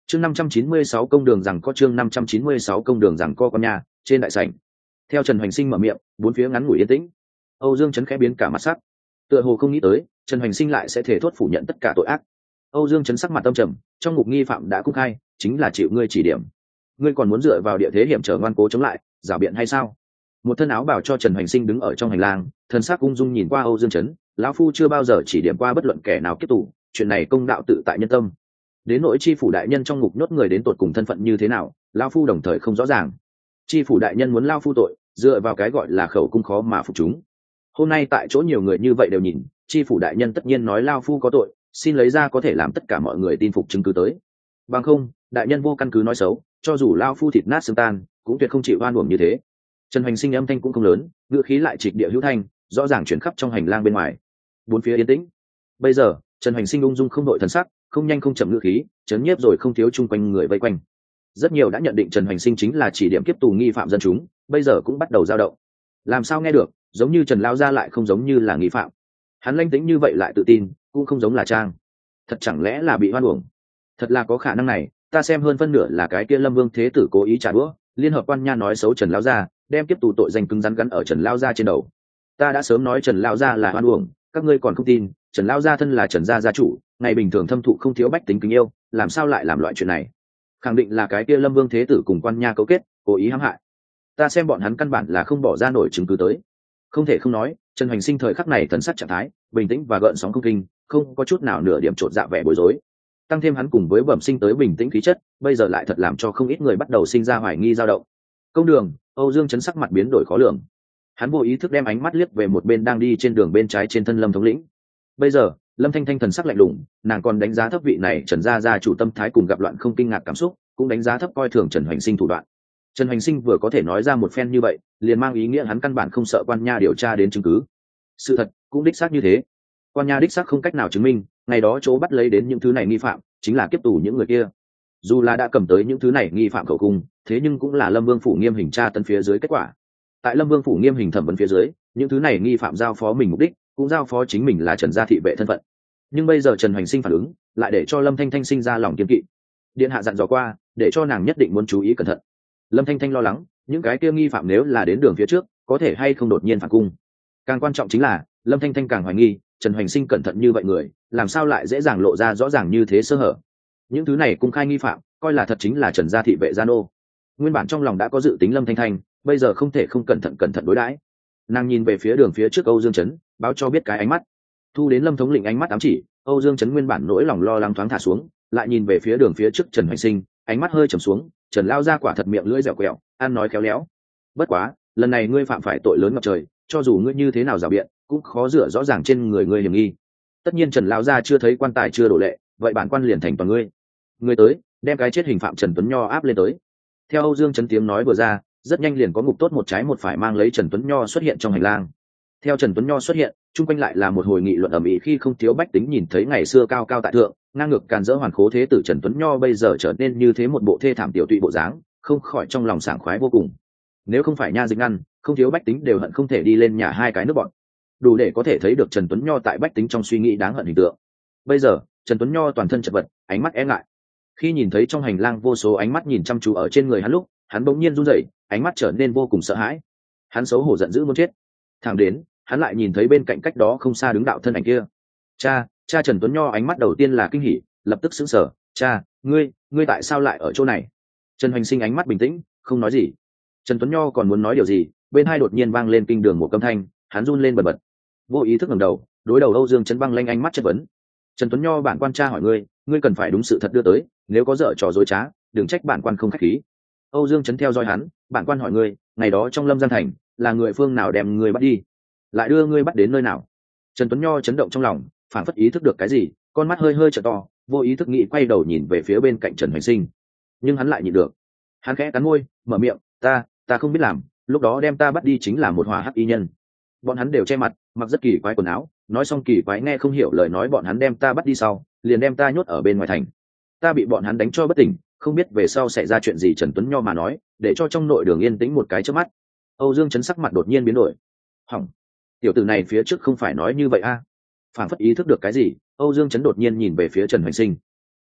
chương 596 công đường rằng có chương 596 công đường rằng co con nhà trên đại sảnh. Theo Trần Hoành Sinh mở miệng, bốn phía ngắn ngủi yên tĩnh. Âu Dương Chấn khẽ biến cả mặt sắc, tựa hồ không nghĩ tới Trần Hoành Sinh lại sẽ thể thốt phủ nhận tất cả tội ác. Âu Dương Chấn sắc mặt tâm trầm, trong ngục nghi phạm đã công khai, chính là chịu ngươi chỉ điểm. Ngươi còn muốn dựa vào địa thế hiểm trở ngoan cố chống lại, rảo biện hay sao? Một thân áo bào cho Trần Hoành Sinh đứng ở trong hành lang, thân xác ung dung nhìn qua Âu Dương Chấn, lão phu chưa bao giờ chỉ điểm qua bất luận kẻ nào kiếp tù, chuyện này công đạo tự tại nhân tâm. Đến nỗi chi phủ đại nhân trong ngục nhốt người đến tột cùng thân phận như thế nào, lão phu đồng thời không rõ ràng. Chi phủ đại nhân muốn lão phu tội, dựa vào cái gọi là khẩu cung khó mà phục chúng. Hôm nay tại chỗ nhiều người như vậy đều nhìn, chi phủ đại nhân tất nhiên nói lão phu có tội, xin lấy ra có thể làm tất cả mọi người tin phục chứng cứ tới. Bằng không, đại nhân vô căn cứ nói xấu, cho dù lão phu thịt nát xương tan, cũng tuyệt không chịu oan uổng như thế. Trần Hoành Sinh âm thanh cũng không lớn, ngữ khí lại trịch địa hữu thanh, rõ ràng chuyển khắp trong hành lang bên ngoài. Bốn phía yên tĩnh. Bây giờ, Trần Hoành Sinh ung dung không đội thần sắc, không nhanh không chậm ngữ khí, chấn nhiếp rồi không thiếu chung quanh người vây quanh. Rất nhiều đã nhận định Trần Hoành Sinh chính là chỉ điểm kiếp tù nghi phạm dân chúng, bây giờ cũng bắt đầu dao động. Làm sao nghe được, giống như Trần lão gia lại không giống như là nghi phạm. Hắn lanh tĩnh như vậy lại tự tin, cũng không giống là trang. Thật chẳng lẽ là bị hoan uổng? Thật là có khả năng này, ta xem hơn phân nửa là cái kia Lâm Vương thế tử cố ý trả đũa, liên hợp quan nha nói xấu Trần lão gia, đem kiếp tù tội danh cứng rắn gắn ở Trần lão gia trên đầu. Ta đã sớm nói Trần lão gia là hoan uổng, các ngươi còn không tin. Trần lão gia thân là Trần gia gia chủ, ngày bình thường thâm thụ không thiếu bách tính kính yêu, làm sao lại làm loại chuyện này? Khẳng định là cái kia Lâm Vương thế tử cùng quan nha cấu kết, cố ý hãm hại. Ta xem bọn hắn căn bản là không bỏ ra nổi chứng cứ tới. Không thể không nói, Trần Hoành Sinh thời khắc này thần sắc trạng thái bình tĩnh và gợn sóng không kinh, không có chút nào nửa điểm trột dạ vẻ bối rối. Tăng thêm hắn cùng với bẩm sinh tới bình tĩnh khí chất, bây giờ lại thật làm cho không ít người bắt đầu sinh ra hoài nghi dao động. Công đường, Âu Dương Chấn sắc mặt biến đổi khó lường. Hắn vô ý thức đem ánh mắt liếc về một bên đang đi trên đường bên trái trên thân Lâm thống lĩnh. Bây giờ, Lâm Thanh Thanh thần sắc lạnh lùng, nàng còn đánh giá thấp vị này Trần gia gia chủ tâm thái cùng gặp loạn không kinh ngạc cảm xúc, cũng đánh giá thấp coi thường Trần Hoành Sinh thủ đoạn. Trần Hoành Sinh vừa có thể nói ra một phen như vậy, liền mang ý nghĩa hắn căn bản không sợ quan nha điều tra đến chứng cứ. Sự thật cũng đích xác như thế. Quan nha đích xác không cách nào chứng minh, ngày đó chỗ bắt lấy đến những thứ này nghi phạm, chính là kiếp tù những người kia. Dù là đã cầm tới những thứ này nghi phạm khẩu cung, thế nhưng cũng là Lâm Vương phủ nghiêm hình tra tấn phía dưới kết quả. Tại Lâm Vương phủ nghiêm hình thẩm vấn phía dưới, những thứ này nghi phạm giao phó mình mục đích, cũng giao phó chính mình là Trần gia thị vệ thân phận. Nhưng bây giờ Trần Hoành Sinh phản ứng, lại để cho Lâm Thanh Thanh sinh ra lòng kiên kỵ. Điện hạ dặn dò qua, để cho nàng nhất định muốn chú ý cẩn thận. Lâm Thanh Thanh lo lắng, những cái kia nghi phạm nếu là đến đường phía trước, có thể hay không đột nhiên phản cung. Càng quan trọng chính là, Lâm Thanh Thanh càng hoài nghi, Trần Hoành Sinh cẩn thận như vậy người, làm sao lại dễ dàng lộ ra rõ ràng như thế sơ hở. Những thứ này cung khai nghi phạm, coi là thật chính là Trần gia thị vệ gia nô. Nguyên bản trong lòng đã có dự tính Lâm Thanh Thanh, bây giờ không thể không cẩn thận đối đãi. Nàng nhìn về phía đường phía trước Âu Dương Chấn, báo cho biết cái ánh mắt. Thu đến Lâm thống lĩnh ánh mắt ám chỉ, Âu Dương Chấn nguyên bản nỗi lòng lo lắng thoáng thả xuống, lại nhìn về phía đường phía trước Trần Hoành Sinh, ánh mắt hơi trầm xuống. Trần lao ra quả thật miệng lưỡi dẻo quẹo, ăn nói khéo léo. Bất quá, lần này ngươi phạm phải tội lớn ngập trời, cho dù ngươi như thế nào rào biện, cũng khó dựa rõ ràng trên người ngươi hiểm nghi. Tất nhiên Trần lao ra chưa thấy quan tài chưa đổ lệ, vậy bản quan liền thành toàn ngươi. Ngươi tới, đem cái chết hình phạm Trần Tuấn Nho áp lên tới. Theo Âu Dương Chấn tiếng nói vừa ra, rất nhanh liền có ngục tốt một trái một phải mang lấy Trần Tuấn Nho xuất hiện trong hành lang. Theo Trần Tuấn Nho xuất hiện, chung quanh lại là một hồi nghị luận ầm ĩ khi không thiếu bách tính nhìn thấy ngày xưa cao cao tại thượng, ngang ngược càn dỡ hoàn khố thế tử Trần Tuấn Nho bây giờ trở nên như thế một bộ thê thảm tiểu tụy bộ dáng, không khỏi trong lòng sảng khoái vô cùng. Nếu không phải nha dịch ngăn, không thiếu bách tính đều hận không thể đi lên nhà hai cái nước bọn. Đủ để có thể thấy được Trần Tuấn Nho tại bách tính trong suy nghĩ đáng hận hình tượng. Bây giờ, Trần Tuấn Nho toàn thân chật vật, ánh mắt e ngại. Khi nhìn thấy trong hành lang vô số ánh mắt nhìn chăm chú ở trên người hắn lúc, hắn bỗng nhiên run rẩy, ánh mắt trở nên vô cùng sợ hãi. Hắn xấu hổ giận dữ muốn chết. Thẳng đến, hắn lại nhìn thấy bên cạnh cách đó không xa đứng đạo thân ảnh kia. Cha Trần Tuấn Nho ánh mắt đầu tiên là kinh hỉ, lập tức sững sờ. Cha, ngươi tại sao lại ở chỗ này? Trần Hoành Sinh ánh mắt bình tĩnh, không nói gì. Trần Tuấn Nho còn muốn nói điều gì, bên hai đột nhiên vang lên kinh đường một âm thanh, hắn run lên bần bật, vô ý thức ngẩng đầu, đối đầu Âu Dương Chấn băng lanh ánh mắt chất vấn. Trần Tuấn Nho, bản quan tra hỏi ngươi cần phải đúng sự thật đưa tới, nếu có dở trò dối trá, đừng trách bản quan không khách khí. Âu Dương Chấn theo dõi hắn, bản quan hỏi ngươi, ngày đó trong Lâm Giang thành, là người phương nào đem ngươi bắt đi, lại đưa ngươi bắt đến nơi nào? Trần Tuấn Nho chấn động trong lòng, phản phất ý thức được cái gì, con mắt hơi hơi trợ to, vô ý thức nghĩ quay đầu nhìn về phía bên cạnh Trần Hoành Sinh, nhưng hắn lại nhịn được. Hắn khẽ cắn môi, mở miệng, ta không biết làm, lúc đó đem ta bắt đi chính là một hỏa hắc y nhân. Bọn hắn đều che mặt, mặc rất kỳ quái quần áo, nói xong kỳ quái nghe không hiểu lời nói, bọn hắn đem ta bắt đi sau, liền đem ta nhốt ở bên ngoài thành. Ta bị bọn hắn đánh cho bất tỉnh, không biết về sau xảy ra chuyện gì. Trần Tuấn Nho mà nói, để cho trong nội đường yên tĩnh một cái chớp mắt. Âu Dương Chấn sắc mặt đột nhiên biến đổi. Hỏng, tiểu tử này phía trước không phải nói như vậy a? Phản phất ý thức được cái gì, Âu Dương Chấn đột nhiên nhìn về phía Trần Hoành Sinh.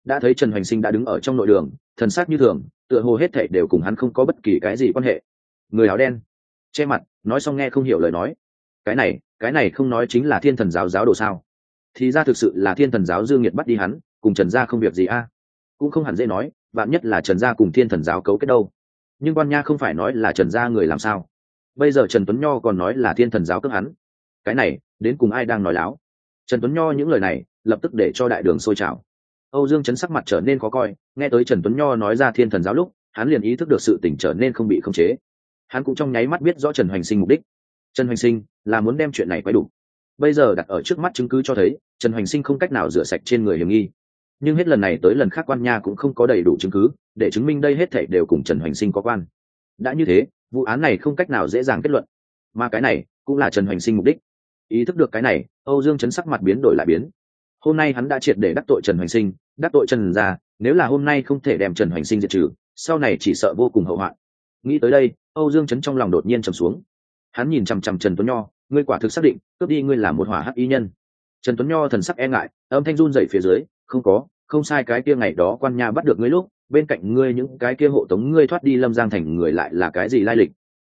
đã thấy Trần Hoành Sinh đã đứng ở trong nội đường, thần sắc như thường, tựa hồ hết thảy đều cùng hắn không có bất kỳ cái gì quan hệ. Người áo đen che mặt nói xong nghe không hiểu lời nói. Cái này không nói chính là Thiên Thần giáo giáo đồ sao? Thì ra thực sự là Thiên Thần giáo Dương Nghiệt bắt đi hắn, cùng Trần gia không việc gì a. Cũng không hẳn dễ nói, vạn nhất là Trần gia cùng Thiên Thần giáo cấu kết đâu. Nhưng quan nha không phải nói là Trần gia người làm sao? Bây giờ Trần Tuấn Nho còn nói là Thiên Thần giáo cướp hắn. Cái này đến cùng ai đang nói láo? Trần Tuấn Nho những lời này lập tức để cho đại đường sôi trào. Âu Dương Chấn sắc mặt trở nên khó coi, nghe tới Trần Tuấn Nho nói ra Thiên Thần giáo lúc, hắn liền ý thức được sự tình trở nên không bị khống chế. Hắn cũng trong nháy mắt biết rõ Trần Hoành Sinh mục đích. Trần Hoành Sinh là muốn đem chuyện này quay đủ. Bây giờ đặt ở trước mắt chứng cứ cho thấy Trần Hoành Sinh không cách nào rửa sạch trên người hiểm nghi, nhưng hết lần này tới lần khác quan nha cũng không có đầy đủ chứng cứ để chứng minh đây hết thảy đều cùng Trần Hoành Sinh có quan. Đã như thế, vụ án này không cách nào dễ dàng kết luận, mà cái này cũng là Trần Hoành Sinh mục đích. Ý thức được cái này, Âu Dương Chấn sắc mặt biến đổi lại biến. Hôm nay hắn đã triệt để đắc tội Trần Hoành Sinh, đắc tội Trần gia, nếu là hôm nay không thể đem Trần Hoành Sinh diệt trừ, sau này chỉ sợ vô cùng hậu hoạn. Nghĩ tới đây, Âu Dương Chấn trong lòng đột nhiên trầm xuống. Hắn nhìn chằm chằm Trần Tuấn Nho, ngươi quả thực xác định cướp đi ngươi là một hỏa hắc y nhân? Trần Tuấn Nho thần sắc e ngại, âm thanh run rẩy phía dưới, không sai, cái kia ngày đó quan nha bắt được ngươi lúc, bên cạnh ngươi những cái kia hộ tống ngươi thoát đi Lâm Giang thành người lại là cái gì lai lịch?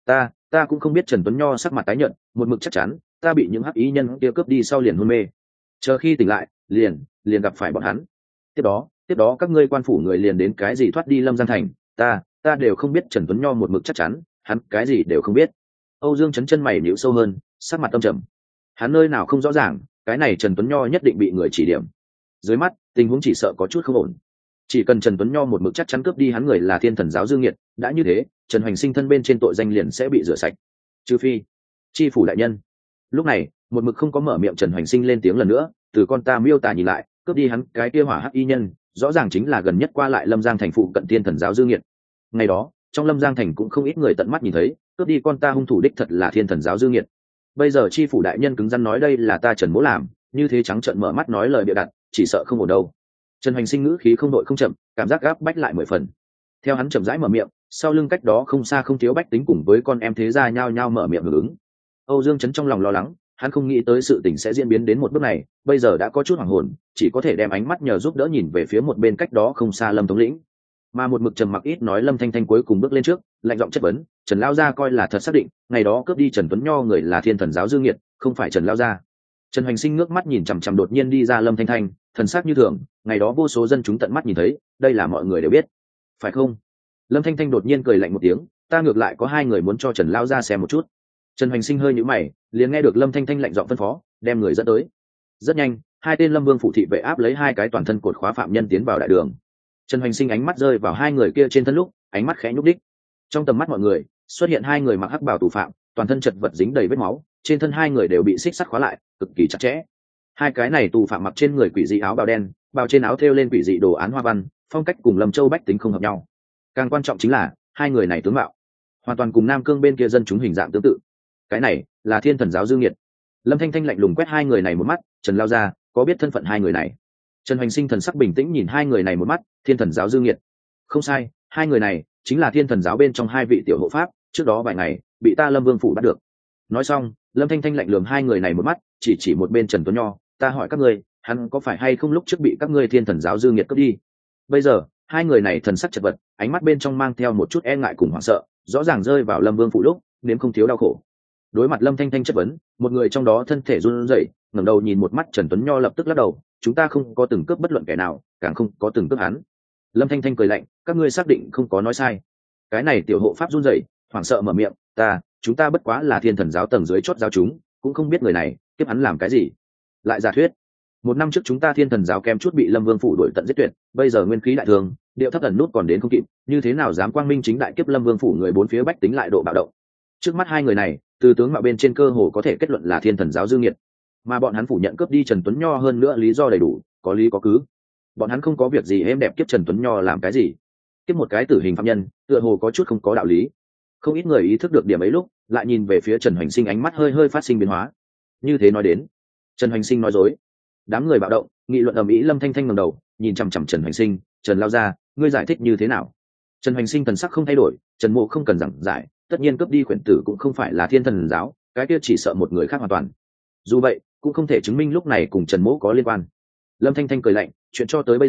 Ta cũng không biết. Trần Tuấn Nho sắc mặt tái nhợt, một mực chắc chắn, ta bị những hắc y nhân kia cướp đi sau liền hôn mê. Chờ khi tỉnh lại, liền gặp phải bọn hắn. Tiếp đó các ngươi quan phủ người liền đến cái gì thoát đi Lâm Giang thành, ta đều không biết. Trần Tuấn Nho một mực chắc chắn, hắn cái gì đều không biết. Âu Dương Chấn chân mày nhíu sâu hơn, sắc mặt tâm trầm. Hắn nơi nào không rõ ràng, cái này Trần Tuấn Nho nhất định bị người chỉ điểm. Dưới mắt, tình huống chỉ sợ có chút không ổn. Chỉ cần Trần Tuấn Nho một mực chắc chắn cướp đi hắn người là Thiên Thần giáo Dương Nghiệt, đã như thế, Trần Hoành Sinh thân bên trên tội danh liền sẽ bị rửa sạch. Trừ phi, chi phủ đại nhân. Lúc này, một mực không có mở miệng Trần Hoành Sinh lên tiếng lần nữa, từ con ta miêu tả nhìn lại, cướp đi hắn cái kia hỏa hắc y nhân, rõ ràng chính là gần nhất qua lại Lâm Giang thành phụ cận Thiên Thần giáo Dương Nghiệt. Ngày đó, trong Lâm Giang thành cũng không ít người tận mắt nhìn thấy, cướp đi con ta hung thủ đích thật là Thiên Thần giáo Dương Nghiệt. Bây giờ chi phủ đại nhân cứng rắn nói đây là ta Trần Mỗ làm, như thế trắng trợn mở mắt nói lời bịa đặt, chỉ sợ không ổn đâu. Trần Hoành Sinh ngữ khí không đội không chậm, cảm giác gáp bách lại 10 phần. Theo hắn chậm rãi mở miệng, sau lưng cách đó không xa không thiếu bách tính cùng với con em thế gia nhao nhao mở miệng hưởng ứng. Âu Dương Chấn trong lòng lo lắng, hắn không nghĩ tới sự tình sẽ diễn biến đến một bước này, bây giờ đã có chút hoảng hồn, chỉ có thể đem ánh mắt nhờ giúp đỡ nhìn về phía một bên cách đó không xa Lâm thống lĩnh. Mà một mực trầm mặc ít nói Lâm Thanh Thanh cuối cùng bước lên trước, lạnh giọng chất vấn, Trần Lao Gia coi là thật xác định, ngày đó cướp đi Trần Tuấn Nho người là Thiên Thần giáo Dương Nghiệt, không phải Trần Lao Gia. Trần Hoành Sinh ngước mắt nhìn chằm chằm đột nhiên đi ra Lâm Thanh Thanh, thần sắc như thường, ngày đó vô số dân chúng tận mắt nhìn thấy, đây là mọi người đều biết, phải không? Lâm Thanh Thanh đột nhiên cười lạnh một tiếng, ta ngược lại có hai người muốn cho Trần Lao Gia xem một chút. Trần Hoành Sinh hơi nhíu mày, liền nghe được Lâm Thanh Thanh lạnh giọng phân phó, đem người dẫn tới. Rất nhanh, hai tên Lâm Vương phủ thị vệ áp lấy hai cái toàn thân cột khóa phạm nhân tiến vào đại đường. Trần Hoành Sinh ánh mắt rơi vào hai người kia trên thân lúc, ánh mắt khẽ nhúc đích. Trong tầm mắt mọi người, xuất hiện hai người mặc hắc bào tù phạm, toàn thân chật vật dính đầy vết máu, trên thân hai người đều bị xích sắt khóa lại, cực kỳ chặt chẽ. Hai cái này tù phạm mặc trên người quỷ dị áo bào đen, bào trên áo thêu lên quỷ dị đồ án hoa văn, phong cách cùng Lâm Châu bách tính không hợp nhau. Càng quan trọng chính là, hai người này tướng mạo hoàn toàn cùng Nam Cương bên kia dân chúng hình dạng tương tự. Cái này là Thiên Thần giáo Dương Nghiệt. Lâm Thanh Thanh lạnh lùng quét hai người này một mắt, Trần Lao Gia có biết thân phận hai người này? Trần Hoành Sinh thần sắc bình tĩnh nhìn hai người này một mắt, Thiên Thần giáo Dương Nghiệt. Không sai, hai người này chính là Thiên Thần giáo bên trong hai vị tiểu hộ pháp, trước đó vài ngày bị ta Lâm Vương phủ bắt được. Nói xong, Lâm Thanh Thanh lạnh lườm hai người này một mắt, chỉ một bên Trần Tuấn Nho, ta hỏi các ngươi, hắn có phải hay không lúc trước bị các ngươi Thiên Thần giáo Dương Nghiệt cướp đi? Bây giờ, hai người này thần sắc chật vật, ánh mắt bên trong mang theo một chút e ngại cùng hoảng sợ, rõ ràng rơi vào Lâm Vương phủ lúc, nếm không thiếu đau khổ. Đối mặt Lâm Thanh Thanh chất vấn, một người trong đó thân thể run rẩy, ngẩng đầu nhìn một mắt Trần Tuấn Nho lập tức lắc đầu, chúng ta không có từng cướp bất luận kẻ nào, càng không có từng cướp hắn. Lâm Thanh Thanh cười lạnh, các ngươi xác định không có nói sai? Cái này tiểu hộ pháp run rẩy, hoảng sợ mở miệng, chúng ta bất quá là Thiên Thần giáo tầng dưới chót giáo chúng, cũng không biết người này kiếp hắn làm cái gì. Lại giả thuyết, một năm trước chúng ta Thiên Thần giáo kém chút bị Lâm Vương phủ đuổi tận giết tuyệt, bây giờ nguyên khí đại thường, điệu thấp ẩn nút còn đến không kịp, như thế nào dám quang minh chính đại kiếp Lâm Vương phủ người bốn phía bách tính lại độ bạo động. Trước mắt hai người này, từ tướng mạo bên trên cơ hồ có thể kết luận là Thiên Thần giáo Dương Nghiệt, mà bọn hắn phủ nhận cướp đi Trần Tuấn Nho hơn nữa lý do đầy đủ, có lý có cứ. Bọn hắn không có việc gì êm đẹp kiếp Trần Tuấn Nho làm cái gì? Kiếp một cái tử hình phạm nhân, tựa hồ có chút không có đạo lý. Không ít người ý thức được điểm ấy lúc, lại nhìn về phía Trần Hoành Sinh ánh mắt hơi phát sinh biến hóa. Như thế nói đến, Trần Hoành Sinh nói dối. Đám người bạo động, nghị luận ầm ĩ. Lâm Thanh Thanh ngẩng đầu, nhìn chằm chằm Trần Hoành Sinh, Trần Lao Gia, ngươi giải thích như thế nào? Trần Hoành Sinh thần sắc không thay đổi, Trần Mộ không cần giảng giải, tất nhiên cướp đi quyển tử cũng không phải là Thiên Thần giáo, cái kia chỉ sợ một người khác hoàn toàn. Dù vậy, cũng không thể chứng minh lúc này cùng Trần Mộ có liên quan. Lâm Thanh Thanh cười lạnh, chuyện cho tới bây giờ,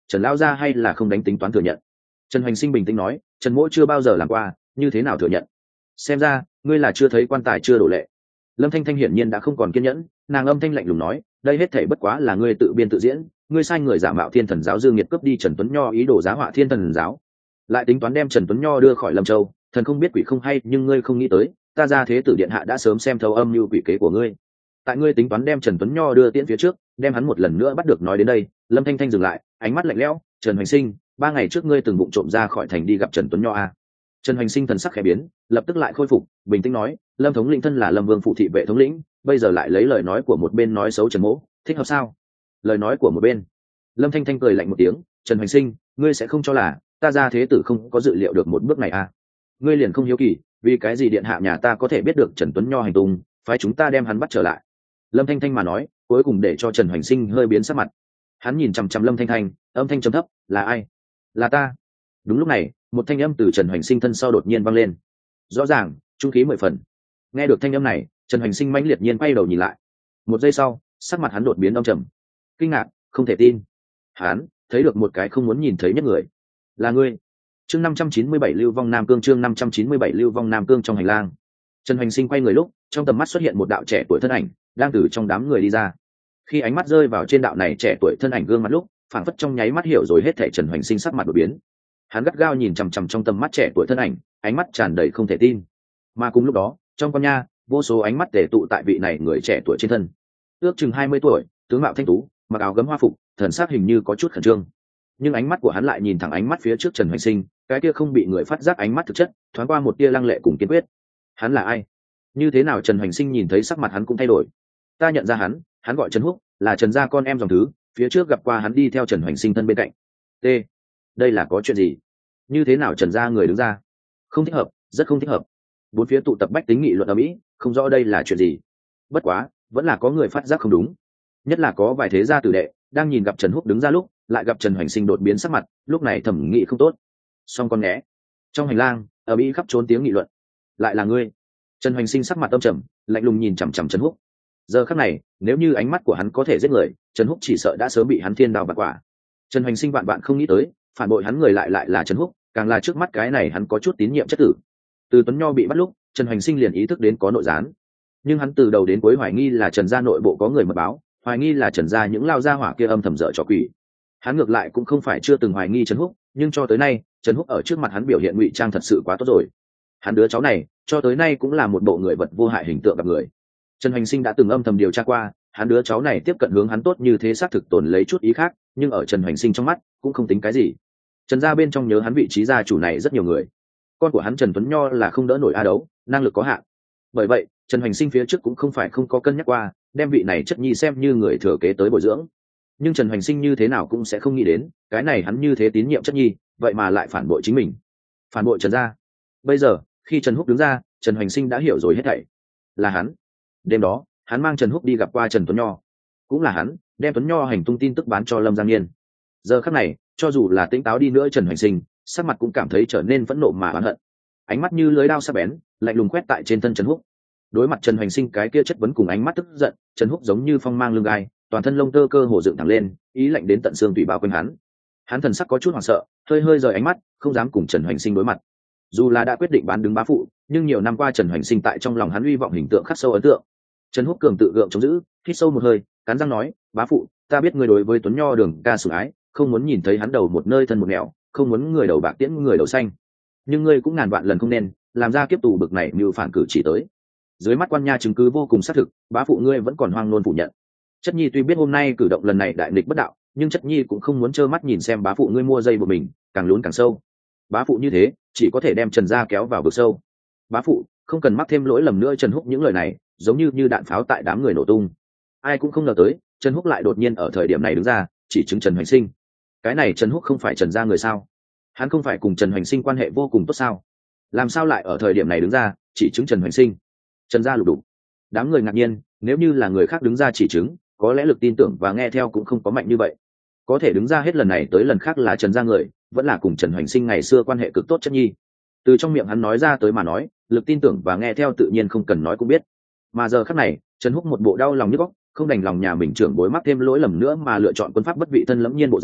Trần lão gia hay là không đánh tính toán thừa nhận. Trần Hoành Sinh bình tĩnh nói, Trần mỗ chưa bao giờ làm qua, như thế nào thừa nhận? Xem ra ngươi là chưa thấy quan tài chưa đổ lệ. Lâm Thanh Thanh hiển nhiên đã không còn kiên nhẫn, nàng âm thanh lạnh lùng nói, đây hết thảy bất quá là ngươi tự biên tự diễn, ngươi sai người giả mạo Thiên Thần giáo Dương Nghiệt cướp đi Trần Tuấn Nho, ý đồ giá họa Thiên Thần giáo, lại tính toán đem Trần Tuấn Nho đưa khỏi Lâm Châu. Thần không biết quỷ không hay, nhưng ngươi không nghĩ tới, ta ra thế tử điện hạ đã sớm xem thấu âm mưu quỷ kế của ngươi. Tại ngươi tính toán đem Trần Tuấn Nho đưa tiễn phía trước, đem hắn một lần nữa bắt được. Nói đến đây, Lâm Thanh Thanh dừng lại, ánh mắt lạnh lẽo. Trần Hoành Sinh, 3 ngày trước ngươi từng vụng trộm ra khỏi thành đi gặp Trần Tuấn Nho à? Trần Hoành Sinh thần sắc khẽ biến, lập tức lại khôi phục bình tĩnh nói, Lâm thống lĩnh thân là Lâm Vương phụ thị vệ thống lĩnh, bây giờ lại lấy lời nói của một bên nói xấu Trần mỗ, thích hợp sao? Lời nói của một bên. Lâm Thanh Thanh cười lạnh một tiếng, Trần Hoành Sinh, ngươi sẽ không cho là ta ra thế tử không có dự liệu được một bước này à? Ngươi liền không hiếu kỳ, vì cái gì điện hạ nhà ta có thể biết được Trần Tuấn Nho hành tung, phái chúng ta đem hắn bắt trở lại? Lâm Thanh Thanh mà nói, cuối cùng để cho Trần Hoành Sinh hơi biến sắc mặt. Hắn nhìn chằm chằm Lâm Thanh Thanh, âm thanh trầm thấp, là ai? Là ta. Đúng lúc này, một thanh âm từ Trần Hoành Sinh thân sau đột nhiên vang lên, rõ ràng trung khí 10 phần. Nghe được thanh âm này, Trần Hoành Sinh mãnh liệt nhiên quay đầu nhìn lại. Một giây sau, sắc mặt hắn đột biến âm trầm, kinh ngạc, không thể tin. Hắn thấy được một cái không muốn nhìn thấy nhất người. Là ngươi. Chương 597 Lưu Vong Nam Cương, chương 597 Lưu Vong Nam Cương. Trong hành lang, Trần Hoành Sinh quay người lúc, trong tầm mắt xuất hiện một đạo trẻ tuổi thân ảnh đang từ trong đám người đi ra. Khi ánh mắt rơi vào trên đạo này trẻ tuổi thân ảnh gương mặt lúc, phảng phất trong nháy mắt hiểu rồi hết thảy. Trần Hoành Sinh sắc mặt đột biến. Hắn gắt gao nhìn chằm chằm trong tầm mắt trẻ tuổi thân ảnh, ánh mắt tràn đầy không thể tin. Mà cùng lúc đó, trong con nha, vô số ánh mắt tề tụ tại vị này người trẻ tuổi trên thân. Ước chừng 20 tuổi, tướng mạo thanh tú, mặc áo gấm hoa phục, thần sắc hình như có chút khẩn trương. Nhưng ánh mắt của hắn lại nhìn thẳng ánh mắt phía trước Trần Hoành Sinh, cái kia không bị người phát giác ánh mắt thực chất, thoáng qua một tia lăng lệ cùng kiên quyết. Hắn là ai? Như thế nào? Trần Hoành Sinh nhìn thấy sắc mặt hắn cũng thay đổi. Ta nhận ra hắn, hắn gọi Trần Húc, là Trần gia con em dòng thứ, phía trước gặp qua hắn đi theo Trần Hoành Sinh thân bên cạnh. T. Đây là có chuyện gì? Như thế nào Trần gia người đứng ra? Không thích hợp, rất không thích hợp. Bốn phía tụ tập bách tính nghị luận ở Mỹ, không rõ đây là chuyện gì. Bất quá, vẫn là có người phát giác không đúng. Nhất là có vài thế gia tử đệ đang nhìn gặp Trần Húc đứng ra lúc, lại gặp Trần Hoành Sinh đột biến sắc mặt, lúc này thẩm nghị không tốt. Song con né. Trong hành lang, ở Mỹ khắp trốn tiếng nghị luận. Lại là ngươi? Trần Hoành Sinh sắc mặt âm trầm, lạnh lùng nhìn chằm chằm Trần Húc. Giờ khắc này, nếu như ánh mắt của hắn có thể giết người, Trần Húc chỉ sợ đã sớm bị hắn thiên đao bạt quả. Trần Hoành Sinh vạn vạn không nghĩ tới, phản bội hắn người lại là Trần Húc, càng là trước mắt cái này hắn có chút tín nhiệm chất tử. Từ Tuấn Nho bị bắt lúc, Trần Hoành Sinh liền ý thức đến có nội gián, nhưng hắn từ đầu đến cuối hoài nghi là Trần gia nội bộ có người mật báo, hoài nghi là Trần gia những lao gia hỏa kia âm thầm dở trò quỷ. Hắn ngược lại cũng không phải chưa từng hoài nghi Trần Húc, nhưng cho tới nay, Trần Húc ở trước mặt hắn biểu hiện ngụy trang thật sự quá tốt rồi. Hắn đứa cháu này, cho tới nay cũng là một bộ người vật vô hại hình tượng gặp người. Trần Hoành Sinh đã từng âm thầm điều tra qua, hắn đứa cháu này tiếp cận hướng hắn tốt như thế xác thực tồn lấy chút ý khác, nhưng ở Trần Hoành Sinh trong mắt cũng không tính cái gì. Trần gia bên trong nhớ hắn vị trí gia chủ này rất nhiều người. Con của hắn Trần Tuấn Nho là không đỡ nổi a đấu, năng lực có hạn. Bởi vậy, Trần Hoành Sinh phía trước cũng không phải không có cân nhắc qua, đem vị này chất nhi xem như người thừa kế tới bồi dưỡng. Nhưng Trần Hoành Sinh như thế nào cũng sẽ không nghĩ đến, cái này hắn như thế tín nhiệm chất nhi, vậy mà lại phản bội chính mình. Phản bội Trần gia. Bây giờ, khi Trần Húc đứng ra, Trần Hoành Sinh đã hiểu rồi hết thảy. Là hắn. Đêm đó, hắn mang Trần Húc đi gặp qua Trần Tuấn Nho. Cũng là hắn, đem Tuấn Nho hành tung tin tức bán cho Lâm Giang Niên. Giờ khắc này, cho dù là tĩnh táo đi nữa Trần Hoành Sinh, sắc mặt cũng cảm thấy trở nên phẫn nộ mà oán hận. Ánh mắt như lưới đao sắc bén, lạnh lùng quét tại trên thân Trần Húc. Đối mặt Trần Hoành Sinh cái kia chất vấn cùng ánh mắt tức giận, Trần Húc giống như phong mang lưng gai, toàn thân lông tơ cơ hồ dựng thẳng lên, ý lạnh đến tận xương tủy bao quanh hắn. Hắn thần sắc có chút hoảng sợ, hơi rời ánh mắt, không dám cùng Trần Hoành Sinh đối mặt. Dù là đã quyết định bán đứng bá phụ, nhưng nhiều năm qua Trần Hoành Sinh tại trong lòng hắn uy vọng hình tượng khắc sâu ấn tượng. Trần Húc cường tự gượng chống giữ, hít sâu một hơi, cắn răng nói, bá phụ, ta biết ngươi đối với Tuấn Nho Đường ca sủng ái, không muốn nhìn thấy hắn đầu một nơi thân một nẻo, không muốn người đầu bạc tiễn người đầu xanh. Nhưng ngươi cũng ngàn vạn lần không nên làm ra kiếp tù bực này mưu phản cử chỉ tới. Dưới mắt quan nha chứng cứ vô cùng xác thực, bá phụ ngươi vẫn còn hoang nôn phủ nhận. Chất nhi tuy biết hôm nay cử động lần này đại nghịch bất đạo, nhưng chất nhi cũng không muốn trơ mắt nhìn xem bá phụ ngươi mua dây của mình càng lún càng sâu. Bá phụ như thế chỉ có thể đem Trần gia kéo vào vực sâu. Bá phụ không cần mắc thêm lỗi lầm nữa. Trần Húc những lời này giống như đạn pháo tại đám người nổ tung. Ai cũng không ngờ tới Trần Húc lại đột nhiên ở thời điểm này đứng ra chỉ chứng Trần Hoành Sinh. Cái này Trần Húc không phải Trần gia người sao? Hắn không phải cùng Trần Hoành Sinh quan hệ vô cùng tốt sao? Làm sao lại ở thời điểm này đứng ra chỉ chứng Trần Hoành Sinh? Trần gia lục đục. Đám người ngạc nhiên, nếu như là người khác đứng ra chỉ chứng, có lẽ lực tin tưởng và nghe theo cũng không có mạnh như vậy. Có thể đứng ra hết lần này tới lần khác là Trần gia người, vẫn là cùng Trần Hoành Sinh ngày xưa quan hệ cực tốt chất nhi. Từ trong miệng hắn nói ra tới mà nói, lực tin tưởng và nghe theo tự nhiên không cần nói cũng biết. Mà giờ khắc này, Trần Húc một bộ đau lòng nhức óc, không đành lòng nhà mình trưởng bối mắc thêm lỗi lầm nữa mà lựa chọn quân pháp bất vị thân lẫm nhiên bộ dáng,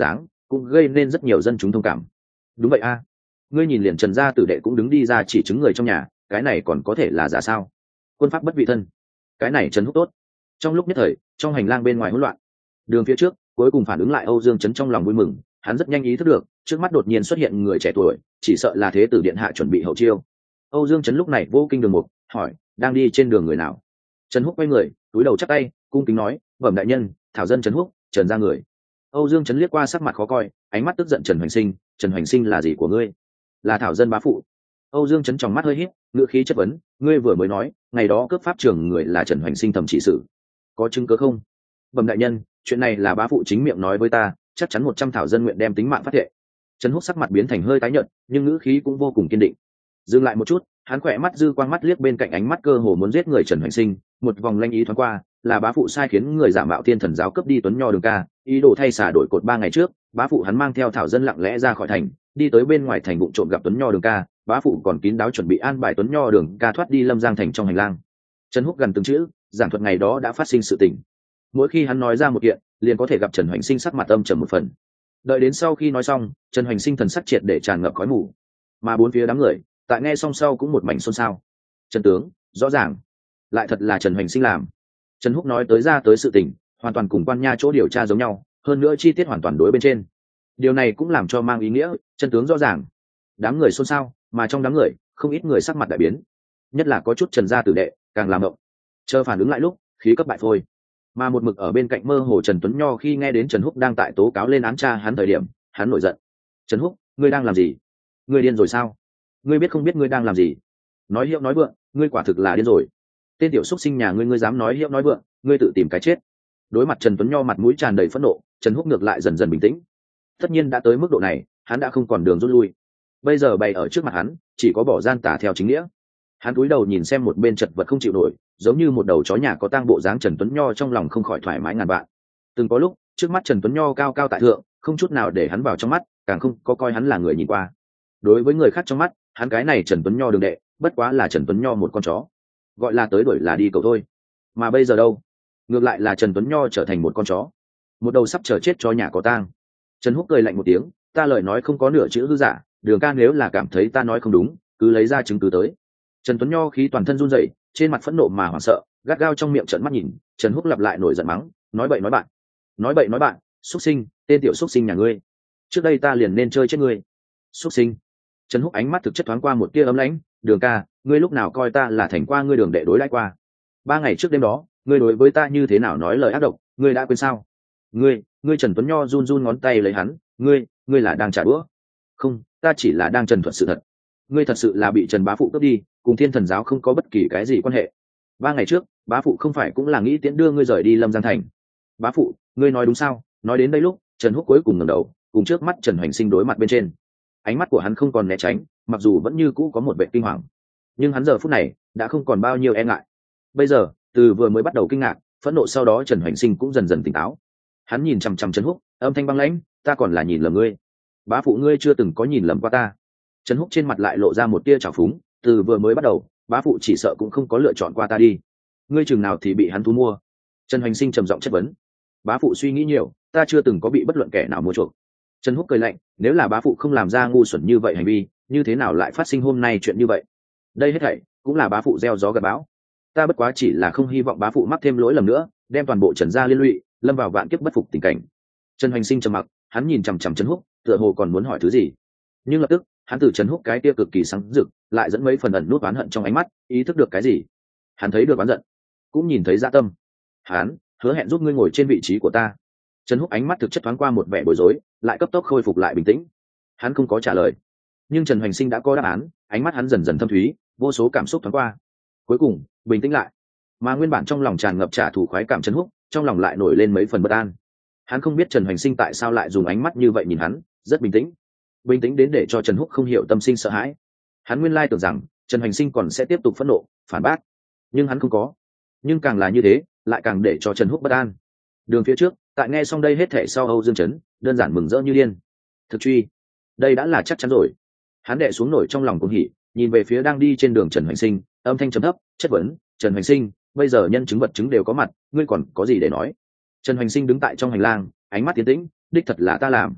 cũng gây nên rất nhiều dân chúng thông cảm. Đúng vậy a, ngươi nhìn liền Trần gia tử đệ cũng đứng đi ra chỉ chứng người trong nhà, cái này còn có thể là giả sao? Quân pháp bất vị thân, cái này Trần Húc tốt. Trong lúc nhất thời, trong hành lang bên ngoài hỗn loạn, đường phía trước cuối cùng phản ứng lại, Âu Dương Chấn trong lòng vui mừng, hắn rất nhanh ý thức được trước mắt đột nhiên xuất hiện người trẻ tuổi, chỉ sợ là thế tử điện hạ chuẩn bị hậu chiêu. Âu Dương Chấn lúc này vô kinh đường mục hỏi, đang đi trên đường người nào? Trần Húc quay người, cúi đầu chắp tay, cung kính nói, bẩm đại nhân, thảo dân Trần Húc, Trần gia người. Âu Dương Chấn liếc qua sắc mặt khó coi, ánh mắt tức giận, Trần Hoành Sinh là gì của ngươi? Là thảo dân bá phụ. Âu Dương Chấn trong mắt hơi híp, ngữ khí chất vấn, ngươi vừa mới nói ngày đó cướp pháp trường người là Trần Hoành Sinh thẩm chỉ sự, có chứng cứ không? Bẩm đại nhân, chuyện này là bá phụ chính miệng nói với ta, chắc chắn 100 thảo dân nguyện đem tính mạng phát thệ. Trần Húc sắc mặt biến thành hơi tái nhợt, nhưng ngữ khí cũng vô cùng kiên định. Dừng lại một chút, hắn khỏe mắt dư quang mắt liếc bên cạnh ánh mắt cơ hồ muốn giết người Trần Hoành Sinh, một vòng lanh ý thoáng qua, là bá phụ sai khiến người giả mạo Thiên Thần giáo cướp đi Tuấn Nho Đường ca, ý đồ thay xả đổi cột 3 ngày trước, bá phụ hắn mang theo thảo dân lặng lẽ ra khỏi thành, đi tới bên ngoài thành vụng trộm gặp Tuấn Nho Đường ca, bá phụ còn kín đáo chuẩn bị an bài Tuấn Nho Đường ca thoát đi Lâm Giang thành trong hành lang. Trần Húc gần từng chữ giảng thuật ngày đó đã phát sinh sự tình. Mỗi khi hắn nói ra một kiện, liền có thể gặp Trần Hoành Sinh sắc mặt âm trầm một phần. Đợi đến sau khi nói xong, Trần Hoành Sinh thần sắc triệt để tràn ngập khói mù, mà bốn phía đám người tại nghe xong sau cũng một mảnh xôn xao. Trần tướng, rõ ràng lại thật là Trần Hoành Sinh làm. Trần Húc nói tới ra tới sự tình, hoàn toàn cùng quan nha chỗ điều tra giống nhau, hơn nữa chi tiết hoàn toàn đối bên trên. Điều này cũng làm cho mang ý nghĩa chân tướng rõ ràng. Đám người xôn xao, mà trong đám người không ít người sắc mặt đại biến, nhất là có chút Trần gia tử đệ càng làm động. Chờ phản ứng lại lúc, khí cấp bại phôi. Mà một mực ở bên cạnh mơ hồ Trần Tuấn Nho khi nghe đến Trần Húc đang tại tố cáo lên án cha hắn thời điểm, hắn nổi giận. Trần Húc, ngươi đang làm gì? Ngươi điên rồi sao? Ngươi biết không biết ngươi đang làm gì? Nói hiệu nói vượng, ngươi quả thực là điên rồi. Tên tiểu xúc sinh nhà ngươi, ngươi dám nói hiệu nói vượng, ngươi tự tìm cái chết. Đối mặt Trần Tuấn Nho mặt mũi tràn đầy phẫn nộ, Trần Húc ngược lại dần dần bình tĩnh. Tất nhiên đã tới mức độ này, hắn đã không còn đường rút lui. Bây giờ bày ở trước mặt hắn, chỉ có bỏ gian tà theo chính nghĩa. Hắn cúi đầu nhìn xem một bên chật vật không chịu nổi, giống như một đầu chó nhà có tang bộ dáng Trần Tuấn Nho, trong lòng không khỏi thoải mái ngàn vạn. Từng có lúc, trước mắt Trần Tuấn Nho cao cao tại thượng, không chút nào để hắn vào trong mắt, càng không có coi hắn là người nhìn qua. Đối với người khác trong mắt, hắn cái này Trần Tuấn Nho đường đệ, bất quá là Trần Tuấn Nho một con chó, gọi là tới đuổi là đi cầu thôi. Mà bây giờ đâu, ngược lại là Trần Tuấn Nho trở thành một con chó, một đầu sắp chờ chết chó nhà có tang. Trần Húc cười lạnh một tiếng, ta lời nói không có nửa chữ hư giả, Đường ca nếu là cảm thấy ta nói không đúng, cứ lấy ra chứng cứ tới. Trần Tuấn Nho khí toàn thân run rẩy, trên mặt phẫn nộ mà hoảng sợ, gắt gao trong miệng trợn mắt nhìn. Trần Húc lặp lại nổi giận mắng, nói bậy nói bạn, nói bậy nói bạn, xuất sinh, tên tiểu xuất sinh nhà ngươi, trước đây ta liền nên chơi chết ngươi. Xuất sinh. Trần Húc ánh mắt thực chất thoáng qua một tia ấm lãnh, Đường ca, ngươi lúc nào coi ta là thành qua ngươi đường đệ đối đãi qua? 3 ngày trước đêm đó, ngươi đối với ta như thế nào nói lời ác độc, ngươi đã quên sao? Ngươi Trần Tuấn Nho run run ngón tay lấy hắn, ngươi là đang trả đũa? Không, ta chỉ là đang trần thuật sự thật. Ngươi thật sự là bị Trần bá phụ cướp đi, cùng Thiên Thần giáo không có bất kỳ cái gì quan hệ. 3 ngày trước, bá phụ không phải cũng là nghĩ tiễn đưa ngươi rời đi Lâm Giang thành? Bá phụ, ngươi nói đúng sao? Nói đến đây lúc, Trần Húc cuối cùng ngẩng đầu, cùng trước mắt Trần Hoành Sinh đối mặt bên trên. Ánh mắt của hắn không còn né tránh, mặc dù vẫn như cũ có một vẻ kinh hoàng, nhưng hắn giờ phút này đã không còn bao nhiêu e ngại. Bây giờ, từ vừa mới bắt đầu kinh ngạc, phẫn nộ, sau đó Trần Hoành Sinh cũng dần dần tỉnh táo. Hắn nhìn chằm chằm Trần Húc, âm thanh băng lãnh, ta còn là nhìn lầm ngươi. Bá phụ ngươi chưa từng có nhìn lầm qua ta. Trần Húc trên mặt lại lộ ra một tia trào phúng, từ vừa mới bắt đầu, bá phụ chỉ sợ cũng không có lựa chọn qua ta đi. Ngươi chừng nào thì bị hắn thu mua? Trần Hoành Sinh trầm giọng chất vấn. Bá phụ suy nghĩ nhiều, ta chưa từng có bị bất luận kẻ nào mua chuộc. Trần Húc cười lạnh, nếu là bá phụ không làm ra ngu xuẩn như vậy hành vi, như thế nào lại phát sinh hôm nay chuyện như vậy? Đây hết thảy cũng là bá phụ gieo gió gặt bão. Ta bất quá chỉ là không hy vọng bá phụ mắc thêm lỗi lầm nữa, đem toàn bộ Trần gia liên lụy, lâm vào vạn kiếp bất phục tình cảnh. Trần Hoành Sinh trầm mặc, hắn nhìn chằm chằm Trần Húc, tựa hồ còn muốn hỏi thứ gì, nhưng lập tức hắn từ Trần Húc cái tia cực kỳ sáng rực, lại dẫn mấy phần ẩn nút oán hận trong ánh mắt, ý thức được cái gì. Hắn thấy được oán giận, cũng nhìn thấy dạ tâm. Hắn hứa hẹn giúp ngươi ngồi trên vị trí của ta. Trần Húc ánh mắt thực chất thoáng qua một vẻ bối rối, lại cấp tốc khôi phục lại bình tĩnh. Hắn không có trả lời, nhưng Trần Hoành Sinh đã có đáp án, ánh mắt hắn dần dần thâm thúy, vô số cảm xúc thoáng qua, cuối cùng bình tĩnh lại. Mà nguyên bản trong lòng tràn ngập trả thù khoái cảm Trần Húc, trong lòng lại nổi lên mấy phần bất an. Hắn không biết Trần Hoành Sinh tại sao lại dùng ánh mắt như vậy nhìn hắn, rất bình tĩnh, bình tĩnh đến để cho Trần Húc không hiểu tâm sinh sợ hãi. Hắn nguyên lai tưởng rằng Trần Hoành Sinh còn sẽ tiếp tục phẫn nộ, phản bác, nhưng hắn không có. Nhưng càng là như thế, lại càng để cho Trần Húc bất an. Đường phía trước, tại nghe xong đây hết thảy sau, Âu Dương Chấn đơn giản mừng rỡ như điên. Thực truy, đây đã là chắc chắn rồi. Hắn đệ xuống nổi trong lòng cuồng hỉ, nhìn về phía đang đi trên đường Trần Hoành Sinh, âm thanh trầm thấp chất vấn, Trần Hoành Sinh, bây giờ nhân chứng vật chứng đều có mặt, ngươi còn có gì để nói? Trần Hoành Sinh đứng tại trong hành lang, ánh mắt tiến tĩnh, đích thật là ta làm.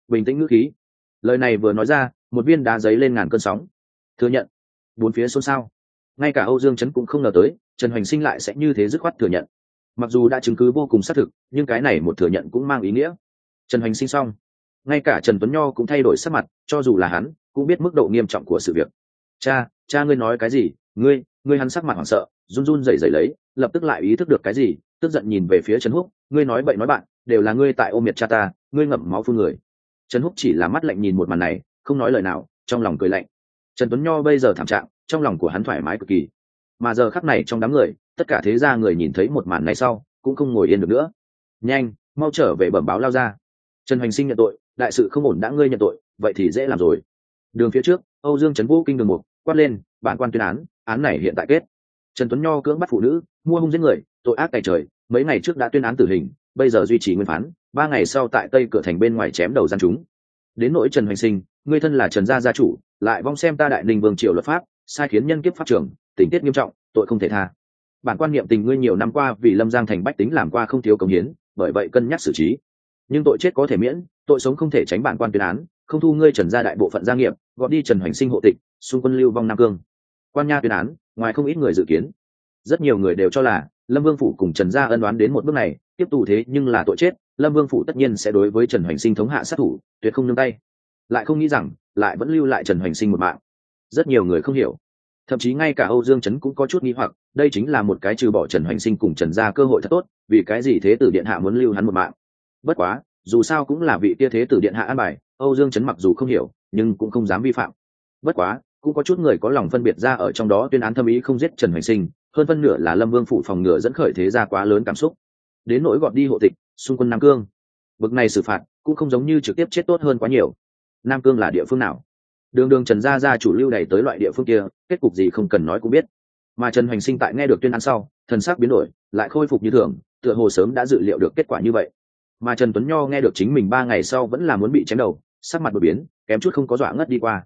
bình tĩnh ngữ khí. Lời này vừa nói ra, một viên đá giấy lên ngàn cơn sóng. Thừa nhận. Bốn phía xôn xao. Ngay cả Âu Dương Chấn cũng không ngờ tới Trần Hoành Sinh lại sẽ như thế dứt khoát thừa nhận. Mặc dù đã chứng cứ vô cùng xác thực, nhưng cái này một thừa nhận cũng mang ý nghĩa. Trần Hoành Sinh xong, ngay cả Trần Tuấn Nho cũng thay đổi sắc mặt, cho dù là hắn cũng biết mức độ nghiêm trọng của sự việc. Cha ngươi nói cái gì? Ngươi hắn sắc mặt hoảng sợ, run run rẩy rẩy lấy, lập tức lại ý thức được cái gì, tức giận nhìn về phía Trần Húc, ngươi nói bậy nói bạn, đều là ngươi tại ôm miệt cha ta, ngươi ngậm máu phun người. Trần Húc chỉ là mắt lạnh nhìn một màn này, không nói lời nào, trong lòng cười lạnh. Trần Tuấn Nho bây giờ thảm trạng, trong lòng của hắn thoải mái cực kỳ. Mà giờ khắc này trong đám người, tất cả thế gia người nhìn thấy một màn này sau, cũng không ngồi yên được nữa. Nhanh, mau trở về bẩm báo lao ra. Trần Hoành Sinh nhận tội, đại sự không ổn đã ngươi nhận tội, vậy thì dễ làm rồi. Đường phía trước, Âu Dương Trấn Vũ kinh đường mục quát lên, bản quan tuyên án này hiện tại kết. Trần Tuấn Nho cưỡng bắt phụ nữ, mua hung giết người, tội ác tày trời, mấy ngày trước đã tuyên án tử hình, bây giờ duy trì nguyên phán, 3 ngày sau tại Tây cửa thành bên ngoài chém đầu gian chúng. Đến nỗi Trần Hoành Sinh, ngươi thân là Trần gia gia chủ, lại vong xem ta Đại Ninh Vương triều luật pháp, sai khiến nhân kiếp pháp trưởng, tình tiết nghiêm trọng, tội không thể tha. Bản quan niệm tình ngươi nhiều năm qua vì Lâm Giang thành bách tính làm qua không thiếu cống hiến, bởi vậy cân nhắc xử trí. Nhưng tội chết có thể miễn, tội sống không thể tránh, bản quan tuyên án, không thu ngươi Trần gia đại bộ phận gia nghiệp, gọi đi Trần Hoành Sinh hộ tịch, xung quân lưu vong Nam Cương. Quan nha tuyên án, ngoài không ít người dự kiến, rất nhiều người đều cho là Lâm Vương phủ cùng Trần gia ân oán đến một bước này, tiếp tục thế nhưng là tội chết, Lâm Vương phủ tất nhiên sẽ đối với Trần Hoành Sinh thống hạ sát thủ, tuyệt không nương tay. Lại không nghĩ rằng, lại vẫn lưu lại Trần Hoành Sinh một mạng. Rất nhiều người không hiểu, thậm chí ngay cả Âu Dương Chấn cũng có chút nghi hoặc, đây chính là một cái trừ bỏ Trần Hoành Sinh cùng Trần gia cơ hội thật tốt, vì cái gì thế tử điện hạ muốn lưu hắn một mạng? Bất quá, dù sao cũng là vị tia thế tử điện hạ an bài, Âu Dương Chấn mặc dù không hiểu, nhưng cũng không dám vi phạm. Bất quá, cũng có chút người có lòng phân biệt ra ở trong đó tuyên án thâm ý không giết Trần Hoành Sinh, hơn phân nửa là Lâm Vương phủ phòng ngừa dẫn khởi thế gia quá lớn cảm xúc, đến nỗi gọt đi hộ tịch, xung quân Nam Cương. Bực này xử phạt cũng không giống như trực tiếp chết tốt hơn quá nhiều. Nam Cương là địa phương nào? Đường Trần gia gia chủ lưu đày tới loại địa phương kia, kết cục gì không cần nói cũng biết. Mà Trần Hoành Sinh tại nghe được tuyên án sau, thần sắc biến đổi, lại khôi phục như thường, tựa hồ sớm đã dự liệu được kết quả như vậy. Mà Trần Tuấn Nho nghe được chính mình 3 ngày sau vẫn là muốn bị chém đầu, sắc mặt đổi biến, kém chút không có dọa ngất đi qua.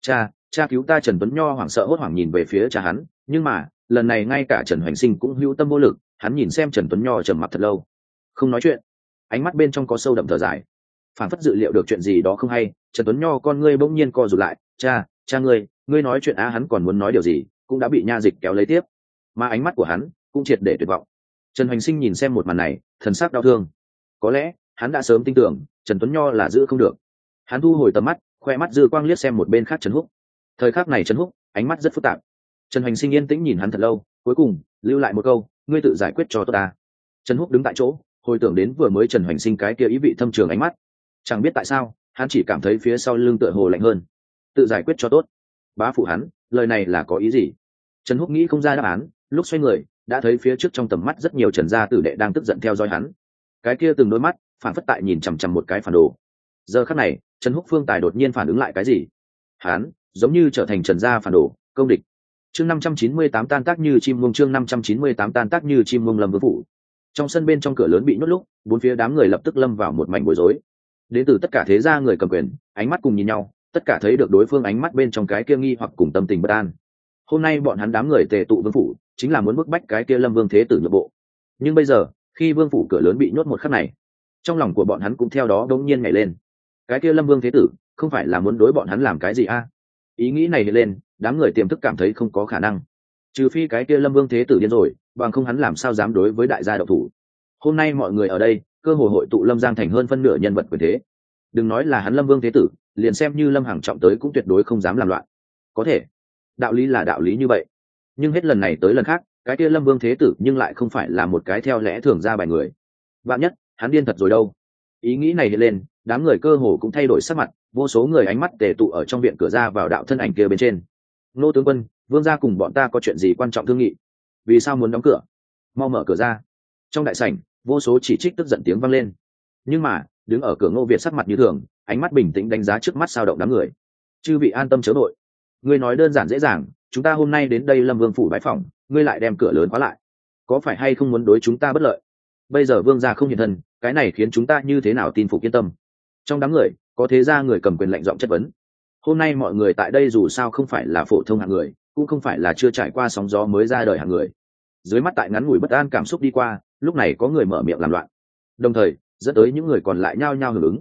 Cha cứu ta! Trần Tuấn Nho hoảng sợ hốt hoảng nhìn về phía cha hắn, nhưng mà lần này ngay cả Trần Hoành Sinh cũng hữu tâm vô lực, hắn nhìn xem Trần Tuấn Nho trầm mặc thật lâu, không nói chuyện, ánh mắt bên trong có sâu đậm thở dài, phản phất dự liệu được chuyện gì đó không hay. Trần Tuấn Nho con ngươi bỗng nhiên co rụt lại, cha ngươi nói chuyện hắn còn muốn nói điều gì, cũng đã bị nha dịch kéo lấy tiếp, mà ánh mắt của hắn cũng triệt để tuyệt vọng. Trần Hoành Sinh nhìn xem một màn này, thần sắc đau thương. Có lẽ hắn đã sớm tin tưởng Trần Tuấn Nho là giữ không được. Hắn thu hồi tầm mắt, khoe mắt dư quang liếc xem một bên khác Trần Húc. Thời khắc này Trần Húc ánh mắt rất phức tạp. Trần Hoành Sinh yên tĩnh nhìn hắn thật lâu, cuối cùng lưu lại một câu, ngươi tự giải quyết cho tôi ta. Trần Húc đứng tại chỗ, hồi tưởng đến vừa mới Trần Hoành Sinh cái kia ý vị thâm trường ánh mắt, chẳng biết tại sao hắn chỉ cảm thấy phía sau lưng tựa hồ lạnh hơn. Tự giải quyết cho tốt, bá phụ hắn lời này là có ý gì? Trần Húc nghĩ không ra đáp án, lúc xoay người đã thấy phía trước trong tầm mắt rất nhiều Trần gia tử đệ đang tức giận theo dõi hắn. Cái kia từng đôi mắt phản phất tại nhìn chằm chằm một cái phản đồ. Giờ khắc này Trần Húc Phương Tài đột nhiên phản ứng lại cái gì, hắn giống như trở thành Trần gia phản đồ, công địch. Chương 598 tan tác như chim muông. Chương 598 tan tác như chim muông. Lâm Vương phủ trong sân bên trong cửa lớn bị nhốt lúc, bốn phía đám người lập tức lâm vào một mảnh bối rối. Đến từ tất cả thế gia người cầm quyền, ánh mắt cùng nhìn nhau, tất cả thấy được đối phương ánh mắt bên trong cái kia nghi hoặc cùng tâm tình bất an. Hôm nay bọn hắn đám người tề tụ vương phủ, chính là muốn bức bách cái kia Lâm Vương thế tử nhượng bộ. Nhưng bây giờ, khi vương phủ cửa lớn bị nhốt một khắc này, trong lòng của bọn hắn cũng theo đó đống nhiên nhảy lên. Cái kia Lâm Vương thế tử, không phải là muốn đối bọn hắn làm cái gì a? Ý nghĩ này hiện lên, đám người tiềm thức cảm thấy không có khả năng. Trừ phi cái kia Lâm Vương thế tử điên rồi, bằng không hắn làm sao dám đối với đại gia động thủ. Hôm nay mọi người ở đây, cơ hội hội tụ Lâm Giang thành hơn phân nửa nhân vật quyền thế. Đừng nói là hắn Lâm Vương thế tử, liền xem như Lâm Hằng trọng tới cũng tuyệt đối không dám làm loạn. Có thể, đạo lý là đạo lý như vậy, nhưng hết lần này tới lần khác, cái kia Lâm Vương thế tử nhưng lại không phải là một cái theo lẽ thường ra bài người. Vạn nhất hắn điên thật rồi đâu. Ý nghĩ này hiện lên, đám người cơ hồ cũng thay đổi sắc mặt, vô số người ánh mắt tề tụ ở trong viện cửa ra vào đạo thân ảnh kia bên trên. Nô tướng quân, vương gia cùng bọn ta có chuyện gì quan trọng thương nghị? Vì sao muốn đóng cửa? Mau mở cửa ra. Trong đại sảnh, vô số chỉ trích tức giận tiếng vang lên. Nhưng mà đứng ở cửa Ngô Việt sắc mặt như thường, ánh mắt bình tĩnh đánh giá trước mắt sao động đám người. Chư vị an tâm chớ nội, ngươi nói đơn giản dễ dàng, chúng ta hôm nay đến đây Lâm Vương phủ bái phỏng, ngươi lại đem cửa lớn khóa lại, có phải hay không muốn đối chúng ta bất lợi? Bây giờ vương gia không hiện thân, cái này khiến chúng ta như thế nào tin phục yên tâm? Trong đám người có thế gia người cầm quyền lạnh giọng chất vấn. Hôm nay mọi người tại đây dù sao không phải là phổ thông hạng người, cũng không phải là chưa trải qua sóng gió mới ra đời hạng người. Dưới mắt tại ngắn ngủi bất an cảm xúc đi qua, lúc này có người mở miệng làm loạn, đồng thời dẫn tới những người còn lại nhao nhao hưởng ứng.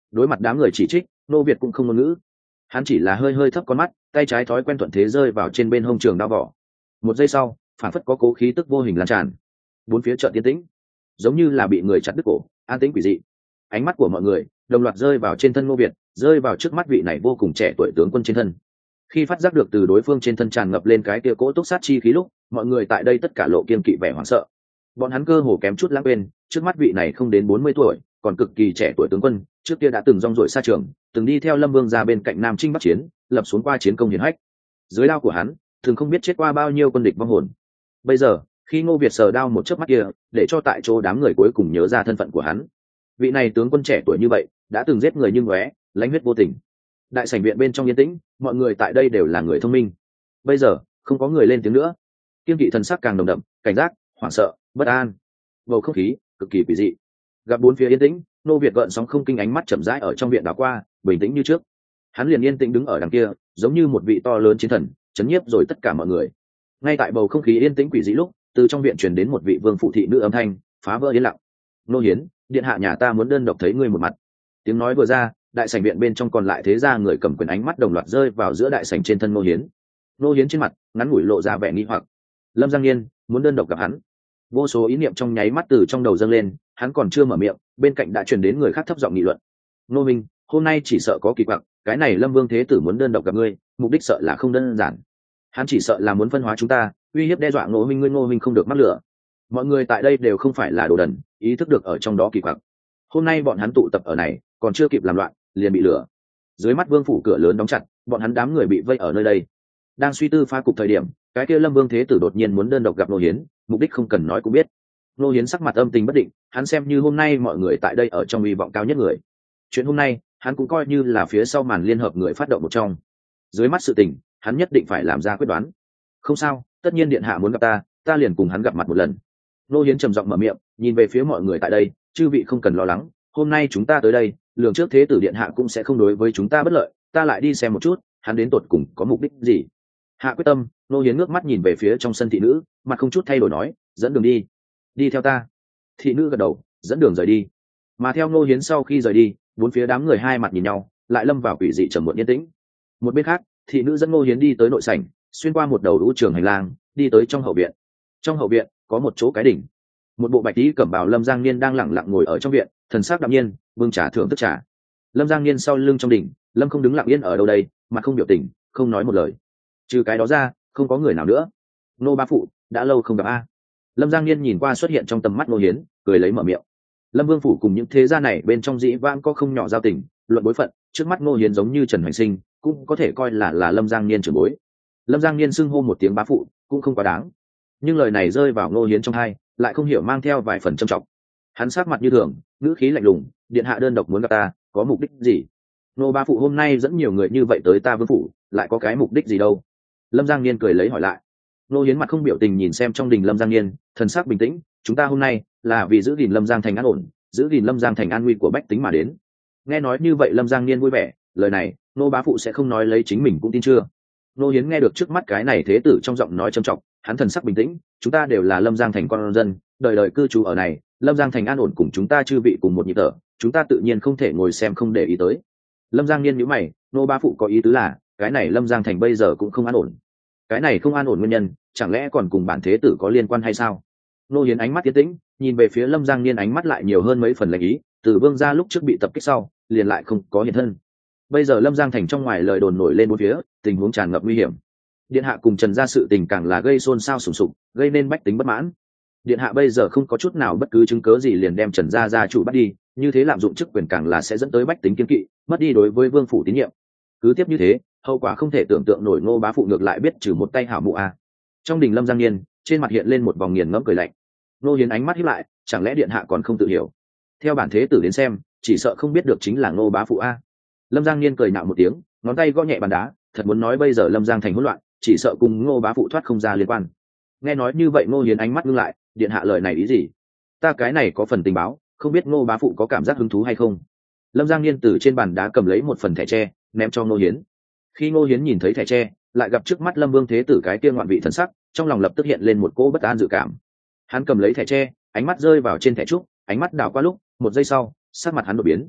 Đối mặt đám người chỉ trích, Ngô Việt cũng không ngôn ngữ. Hắn chỉ là hơi hơi thấp con mắt, tay trái thói quen thuận thế rơi vào trên bên hông trường đao vỏ. Một giây sau, phản phất có cố khí tức vô hình lan tràn. Bốn phía chợt yên tĩnh, giống như là bị người chặt đứt cổ, an tĩnh quỷ dị. Ánh mắt của mọi người đồng loạt rơi vào trên thân Ngô Việt, rơi vào trước mắt vị này vô cùng trẻ tuổi tướng quân trên thân. Khi phát giác được từ đối phương trên thân tràn ngập lên cái kia cỗ túc sát chi khí lúc, mọi người tại đây tất cả lộ kiên kỵ vẻ hoảng sợ. Bọn hắn cơ hồ kém chút lãng quên, trước mắt vị này không đến 40 tuổi, còn cực kỳ trẻ tuổi tướng quân, trước kia đã từng rong ruổi xa trường, từng đi theo Lâm Vương ra bên cạnh Nam Chinh Bắc chiến, lập xuống qua chiến công hiển hách. Dưới đao của hắn, thường không biết chết qua bao nhiêu quân địch vong hồn. Bây giờ, khi Ngô Việt sờ đao một chớp mắt kia, để cho tại chỗ đám người cuối cùng nhớ ra thân phận của hắn. Vị này tướng quân trẻ tuổi như vậy, đã từng giết người như ngóe, lãnh huyết vô tình. Đại sảnh viện bên trong yên tĩnh, mọi người tại đây đều là người thông minh. Bây giờ, không có người lên tiếng nữa. Kiên kỵ thần sắc càng nồng đậm, cảnh giác, hoảng sợ, bất an. Bầu không khí cực kỳ quỷ dị. Gặp bốn phía yên tĩnh, Ngô Việt gợn sóng không kinh ánh mắt chậm rãi ở trong viện đảo qua, bình tĩnh như trước. Hắn liền yên tĩnh đứng ở đằng kia, giống như một vị to lớn chiến thần, chấn nhiếp rồi tất cả mọi người. Ngay tại bầu không khí yên tĩnh quỷ dị lúc, từ trong viện truyền đến một vị vương phụ thị nữ âm thanh, phá vỡ yên lặng. Ngô Hiến, điện hạ nhà ta muốn đơn độc thấy ngươi một mặt. Tiếng nói vừa ra, đại sảnh viện bên trong còn lại thế gia người cầm quyền ánh mắt đồng loạt rơi vào giữa đại sảnh trên thân Ngô Hiến. Ngô Hiến trên mặt ngắn ngủi lộ ra vẻ nghi hoặc. Lâm Giang Niên muốn đơn độc gặp hắn. Vô số ý niệm trong nháy mắt từ trong đầu dâng lên, hắn còn chưa mở miệng, bên cạnh đã truyền đến người khác thấp giọng nghị luận. Ngô Minh, hôm nay chỉ sợ có kỳ quặc, cái này Lâm Vương thế tử muốn đơn độc gặp ngươi, mục đích sợ là không đơn giản. Hắn chỉ sợ là muốn phân hóa chúng ta, uy hiếp đe dọa Ngô Minh, ngươi Ngô Minh không được mắc lửa. Mọi người tại đây đều không phải là đồ đần, ý thức được ở trong đó kỳ quặc. Hôm nay bọn hắn tụ tập ở này, còn chưa kịp làm loạn, liền bị lửa. Dưới mắt vương phủ cửa lớn đóng chặt, bọn hắn đám người bị vây ở nơi đây. Đang suy tư phá cục thời điểm, cái kia Lâm Vương thế tử đột nhiên muốn đơn độc gặp Ngô Hiến, mục đích không cần nói cũng biết. Ngô Hiến sắc mặt âm tình bất định, hắn xem như hôm nay mọi người tại đây ở trong hy vọng cao nhất người. Chuyện hôm nay, hắn cũng coi như là phía sau màn liên hợp người phát động một trong. Dưới mắt sự tình, hắn nhất định phải làm ra quyết đoán. Không sao, tất nhiên điện hạ muốn gặp ta, ta liền cùng hắn gặp mặt một lần. Ngô Hiến trầm giọng mở miệng, nhìn về phía mọi người tại đây, chư vị không cần lo lắng, hôm nay chúng ta tới đây, lường trước thế tử điện hạ cũng sẽ không đối với chúng ta bất lợi, ta lại đi xem một chút, hắn đến tột cùng có mục đích gì. Hạ quyết tâm, Ngô Hiến ngước mắt nhìn về phía trong sân thị nữ, mặt không chút thay đổi nói, dẫn đường đi. Đi theo ta. Thị nữ gật đầu, dẫn đường rời đi. Mà theo Ngô Hiến sau khi rời đi, bốn phía đám người hai mặt nhìn nhau, lại lâm vào quỷ dị trầm muộn yên tĩnh. Một bên khác, thị nữ dẫn Ngô Hiến đi tới nội sảnh, xuyên qua một đầu đũ trường hành lang, đi tới trong hậu viện. Trong hậu viện có một chỗ cái đỉnh, một bộ bạch tí cẩm bào Lâm Giang Niên đang lẳng lặng ngồi ở trong viện, thần sắc đạm nhiên, bưng trà thưởng thức trà. Lâm Giang Niên sau lưng trong đỉnh, Lâm không đứng lặng yên ở đâu đây, mặt không biểu tình, không nói một lời. Trừ cái đó ra, không có người nào nữa. Nô bá phụ, đã lâu không gặp a. Lâm Giang Niên nhìn qua xuất hiện trong tầm mắt Ngô Hiến, cười lấy mở miệng. Lâm Vương phủ cùng những thế gia này bên trong dĩ vãng có không nhỏ giao tình, luận bối phận, trước mắt Ngô Hiến giống như Trần Hoành Sinh, cũng có thể coi là Lâm Giang Niên trưởng bối. Lâm Giang Niên xưng hô một tiếng bá phụ, cũng không quá đáng. Nhưng lời này rơi vào Ngô Hiến trong tai, lại không hiểu mang theo vài phần trầm trọng. Hắn sắc mặt như thường, ngữ khí lạnh lùng, điện hạ đơn độc muốn gặp ta, có mục đích gì? Nô bá phụ hôm nay dẫn nhiều người như vậy tới ta Vương phủ, lại có cái mục đích gì đâu? Lâm Giang Niên cười lấy hỏi lại. Ngô Hiến mặt không biểu tình nhìn xem trong đình Lâm Giang Niên, thần sắc bình tĩnh, chúng ta hôm nay là vì giữ gìn Lâm Giang thành an ổn, giữ gìn Lâm Giang thành an nguy của bách tính mà đến. Nghe nói như vậy Lâm Giang Niên vui vẻ, lời này nô bá phụ sẽ không nói lấy chính mình cũng tin chưa. Ngô Hiến nghe được trước mắt cái này thế tử trong giọng nói trầm trọng, hắn thần sắc bình tĩnh, chúng ta đều là Lâm Giang thành con dân, đời đời cư trú ở này, Lâm Giang thành an ổn cùng chúng ta chư vị cùng một nhịp thở, chúng ta tự nhiên không thể ngồi xem không để ý tới. Lâm Giang Niên nhíu mày, nô bá phụ có ý tứ là cái này Lâm Giang thành bây giờ cũng không an ổn. Cái này không an ổn nguyên nhân, chẳng lẽ còn cùng bản thế tử có liên quan hay sao? Ngô Hiến ánh mắt tiến tĩnh, nhìn về phía Lâm Giang Niên ánh mắt lại nhiều hơn mấy phần lạnh ý, từ Vương gia lúc trước bị tập kích sau, liền lại không có hiện thân. Bây giờ Lâm Giang thành trong ngoài lời đồn nổi lên bốn phía, tình huống tràn ngập nguy hiểm. Điện hạ cùng Trần gia sự tình càng là gây xôn xao sùng sục, gây nên bách tính bất mãn. Điện hạ bây giờ không có chút nào bất cứ chứng cớ gì liền đem Trần gia gia chủ bắt đi, như thế lạm dụng chức quyền càng là sẽ dẫn tới bách tính kiêng kỵ, mất đi đối với vương phủ tín nhiệm. Cứ tiếp như thế, hậu quả không thể tưởng tượng nổi. Ngô bá phụ ngược lại biết trừ một tay hảo mụ a. Trong đình Lâm Giang Niên, trên mặt hiện lên một vòng nghiền ngẫm cười lạnh. Ngô Hiến ánh mắt híp lại, chẳng lẽ điện hạ còn không tự hiểu? Theo bản thế tử đến xem, chỉ sợ không biết được chính là Ngô bá phụ a. Lâm Giang Niên cười nạo một tiếng, ngón tay gõ nhẹ bàn đá, thật muốn nói bây giờ Lâm Giang thành hỗn loạn, chỉ sợ cùng Ngô bá phụ thoát không ra liên quan. Nghe nói như vậy Ngô Hiến ánh mắt ngưng lại, điện hạ lời này ý gì? Ta cái này có phần tình báo, không biết Ngô bá phụ có cảm giác hứng thú hay không? Lâm Giang Niên từ trên bàn đá cầm lấy một phần thẻ tre, ném cho Ngô Hiến. Khi Ngô Hiến nhìn thấy thẻ tre, lại gặp trước mắt Lâm Vương thế tử cái kia ngoạn vị thần sắc, trong lòng lập tức hiện lên một cỗ bất an dự cảm. Hắn cầm lấy thẻ tre, ánh mắt rơi vào trên thẻ trúc, ánh mắt đảo qua lúc, một giây sau, sắc mặt hắn đột biến.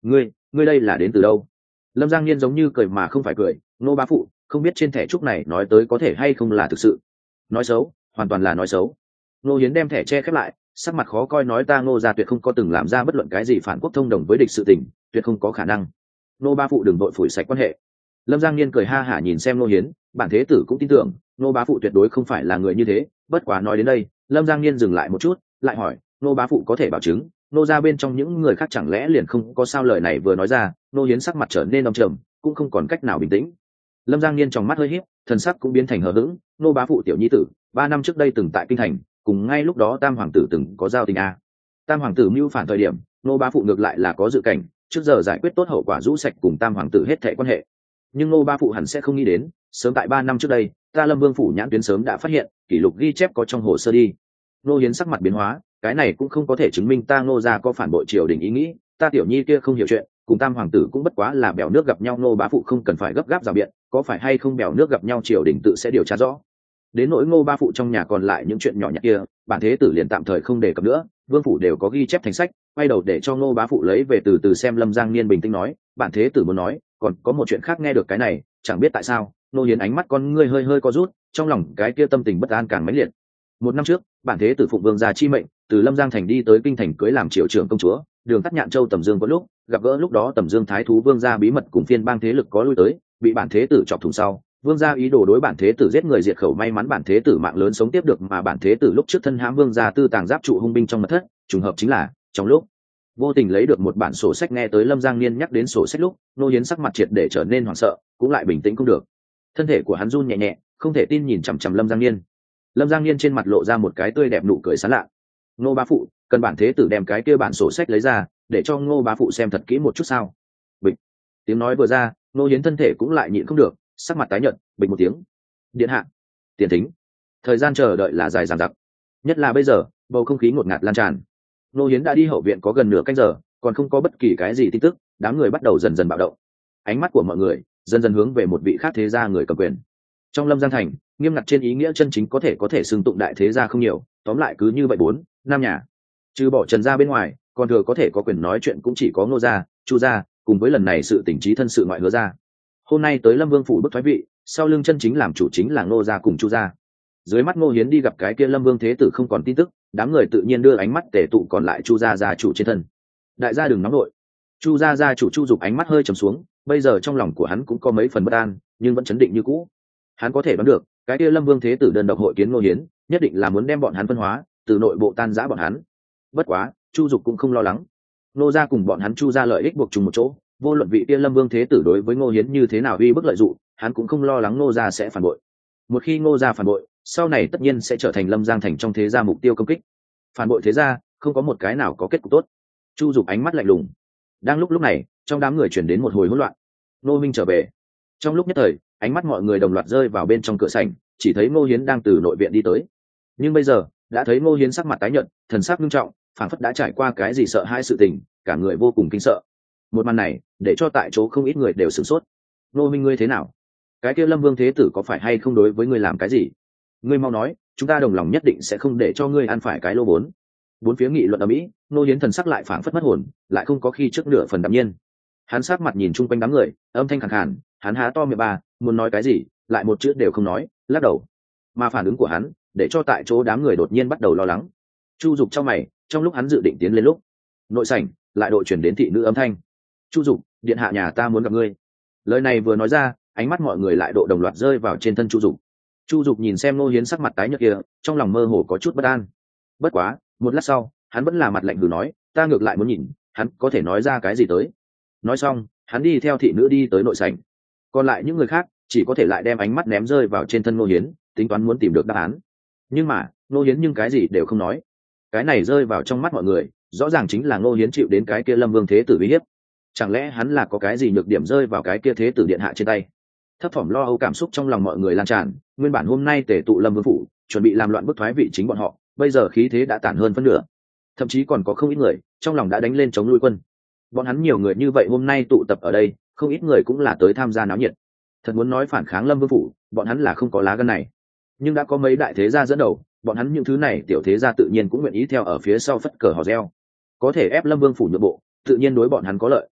Ngươi đây là đến từ đâu? Lâm Giang Niên giống như cười mà không phải cười. Ngô bá phụ, không biết trên thẻ trúc này nói tới có thể hay không là thực sự. Nói xấu, hoàn toàn là nói xấu. Ngô Hiến đem thẻ che khép lại, sắc mặt khó coi nói ta Ngô gia tuyệt không có từng làm ra bất luận cái gì phản quốc thông đồng với địch sự tình, tuyệt không có khả năng. Ngô bá phụ đừng vội phủi sạch quan hệ. Lâm Giang Niên cười ha hả nhìn xem Ngô Hiến, bản thế tử cũng tin tưởng Ngô bá phụ tuyệt đối không phải là người như thế. Bất quá nói đến đây, Lâm Giang Niên dừng lại một chút, lại hỏi, Ngô bá phụ có thể bảo chứng Ngô gia bên trong những người khác chẳng lẽ liền không có sao? Lời này vừa nói ra, Ngô Hiến sắc mặt trở nên đông trầm, cũng không còn cách nào bình tĩnh. Lâm Giang Niên trong mắt hơi híp, thần sắc cũng biến thành hờ hững. Ngô bá phụ tiểu nhi tử 3 năm trước đây từng tại kinh thành cùng ngay lúc đó Tam hoàng tử từng có giao tình a. Tam hoàng tử mưu phản thời điểm, Ngô bá phụ ngược lại là có dự cảnh, trước giờ giải quyết tốt hậu quả rũ sạch cùng Tam hoàng tử hết thảy quan hệ. Nhưng Ngô bá phụ hẳn sẽ không nghĩ đến, sớm tại 3 năm trước đây, ta Lâm Vương phủ nhãn tuyến sớm đã phát hiện, kỷ lục ghi chép có trong hồ sơ đi. Ngô Hiến sắc mặt biến hóa, cái này cũng không có thể chứng minh ta Ngô gia có phản bội triều đình ý nghĩ, ta tiểu nhi kia không hiểu chuyện, cùng Tam hoàng tử cũng bất quá là bèo nước gặp nhau. Ngô bá phụ không cần phải gấp gáp rào biện, có phải hay không bèo nước gặp nhau triều đình tự sẽ điều tra rõ. Đến nỗi Ngô bá phụ trong nhà còn lại những chuyện nhỏ nhặt kia, bản thế tử liền tạm thời không đề cập nữa, vương phủ đều có ghi chép thành sách, quay đầu để cho Ngô bá phụ lấy về từ từ xem. Lâm Giang Niên bình tĩnh nói, bản thế tử muốn nói, còn có một chuyện khác. Nghe được cái này, chẳng biết tại sao, Ngô Hiến ánh mắt con ngươi hơi hơi co rút, trong lòng cái kia tâm tình bất an càng mãnh liệt. 1 năm trước, bản thế tử phụng vương gia chi mệnh, từ Lâm Giang thành đi tới kinh thành cưới làm triệu trưởng công chúa, đường tắt Nhạn Châu Tầm Dương có lúc gặp gỡ lúc đó Tầm Dương thái thú vương gia bí mật cùng phiên bang thế lực có lui tới, bị bản thế tử chọc thủng sau, vương gia ý đồ đối bản thế tử giết người diệt khẩu, may mắn bản thế tử mạng lớn sống tiếp được, mà bản thế tử lúc trước thân hãm vương gia tư tàng giáp trụ hung binh trong mật thất, trùng hợp chính là trong lúc vô tình lấy được một bản sổ sách. Nghe tới Lâm Giang Niên nhắc đến sổ sách lúc, Ngô Hiến sắc mặt triệt để trở nên hoảng sợ, cũng lại bình tĩnh không được. Thân thể của hắn run nhẹ nhẹ, không thể tin nhìn chằm chằm Lâm Giang Niên. Lâm Giang Niên trên mặt lộ ra một cái tươi đẹp nụ cười sán lạ. Ngô bá phụ, cần bản thế tử đem cái kia bản sổ sách lấy ra, để cho Ngô bá phụ xem thật kỹ một chút sao? Bịch. Tiếng nói vừa ra, Ngô Hiến thân thể cũng lại nhịn không được, sắc mặt tái nhợt, bịch một tiếng. Điện hạ, tiền thính. Thời gian chờ đợi là dài dằng dặc, nhất là bây giờ, bầu không khí ngột ngạt lan tràn. Ngô Hiến đã đi hậu viện có gần nửa canh giờ, còn không có bất kỳ cái gì tin tức, đám người bắt đầu dần dần bạo động. Ánh mắt của mọi người dần dần hướng về một vị khác thế gia người cầm quyền. Trong Lâm Giang thành, nghiêm ngặt trên ý nghĩa chân chính có thể xưng tụng đại thế gia không nhiều, tóm lại cứ như vậy 4-5 nhà. Trừ bỏ Trần gia bên ngoài, còn thừa có thể có quyền nói chuyện cũng chỉ có Ngô gia, Chu gia, cùng với lần này sự tình trí thân sự ngoại Hứa gia. Hôm nay tới Lâm Vương phủ bức thoái vị, sau lưng chân chính làm chủ chính là Ngô gia cùng Chu gia. Dưới mắt Ngô Hiến đi gặp cái kia Lâm Vương thế tử không còn tin tức, đám người tự nhiên đưa ánh mắt tề tụ còn lại Chu gia gia chủ trên thân. Đại gia đừng nóng nội. Chu gia gia chủ Chu Dục ánh mắt hơi trầm xuống, bây giờ trong lòng của hắn cũng có mấy phần bất an, nhưng vẫn chấn định như cũ. Hắn có thể đoán được, cái kia Lâm Vương thế tử đơn độc hội kiến Ngô Hiến, nhất định là muốn đem bọn hắn phân hóa, từ nội bộ tan rã bọn hắn. Bất quá, Chu Dục cũng không lo lắng. Ngô gia cùng bọn hắn Chu gia lợi ích buộc chung một chỗ, vô luận vị kia Lâm Vương thế tử đối với Ngô Hiến như thế nào uy bức lợi dụng, hắn cũng không lo lắng Ngô gia sẽ phản bội. Một khi Ngô gia phản bội, sau này tất nhiên sẽ trở thành Lâm Giang thành trong thế gia mục tiêu công kích. Phản bội thế gia, không có một cái nào có kết cục tốt. Chu Dục ánh mắt lạnh lùng. Đang lúc này, trong đám người chuyển đến một hồi hỗn loạn. Ngô Minh trở về. Trong lúc nhất thời, ánh mắt mọi người đồng loạt rơi vào bên trong cửa sảnh, chỉ thấy Ngô Hiến đang từ nội viện đi tới. Nhưng bây giờ, đã thấy Ngô Hiến sắc mặt tái nhợt, thần sắc nghiêm trọng, phảng phất đã trải qua cái gì sợ hãi sự tình, cả người vô cùng kinh sợ. Một màn này, để cho tại chỗ không ít người đều sửng sốt. Ngô Minh ngươi thế nào? Cái kia Lâm Vương thế tử có phải hay không đối với ngươi làm cái gì? Ngươi mau nói, chúng ta đồng lòng nhất định sẽ không để cho ngươi ăn phải cái lô vốn. Bốn phía nghị luận ầm ĩ, Ngô Hiến thần sắc lại phảng phất mất hồn, lại không có khi trước nửa phần đạm nhiên. Hắn sát mặt nhìn chung quanh đám người, âm thanh khàn khàn, hắn há to miệng bà, muốn nói cái gì, lại một chữ đều không nói, lắc đầu. Mà phản ứng của hắn, để cho tại chỗ đám người đột nhiên bắt đầu lo lắng. Chu Dục trong mày, trong lúc hắn dự định tiến lên lúc, nội sảnh lại đội chuyển đến thị nữ âm thanh. Chu Dục, điện hạ nhà ta muốn gặp ngươi. Lời này vừa nói ra, ánh mắt mọi người lại độ đồng loạt rơi vào trên thân Chu Dục. Chu Dục nhìn xem Ngô Hiến sắc mặt tái nhợt kia, trong lòng mơ hồ có chút bất an. Bất quá, một lát sau, hắn vẫn là mặt lạnh hừ nói, ta ngược lại muốn nhìn, hắn có thể nói ra cái gì tới. Nói xong, hắn đi theo thị nữ đi tới nội sảnh. Còn lại những người khác chỉ có thể lại đem ánh mắt ném rơi vào trên thân Ngô Hiến, tính toán muốn tìm được đáp án. Nhưng mà, Ngô Hiến nhưng cái gì đều không nói. Cái này rơi vào trong mắt mọi người, rõ ràng chính là Ngô Hiến chịu đến cái kia Lâm Vương thế tử uy hiếp. Chẳng lẽ hắn là có cái gì nhược điểm rơi vào cái kia thế tử điện hạ trên tay? Thấp thỏm lo âu cảm xúc trong lòng mọi người lan tràn, nguyên bản hôm nay tề tụ Lâm Vương phủ, chuẩn bị làm loạn bức thoái vị chính bọn họ, bây giờ khí thế đã tản hơn phân nửa. Thậm chí còn có không ít người trong lòng đã đánh lên chống lui quân. Bọn hắn nhiều người như vậy hôm nay tụ tập ở đây, không ít người cũng là tới tham gia náo nhiệt. Thật muốn nói phản kháng Lâm Vương phủ, bọn hắn là không có lá gan này. Nhưng đã có mấy đại thế gia dẫn đầu, bọn hắn những thứ này tiểu thế gia tự nhiên cũng nguyện ý theo ở phía sau phất cờ hò reo. Có thể ép Lâm Vương phủ nhượng bộ, tự nhiên đối bọn hắn có lợi.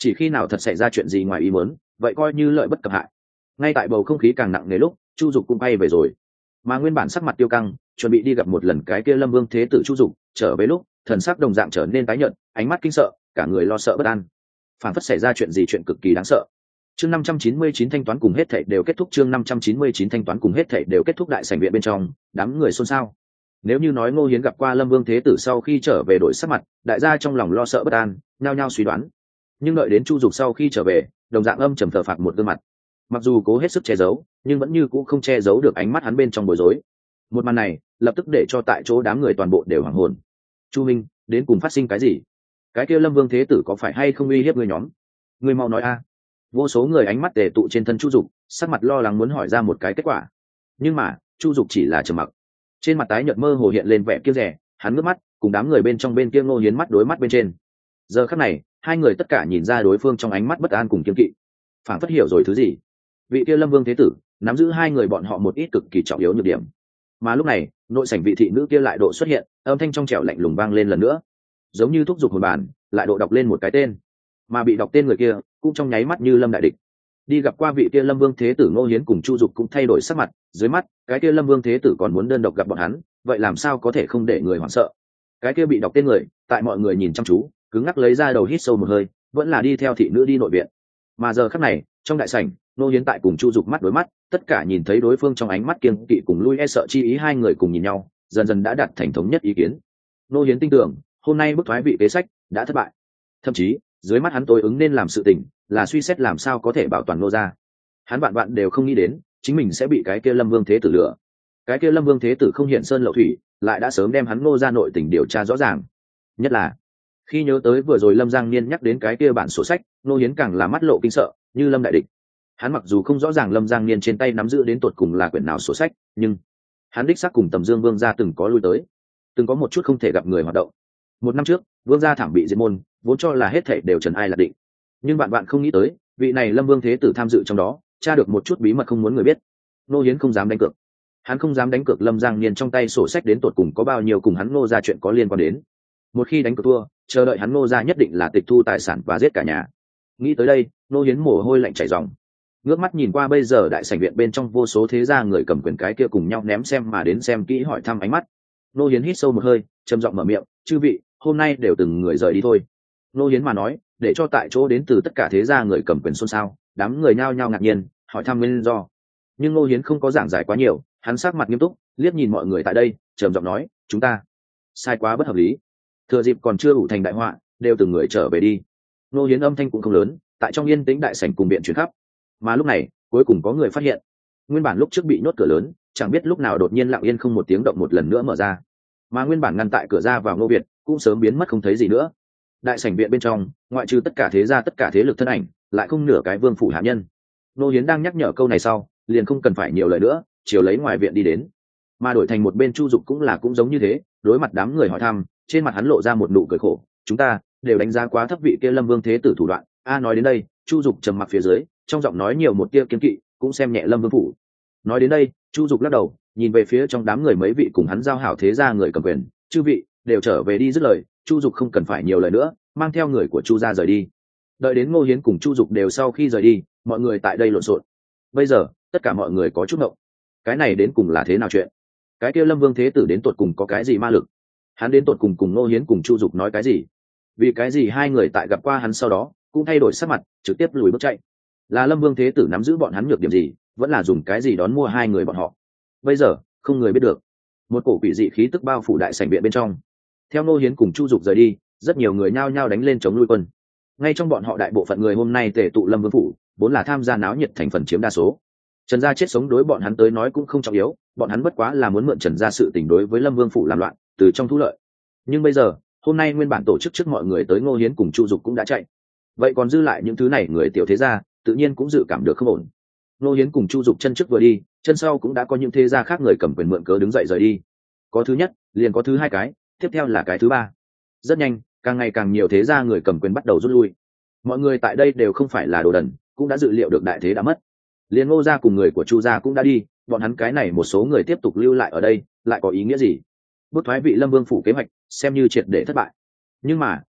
chỉ khi nào thật xảy ra chuyện gì ngoài ý muốn, vậy coi như lợi bất cập hại. Ngay tại bầu không khí càng nặng nề lúc, Chu Dục cũng bay về rồi, mà nguyên bản sắc mặt tiêu căng, chuẩn bị đi gặp một lần cái kia Lâm Vương Thế Tử Chu Dục, trở về lúc thần sắc đồng dạng trở nên tái nhợt, ánh mắt kinh sợ, cả người lo sợ bất an, phản phất xảy ra chuyện gì, chuyện cực kỳ đáng sợ. Chương 599 thanh toán cùng hết thảy đều kết thúc. Chương 599 thanh toán cùng hết thảy đều kết thúc. Đại sảnh viện bên trong, đám người xôn xao. Nếu như nói Ngô Hiến gặp qua Lâm Vương Thế Tử sau khi trở về đổi sắc mặt, đại gia trong lòng lo sợ bất an, nhao nhao suy đoán. Nhưng đợi đến Chu Dục sau khi trở về, đồng dạng âm trầm thờ phạc một gương mặt. Mặc dù cố hết sức che giấu, nhưng vẫn như cũ không che giấu được ánh mắt hắn bên trong bối rối. Một màn này, lập tức để cho tại chỗ đám người toàn bộ đều hoảng hồn. Chu Minh, đến cùng phát sinh cái gì? Cái kia Lâm Vương Thế Tử có phải hay không uy hiếp ngươi nhóm? Ngươi mau nói a. Vô số người ánh mắt tề tụ trên thân Chu Dục, sắc mặt lo lắng muốn hỏi ra một cái kết quả. Nhưng mà, Chu Dục chỉ là trầm mặc. Trên mặt tái nhợt mơ hồ hiện lên vẻ kiêu rẻ, hắn ngước mắt, cùng đám người bên trong bên kia Ngô Hiến mắt đối mắt bên trên. Giờ khắc này, hai người tất cả nhìn ra đối phương trong ánh mắt bất an cùng kiêng kỵ. Phảng phất hiểu rồi thứ gì. Vị kia Lâm Vương Thế Tử nắm giữ hai người bọn họ một ít cực kỳ trọng yếu nhược điểm. Mà lúc này, nội sảnh vị thị nữ kia lại độ xuất hiện, âm thanh trong trẻo lạnh lùng vang lên lần nữa, giống như thúc giục hồn bản, lại độ đọc lên một cái tên. Mà bị đọc tên người kia cũng trong nháy mắt như lâm đại địch. Đi gặp qua vị kia Lâm Vương Thế Tử Ngô Hiến cùng Chu Dục cũng thay đổi sắc mặt, dưới mắt cái kia Lâm Vương Thế Tử còn muốn đơn độc gặp bọn hắn, vậy làm sao có thể không để người hoảng sợ. Cái kia bị đọc tên người, tại mọi người nhìn chăm chú, cứng ngắc lấy ra đầu hít sâu một hơi, vẫn là đi theo thị nữ đi nội viện. Mà giờ khắc này, trong đại sảnh, Ngô Hiến tại cùng Chu Dục mắt đối mắt, tất cả nhìn thấy đối phương trong ánh mắt kiêng kỵ cùng lui e sợ chi ý, hai người cùng nhìn nhau, dần dần đã đạt thành thống nhất ý kiến. Ngô Hiến tin tưởng, hôm nay bức thoái vị kế sách đã thất bại. Thậm chí, dưới mắt hắn tối ứng nên làm sự tình là suy xét làm sao có thể bảo toàn Ngô gia. Hắn vạn vạn đều không nghĩ đến chính mình sẽ bị cái kia Lâm Vương Thế Tử lừa. Cái kia Lâm Vương Thế Tử không hiện sơn lậu thủy, lại đã sớm đem hắn Ngô gia nội tình điều tra rõ ràng. Nhất là khi nhớ tới vừa rồi Lâm Giang Niên nhắc đến cái kia bản sổ sách, Ngô Hiến càng là mắt lộ kinh sợ, như lâm đại địch. Hắn mặc dù không rõ ràng Lâm Giang Niên trên tay nắm giữ đến tột cùng là quyển nào sổ sách, nhưng hắn đích xác cùng Tầm Dương Vương gia từng có lui tới, từng có một chút không thể gặp người hoạt động. Một năm trước, Vương gia thảm bị diệt môn, vốn cho là hết thảy đều trần ai lạc định, nhưng bạn bạn không nghĩ tới vị này Lâm Vương Thế Tử tham dự trong đó, tra được một chút bí mật không muốn người biết. Ngô Hiến không dám đánh cược, hắn không dám đánh cược Lâm Giang Niên trong tay sổ sách đến tột cùng có bao nhiêu cùng hắn Ngô gia chuyện có liên quan đến. Một khi đánh cược thua, chờ đợi hắn Ngô gia nhất định là tịch thu tài sản và giết cả nhà. Nghĩ tới đây, Ngô Hiến mồ hôi lạnh chảy ròng, ngước mắt nhìn qua bây giờ đại sảnh viện bên trong vô số thế gia người cầm quyền cái kia cùng nhau ném xem mà đến xem kỹ hỏi thăm ánh mắt. Ngô Hiến hít sâu một hơi, trầm giọng mở miệng, chư vị, hôm nay đều từng người rời đi thôi. Ngô Hiến mà nói, để cho tại chỗ đến từ tất cả thế gia người cầm quyền xôn xao, đám người nhao nhao ngạc nhiên hỏi thăm nguyên do. Nhưng Ngô Hiến không có giảng giải quá nhiều, hắn sắc mặt nghiêm túc, liếc nhìn mọi người tại đây, trầm giọng nói, chúng ta sai quá bất hợp lý, thừa dịp còn chưa ủ thành đại họa, đều từng người trở về đi. Ngô Hiến âm thanh cũng không lớn, tại trong yên tĩnh đại sảnh cùng biện truyền khắp. Mà lúc này, cuối cùng có người phát hiện, nguyên bản lúc trước bị nhốt cửa lớn, chẳng biết lúc nào đột nhiên lặng yên không một tiếng động một lần nữa mở ra, mà nguyên bản ngăn tại cửa ra vào Ngô Việt cũng sớm biến mất không thấy gì nữa. Đại sảnh viện bên trong, ngoại trừ tất cả thế gia tất cả thế lực thân ảnh, lại không nửa cái vương phủ hạ nhân. Ngô Hiến đang nhắc nhở câu này sau, liền không cần phải nhiều lời nữa, chiều lấy ngoài viện đi đến. Mà đổi thành một bên Chu Dục cũng giống như thế, đối mặt đám người hỏi thăm, trên mặt hắn lộ ra một nụ cười khổ, chúng ta đều đánh giá quá thấp vị kia Lâm Vương Thế Tử thủ đoạn. Nói đến đây, Chu Dục trầm mặc phía dưới, trong giọng nói nhiều một tia kiêng kỵ, cũng xem nhẹ Lâm Vương phủ. Nói đến đây, Chu Dục lắc đầu, nhìn về phía trong đám người mấy vị cùng hắn giao hảo thế gia người cầm quyền, chư vị đều trở về đi. Dứt lời, Chu Dục không cần phải nhiều lời nữa, mang theo người của Chu gia rời đi. Đợi đến Ngô Hiến cùng Chu Dục đều sau khi rời đi, mọi người tại đây lộn xộn. Bây giờ tất cả mọi người có chút ngộng, cái này đến cùng là thế nào chuyện? Cái kia Lâm Vương Thế Tử đến tột cùng có cái gì ma lực? Hắn đến tột cùng Ngô Hiến cùng Chu Dục nói cái gì? Vì cái gì hai người tại gặp qua hắn sau đó cũng thay đổi sắc mặt, trực tiếp lùi bước chạy? Là Lâm Vương Thế Tử nắm giữ bọn hắn nhược điểm gì, vẫn là dùng cái gì đón mua hai người bọn họ? Bây giờ không người biết được. Một cổ quỷ dị khí tức bao phủ đại sảnh viện bên trong. Theo Ngô Hiến cùng Chu Dục rời đi, rất nhiều người nhao nhao đánh lên chống nuôi quân. Ngay trong bọn họ đại bộ phận người hôm nay tề tụ Lâm Vương phủ, vốn là tham gia náo nhiệt thành phần chiếm đa số. Trần gia chết sống đối bọn hắn tới nói cũng không trọng yếu, bọn hắn bất quá là muốn mượn Trần gia sự tình đối với Lâm Vương phủ làm loạn, từ trong thu lợi. Nhưng bây giờ, hôm nay nguyên bản tổ chức trước mọi người tới, Ngô Hiến cùng Chu Dục cũng đã chạy. Vậy còn dư lại những thứ này người tiểu thế gia, tự nhiên cũng dự cảm được không ổn. Ngô Hiến cùng Chu Dục chân trước vừa đi, chân sau cũng đã có những thế gia khác người cầm quyền mượn cớ đứng dậy rời đi. Có thứ nhất, liền có thứ hai cái, tiếp theo là cái thứ ba. Rất nhanh, càng ngày càng nhiều thế gia người cầm quyền bắt đầu rút lui. Mọi người tại đây đều không phải là đồ đần, cũng đã dự liệu được đại thế đã mất. Liền Ngô gia cùng người của Chu gia cũng đã đi, bọn hắn cái này một số người tiếp tục lưu lại ở đây lại có ý nghĩa gì? Bức thoái vị Lâm Vương phủ kế hoạch xem như triệt để thất bại. Nhưng mà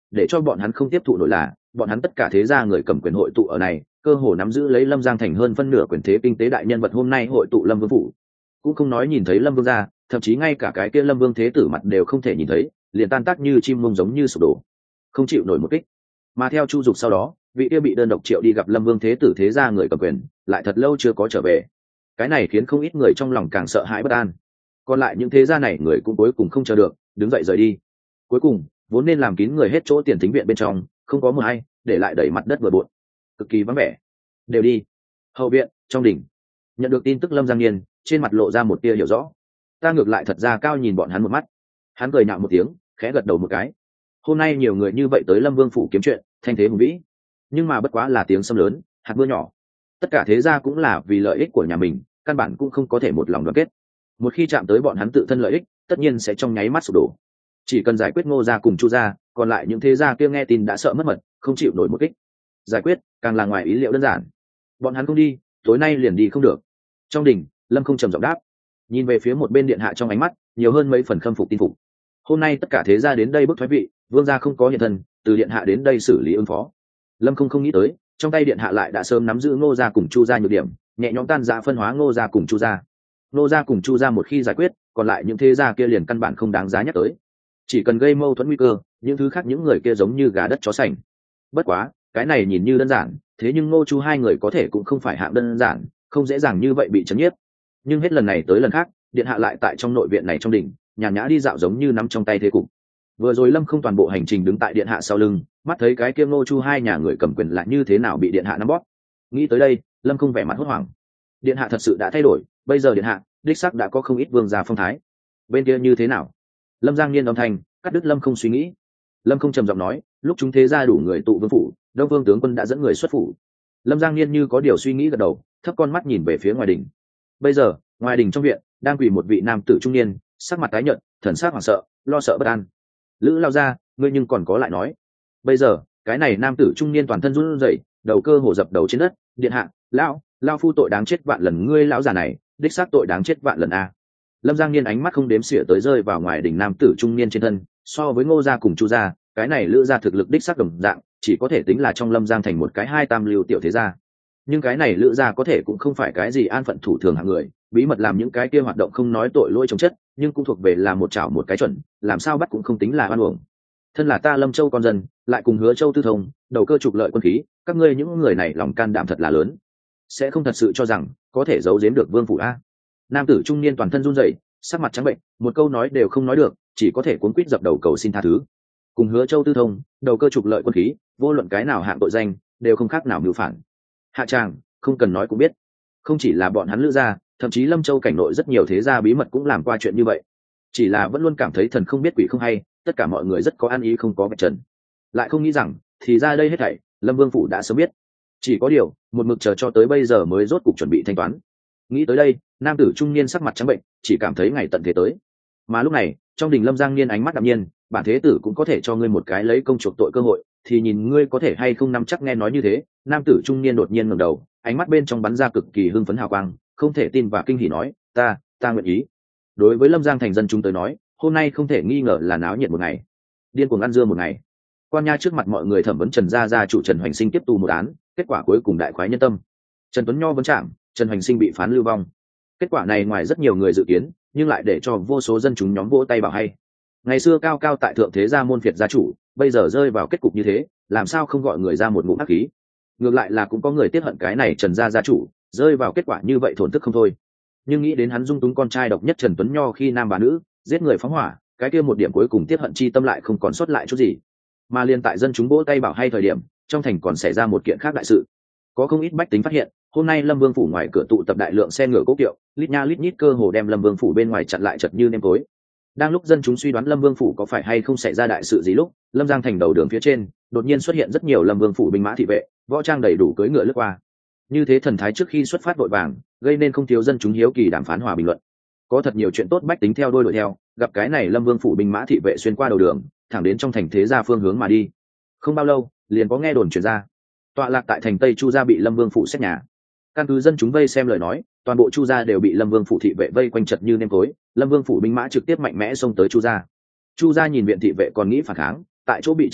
để cho bọn hắn không tiếp thụ nổi là bọn hắn tất cả thế gia người cầm quyền hội tụ ở này, cơ hồ nắm giữ lấy Lâm Giang thành hơn phân nửa quyền thế kinh tế đại nhân vật hôm nay hội tụ Lâm Vương phủ. Cũng không nói nhìn thấy Lâm Vương gia, thậm chí ngay cả cái kia Lâm Vương thế tử mặt đều không thể nhìn thấy, liền tan tác như chim mông giống như sụp đổ, không chịu nổi một kích. Mà theo Chu Dục sau đó, vị kia bị đơn độc triệu đi gặp Lâm Vương thế tử thế gia người cầm quyền, lại thật lâu chưa có trở về. Cái này khiến không ít người trong lòng càng sợ hãi bất an. Còn lại những thế gia này người cũng cuối cùng không chờ được, đứng dậy rời đi. Cuối cùng, vốn nên làm kín người hết chỗ tiền thính viện bên trong, không có một ai, để lại đẩy mặt đất bừa bộn, cực kỳ vắng vẻ. Đều đi. Hậu viện, trong đỉnh. Nhận được tin tức Lâm Giang Niên, trên mặt lộ ra một tia hiểu rõ. Ta ngược lại thật ra cao nhìn bọn hắn một mắt. Hắn cười nhạo một tiếng, khẽ gật đầu một cái. Hôm nay nhiều người như vậy tới Lâm Vương phủ kiếm chuyện, thanh thế hùng vĩ. Nhưng mà bất quá là tiếng sấm lớn, hạt mưa nhỏ. Tất cả thế gia cũng là vì lợi ích của nhà mình, căn bản cũng không có thể một lòng đoàn kết. Một khi chạm tới bọn hắn tự thân lợi ích, tất nhiên sẽ trong nháy mắt sụp đổ. Chỉ cần giải quyết Ngô gia cùng Chu gia, còn lại những thế gia kia nghe tin đã sợ mất mật, không chịu nổi một kích. Giải quyết càng là ngoài ý liệu đơn giản. Bọn hắn không đi, tối nay liền đi không được. Trong đình, Lâm không trầm giọng đáp, nhìn về phía một bên điện hạ trong ánh mắt nhiều hơn mấy phần khâm phục tin phục. Hôm nay tất cả thế gia đến đây bức thoái vị, vương gia không có hiện thân, từ điện hạ đến đây xử lý ứng phó. Lâm không nghĩ tới, trong tay điện hạ lại đã sớm nắm giữ Ngô gia cùng Chu gia nhược điểm, nhẹ nhõm tan rã phân hóa Ngô gia cùng Chu gia. Ngô gia cùng Chu gia một khi giải quyết, còn lại những thế gia kia liền căn bản không đáng giá nhắc tới. Chỉ cần gây mâu thuẫn nguy cơ, những thứ khác những người kia giống như gà đất chó sành. Bất quá, cái này nhìn như đơn giản, thế nhưng Ngô Chu hai người có thể cũng không phải hạng đơn giản, không dễ dàng như vậy bị chấn nhiếp. Nhưng hết lần này tới lần khác, điện hạ lại tại trong nội viện này trong đỉnh, nhàn nhã đi dạo giống như nắm trong tay thế cục. Vừa rồi Lâm không toàn bộ hành trình đứng tại điện hạ sau lưng, mắt thấy cái kia Ngô Chu hai nhà người cầm quyền lại như thế nào bị điện hạ nắm bóp. Nghĩ tới đây, Lâm không vẻ mặt hốt hoảng. Điện hạ thật sự đã thay đổi, bây giờ điện hạ đích xác đã có không ít vương gia phong thái. Bên kia như thế nào? Lâm Giang Niên âm thanh cắt đứt Lâm không suy nghĩ. Lâm không trầm giọng nói, lúc chúng thế gia đủ người tụ vương phủ, Đông Vương tướng quân đã dẫn người xuất phủ. Lâm Giang Niên như có điều suy nghĩ gật đầu, thấp con mắt nhìn về phía ngoài đình. Bây giờ, ngoài đình trong viện đang quỳ một vị nam tử trung niên, sắc mặt tái nhợt, thần sắc hoảng sợ, lo sợ bất an. Lữ lao ra, ngươi nhưng còn có lại nói. Bây giờ, cái này nam tử trung niên toàn thân run rẩy, đầu cơ hồ dập đầu trên đất, điện hạ, lão phu tội đáng chết vạn lần, ngươi lão già này đích xác tội đáng chết vạn lần a. Lâm Giang Niên ánh mắt không đếm xỉa tới rơi vào ngoài đỉnh nam tử trung niên trên thân, so với Ngô gia cùng Chu gia, cái này Lữ gia thực lực đích xác đồng dạng, chỉ có thể tính là trong Lâm Giang thành một cái hai tam lưu tiểu thế gia. Nhưng cái này Lữ gia có thể cũng không phải cái gì an phận thủ thường hạng người, bí mật làm những cái kia hoạt động không nói tội lỗi chống chất, nhưng cũng thuộc về là một chảo một cái chuẩn, làm sao bắt cũng không tính là oan uổng. Thân là ta Lâm Châu con dân, lại cùng Hứa Châu tư thông, đầu cơ trục lợi quân khí, các ngươi những người này lòng can đảm thật là lớn, sẽ không thật sự cho rằng có thể giấu giếm được vương phủ a. Nam tử trung niên toàn thân run rẩy, sắc mặt trắng bệnh, một câu nói đều không nói được, chỉ có thể cuống quýt dập đầu cầu xin tha thứ. Cùng Hứa Châu tư thông, đầu cơ trục lợi quân khí, vô luận cái nào hạng tội danh, đều không khác nào mưu phản. Hạ tràng, không cần nói cũng biết, không chỉ là bọn hắn Lữ gia, thậm chí Lâm Châu cảnh nội rất nhiều thế gia bí mật cũng làm qua chuyện như vậy. Chỉ là vẫn luôn cảm thấy thần không biết quỷ không hay, tất cả mọi người rất có ăn ý không có vạch trần, lại không nghĩ rằng thì ra đây hết thảy Lâm Vương phủ đã sớm biết, chỉ có điều một mực chờ cho tới bây giờ mới rốt cục chuẩn bị thanh toán. Nghĩ tới đây, nam tử trung niên sắc mặt trắng bệnh, chỉ cảm thấy ngày tận thế tới. Mà lúc này, trong đình Lâm Giang Niên ánh mắt đạm nhiên, bản thế tử cũng có thể cho ngươi một cái lấy công chuộc tội cơ hội, thì nhìn ngươi có thể hay không nắm chắc. Nghe nói như thế, nam tử trung niên đột nhiên ngẩng đầu, ánh mắt bên trong bắn ra cực kỳ hưng phấn hào quang, không thể tin và kinh hỉ nói, ta nguyện ý. Đối với Lâm Giang thành dân chúng tới nói, hôm nay không thể nghi ngờ là náo nhiệt một ngày, điên cuồng ăn dưa một ngày. Quan nha trước mặt mọi người thẩm vấn Trần gia chủ Trần Hoành Sinh tiếp tu một án, kết quả cuối cùng đại khoái nhân tâm. Trần Tuấn Nho vấn trạm, Trần Hoành Sinh bị phán lưu vong. Kết quả này ngoài rất nhiều người dự kiến, nhưng lại để cho vô số dân chúng nhóm vỗ tay bảo hay. Ngày xưa cao cao tại thượng thế gia môn phiệt gia chủ, bây giờ rơi vào kết cục như thế, làm sao không gọi người ra một ngụm ác khí. Ngược lại là cũng có người tiếc hận cái này Trần gia chủ, rơi vào kết quả như vậy thổn thức không thôi. Nhưng nghĩ đến hắn dung túng con trai độc nhất Trần Tuấn Nho khi nam bà nữ, giết người phóng hỏa, cái kia một điểm cuối cùng tiếc hận chi tâm lại không còn sót lại chút gì. Mà liên tại dân chúng vỗ tay bảo hay thời điểm, trong thành còn xảy ra một kiện khác đại sự. Có không ít bách tính phát hiện, hôm nay Lâm Vương phủ ngoài cửa tụ tập đại lượng xe ngựa cố kiệu, lít nha lít nhít cơ hồ đem Lâm Vương phủ bên ngoài chặn lại chật như nêm tối. Đang lúc dân chúng suy đoán Lâm Vương phủ có phải hay không xảy ra đại sự gì lúc, Lâm Giang thành đầu đường phía trên, đột nhiên xuất hiện rất nhiều Lâm Vương phủ binh mã thị vệ, võ trang đầy đủ cưỡi ngựa lướt qua. Như thế thần thái trước khi xuất phát vội vàng, gây nên không thiếu dân chúng hiếu kỳ đàm phán hòa bình luận. Có thật nhiều chuyện tốt bách tính theo đuôi đuổi theo, gặp cái này Lâm Vương phủ binh mã thị vệ xuyên qua đầu đường, thẳng đến trong thành thế gia phương hướng mà đi. Không bao lâu, liền có nghe đồn truyền ra, tọa lạc tại thành Tây Chu gia bị Lâm Vương phủ xét nhà. Căn cứ dân chúng vây xem lời nói, toàn bộ Chu gia đều bị Lâm Vương phủ thị vệ vây quanh chật như nêm tối, Lâm Vương phủ binh mã trực tiếp mạnh mẽ xông tới Chu gia. Chu gia nhìn viện thị vệ còn nghĩ phản kháng, tại chỗ bị chém giết,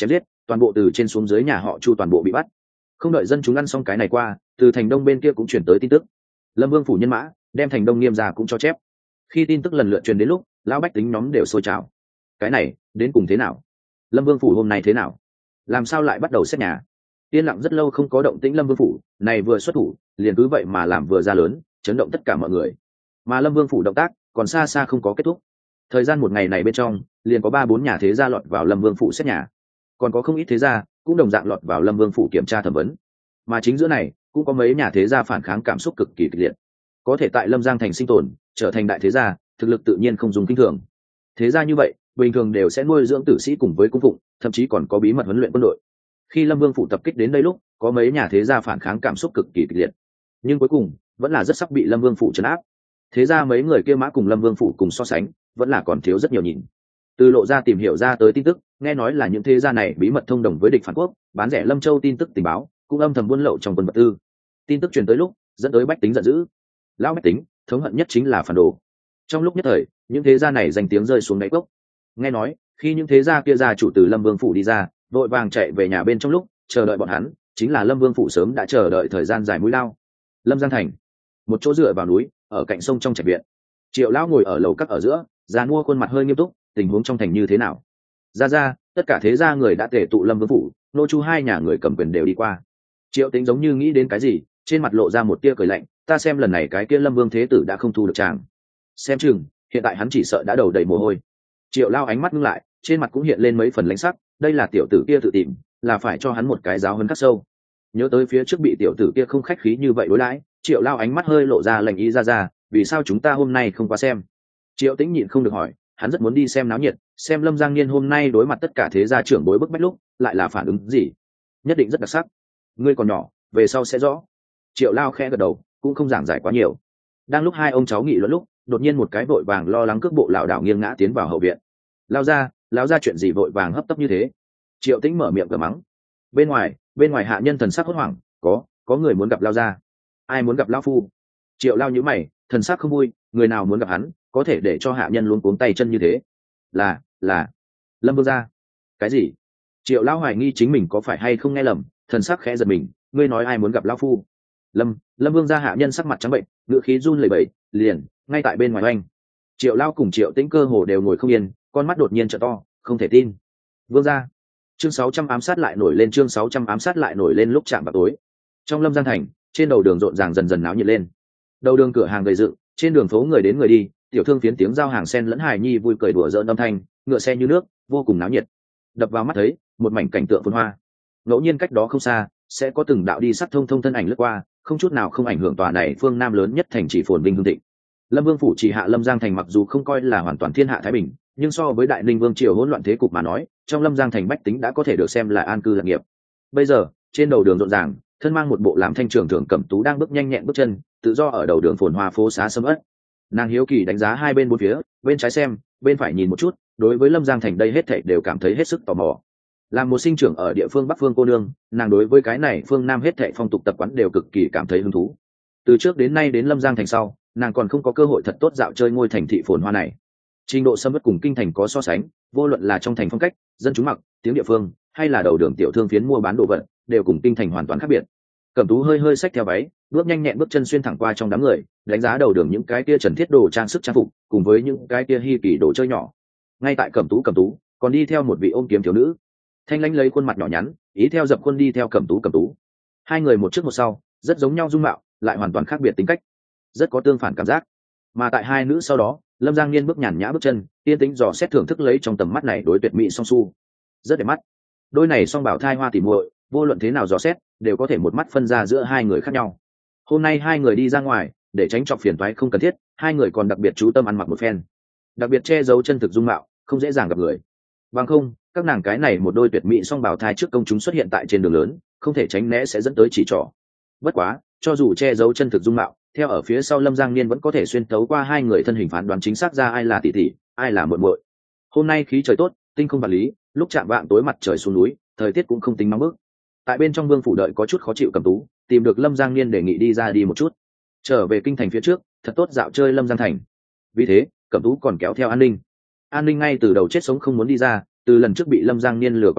toàn bộ từ trên xuống dưới nhà họ Chu toàn bộ bị bắt. Không đợi dân chúng ăn xong cái này qua, từ thành đông bên kia cũng chuyển tới tin tức, Lâm Vương phủ nhân mã đem thành đông Nghiêm gia cũng cho chép. Khi tin tức lần lượt truyền đến lúc, lão bách tính nhóm đều sôi trào. Cái này đến cùng thế nào? Lâm Vương phủ hôm nay thế nào? Làm sao lại bắt đầu xét nhà? Yên lặng rất lâu không có động tĩnh Lâm Vương phủ, này vừa xuất thủ, liền cứ vậy mà làm vừa ra lớn, chấn động tất cả mọi người. Mà Lâm Vương phủ động tác còn xa xa không có kết thúc. Thời gian một ngày này bên trong, liền có 3-4 nhà thế gia lọt vào Lâm Vương phủ xét nhà. Còn có không ít thế gia cũng đồng dạng lọt vào Lâm Vương phủ kiểm tra thẩm vấn. Mà chính giữa này, cũng có mấy nhà thế gia phản kháng cảm xúc cực kỳ kịch liệt. Có thể tại Lâm Giang thành sinh tồn, trở thành đại thế gia, thực lực tự nhiên không dùng kinh thường. Thế gia như vậy, bình thường đều sẽ nuôi dưỡng tử sĩ cùng với cung phụng, thậm chí còn có bí mật huấn luyện quân đội. Khi Lâm Vương phủ tập kích đến đây lúc, có mấy nhà thế gia phản kháng cảm xúc cực kỳ kịch liệt, nhưng cuối cùng vẫn là rất sắp bị Lâm Vương phủ trấn áp. Thế ra mấy người kia mã cùng Lâm Vương phủ cùng so sánh, vẫn là còn thiếu rất nhiều nhìn. Từ lộ ra tìm hiểu ra tới tin tức, nghe nói là những thế gia này bí mật thông đồng với địch phản quốc, bán rẻ Lâm Châu tin tức tình báo, cũng âm thầm buôn lậu trong quân vật tư. Tin tức truyền tới lúc, dẫn tới bách tính giận dữ. Lão bách tính thống hận nhất chính là phản đồ. Trong lúc nhất thời, những thế gia này danh tiếng rơi xuống đáy cốc. Nghe nói, khi những thế gia kia gia chủ từ Lâm Vương phủ đi ra, vội vàng chạy về nhà bên trong lúc chờ đợi bọn hắn, chính là Lâm Vương phủ sớm đã chờ đợi thời gian dài mũi lao. Lâm Giang thành, một chỗ dựa vào núi, ở cạnh sông trong trạch viện. Triệu lão ngồi ở lầu các ở giữa, già mua khuôn mặt hơi nghiêm túc, tình huống trong thành như thế nào? Ra, tất cả thế gia người đã tề tụ Lâm Vương phủ, nô chu hai nhà người cầm quyền đều đi qua. Triệu Tĩnh giống như nghĩ đến cái gì, trên mặt lộ ra một tia cười lạnh, ta xem lần này cái kia Lâm Vương thế tử đã không thu được chàng. Xem chừng, hiện tại hắn chỉ sợ đã đầu đầy mồ hôi. Triệu Lao ánh mắt ngưng lại, trên mặt cũng hiện lên mấy phần lãnh sắc, đây là tiểu tử kia tự tìm, là phải cho hắn một cái giáo huấn khắc sâu. Nhớ tới phía trước bị tiểu tử kia không khách khí như vậy đối đãi, Triệu Lao ánh mắt hơi lộ ra lạnh ý ra, vì sao chúng ta hôm nay không qua xem? Triệu Tĩnh nhịn không được hỏi, hắn rất muốn đi xem náo nhiệt, xem Lâm Giang Niên hôm nay đối mặt tất cả thế gia trưởng bối bức bách lúc, lại là phản ứng gì? Nhất định rất đặc sắc. Ngươi còn nhỏ, về sau sẽ rõ. Triệu Lao khẽ gật đầu, cũng không giảng giải quá nhiều. Đang lúc hai ông cháu nghị luận lúc, đột nhiên một cái vội vàng lo lắng cước bộ lảo đảo nghiêng ngã tiến vào hậu viện. Lao ra, lão ra chuyện gì vội vàng hấp tấp như thế? Triệu Tĩnh mở miệng cờ mắng. Bên ngoài hạ nhân thần sắc hốt hoảng, có người muốn gặp Lao ra. Ai muốn gặp Lao phu? Triệu Lao nhíu mày, thần sắc không vui, người nào muốn gặp hắn, có thể để cho hạ nhân luống cuống tay chân như thế? Là Lâm Vương gia. Cái gì? Triệu Lao hoài nghi chính mình có phải hay không nghe lầm, thần sắc khẽ giật mình, ngươi nói ai muốn gặp Lao phu? Lâm Vương gia hạ nhân sắc mặt trắng bệnh, ngựa khí run lẩy bẩy, liền ngay tại bên ngoài oanh. Triệu Lao cùng Triệu Tĩnh cơ hồ đều ngồi không yên, con mắt đột nhiên trợ to, không thể tin. Vương gia. Chương 600 ám sát lại nổi lên, chương 600 ám sát lại nổi lên lúc chạm vào tối. Trong Lâm Giang thành, trên đầu đường rộn ràng dần dần náo nhiệt lên. Đầu đường cửa hàng gầy dựng, trên đường phố người đến người đi, tiểu thương phiến tiếng giao hàng sen lẫn hài nhi vui cười đùa giỡn âm thanh, ngựa xe như nước, vô cùng náo nhiệt. Đập vào mắt thấy, một mảnh cảnh tượng phồn hoa. Ngẫu nhiên cách đó không xa, sẽ có từng đạo đi sắt thông thân ảnh lướt qua, không chút nào không ảnh hưởng tòa này phương nam lớn nhất thành trì phồn vinh hương thịnh. Lâm Vương phủ chỉ hạ Lâm Giang thành mặc dù không coi là hoàn toàn thiên hạ thái bình, nhưng so với Đại Ninh Vương triều hỗn loạn thế cục mà nói, trong Lâm Giang thành bách tính đã có thể được xem là an cư lạc nghiệp. Bây giờ, trên đầu đường rộn ràng, thân mang một bộ làm thanh trường thường cẩm tú đang bước nhanh nhẹn bước chân, tự do ở đầu đường phồn hoa phố xá sầm uất. Nàng hiếu kỳ đánh giá hai bên bốn phía, bên trái xem, bên phải nhìn một chút, đối với Lâm Giang thành đây hết thảy đều cảm thấy hết sức tò mò. Làm một sinh trưởng ở địa phương Bắc phương cô nương, nàng đối với cái này phương Nam hết thảy phong tục tập quán đều cực kỳ cảm thấy hứng thú. Từ trước đến nay đến Lâm Giang thành sau, nàng còn không có cơ hội thật tốt dạo chơi ngôi thành thị phồn hoa này. Trình độ sâm uất cùng kinh thành có so sánh, vô luận là trong thành phong cách, dân chúng mặc, tiếng địa phương, hay là đầu đường tiểu thương phiến mua bán đồ vật, đều cùng kinh thành hoàn toàn khác biệt. Cẩm Tú hơi xách theo váy, bước nhanh nhẹn bước chân xuyên thẳng qua trong đám người, đánh giá đầu đường những cái kia trần thiết đồ trang sức trang phục, cùng với những cái kia hi kỳ đồ chơi nhỏ. Ngay tại Cẩm Tú còn đi theo một vị ôm kiếm thiếu nữ. Thanh Lãnh lấy khuôn mặt nhỏ nhắn, ý theo dập khuôn đi theo Cẩm Tú. Hai người một trước một sau, rất giống nhau dung mạo, lại hoàn toàn khác biệt tính cách, rất có tương phản cảm giác. Mà tại hai nữ sau đó, Lâm Giang Niên bước nhàn nhã bước chân, yên tĩnh dò xét thưởng thức lấy trong tầm mắt này đối tuyệt mỹ song su, rất đẹp mắt. Đôi này song bảo thai hoa tỉ muội, vô luận thế nào dò xét, đều có thể một mắt phân ra giữa hai người khác nhau. Hôm nay hai người đi ra ngoài, để tránh chọc phiền toái không cần thiết, hai người còn đặc biệt chú tâm ăn mặc một phen, đặc biệt che giấu chân thực dung mạo, không dễ dàng gặp người. Bằng không, các nàng cái này một đôi tuyệt mỹ song bảo thai trước công chúng xuất hiện tại trên đường lớn, không thể tránh né sẽ dẫn tới chỉ trỏ. Bất quá, cho dù che giấu chân thực dung mạo, theo ở phía sau Lâm Giang Niên vẫn có thể xuyên thấu qua hai người thân hình phán đoán chính xác ra ai là tỷ tỷ, ai là muội muội. Hôm nay khí trời tốt, tinh không vật lý, lúc chạm vạng tối mặt trời xuống núi, thời tiết cũng không tính nóng bức. Tại bên trong Vương phủ đợi có chút khó chịu Cẩm Tú, tìm được Lâm Giang Niên đề nghị đi ra đi một chút. Trở về kinh thành phía trước, thật tốt dạo chơi Lâm Giang thành. Vì thế, Cẩm Tú còn kéo theo An Ninh. An Ninh ngay từ đầu chết sống không muốn đi ra, từ lần trước bị Lâm Giang Niên lừa qua sau,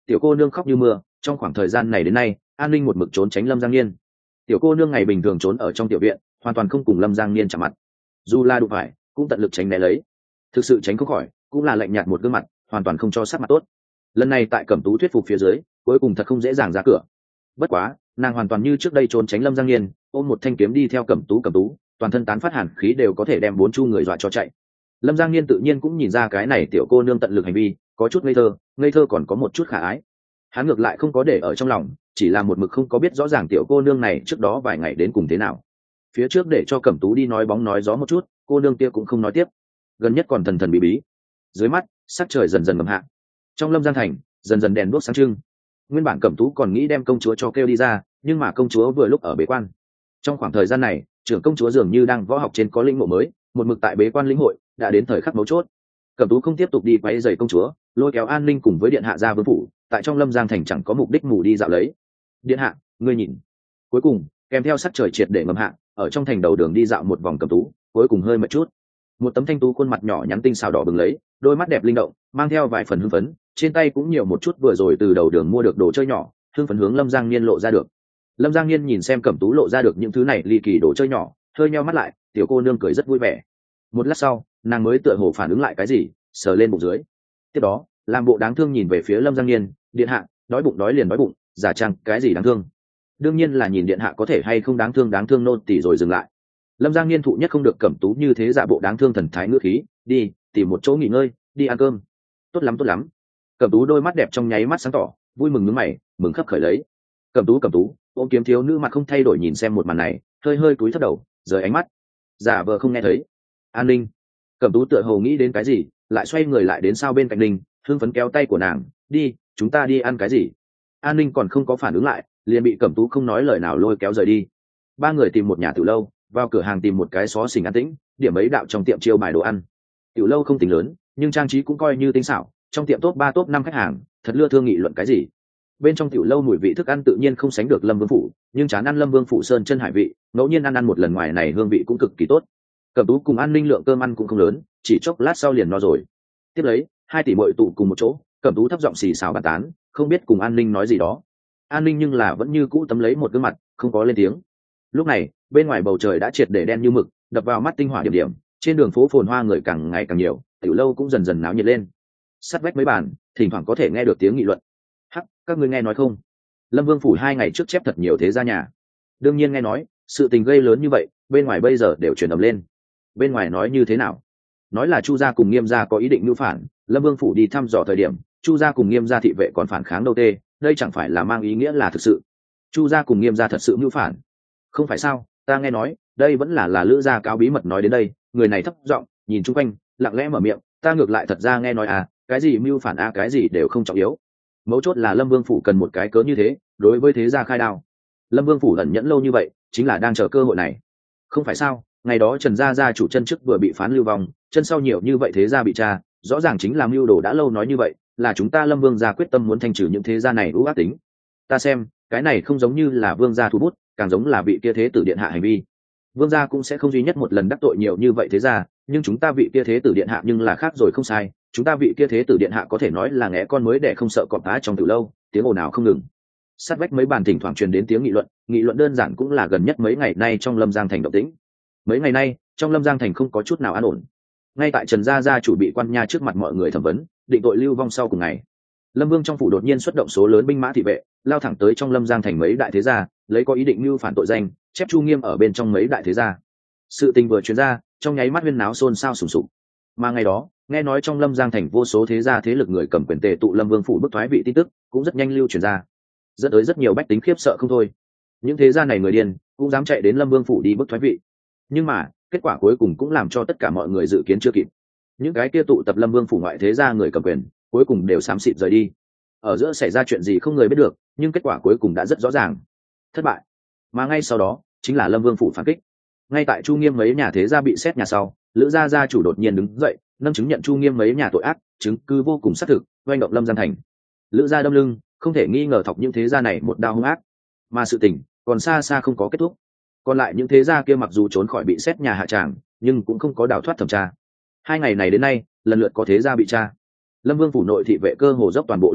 tiểu cô nương khóc như mưa. Trong khoảng thời gian này đến nay, An Ninh một mực trốn tránh Lâm Giang Niên. Tiểu cô nương ngày bình thường trốn ở trong tiểu viện, hoàn toàn không cùng Lâm Giang Niên chạm mặt, dù là đụng phải cũng tận lực tránh né lấy. Thực sự tránh không khỏi, cũng là lạnh nhạt một gương mặt, hoàn toàn không cho sắc mặt tốt. Lần này tại Cẩm Tú thuyết phục phía dưới, cuối cùng thật không dễ dàng ra cửa. Bất quá, nàng hoàn toàn như trước đây trốn tránh Lâm Giang Niên, ôm một thanh kiếm đi theo Cẩm Tú, toàn thân tán phát hàn khí đều có thể đem 4 chu người dọa cho chạy. Lâm Giang Niên tự nhiên cũng nhìn ra cái này tiểu cô nương tận lực hành vi có chút ngây thơ còn có một chút khả ái. Hắn ngược lại không có để ở trong lòng, chỉ là một mực không có biết rõ ràng tiểu cô nương này trước đó vài ngày đến cùng thế nào. Phía trước để cho Cẩm Tú đi nói bóng nói gió một chút, cô nương kia cũng không nói tiếp, gần nhất còn thần thần bí bí. Dưới mắt sắc trời dần dần ngầm hạ, trong Lâm Giang thành dần dần đèn đuốc sáng trưng. Nguyên bản Cẩm Tú còn nghĩ đem công chúa cho kêu đi ra, nhưng mà công chúa vừa lúc ở bế quan. Trong khoảng thời gian này, trưởng công chúa dường như đang võ học trên có linh ngộ mới, một mực tại bế quan lĩnh hội, đã đến thời khắc mấu chốt. Cẩm Tú không tiếp tục đi quấy rầy công chúa, lôi kéo An Ninh cùng với điện hạ ra vương phủ, tại trong Lâm Giang thành chẳng có mục đích mù đi dạo lấy. Điện hạ, ngươi nhìn. Cuối cùng, kèm theo sắc trời triệt để ngầm hạ, ở trong thành đầu đường đi dạo một vòng Cẩm Tú, cuối cùng hơi mệt chút. Một tấm thanh tú khuôn mặt nhỏ nhắn tinh xào đỏ bừng lấy, đôi mắt đẹp linh động, mang theo vài phần hưng phấn, trên tay cũng nhiều một chút vừa rồi từ đầu đường mua được đồ chơi nhỏ, hưng phấn hướng Lâm Giang Niên lộ ra được. Lâm Giang Niên nhìn xem Cẩm Tú lộ ra được những thứ này ly kỳ đồ chơi nhỏ, hơi nheo mắt lại, tiểu cô nương cười rất vui vẻ. Một lát sau, nàng mới tựa hồ phản ứng lại cái gì, sờ lên bụng dưới. Tiếp đó, làm bộ đáng thương nhìn về phía Lâm Giang Niên, điện hạ, đói bụng đói liền đói bụng, giả trang cái gì đáng thương? Đương nhiên là nhìn điện hạ có thể hay không đáng thương nô tỳ rồi dừng lại. Lâm Giang Niên thụ nhất không được Cẩm Tú như thế giả bộ đáng thương thần thái ngữ khí, đi, tìm một chỗ nghỉ ngơi, đi ăn cơm. Tốt lắm tốt lắm. Cẩm Tú đôi mắt đẹp trong nháy mắt sáng tỏ, vui mừng nhướng mày, mừng khấp khởi lấy. Cẩm Tú, ôm kiếm thiếu nữ mặt không thay đổi nhìn xem một màn này, hơi cúi thấp đầu, rời ánh mắt, giả vờ không nghe thấy. An Ninh. Cẩm Tú tựa hồ nghĩ đến cái gì, lại xoay người lại đến sau bên cạnh Ninh, hưng phấn kéo tay của nàng, đi, chúng ta đi ăn cái gì? An Ninh còn không có phản ứng lại, liền bị Cẩm Tú không nói lời nào lôi kéo rời đi. Ba người tìm một nhà tiểu lâu, vào cửa hàng tìm một cái xó xỉnh an tĩnh, điểm mấy đạo trong tiệm chiêu bài đồ ăn. Tiểu lâu không tính lớn, nhưng trang trí cũng coi như tinh xảo, trong tiệm top 3 top 5 khách hàng, thật lưa thương nghị luận cái gì. Bên trong tiểu lâu mùi vị thức ăn tự nhiên không sánh được Lâm Vương phủ, nhưng chán ăn Lâm Vương phủ sơn chân hải vị, ngẫu nhiên ăn một lần ngoài này hương vị cũng cực kỳ tốt. Cẩm Tú cùng An Ninh lượng cơm ăn cũng không lớn, chỉ chốc lát sau liền no rồi. Tiếp lấy, hai tỷ muội tụ cùng một chỗ, Cẩm Tú thấp giọng xì xào bàn tán, không biết cùng An Ninh nói gì đó. An Ninh nhưng là vẫn như cũ tấm lấy một gương mặt, không có lên tiếng. Lúc này, bên ngoài bầu trời đã triệt để đen như mực, đập vào mắt tinh hỏa điểm điểm, trên đường phố phồn hoa người càng ngày càng nhiều, tiểu lâu cũng dần dần náo nhiệt lên. Sát vách mấy bàn, thỉnh thoảng có thể nghe được tiếng nghị luận. Hắc, các ngươi nghe nói không? Lâm Vương phủ 2 ngày trước chép thật nhiều thế gia nhà. Đương nhiên nghe nói, sự tình gây lớn như vậy, bên ngoài bây giờ đều truyền ầm lên. Bên ngoài nói như thế nào? Nói là Chu gia cùng Nghiêm gia có ý định mưu phản, Lâm Vương phủ đi thăm dò thời điểm, Chu gia cùng Nghiêm gia thị vệ còn phản kháng đâu tê, đây chẳng phải là mang ý nghĩa là thực sự. Chu gia cùng Nghiêm gia thật sự mưu phản? Không phải sao, ta nghe nói, đây vẫn là Lữ gia cáo bí mật nói đến đây, người này thấp giọng, nhìn chung quanh, lặng lẽ mở miệng, ta ngược lại thật ra nghe nói à, cái gì mưu phản à, cái gì đều không trọng yếu. Mấu chốt là Lâm Vương phủ cần một cái cớ như thế, đối với thế gia khai đao. Lâm Vương phủ ẩn nhẫn lâu như vậy, chính là đang chờ cơ hội này. Không phải sao, ngày đó Trần gia gia chủ chân trước vừa bị phán lưu vong, chân sau nhiều như vậy thế gia bị tra, rõ ràng chính là mưu đồ đã lâu nói như vậy, là chúng ta Lâm Vương gia quyết tâm muốn thanh trừ những thế gia này ưu ác tính. Ta xem, cái này không giống như là Vương gia thủ bút, càng giống là vị kia thế tử điện hạ hành vi. Vương gia cũng sẽ không duy nhất một lần đắc tội nhiều như vậy thế gia, nhưng chúng ta vị kia thế tử điện hạ nhưng là khác rồi không sai, chúng ta vị kia thế tử điện hạ có thể nói là ngẽ con mới để không sợ cọp á trong từ lâu, tiếng ồn nào không ngừng. Sát vách mấy bàn thỉnh thoảng truyền đến tiếng nghị luận đơn giản cũng là gần nhất mấy ngày nay trong Lâm Giang thành động tĩnh. Mấy ngày nay, trong Lâm Giang thành không có chút nào an ổn. Ngay tại Trần gia gia chủ bị quan nha trước mặt mọi người thẩm vấn, định tội lưu vong sau cùng ngày, Lâm Vương trong phủ đột nhiên xuất động số lớn binh mã thị vệ, lao thẳng tới trong Lâm Giang thành mấy đại thế gia, lấy có ý định mưu phản tội danh, chép Chu Nghiêm ở bên trong mấy đại thế gia. Sự tình vừa truyền ra, trong nháy mắt huyên náo xôn xao sùng sục. Mà ngày đó, nghe nói trong Lâm Giang thành vô số thế gia thế lực người cầm quyền tề tụ Lâm Vương phủ bức thoái vị tin tức, cũng rất nhanh lưu truyền ra, dẫn tới rất nhiều bách tính khiếp sợ không thôi. Những thế gia này người điên, cũng dám chạy đến Lâm Vương phủ đi bức thoái vị. Nhưng mà, kết quả cuối cùng cũng làm cho tất cả mọi người dự kiến chưa kịp. Những cái kia tụ tập Lâm Vương phủ ngoại thế gia người cầm quyền, cuối cùng đều xám xịt rời đi. Ở giữa xảy ra chuyện gì không người biết được, nhưng kết quả cuối cùng đã rất rõ ràng. Thất bại. Mà ngay sau đó, chính là Lâm Vương phủ phản kích. Ngay tại Chu Nghiêm mấy nhà thế gia bị xét nhà sau, Lữ gia gia chủ đột nhiên đứng dậy, nâng chứng nhận Chu Nghiêm mấy nhà tội ác, chứng cứ vô cùng xác thực, oanh động Lâm Giang thành. Lữ gia đâm lưng, không thể nghi ngờ thọc những thế gia này một đao hung ác. Mà sự tình còn xa xa không có kết thúc. Còn lại những thế gia kia mặc dù trốn khỏi bị xét nhà hạ tràng, nhưng cũng không có đào thoát thẩm tra. 2 ngày này đến nay, lần lượt có thế gia bị tra. Lâm Vương phủ nội thị vệ cơ hồ dốc toàn bộ lực lượng,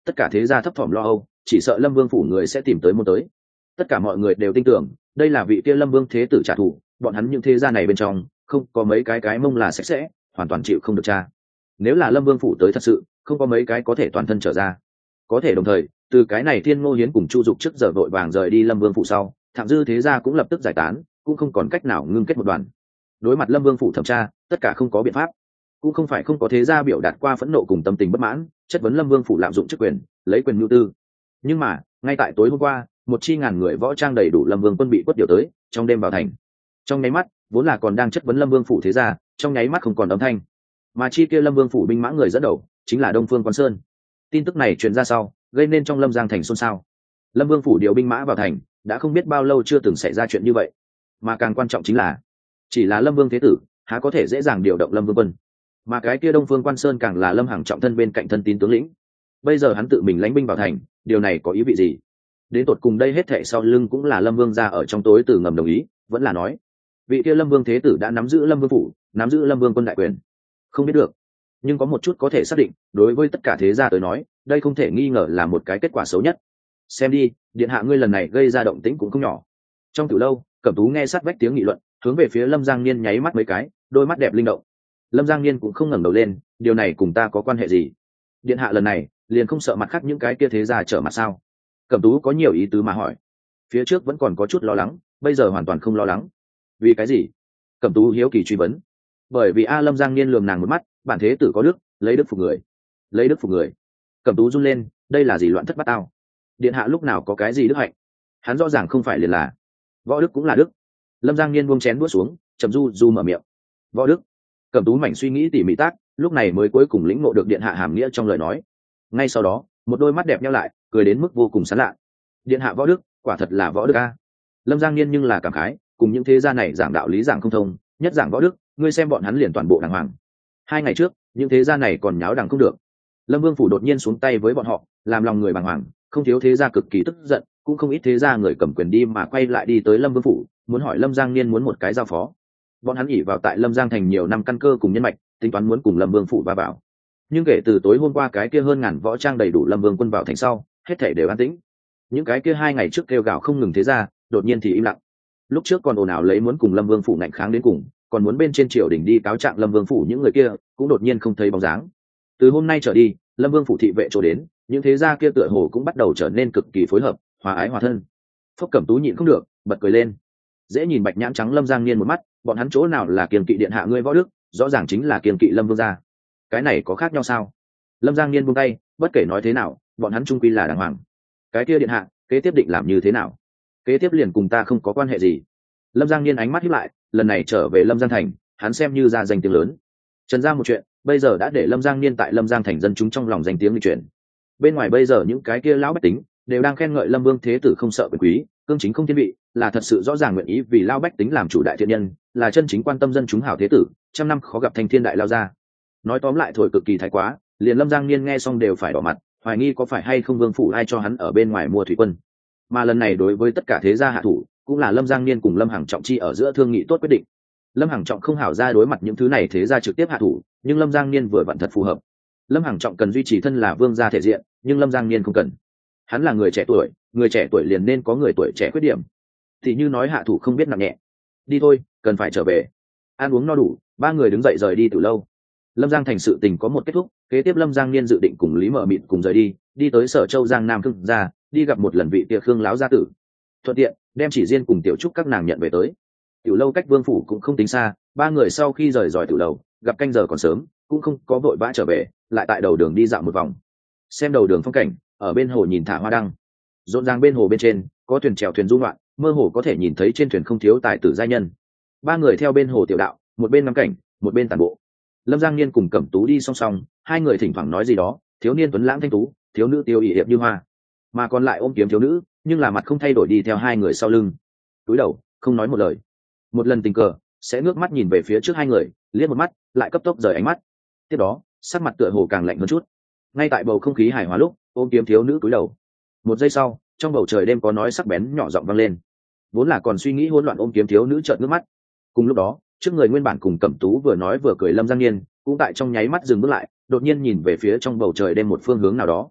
tất cả thế gia thấp thỏm lo âu, chỉ sợ Lâm Vương phủ người sẽ tìm tới môn tới. Tất cả mọi người đều tin tưởng đây là vị kia Lâm Vương thế tử trả thù, bọn hắn những thế gia này bên trong không có mấy cái mông là sạch sẽ, hoàn toàn chịu không được tra. Nếu là Lâm Vương phủ tới thật sự, không có mấy cái có thể toàn thân trở ra. Có thể đồng thời, từ cái này Thiên Ngô Hiến cùng Chu Dục trước giờ vội vàng rời đi Lâm Vương phủ sau, Thạng Dư thế gia cũng lập tức giải tán, cũng không còn cách nào ngưng kết một đoàn. Đối mặt Lâm Vương phủ thẩm tra, tất cả không có biện pháp. Cũng không phải không có thế gia biểu đạt qua phẫn nộ cùng tâm tình bất mãn, chất vấn Lâm Vương phủ lạm dụng chức quyền, lấy quyền nhu tư. Nhưng mà, ngay tại tối hôm qua, một chi ngàn người võ trang đầy đủ Lâm Vương quân bị quất điều tới, trong đêm vào thành. Trong nháy mắt, vốn là còn đang chất vấn Lâm Vương phủ thế gia, trong nháy mắt không còn âm thanh. Mà chi kia Lâm Vương phủ binh mã người dẫn đầu, chính là Đông Phương Quan Sơn. Tin tức này truyền ra sau, gây nên trong Lâm Giang thành xôn xao. Lâm Vương phủ điều binh mã vào thành, đã không biết bao lâu chưa từng xảy ra chuyện như vậy. Mà càng quan trọng chính là, chỉ là Lâm Vương thế tử, há có thể dễ dàng điều động Lâm Vương quân. Mà cái kia Đông Phương Quan Sơn càng là Lâm Hằng trọng thân bên cạnh thân tín tướng lĩnh. Bây giờ hắn tự mình lãnh binh vào thành, điều này có ý vị gì? Đến tột cùng đây hết thảy sau lưng cũng là Lâm Vương gia ở trong tối từ ngầm đồng ý, vẫn là nói vị kia Lâm Vương thế tử đã nắm giữ Lâm Vương phủ, nắm giữ Lâm Vương quân đại quyền. Không biết được, nhưng có một chút có thể xác định, đối với tất cả thế gia tới nói, đây không thể nghi ngờ là một cái kết quả xấu nhất. Xem đi, điện hạ ngươi lần này gây ra động tĩnh cũng không nhỏ. Trong tiểu lâu, Cẩm Tú nghe sát vách tiếng nghị luận, hướng về phía Lâm Giang Niên nháy mắt mấy cái, đôi mắt đẹp linh động. Lâm Giang Niên cũng không ngẩng đầu lên, điều này cùng ta có quan hệ gì? Điện hạ lần này liền không sợ mặt khác những cái kia thế gia trở mặt sao? Cẩm Tú có nhiều ý tứ mà hỏi. Phía trước vẫn còn có chút lo lắng, bây giờ hoàn toàn không lo lắng. Vì cái gì? Cẩm Tú hiếu kỳ truy vấn. Bởi vì Lâm Giang Niên lườm nàng một mắt, bản thế tử có đức, lấy đức phục người. Lấy đức phục người. Cẩm Tú run lên, đây là gì loạn thất bát tao? Điện hạ lúc nào có cái gì đức hạnh? Hắn rõ ràng không phải liền là võ đức cũng là đức. Lâm Giang Niên buông chén đũa xuống, chậm du mở miệng. Võ đức. Cẩm Tú mảnh suy nghĩ tỉ mỉ tác, lúc này mới cuối cùng lĩnh ngộ được điện hạ hàm nghĩa trong lời nói. Ngay sau đó, một đôi mắt đẹp nheo lại, cười đến mức vô cùng sán lạ. Điện hạ võ đức, quả thật là võ đức a. Lâm Giang Niên nhưng là cảm khái, cùng những thế gia này giảng đạo lý giảng không thông, nhất giảng võ đức, ngươi xem bọn hắn liền toàn bộ đàng hoàng. 2 ngày trước, những thế gia này còn nháo đằng không được. Lâm Vương phủ đột nhiên xuống tay với bọn họ, làm lòng người bàng hoàng, không thiếu thế gia cực kỳ tức giận, cũng không ít thế gia người cầm quyền đi mà quay lại đi tới Lâm Vương phủ, muốn hỏi Lâm Giang Niên muốn một cái giao phó. Bọn hắn ỷ vào tại Lâm Giang thành nhiều năm căn cơ cùng nhân mạch, tính toán muốn cùng Lâm Vương phủ va vào. Nhưng kể từ tối hôm qua cái kia hơn ngàn võ trang đầy đủ Lâm Vương quân vào thành sau, hết thảy đều an tĩnh. Những cái kia 2 ngày trước kêu gào không ngừng thế gia, đột nhiên thì im lặng. Lúc trước còn ồn ào lấy muốn cùng Lâm Vương phủ ngạnh kháng đến cùng, còn muốn bên trên triều đình đi cáo trạng Lâm Vương phủ, những người kia cũng đột nhiên không thấy bóng dáng. Từ hôm nay trở đi, Lâm Vương phủ thị vệ chỗ đến, những thế gia kia tựa hồ cũng bắt đầu trở nên cực kỳ phối hợp, hòa ái hòa thân. Phúc Cẩm Tú nhịn không được, bật cười lên. Dễ nhìn bạch nhãn trắng Lâm Giang Niên một mắt, bọn hắn chỗ nào là kiêng kỵ điện hạ ngươi võ đức, rõ ràng chính là kiêng kỵ Lâm Vương gia. Cái này có khác nhau sao? Lâm Giang Niên buông tay, bất kể nói thế nào, bọn hắn trung quy là đàng hoàng. Cái kia điện hạ, kế tiếp định làm như thế nào? Kế tiếp liền cùng ta không có quan hệ gì. Lâm Giang Niên ánh mắt híp lại, lần này trở về Lâm Giang thành, hắn xem như ra danh tiếng lớn. Trần ra một chuyện, bây giờ đã để Lâm Giang Niên tại Lâm Giang thành dân chúng trong lòng danh tiếng đi chuyển. Bên ngoài bây giờ những cái kia lão bách tính đều đang khen ngợi Lâm Vương thế tử không sợ quyền quý, cương chính không thiên vị, là thật sự rõ ràng nguyện ý vì lao bách tính làm chủ đại thiện nhân, là chân chính quan tâm dân chúng hảo thế tử, trăm năm khó gặp thanh thiên đại lao ra. Nói tóm lại thổi cực kỳ thái quá, liền Lâm Giang Niên nghe xong đều phải đỏ mặt, hoài nghi có phải hay không Vương phủ ai cho hắn ở bên ngoài mua thủy quân. Mà lần này đối với tất cả thế gia hạ thủ, cũng là Lâm Giang Niên cùng Lâm Hằng Trọng chi ở giữa thương nghị tốt quyết định. Lâm Hằng Trọng không hảo ra đối mặt những thứ này thế gia trực tiếp hạ thủ, nhưng Lâm Giang Niên vừa vặn thật phù hợp. Lâm Hằng Trọng cần duy trì thân là vương gia thể diện, nhưng Lâm Giang Niên không cần. Hắn là người trẻ tuổi liền nên có người tuổi trẻ khuyết điểm. Thì như nói hạ thủ không biết nặng nhẹ. Đi thôi, cần phải trở về. Ăn uống no đủ, 3 người đứng dậy rời đi từ lâu. Lâm Giang thành sự tình có một kết thúc, kế tiếp Lâm Giang Niên dự định cùng Lý Mợ Mịt cùng rời đi, đi tới Sở Châu Giang Nam Khương gia, đi gặp một lần vị tia Khương láo gia tử. Thuận tiện đem Chỉ Diên cùng Tiểu Trúc các nàng nhận về tới. Tiểu lâu cách Vương phủ cũng không tính xa, 3 người sau khi rời giỏi tiểu lầu, gặp canh giờ còn sớm, cũng không có vội vã trở về, lại tại đầu đường đi dạo một vòng. Xem đầu đường phong cảnh, ở bên hồ nhìn thả hoa đăng. Rộn ràng bên hồ bên trên, có thuyền chèo thuyền du ngoạn, mơ hồ có thể nhìn thấy trên thuyền không thiếu tài tử giai nhân. 3 người theo bên hồ tiểu đạo, một bên ngắm cảnh, một bên tản bộ. Lâm Giang Niên cùng Cẩm Tú đi song song, 2 người thỉnh thoảng nói gì đó, thiếu niên tuấn lãng thanh tú, thiếu nữ tiêu ỷ hiệp như hoa, mà còn lại ôm kiếm thiếu nữ, nhưng là mặt không thay đổi đi theo 2 người sau lưng, cúi đầu không nói một lời. Một lần tình cờ sẽ ngước mắt nhìn về phía trước 2 người, liếc một mắt lại cấp tốc rời ánh mắt. Tiếp đó sắc mặt tựa hồ càng lạnh hơn chút. Ngay tại bầu không khí hài hòa lúc, ôm kiếm thiếu nữ cúi đầu. Một giây sau, trong bầu trời đêm có nói sắc bén nhỏ giọng vang lên. Vốn là còn suy nghĩ hỗn loạn ôm kiếm thiếu nữ chợt ngước mắt. Cùng lúc đó, trước người nguyên bản cùng Cẩm Tú vừa nói vừa cười Lâm Giang Niên cũng tại trong nháy mắt dừng bước lại, đột nhiên nhìn về phía trong bầu trời đêm một phương hướng nào đó.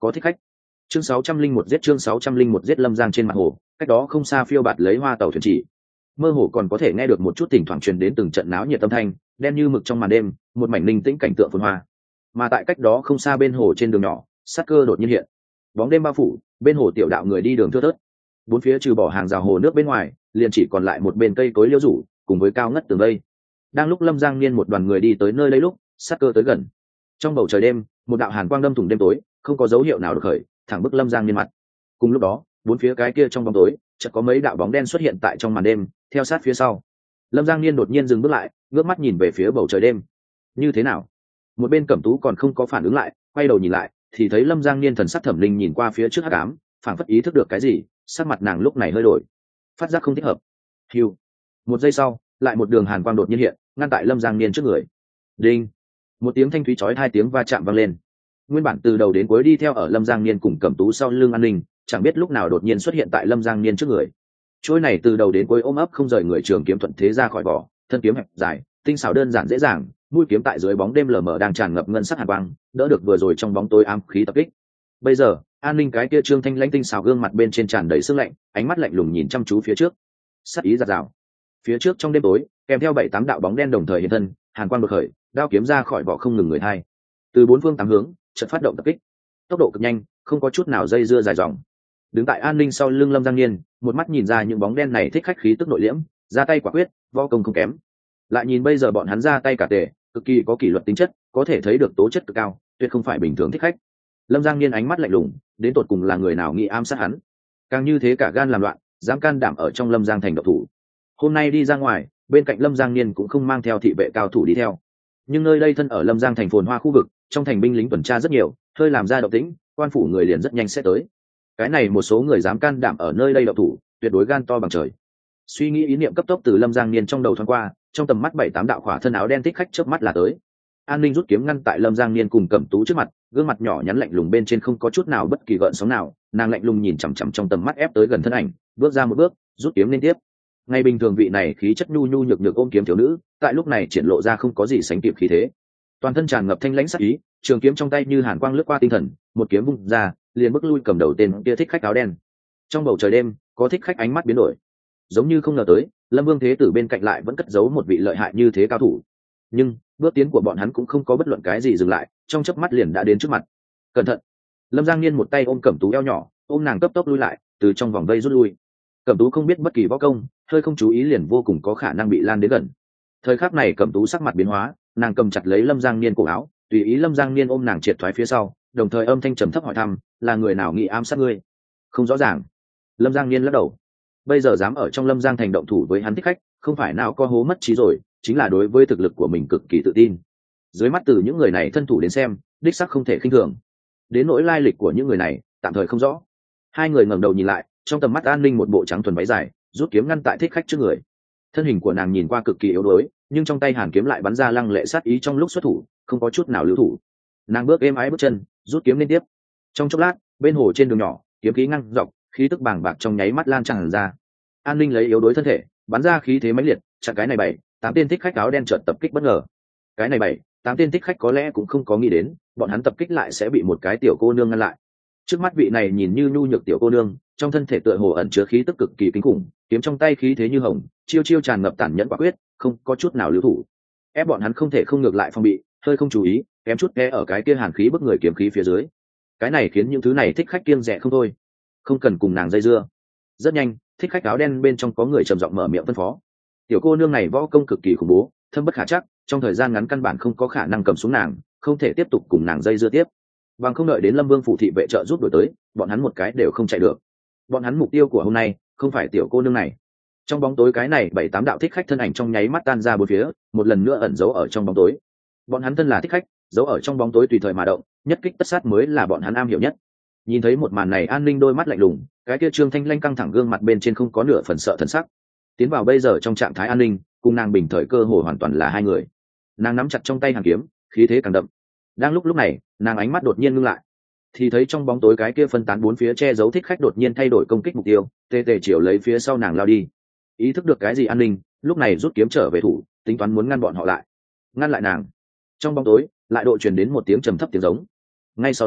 có thích khách. Chương 601 giết, chương 601 giết. Lâm Giang trên mặt hồ, cách đó không xa phiêu bạt lấy hoa tàu thuyền chỉ, mơ hồ còn có thể nghe được một chút thỉnh thoảng truyền đến từng trận náo nhiệt âm thanh, đen như mực trong màn đêm, một mảnh linh tĩnh cảnh tượng phồn hoa. Mà tại cách đó không xa bên hồ trên đường nhỏ, sát cơ đột nhiên hiện, bóng đêm bao phủ, bên hồ tiểu đạo người đi đường thưa thớt, bốn phía trừ bỏ hàng rào hồ nước bên ngoài, liền chỉ còn lại một bên cây cối liễu rủ cùng với cao ngất tường vây. Đang lúc Lâm Giang Niên một đoàn người đi tới nơi đây lúc, sát cơ tới gần. Trong bầu trời đêm, một đạo hàn quang đâm thủng đêm tối, không có dấu hiệu nào được khởi, thẳng bức Lâm Giang Niên mặt. Cùng lúc đó, bốn phía cái kia trong bóng tối, chợt có mấy đạo bóng đen xuất hiện tại trong màn đêm, theo sát phía sau. Lâm Giang Niên đột nhiên dừng bước lại, ngước mắt nhìn về phía bầu trời đêm. Như thế nào? Một bên Cẩm Tú còn không có phản ứng lại, quay đầu nhìn lại, thì thấy Lâm Giang Niên thần sắc thẩm linh nhìn qua phía trước hắc ám, phảng phất ý thức được cái gì, sắc mặt nàng lúc này hơi đổi, phát giác không thích hợp. Hiu. Một giây sau, lại một đường hàn quang đột nhiên hiện, ngăn tại Lâm Giang Niên trước người. Đinh. Một tiếng thanh thúy chói hai tiếng va chạm vang lên. Nguyên bản từ đầu đến cuối đi theo ở Lâm Giang Niên cùng Cẩm Tú sau lưng an ninh, chẳng biết lúc nào đột nhiên xuất hiện tại Lâm Giang Niên trước người. Trôi này từ đầu đến cuối ôm ấp không rời người trường kiếm thuận thế ra khỏi vỏ, thân kiếm hẹp dài, tinh xảo đơn giản dễ dàng, mũi kiếm tại dưới bóng đêm lờ mờ đang tràn ngập ngân sắc hàn quang, đỡ được vừa rồi trong bóng tối ám khí tập kích. Bây giờ, an ninh cái kia trương thanh lãnh tinh xảo gương mặt bên trên tràn đầy sương lạnh, ánh mắt lạnh lùng nhìn chăm chú phía trước, sắc ý giạt rào. Phía trước trong đêm tối, kèm theo 7-8 đạo bóng đen đồng thời hiện thân, hàn quang đột khởi, đao kiếm ra khỏi vỏ không ngừng người hai. Từ bốn phương tám hướng, chợt phát động tập kích. Tốc độ cực nhanh, không có chút nào dây dưa dài dòng. Đứng tại an ninh sau lưng Lâm Giang Niên, một mắt nhìn ra những bóng đen này thích khách khí tức nội liễm, ra tay quả quyết, võ công không kém. Lại nhìn bây giờ bọn hắn ra tay cả tề, cực kỳ có kỷ luật tính chất, có thể thấy được tố chất cực cao, tuyệt không phải bình thường thích khách. Lâm Giang Niên ánh mắt lạnh lùng, đến tột cùng là người nào nghĩ ám sát hắn? Càng như thế cả gan làm loạn, dám can đảm ở trong Lâm Giang thành độc thủ. Hôm nay đi ra ngoài, bên cạnh Lâm Giang Niên cũng không mang theo thị vệ cao thủ đi theo. Nhưng nơi đây thân ở Lâm Giang thành phồn hoa khu vực, trong thành binh lính tuần tra rất nhiều, hơi làm ra động tĩnh, quan phủ người liền rất nhanh sẽ tới. Cái này một số người dám can đảm ở nơi đây độc thủ, tuyệt đối gan to bằng trời. Suy nghĩ ý niệm cấp tốc từ Lâm Giang Niên trong đầu thoáng qua, trong tầm mắt 7-8 đạo khỏa thân áo đen thích khách chớp mắt là tới. An ninh rút kiếm ngăn tại Lâm Giang Niên cùng Cẩm Tú trước mặt, gương mặt nhỏ nhắn lạnh lùng bên trên không có chút nào bất kỳ gợn sóng nào, nàng lạnh lùng nhìn chằm chằm trong tầm mắt ép tới gần thân ảnh, bước ra một bước, rút kiếm liên tiếp. Ngay bình thường vị này khí chất nhu nhu nhược nhược ôm kiếm thiếu nữ, tại lúc này triển lộ ra không có gì sánh kịp khí thế. Toàn thân tràn ngập thanh lãnh sắc ý, trường kiếm trong tay như hàn quang lướt qua tinh thần, một kiếm vung ra, liền bước lui cầm đầu tên kia thích khách áo đen. Trong bầu trời đêm, có thích khách ánh mắt biến đổi, giống như không ngờ tới, Lâm Vương Thế Tử bên cạnh lại vẫn cất giấu một vị lợi hại như thế cao thủ. Nhưng bước tiến của bọn hắn cũng không có bất luận cái gì dừng lại, trong chớp mắt liền đã đến trước mặt. Cẩn thận! Lâm Giang Niên một tay ôm Cẩm Tú eo nhỏ, ôm nàng cấp tốc lui lại, từ trong vòng vây rút lui. Cẩm Tú không biết bất kỳ võ công, hơi không chú ý liền vô cùng có khả năng bị lan đến gần. Thời khắc này Cẩm Tú sắc mặt biến hóa, nàng cầm chặt lấy Lâm Giang Niên cổ áo, tùy ý Lâm Giang Niên ôm nàng triệt thoái phía sau, đồng thời âm thanh trầm thấp hỏi thăm, là người nào nghĩ ám sát ngươi? Không rõ ràng. Lâm Giang Niên lắc đầu. Bây giờ dám ở trong Lâm Giang thành động thủ với hắn thích khách, không phải nào có hố mất trí rồi, chính là đối với thực lực của mình cực kỳ tự tin. Dưới mắt từ những người này thân thủ đến xem, đích sắc không thể khinh thường. Đến nỗi lai lịch của những người này, tạm thời không rõ. Hai người ngẩng đầu nhìn lại, trong tầm mắt an ninh một bộ trắng thuần váy dài, rút kiếm ngăn tại thích khách trước người. Thân hình của nàng nhìn qua cực kỳ yếu đuối, nhưng trong tay hàn kiếm lại bắn ra lăng lệ sát ý trong lúc xuất thủ, không có chút nào lưu thủ. Nàng bước êm ái bước chân, rút kiếm liên tiếp. Trong chốc lát, bên hồ trên đường nhỏ, kiếm khí ngăn dọc, khí tức bàng bạc trong nháy mắt lan tràn ra. An ninh lấy yếu đối thân thể, bắn ra khí thế mãnh liệt, chặn cái này 7-8 tên thích khách áo đen chợt tập kích bất ngờ. Cái này 7-8 tên thích khách có lẽ cũng không có nghĩ đến, bọn hắn tập kích lại sẽ bị một cái tiểu cô nương ngăn lại. Trước mắt vị này nhìn như nhu nhược tiểu cô nương, trong thân thể tựa hồ ẩn chứa khí tức cực kỳ kinh khủng, kiếm trong tay khí thế như hồng, chiêu chiêu tràn ngập tàn nhẫn quả quyết, không có chút nào lưu thủ. Ép bọn hắn không thể không ngược lại phòng bị, hơi không chú ý, kém chút nghe ở cái kia hàn khí bức người kiếm khí phía dưới. Cái này khiến những thứ này thích khách kiêng dè không thôi, không cần cùng nàng dây dưa. Rất nhanh, thích khách áo đen bên trong có người trầm giọng mở miệng phân phó. Tiểu cô nương này võ công cực kỳ khủng bố, thâm bất khả trắc, trong thời gian ngắn căn bản không có khả năng cầm xuống nàng, không thể tiếp tục cùng nàng dây dưa tiếp. Bằng không đợi đến Lâm Vương phủ thị vệ trợ giúp đổi tới, bọn hắn một cái đều không chạy được. Bọn hắn mục tiêu của hôm nay không phải tiểu cô nương này. Trong bóng tối cái này 7-8 đạo thích khách thân ảnh trong nháy mắt tan ra bốn phía, một lần nữa ẩn giấu ở trong bóng tối. Bọn hắn thân là thích khách, giấu ở trong bóng tối tùy thời mà động, nhất kích tất sát mới là bọn hắn am hiểu nhất. Nhìn thấy một màn này, an ninh đôi mắt lạnh lùng, cái kia trương thanh lanh căng thẳng gương mặt bên trên không có nửa phần sợ thần sắc. Tiến vào bây giờ trong trạng thái an ninh, cùng nàng bình thời cơ hồ hoàn toàn là hai người. Nàng nắm chặt trong tay hàn kiếm, khí thế càng đậm. Đang lúc này, nàng ánh mắt đột nhiên ngưng lại, thì thấy trong bóng tối cái kia phân tán bốn phía che giấu thích khách đột nhiên thay đổi công kích mục tiêu, tê tê chiều lấy phía sau nàng lao đi. Ý thức được cái gì an ninh, lúc này rút kiếm trở về thủ, tính toán muốn ngăn bọn họ lại. Ngăn lại nàng. Trong bóng tối, lại độ truyền đến một tiếng trầm thấp tiếng giống. Ngay sau đó,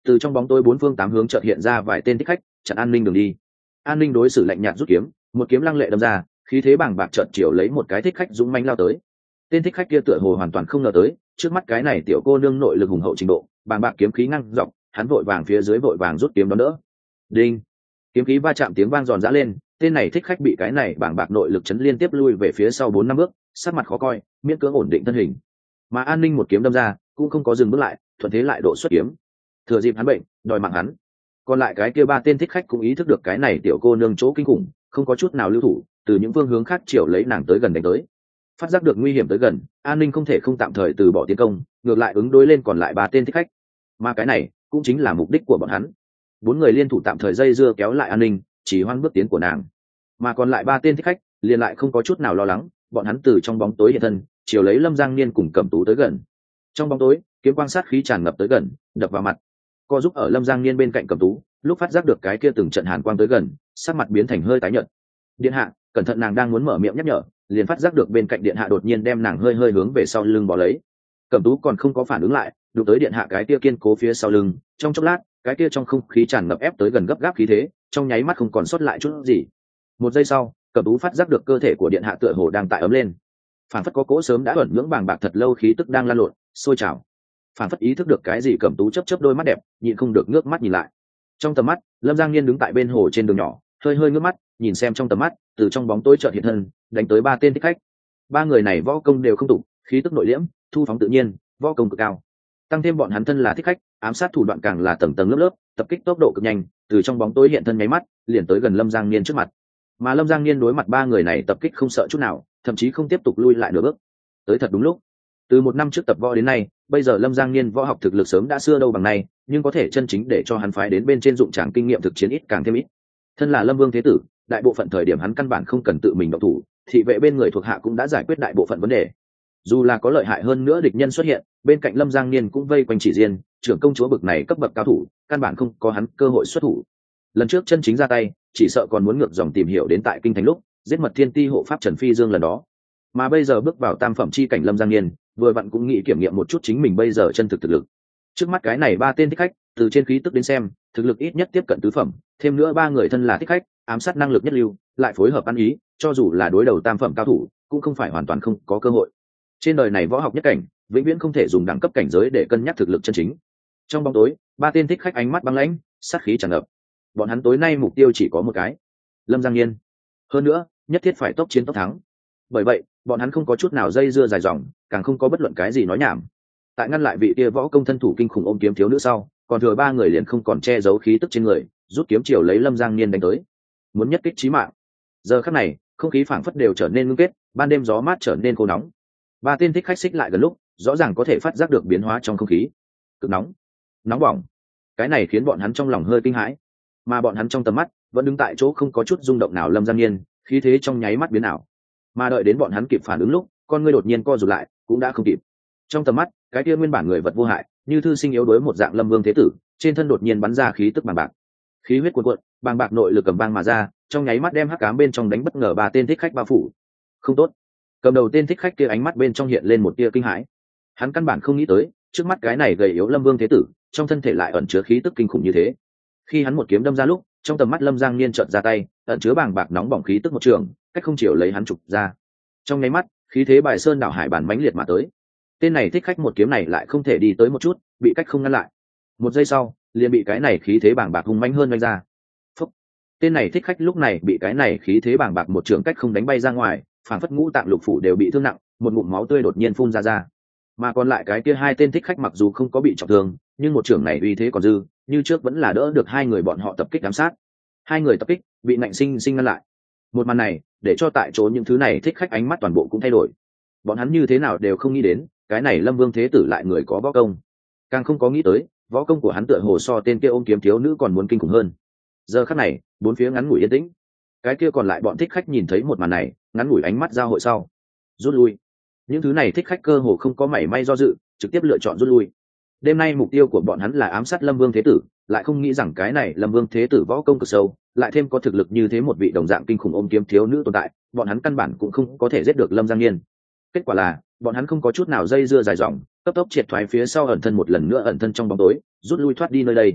từ trong bóng tối bốn phương tám hướng chợt hiện ra vài tên thích khách chặn An Ninh đường đi. An Ninh đối xử lạnh nhạt rút kiếm, một kiếm lăng lệ đâm ra, khí thế bàng bạc chợt chiều lấy một cái thích khách dũng mãnh lao tới. Tên thích khách kia tựa hồ hoàn toàn không ngờ tới, trước mắt cái này tiểu cô nương nội lực hùng hậu trình độ, bàng bạc kiếm khí ngăn dọc, hắn vội vàng phía dưới vội vàng rút kiếm đón đỡ. Đinh! Kiếm khí va chạm tiếng vang giòn giã lên, tên này thích khách bị cái này bàng bạc nội lực chấn liên tiếp lui về phía sau 4-5 bước, sắc mặt khó coi, miễn cưỡng ổn định thân hình. Mà An Ninh một kiếm đâm ra, cũng không có dừng bước lại, thuận thế lại độ xuất kiếm. Thừa dịp hắn bệnh, đòi mạng hắn. Còn lại cái kia ba tên thích khách cũng ý thức được cái này tiểu cô nương chỗ kinh khủng, không có chút nào lưu thủ, từ những phương hướng khác chiều lấy nàng tới gần đánh tới. Phát giác được nguy hiểm tới gần, An Ninh không thể không tạm thời từ bỏ tiến công, ngược lại ứng đối lên còn lại ba tên thích khách. Mà cái này cũng chính là mục đích của bọn hắn. 4 người liên thủ tạm thời dây dưa kéo lại An Ninh, chỉ hoãn bước tiến của nàng. Mà còn lại ba tên thích khách liền lại không có chút nào lo lắng, bọn hắn từ trong bóng tối hiện thân, chiều lấy Lâm Giang Niên cùng Cẩm Tú tới gần. Trong bóng tối, kiếm quang sát khí tràn ngập tới gần, đập vào mặt. Co giúp ở Lâm Giang Niên bên cạnh Cẩm Tú, lúc phát giác được cái kia từng trận hàn quang tới gần, sắc mặt biến thành hơi tái nhợt. Điện hạ, cẩn thận, nàng đang muốn mở miệng nhắc nhở, liền phát giác được bên cạnh điện hạ đột nhiên đem nàng hơi hơi hướng về sau lưng bỏ lấy. Cẩm Tú còn không có phản ứng lại, đụng tới điện hạ cái kia kiên cố phía sau lưng, trong chốc lát, cái kia trong không khí tràn ngập ép tới gần gấp gáp khí thế, trong nháy mắt không còn sót lại chút gì. Một giây sau, Cẩm Tú phát giác được cơ thể của điện hạ tựa hồ đang tại ấm lên. Phản phất có cỗ sớm đã ẩn nhưỡng bàng bạc thật lâu khí tức đang lan lộn, sôi trào. Phản phất ý thức được cái gì, Cẩm Tú chớp chớp đôi mắt đẹp, nhịn không được ngước mắt nhìn lại. Trong tầm mắt, Lâm Giang Niên đứng tại bên hồ trên đường nhỏ, hơi hơi ngước mắt, nhìn xem trong tầm mắt, từ trong bóng tối chợt hiện thân, đánh tới ba tên thích khách. Ba người này võ công đều không tụ, khí tức nội liễm, thu phóng tự nhiên, võ công cực cao. Tăng thêm bọn hắn thân là thích khách, ám sát thủ đoạn càng là tầng tầng lớp lớp, tập kích tốc độ cực nhanh, từ trong bóng tối hiện thân nháy mắt, liền tới gần Lâm Giang Niên trước mặt. Mà Lâm Giang Niên đối mặt ba người này tập kích không sợ chút nào, thậm chí không tiếp tục lui lại nửa bước. Tới thật đúng lúc. Từ 1 năm trước tập võ đến nay, bây giờ Lâm Giang Niên võ học thực lực sớm đã xưa đâu bằng nay, nhưng có thể chân chính để cho hắn phái đến bên trên dụng tràng kinh nghiệm thực chiến ít càng thêm ít. Thân là Lâm Vương thế tử, đại bộ phận thời điểm hắn căn bản không cần tự mình động thủ, thị vệ bên người thuộc hạ cũng đã giải quyết đại bộ phận vấn đề. Dù là có lợi hại hơn nữa địch nhân xuất hiện, bên cạnh Lâm Giang Niên cũng vây quanh chỉ riêng, trưởng công chúa bực này cấp bậc cao thủ, căn bản không có hắn cơ hội xuất thủ. Lần trước chân chính ra tay, chỉ sợ còn muốn ngược dòng tìm hiểu đến tại kinh thành lúc giết mật thiên ti hộ pháp Trần Phi Dương lần đó. Mà bây giờ bước vào tam phẩm chi cảnh Lâm Giang Niên, vừa vặn cũng nghĩ kiểm nghiệm một chút chính mình bây giờ chân thực thực lực. Trước mắt cái này ba tên thích khách, từ trên khí tức đến xem, thực lực ít nhất tiếp cận tứ phẩm, thêm nữa ba người thân là thích khách, ám sát năng lực nhất lưu, lại phối hợp ăn ý, cho dù là đối đầu tam phẩm cao thủ, cũng không phải hoàn toàn không có cơ hội. Trên đời này võ học nhất cảnh, vĩnh viễn không thể dùng đẳng cấp cảnh giới để cân nhắc thực lực chân chính. Trong bóng tối, ba tên thích khách ánh mắt băng lãnh, sát khí tràn ngập. Bọn hắn tối nay mục tiêu chỉ có một cái, Lâm Giang Niên. Hơn nữa, nhất thiết phải tốc chiến tốc thắng. Bởi vậy, bọn hắn không có chút nào dây dưa dài dòng, càng không có bất luận cái gì nói nhảm. Tại ngăn lại vị kia võ công thân thủ kinh khủng ôm kiếm thiếu nữ sau, còn thừa ba người liền không còn che giấu khí tức trên người, rút kiếm chiều lấy Lâm Giang Niên đánh tới, muốn nhất kích chí mạng. Giờ khắc này, không khí phảng phất đều trở nên ngưng kết, ban đêm gió mát trở nên khô nóng. Ba tên thích khách xích lại gần lúc, rõ ràng có thể phát giác được biến hóa trong không khí, cực nóng, nóng bỏng. Cái này khiến bọn hắn trong lòng hơi kinh hãi, mà bọn hắn trong tầm mắt vẫn đứng tại chỗ không có chút rung động nào. Lâm Giang Niên khí thế trong nháy mắt biến ảo, mà đợi đến bọn hắn kịp phản ứng lúc, con ngươi đột nhiên co rụt lại, cũng đã không kịp. Trong tầm mắt, cái kia nguyên bản người vật vô hại, như thư sinh yếu đuối một dạng Lâm Vương thế tử, trên thân đột nhiên bắn ra khí tức bàng bạc, khí huyết cuồn cuộn, bàng bạc nội lực cầm vang mà ra, trong nháy mắt đem hắc ám bên trong đánh bất ngờ ba tên thích khách bao phủ. Không tốt. Cầm đầu tên thích khách kia ánh mắt bên trong hiện lên một tia kinh hãi. Hắn căn bản không nghĩ tới, trước mắt cái này gầy yếu Lâm Vương thế tử, trong thân thể lại ẩn chứa khí tức kinh khủng như thế. Khi hắn một kiếm đâm ra lúc, trong tầm mắt Lâm Giang Niên chợt ra tay, ẩn chứa bàng bạc nóng bỏng khí tức một trường, cách không chịu lấy hắn trục ra. Trong nháy mắt, khí thế bài sơn đảo hải bản mãnh liệt mà tới. Tên này thích khách một kiếm này lại không thể đi tới một chút, bị cách không ngăn lại. Một giây sau, liền bị cái này khí thế bàng bạc hung mãnh hơn đánh ra. Phúc. Tên này thích khách lúc này bị cái này khí thế bàng bạc một trường cách không đánh bay ra ngoài, phảng phất ngũ tạng lục phủ đều bị thương nặng, một ngụm máu tươi đột nhiên phun ra. Mà còn lại cái kia hai tên thích khách mặc dù không có bị trọng thương, nhưng một trường này uy thế còn dư, như trước vẫn là đỡ được hai người bọn họ tập kích ám sát. Hai người tập kích bị nạnh sinh sinh ngăn lại. Một màn này để cho tại chỗ những thứ này thích khách ánh mắt toàn bộ cũng thay đổi. Bọn hắn như thế nào đều không nghĩ đến, cái này Lâm Vương thế tử lại người có võ công, càng không có nghĩ tới võ công của hắn tựa hồ so tên kia ôm kiếm thiếu nữ còn muốn kinh khủng hơn. Giờ khắc này, bốn phía ngắn ngủi yên tĩnh. Cái kia còn lại bọn thích khách nhìn thấy một màn này, ngắn ngủi ánh mắt giao hội sau rút lui. Những thứ này thích khách cơ hồ không có mảy may do dự, trực tiếp lựa chọn rút lui. Đêm nay mục tiêu của bọn hắn là ám sát Lâm Vương thế tử, lại không nghĩ rằng cái này Lâm Vương thế tử võ công cực sâu, lại thêm có thực lực như thế một vị đồng dạng kinh khủng ôm kiếm thiếu nữ tồn tại, bọn hắn căn bản cũng không có thể giết được Lâm Giang Niên. Kết quả là, bọn hắn không có chút nào dây dưa dài dòng, cấp tốc triệt thoái phía sau ẩn thân, một lần nữa ẩn thân trong bóng tối, rút lui thoát đi nơi đây.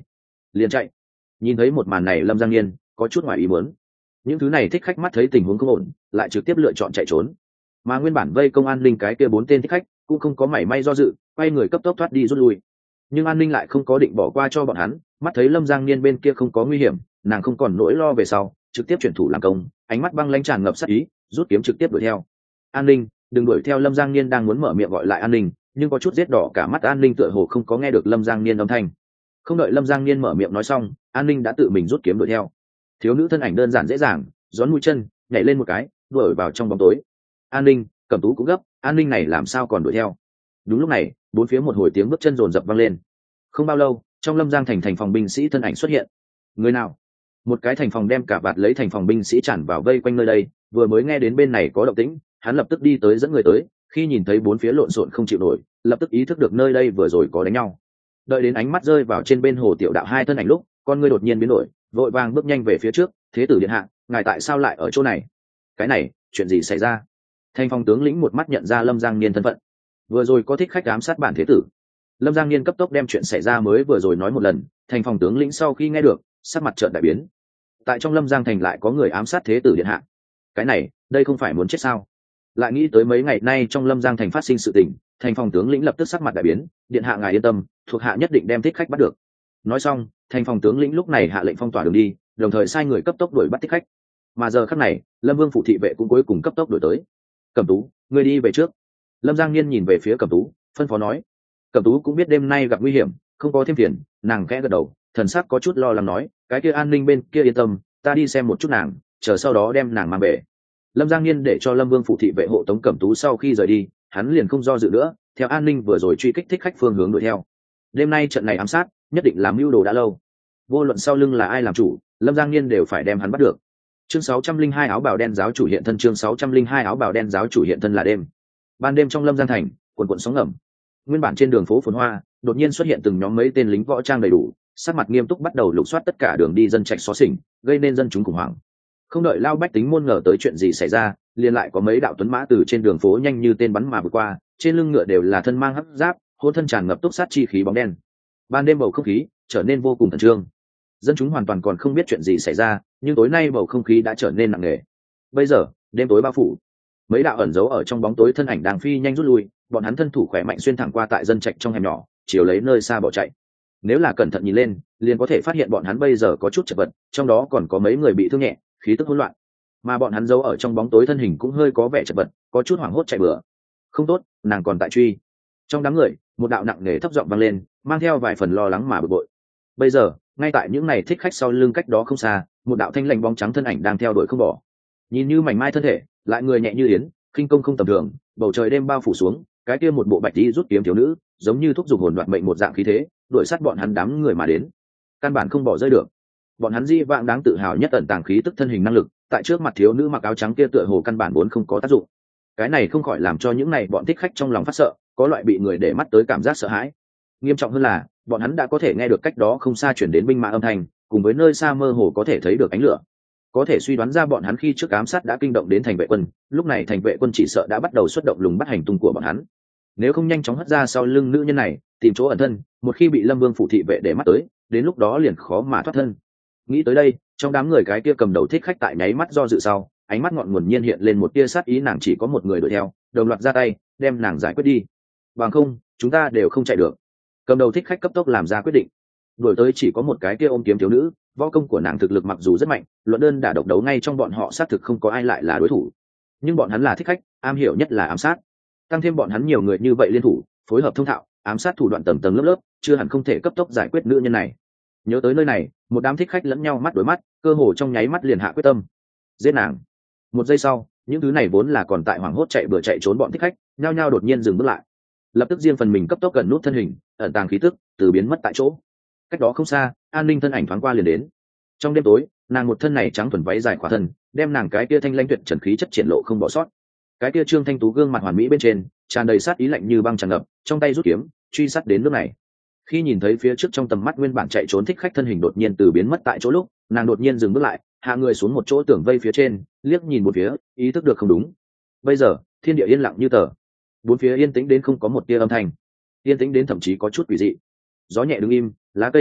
liền chạy. Nhìn thấy một màn này Lâm Giang Niên có chút ngoài ý muốn. Những thứ này thích khách mắt thấy tình huống không ổn, lại trực tiếp lựa chọn chạy trốn. Mà nguyên bản vây công An Ninh cái kia 4 tên thích khách cũng không có mảy may do dự, quay người cấp tốc thoát đi rút lui. Nhưng An Ninh lại không có định bỏ qua cho bọn hắn, mắt thấy Lâm Giang Niên bên kia không có nguy hiểm, nàng không còn nỗi lo về sau, trực tiếp chuyển thủ làm công, ánh mắt băng lãnh tràn ngập sát ý, rút kiếm trực tiếp đuổi theo. An Ninh, đừng đuổi theo. Lâm Giang Niên đang muốn mở miệng gọi lại An Ninh, nhưng có chút giết đỏ cả mắt An Ninh tựa hồ không có nghe được Lâm Giang Niên âm thanh. Không đợi Lâm Giang Niên mở miệng nói xong, An Ninh đã tự mình rút kiếm đuổi theo. Thiếu nữ thân ảnh đơn giản dễ dàng, gión mũi chân, nhảy lên một cái, đuổi vào trong bóng tối. An Ninh, Cẩm Tú cũng gấp, An Ninh này làm sao còn đuổi theo? Đúng lúc này, bốn phía một hồi tiếng bước chân rồn rập vang lên. Không bao lâu, trong Lâm Giang thành phòng binh sĩ thân ảnh xuất hiện. Người nào? Một cái thành phòng đem cả vạt lấy thành phòng binh sĩ tràn vào vây quanh nơi đây, vừa mới nghe đến bên này có động tĩnh, hắn lập tức đi tới dẫn người tới, khi nhìn thấy bốn phía lộn xộn không chịu nổi, lập tức ý thức được nơi đây vừa rồi có đánh nhau. Đợi đến ánh mắt rơi vào trên bên Hồ Tiểu Đạo hai thân ảnh lúc, con ngươi đột nhiên biến đổi, vội vàng bước nhanh về phía trước. Thế tử điện hạ, ngài tại sao lại ở chỗ này? Cái này, chuyện gì xảy ra? Thành phòng tướng lĩnh một mắt nhận ra Lâm Giang Niên thân phận. Vừa rồi có thích khách ám sát bản thế tử. Lâm Giang Niên cấp tốc đem chuyện xảy ra mới vừa rồi nói một lần. Thành phòng tướng lĩnh sau khi nghe được, sắc mặt trợn đại biến. Tại trong Lâm Giang thành lại có người ám sát thế tử điện hạ. Cái này, đây không phải muốn chết sao? Lại nghĩ tới mấy ngày nay trong Lâm Giang thành phát sinh sự tình, thành phòng tướng lĩnh lập tức sắc mặt đại biến. Điện hạ ngài yên tâm, thuộc hạ nhất định đem thích khách bắt được. Nói xong, thành phòng tướng lĩnh lúc này hạ lệnh phong tỏa đường đi, đồng thời sai người cấp tốc đuổi bắt thích khách. Mà giờ khắc này, Lâm Vương phủ thị vệ cũng cuối cùng cấp tốc đuổi tới. Cẩm Tú, ngươi đi về trước. Lâm Giang Niên nhìn về phía Cẩm Tú, phân phó nói. Cẩm Tú cũng biết đêm nay gặp nguy hiểm, không có thêm phiền, nàng khẽ gật đầu, thần sắc có chút lo lắng nói, cái kia An Ninh bên kia yên tâm, ta đi xem một chút nàng, chờ sau đó đem nàng mang về. Lâm Giang Niên để cho Lâm Vương phủ thị vệ hộ tống Cẩm Tú sau khi rời đi, hắn liền không do dự nữa, theo An Ninh vừa rồi truy kích thích khách phương hướng đuổi theo. Đêm nay trận này ám sát, nhất định làm mưu đồ đã lâu. Vô luận sau lưng là ai làm chủ, Lâm Giang Niên đều phải đem hắn bắt được. Chương 602 áo bào đen giáo chủ hiện thân. Chương 602 áo bào đen giáo chủ hiện thân là đêm. Ban đêm trong Lâm Giang thành, cuồn sóng ngầm. Nguyên bản trên đường phố phồn hoa, đột nhiên xuất hiện từng nhóm mấy tên lính võ trang đầy đủ, sắc mặt nghiêm túc bắt đầu lục soát tất cả đường đi dân trạch xó xỉnh, gây nên dân chúng khủng hoảng. Không đợi lao bách tính môn ngờ tới chuyện gì xảy ra, liền lại có mấy đạo tuấn mã từ trên đường phố nhanh như tên bắn mà vượt qua, trên lưng ngựa đều là thân mang hắc giáp, hôn thân tràn ngập túc sát chi khí bóng đen. Ban đêm bầu không khí trở nên vô cùng khẩn trương. Dân chúng hoàn toàn còn không biết chuyện gì xảy ra, nhưng tối nay bầu không khí đã trở nên nặng nề. Bây giờ, đêm tối bao phủ, mấy đạo ẩn giấu ở trong bóng tối thân ảnh đang phi nhanh rút lui, bọn hắn thân thủ khỏe mạnh xuyên thẳng qua tại dân trạch trong hẻm nhỏ, chiều lấy nơi xa bỏ chạy. Nếu là cẩn thận nhìn lên, liền có thể phát hiện bọn hắn bây giờ có chút chật vật, trong đó còn có mấy người bị thương nhẹ, khí tức hỗn loạn. Mà bọn hắn giấu ở trong bóng tối thân hình cũng hơi có vẻ chật vật, có chút hoảng hốt chạy bừa. Không tốt, nàng còn tại truy. Trong đám người, một đạo nặng nề thấp giọng vang lên, mang theo vài phần lo lắng mà bực bội. Bây giờ, ngay tại những này thích khách sau lưng cách đó không xa, một đạo thanh lãnh bóng trắng thân ảnh đang theo đuổi không bỏ. Nhìn như mảnh mai thân thể, lại người nhẹ như yến, khinh công không tầm thường, bầu trời đêm bao phủ xuống, cái kia một bộ bạch y rút kiếm thiếu nữ, giống như thúc giục hồn đoạt mệnh một dạng khí thế, đuổi sát bọn hắn đám người mà đến. Căn bản không bỏ rơi được. Bọn hắn di vãng đáng tự hào nhất ẩn tàng khí tức thân hình năng lực, tại trước mặt thiếu nữ mặc áo trắng kia tựa hồ căn bản vốn không có tác dụng. Cái này không khỏi làm cho những này bọn thích khách trong lòng phát sợ, có loại bị người để mắt tới cảm giác sợ hãi. Nghiêm trọng hơn là, bọn hắn đã có thể nghe được cách đó không xa chuyển đến binh mã âm thanh, cùng với nơi xa mơ hồ có thể thấy được ánh lửa. Có thể suy đoán ra bọn hắn khi trước ám sát đã kinh động đến thành vệ quân, lúc này thành vệ quân chỉ sợ đã bắt đầu xuất động lùng bắt hành tung của bọn hắn. Nếu không nhanh chóng hất ra sau lưng nữ nhân này, tìm chỗ ẩn thân, một khi bị Lâm Vương phủ thị vệ để mắt tới, đến lúc đó liền khó mà thoát thân. Nghĩ tới đây, trong đám người cái kia cầm đầu thích khách tại nháy mắt do dự sau, ánh mắt ngọn nguồn nhiên hiện lên một tia sát ý, nàng chỉ có một người đuổi theo, đồng loạt ra tay, đem nàng giải quyết đi. Bằng không, chúng ta đều không chạy được. Cầm đầu thích khách cấp tốc làm ra quyết định. Đuổi tới chỉ có một cái kia ôm kiếm thiếu nữ, võ công của nàng thực lực mặc dù rất mạnh, luận đơn đả độc đấu ngay trong bọn họ xác thực không có ai lại là đối thủ. Nhưng bọn hắn là thích khách, am hiểu nhất là ám sát. Tăng thêm bọn hắn nhiều người như vậy liên thủ, phối hợp thông thạo, ám sát thủ đoạn tầng tầng lớp lớp, chưa hẳn không thể cấp tốc giải quyết nữ nhân này. Nhớ tới nơi này, một đám thích khách lẫn nhau mắt đối mắt, cơ hồ trong nháy mắt liền hạ quyết tâm giết nàng. Một giây sau, những thứ này vốn là còn tại hoảng hốt chạy bừa chạy trốn bọn thích khách, nhao nhao đột nhiên dừng bước lại, lập tức riêng phần mình cấp tốc gần nút thân hình, ẩn tàng khí tức, từ biến mất tại chỗ. Cách đó không xa, An Ninh thân ảnh thoáng qua liền đến. Trong đêm tối, nàng một thân này trắng thuần váy dài khỏa thân, đem nàng cái kia thanh lãnh tuyệt trần khí chất triển lộ không bỏ sót. Cái kia trương thanh tú gương mặt hoàn mỹ bên trên, tràn đầy sát ý lạnh như băng tràn ngập, trong tay rút kiếm, truy sát đến nước này. Khi nhìn thấy phía trước trong tầm mắt nguyên bản chạy trốn thích khách thân hình đột nhiên từ biến mất tại chỗ lúc, nàng đột nhiên dừng bước lại, hạ người xuống một chỗ tường vây phía trên, liếc nhìn một phía, ý thức được không đúng. Bây giờ, thiên địa yên lặng như tờ, bốn phía yên tĩnh đến không có một tia âm thanh, yên tĩnh đến thậm chí có chút quỷ dị. Gió nhẹ đứng im, lá cây bất động,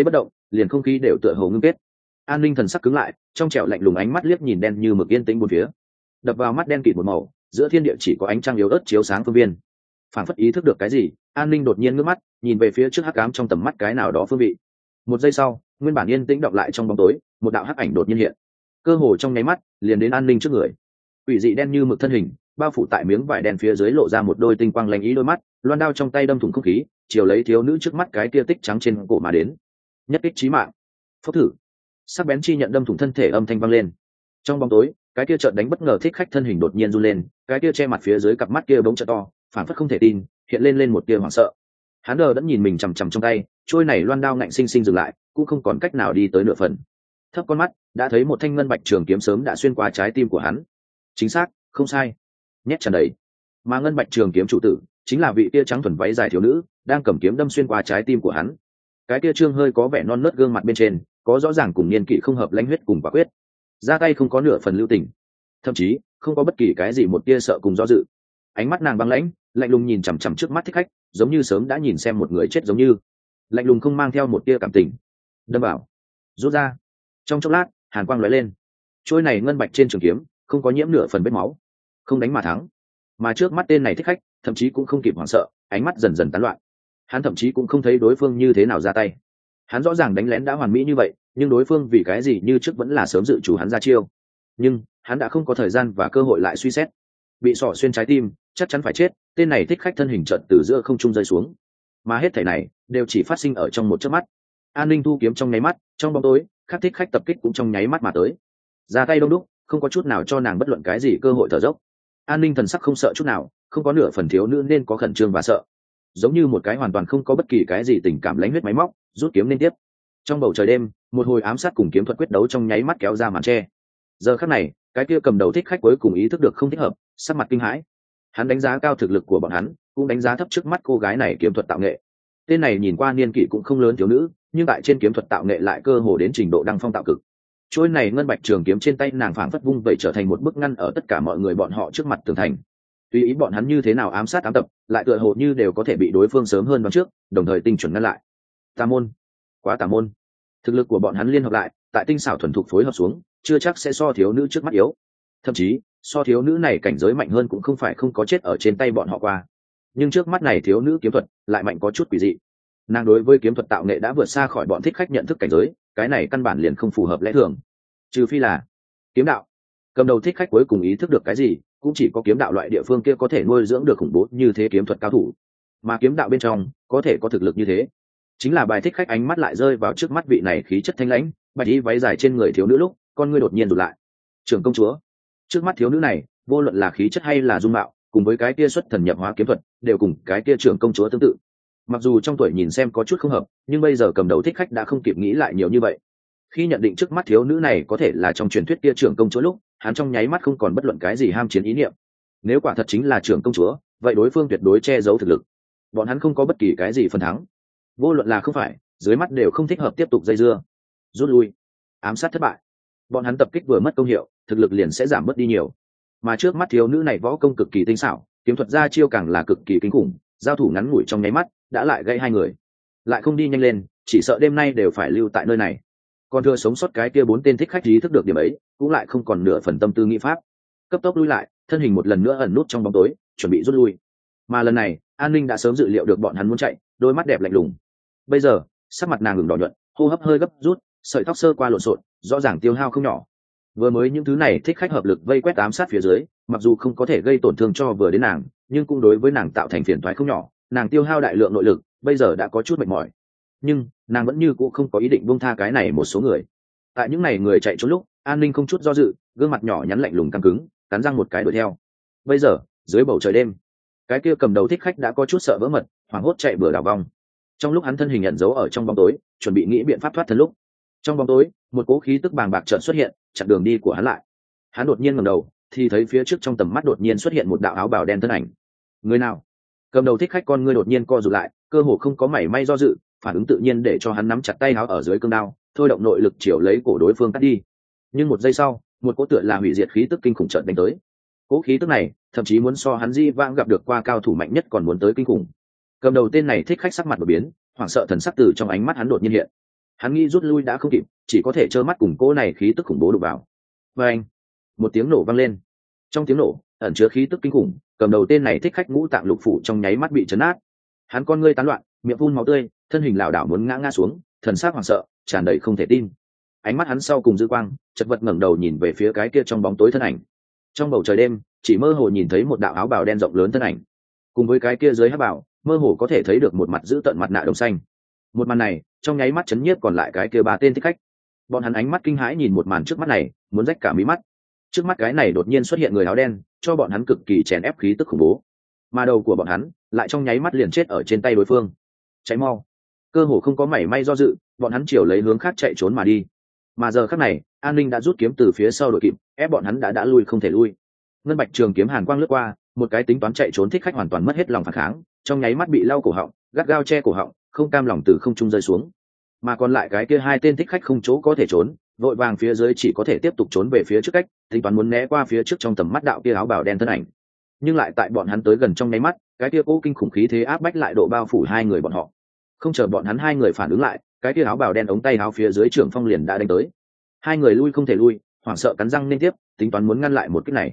liền không khí đều tựa hồ ngưng kết. An Ninh thần sắc cứng lại, trong trẻo lạnh lùng ánh mắt liếc nhìn đen như mực yên tĩnh bốn phía, đập vào mắt đen kịt một màu, giữa thiên địa chỉ có ánh trăng yếu ớt chiếu sáng phương viên. Phản phất ý thức được cái gì, An Ninh đột nhiên ngước mắt, nhìn về phía trước hắc ám trong tầm mắt cái nào đó phương vị. Một giây sau, nguyên bản yên tĩnh đọng lại trong bóng tối, một đạo hắc ảnh đột nhiên hiện, cơ hồ trong nháy mắt liền đến An Ninh trước người. Quỷ dị đen như mực thân hình, bao phủ tại miếng vải đen phía dưới lộ ra một đôi tinh quang lạnh ý đôi mắt, loan đao trong tay đâm thủng không khí, chiều lấy thiếu nữ trước mắt cái kia tích trắng trên cổ mà đến. Nhất kích chí mạng. Phốc thử. Sắc bén chi nhận đâm thủng thân thể, âm thanh vang lên. Trong bóng tối, cái kia chợt đánh bất ngờ thích khách thân hình đột nhiên run lên, cái kia che mặt phía dưới cặp mắt kia bỗng trợ to, phản phất không thể tin, hiện lên một tia hoảng sợ. Hắn đờ đẫn nhìn mình chằm chằm trong tay, trôi này loan đao ngạnh sinh sinh dừng lại, cũng không còn cách nào đi tới nửa phần. Thấp con mắt, đã thấy một thanh ngân bạch trường kiếm sớm đã xuyên qua trái tim của hắn. Chính xác, không sai. Nhét tràn đầy. Mà ngân bạch trường kiếm chủ tử, chính là vị kia trắng thuần váy dài thiếu nữ, đang cầm kiếm đâm xuyên qua trái tim của hắn. Cái kia trương hơi có vẻ non nớt gương mặt bên trên, có rõ ràng cùng niên kỷ không hợp lãnh huyết cùng quả quyết. Ra tay không có nửa phần lưu tình, thậm chí không có bất kỳ cái gì một tia sợ cùng do dự. Ánh mắt nàng băng lãnh, lạnh lùng nhìn chằm chằm trước mắt thích khách, giống như sớm đã nhìn xem một người chết giống như. Lạnh lùng không mang theo một tia cảm tình. Đâm vào, rút ra. Trong chốc lát, hàn quang lóe lên. Trôi này ngân bạch trên trường kiếm, không có nhiễm nửa phần vết máu. Không đánh mà thắng. Mà trước mắt tên này thích khách, thậm chí cũng không kịp hoảng sợ, ánh mắt dần dần tán loạn. Hắn thậm chí cũng không thấy đối phương như thế nào ra tay. Hắn rõ ràng đánh lén đã hoàn mỹ như vậy, nhưng đối phương vì cái gì như trước vẫn là sớm dự chủ hắn ra chiêu. Nhưng hắn đã không có thời gian và cơ hội lại suy xét. Bị sỏ xuyên trái tim, chắc chắn phải chết. Tên này thích khách thân hình chợt từ giữa không trung rơi xuống, mà hết thảy này đều chỉ phát sinh ở trong một chớp mắt. An Ninh thu kiếm trong nháy mắt, trong bóng tối, các thích khách tập kích cũng trong nháy mắt mà tới. Ra tay đông đúc, không có chút nào cho nàng bất luận cái gì cơ hội thở dốc. An Ninh thần sắc không sợ chút nào, không có nửa phần thiếu nữ nên có khẩn trương và sợ, giống như một cái hoàn toàn không có bất kỳ cái gì tình cảm lãnh huyết máy móc, rút kiếm liên tiếp. Trong bầu trời đêm, một hồi ám sát cùng kiếm thuật quyết đấu trong nháy mắt kéo ra màn che. Giờ khắc này, cái kia cầm đầu thích khách cuối cùng ý thức được không thích hợp, sắc mặt kinh hãi. Hắn đánh giá cao thực lực của bọn hắn, cũng đánh giá thấp trước mắt cô gái này kiếm thuật tạo nghệ. Tên này nhìn qua niên kỷ cũng không lớn thiếu nữ, nhưng tại trên kiếm thuật tạo nghệ lại cơ hồ đến trình độ đăng phong tạo cực. Trôi này ngân bạch trường kiếm trên tay nàng phảng phất vung vậy trở thành một bức ngăn ở tất cả mọi người bọn họ trước mặt tường thành. Tùy ý bọn hắn như thế nào ám sát ám tập, lại tựa hồ như đều có thể bị đối phương sớm hơn đoán trước, đồng thời tinh chuẩn ngăn lại. Tà môn, quá tà môn. Thực lực của bọn hắn liên hợp lại, tại tinh xảo thuần thục phối hợp xuống, chưa chắc sẽ so thiếu nữ trước mắt yếu. Thậm chí, so thiếu nữ này cảnh giới mạnh hơn cũng không phải không có chết ở trên tay bọn họ qua. Nhưng trước mắt này thiếu nữ kiếm thuật lại mạnh có chút quỷ dị. Nàng đối với kiếm thuật tạo nghệ đã vượt xa khỏi bọn thích khách nhận thức cảnh giới, cái này căn bản liền không phù hợp lẽ thường. Trừ phi là kiếm đạo. Cầm đầu thích khách cuối cùng ý thức được cái gì, cũng chỉ có kiếm đạo loại địa phương kia có thể nuôi dưỡng được khủng bố như thế kiếm thuật cao thủ. Mà kiếm đạo bên trong có thể có thực lực như thế, chính là bài thích khách ánh mắt lại rơi vào trước mắt vị này khí chất thanh lãnh, bạch y váy dài trên người thiếu nữ lúc, con ngươi đột nhiên rụt lại. Trưởng công chúa. Trước mắt thiếu nữ này, vô luận là khí chất hay là dung mạo, cùng với cái kia xuất thần nhập hóa kiếm thuật, đều cùng cái kia trưởng công chúa tương tự. Mặc dù trong tuổi nhìn xem có chút không hợp, nhưng bây giờ cầm đầu thích khách đã không kịp nghĩ lại nhiều như vậy. Khi nhận định trước mắt thiếu nữ này có thể là trong truyền thuyết kia trưởng công chúa lúc, hắn trong nháy mắt không còn bất luận cái gì ham chiến ý niệm. Nếu quả thật chính là trưởng công chúa, vậy đối phương tuyệt đối che giấu thực lực, bọn hắn không có bất kỳ cái gì phần thắng. Vô luận là không phải, dưới mắt đều không thích hợp tiếp tục dây dưa. Rút lui. Ám sát thất bại. Bọn hắn tập kích vừa mất công hiệu, thực lực liền sẽ giảm mất đi nhiều. Mà trước mắt thiếu nữ này võ công cực kỳ tinh xảo, kiếm thuật ra chiêu càng là cực kỳ kinh khủng, giao thủ ngắn ngủi trong nháy mắt đã lại gây hai người. Lại không đi nhanh lên, chỉ sợ đêm nay đều phải lưu tại nơi này. Còn thừa sống sót cái kia 4 tên thích khách ý thức được điểm ấy, cũng lại không còn nửa phần tâm tư nghĩ pháp, cấp tốc lui lại, thân hình một lần nữa ẩn nút trong bóng tối, chuẩn bị rút lui. Mà lần này, An Ninh đã sớm dự liệu được bọn hắn muốn chạy, đôi mắt đẹp lạnh lùng. Bây giờ, sắc mặt nàng ngừng đỏ nhuận, hô hấp hơi gấp rút, sợi tóc sơ qua lộn xộn, rõ ràng tiêu hao không nhỏ. Vừa mới những thứ này thích khách hợp lực vây quét ám sát phía dưới, mặc dù không có thể gây tổn thương cho vừa đến nàng, nhưng cũng đối với nàng tạo thành phiền toái không nhỏ. Nàng tiêu hao đại lượng nội lực, bây giờ đã có chút mệt mỏi, nhưng nàng vẫn như cũ không có ý định buông tha cái này một số người. Tại những này người chạy trốn lúc, An Ninh không chút do dự, gương mặt nhỏ nhắn lạnh lùng căng cứng, cắn răng một cái đuổi theo. Bây giờ, dưới bầu trời đêm, cái kia cầm đầu thích khách đã có chút sợ vỡ mật, hoảng hốt chạy bừa đảo vòng. Trong lúc hắn thân hình nhận dấu ở trong bóng tối, chuẩn bị nghĩ biện pháp thoát thân lúc, trong bóng tối, một cỗ khí tức bàng bạc chợt xuất hiện, chặn đường đi của hắn lại. Hắn đột nhiên ngẩng đầu, thì thấy phía trước trong tầm mắt đột nhiên xuất hiện một đạo áo bào đen thân ảnh. Người nào? Cầm đầu thích khách con ngươi đột nhiên co rụt lại, cơ hồ không có mảy may do dự, phản ứng tự nhiên để cho hắn nắm chặt tay áo ở dưới cương đao, thôi động nội lực chiều lấy cổ đối phương cắt đi. Nhưng một giây sau, một cỗ tựa là hủy diệt khí tức kinh khủng chợt đánh tới. Cỗ khí tức này, thậm chí muốn so hắn di vãng gặp được qua cao thủ mạnh nhất còn muốn tới kinh khủng. Cầm đầu tên này thích khách sắc mặt đổi biến, hoảng sợ thần sắc từ trong ánh mắt hắn đột nhiên hiện. Hắn nghĩ rút lui đã không kịp, chỉ có thể trơ mắt cùng cô này khí tức khủng bố đụng vào. Và anh, một tiếng nổ vang lên. Trong tiếng nổ ẩn chứa khí tức kinh khủng, cầm đầu tên này thích khách ngũ tạng lục phủ trong nháy mắt bị chấn nát. Hắn con ngươi tán loạn, miệng phun máu tươi, thân hình lảo đảo muốn ngã xuống, thần sắc hoảng sợ, tràn đầy không thể tin. Ánh mắt hắn sau cùng dư quang, chật vật ngẩng đầu nhìn về phía cái kia trong bóng tối thân ảnh. Trong bầu trời đêm, chỉ mơ hồ nhìn thấy một đạo áo bào đen rộng lớn thân ảnh, cùng với cái kia dưới hắc bào, mơ hồ có thể thấy được một mặt giữ tận mặt nạ đồng xanh. Một màn này, trong nháy mắt chấn nhiếp còn lại cái kia ba tên thích khách. Bọn hắn ánh mắt kinh hãi nhìn một màn trước mắt này, muốn rách cả mí mắt. Trước mắt cái này đột nhiên xuất hiện người áo đen, cho bọn hắn cực kỳ chèn ép khí tức khủng bố, mà đầu của bọn hắn lại trong nháy mắt liền chết ở trên tay đối phương. Cháy mau! Cơ hồ không có mảy may do dự, bọn hắn chiều lấy hướng khác chạy trốn mà đi. Mà giờ khắc này, An Ninh đã rút kiếm từ phía sau đội kịp, ép bọn hắn đã lui không thể lui. Ngân bạch trường kiếm hàn quang lướt qua, một cái tính toán chạy trốn thích khách hoàn toàn mất hết lòng phản kháng, trong nháy mắt bị lau cổ họng, gắt gao che cổ họng, không cam lòng từ không trung rơi xuống. Mà còn lại cái kia hai tên thích khách không chỗ có thể trốn, vội vàng phía dưới chỉ có thể tiếp tục trốn về phía trước cách, tính toán muốn né qua phía trước trong tầm mắt đạo kia áo bào đen thân ảnh. Nhưng lại tại bọn hắn tới gần trong nháy mắt, cái kia cố kinh khủng khí thế áp bách lại độ bao phủ hai người bọn họ. Không chờ bọn hắn hai người phản ứng lại, cái kia áo bào đen ống tay áo phía dưới trưởng phong liền đã đánh tới. Hai người lui không thể lui, hoảng sợ cắn răng liên tiếp, tính toán muốn ngăn lại một kích này.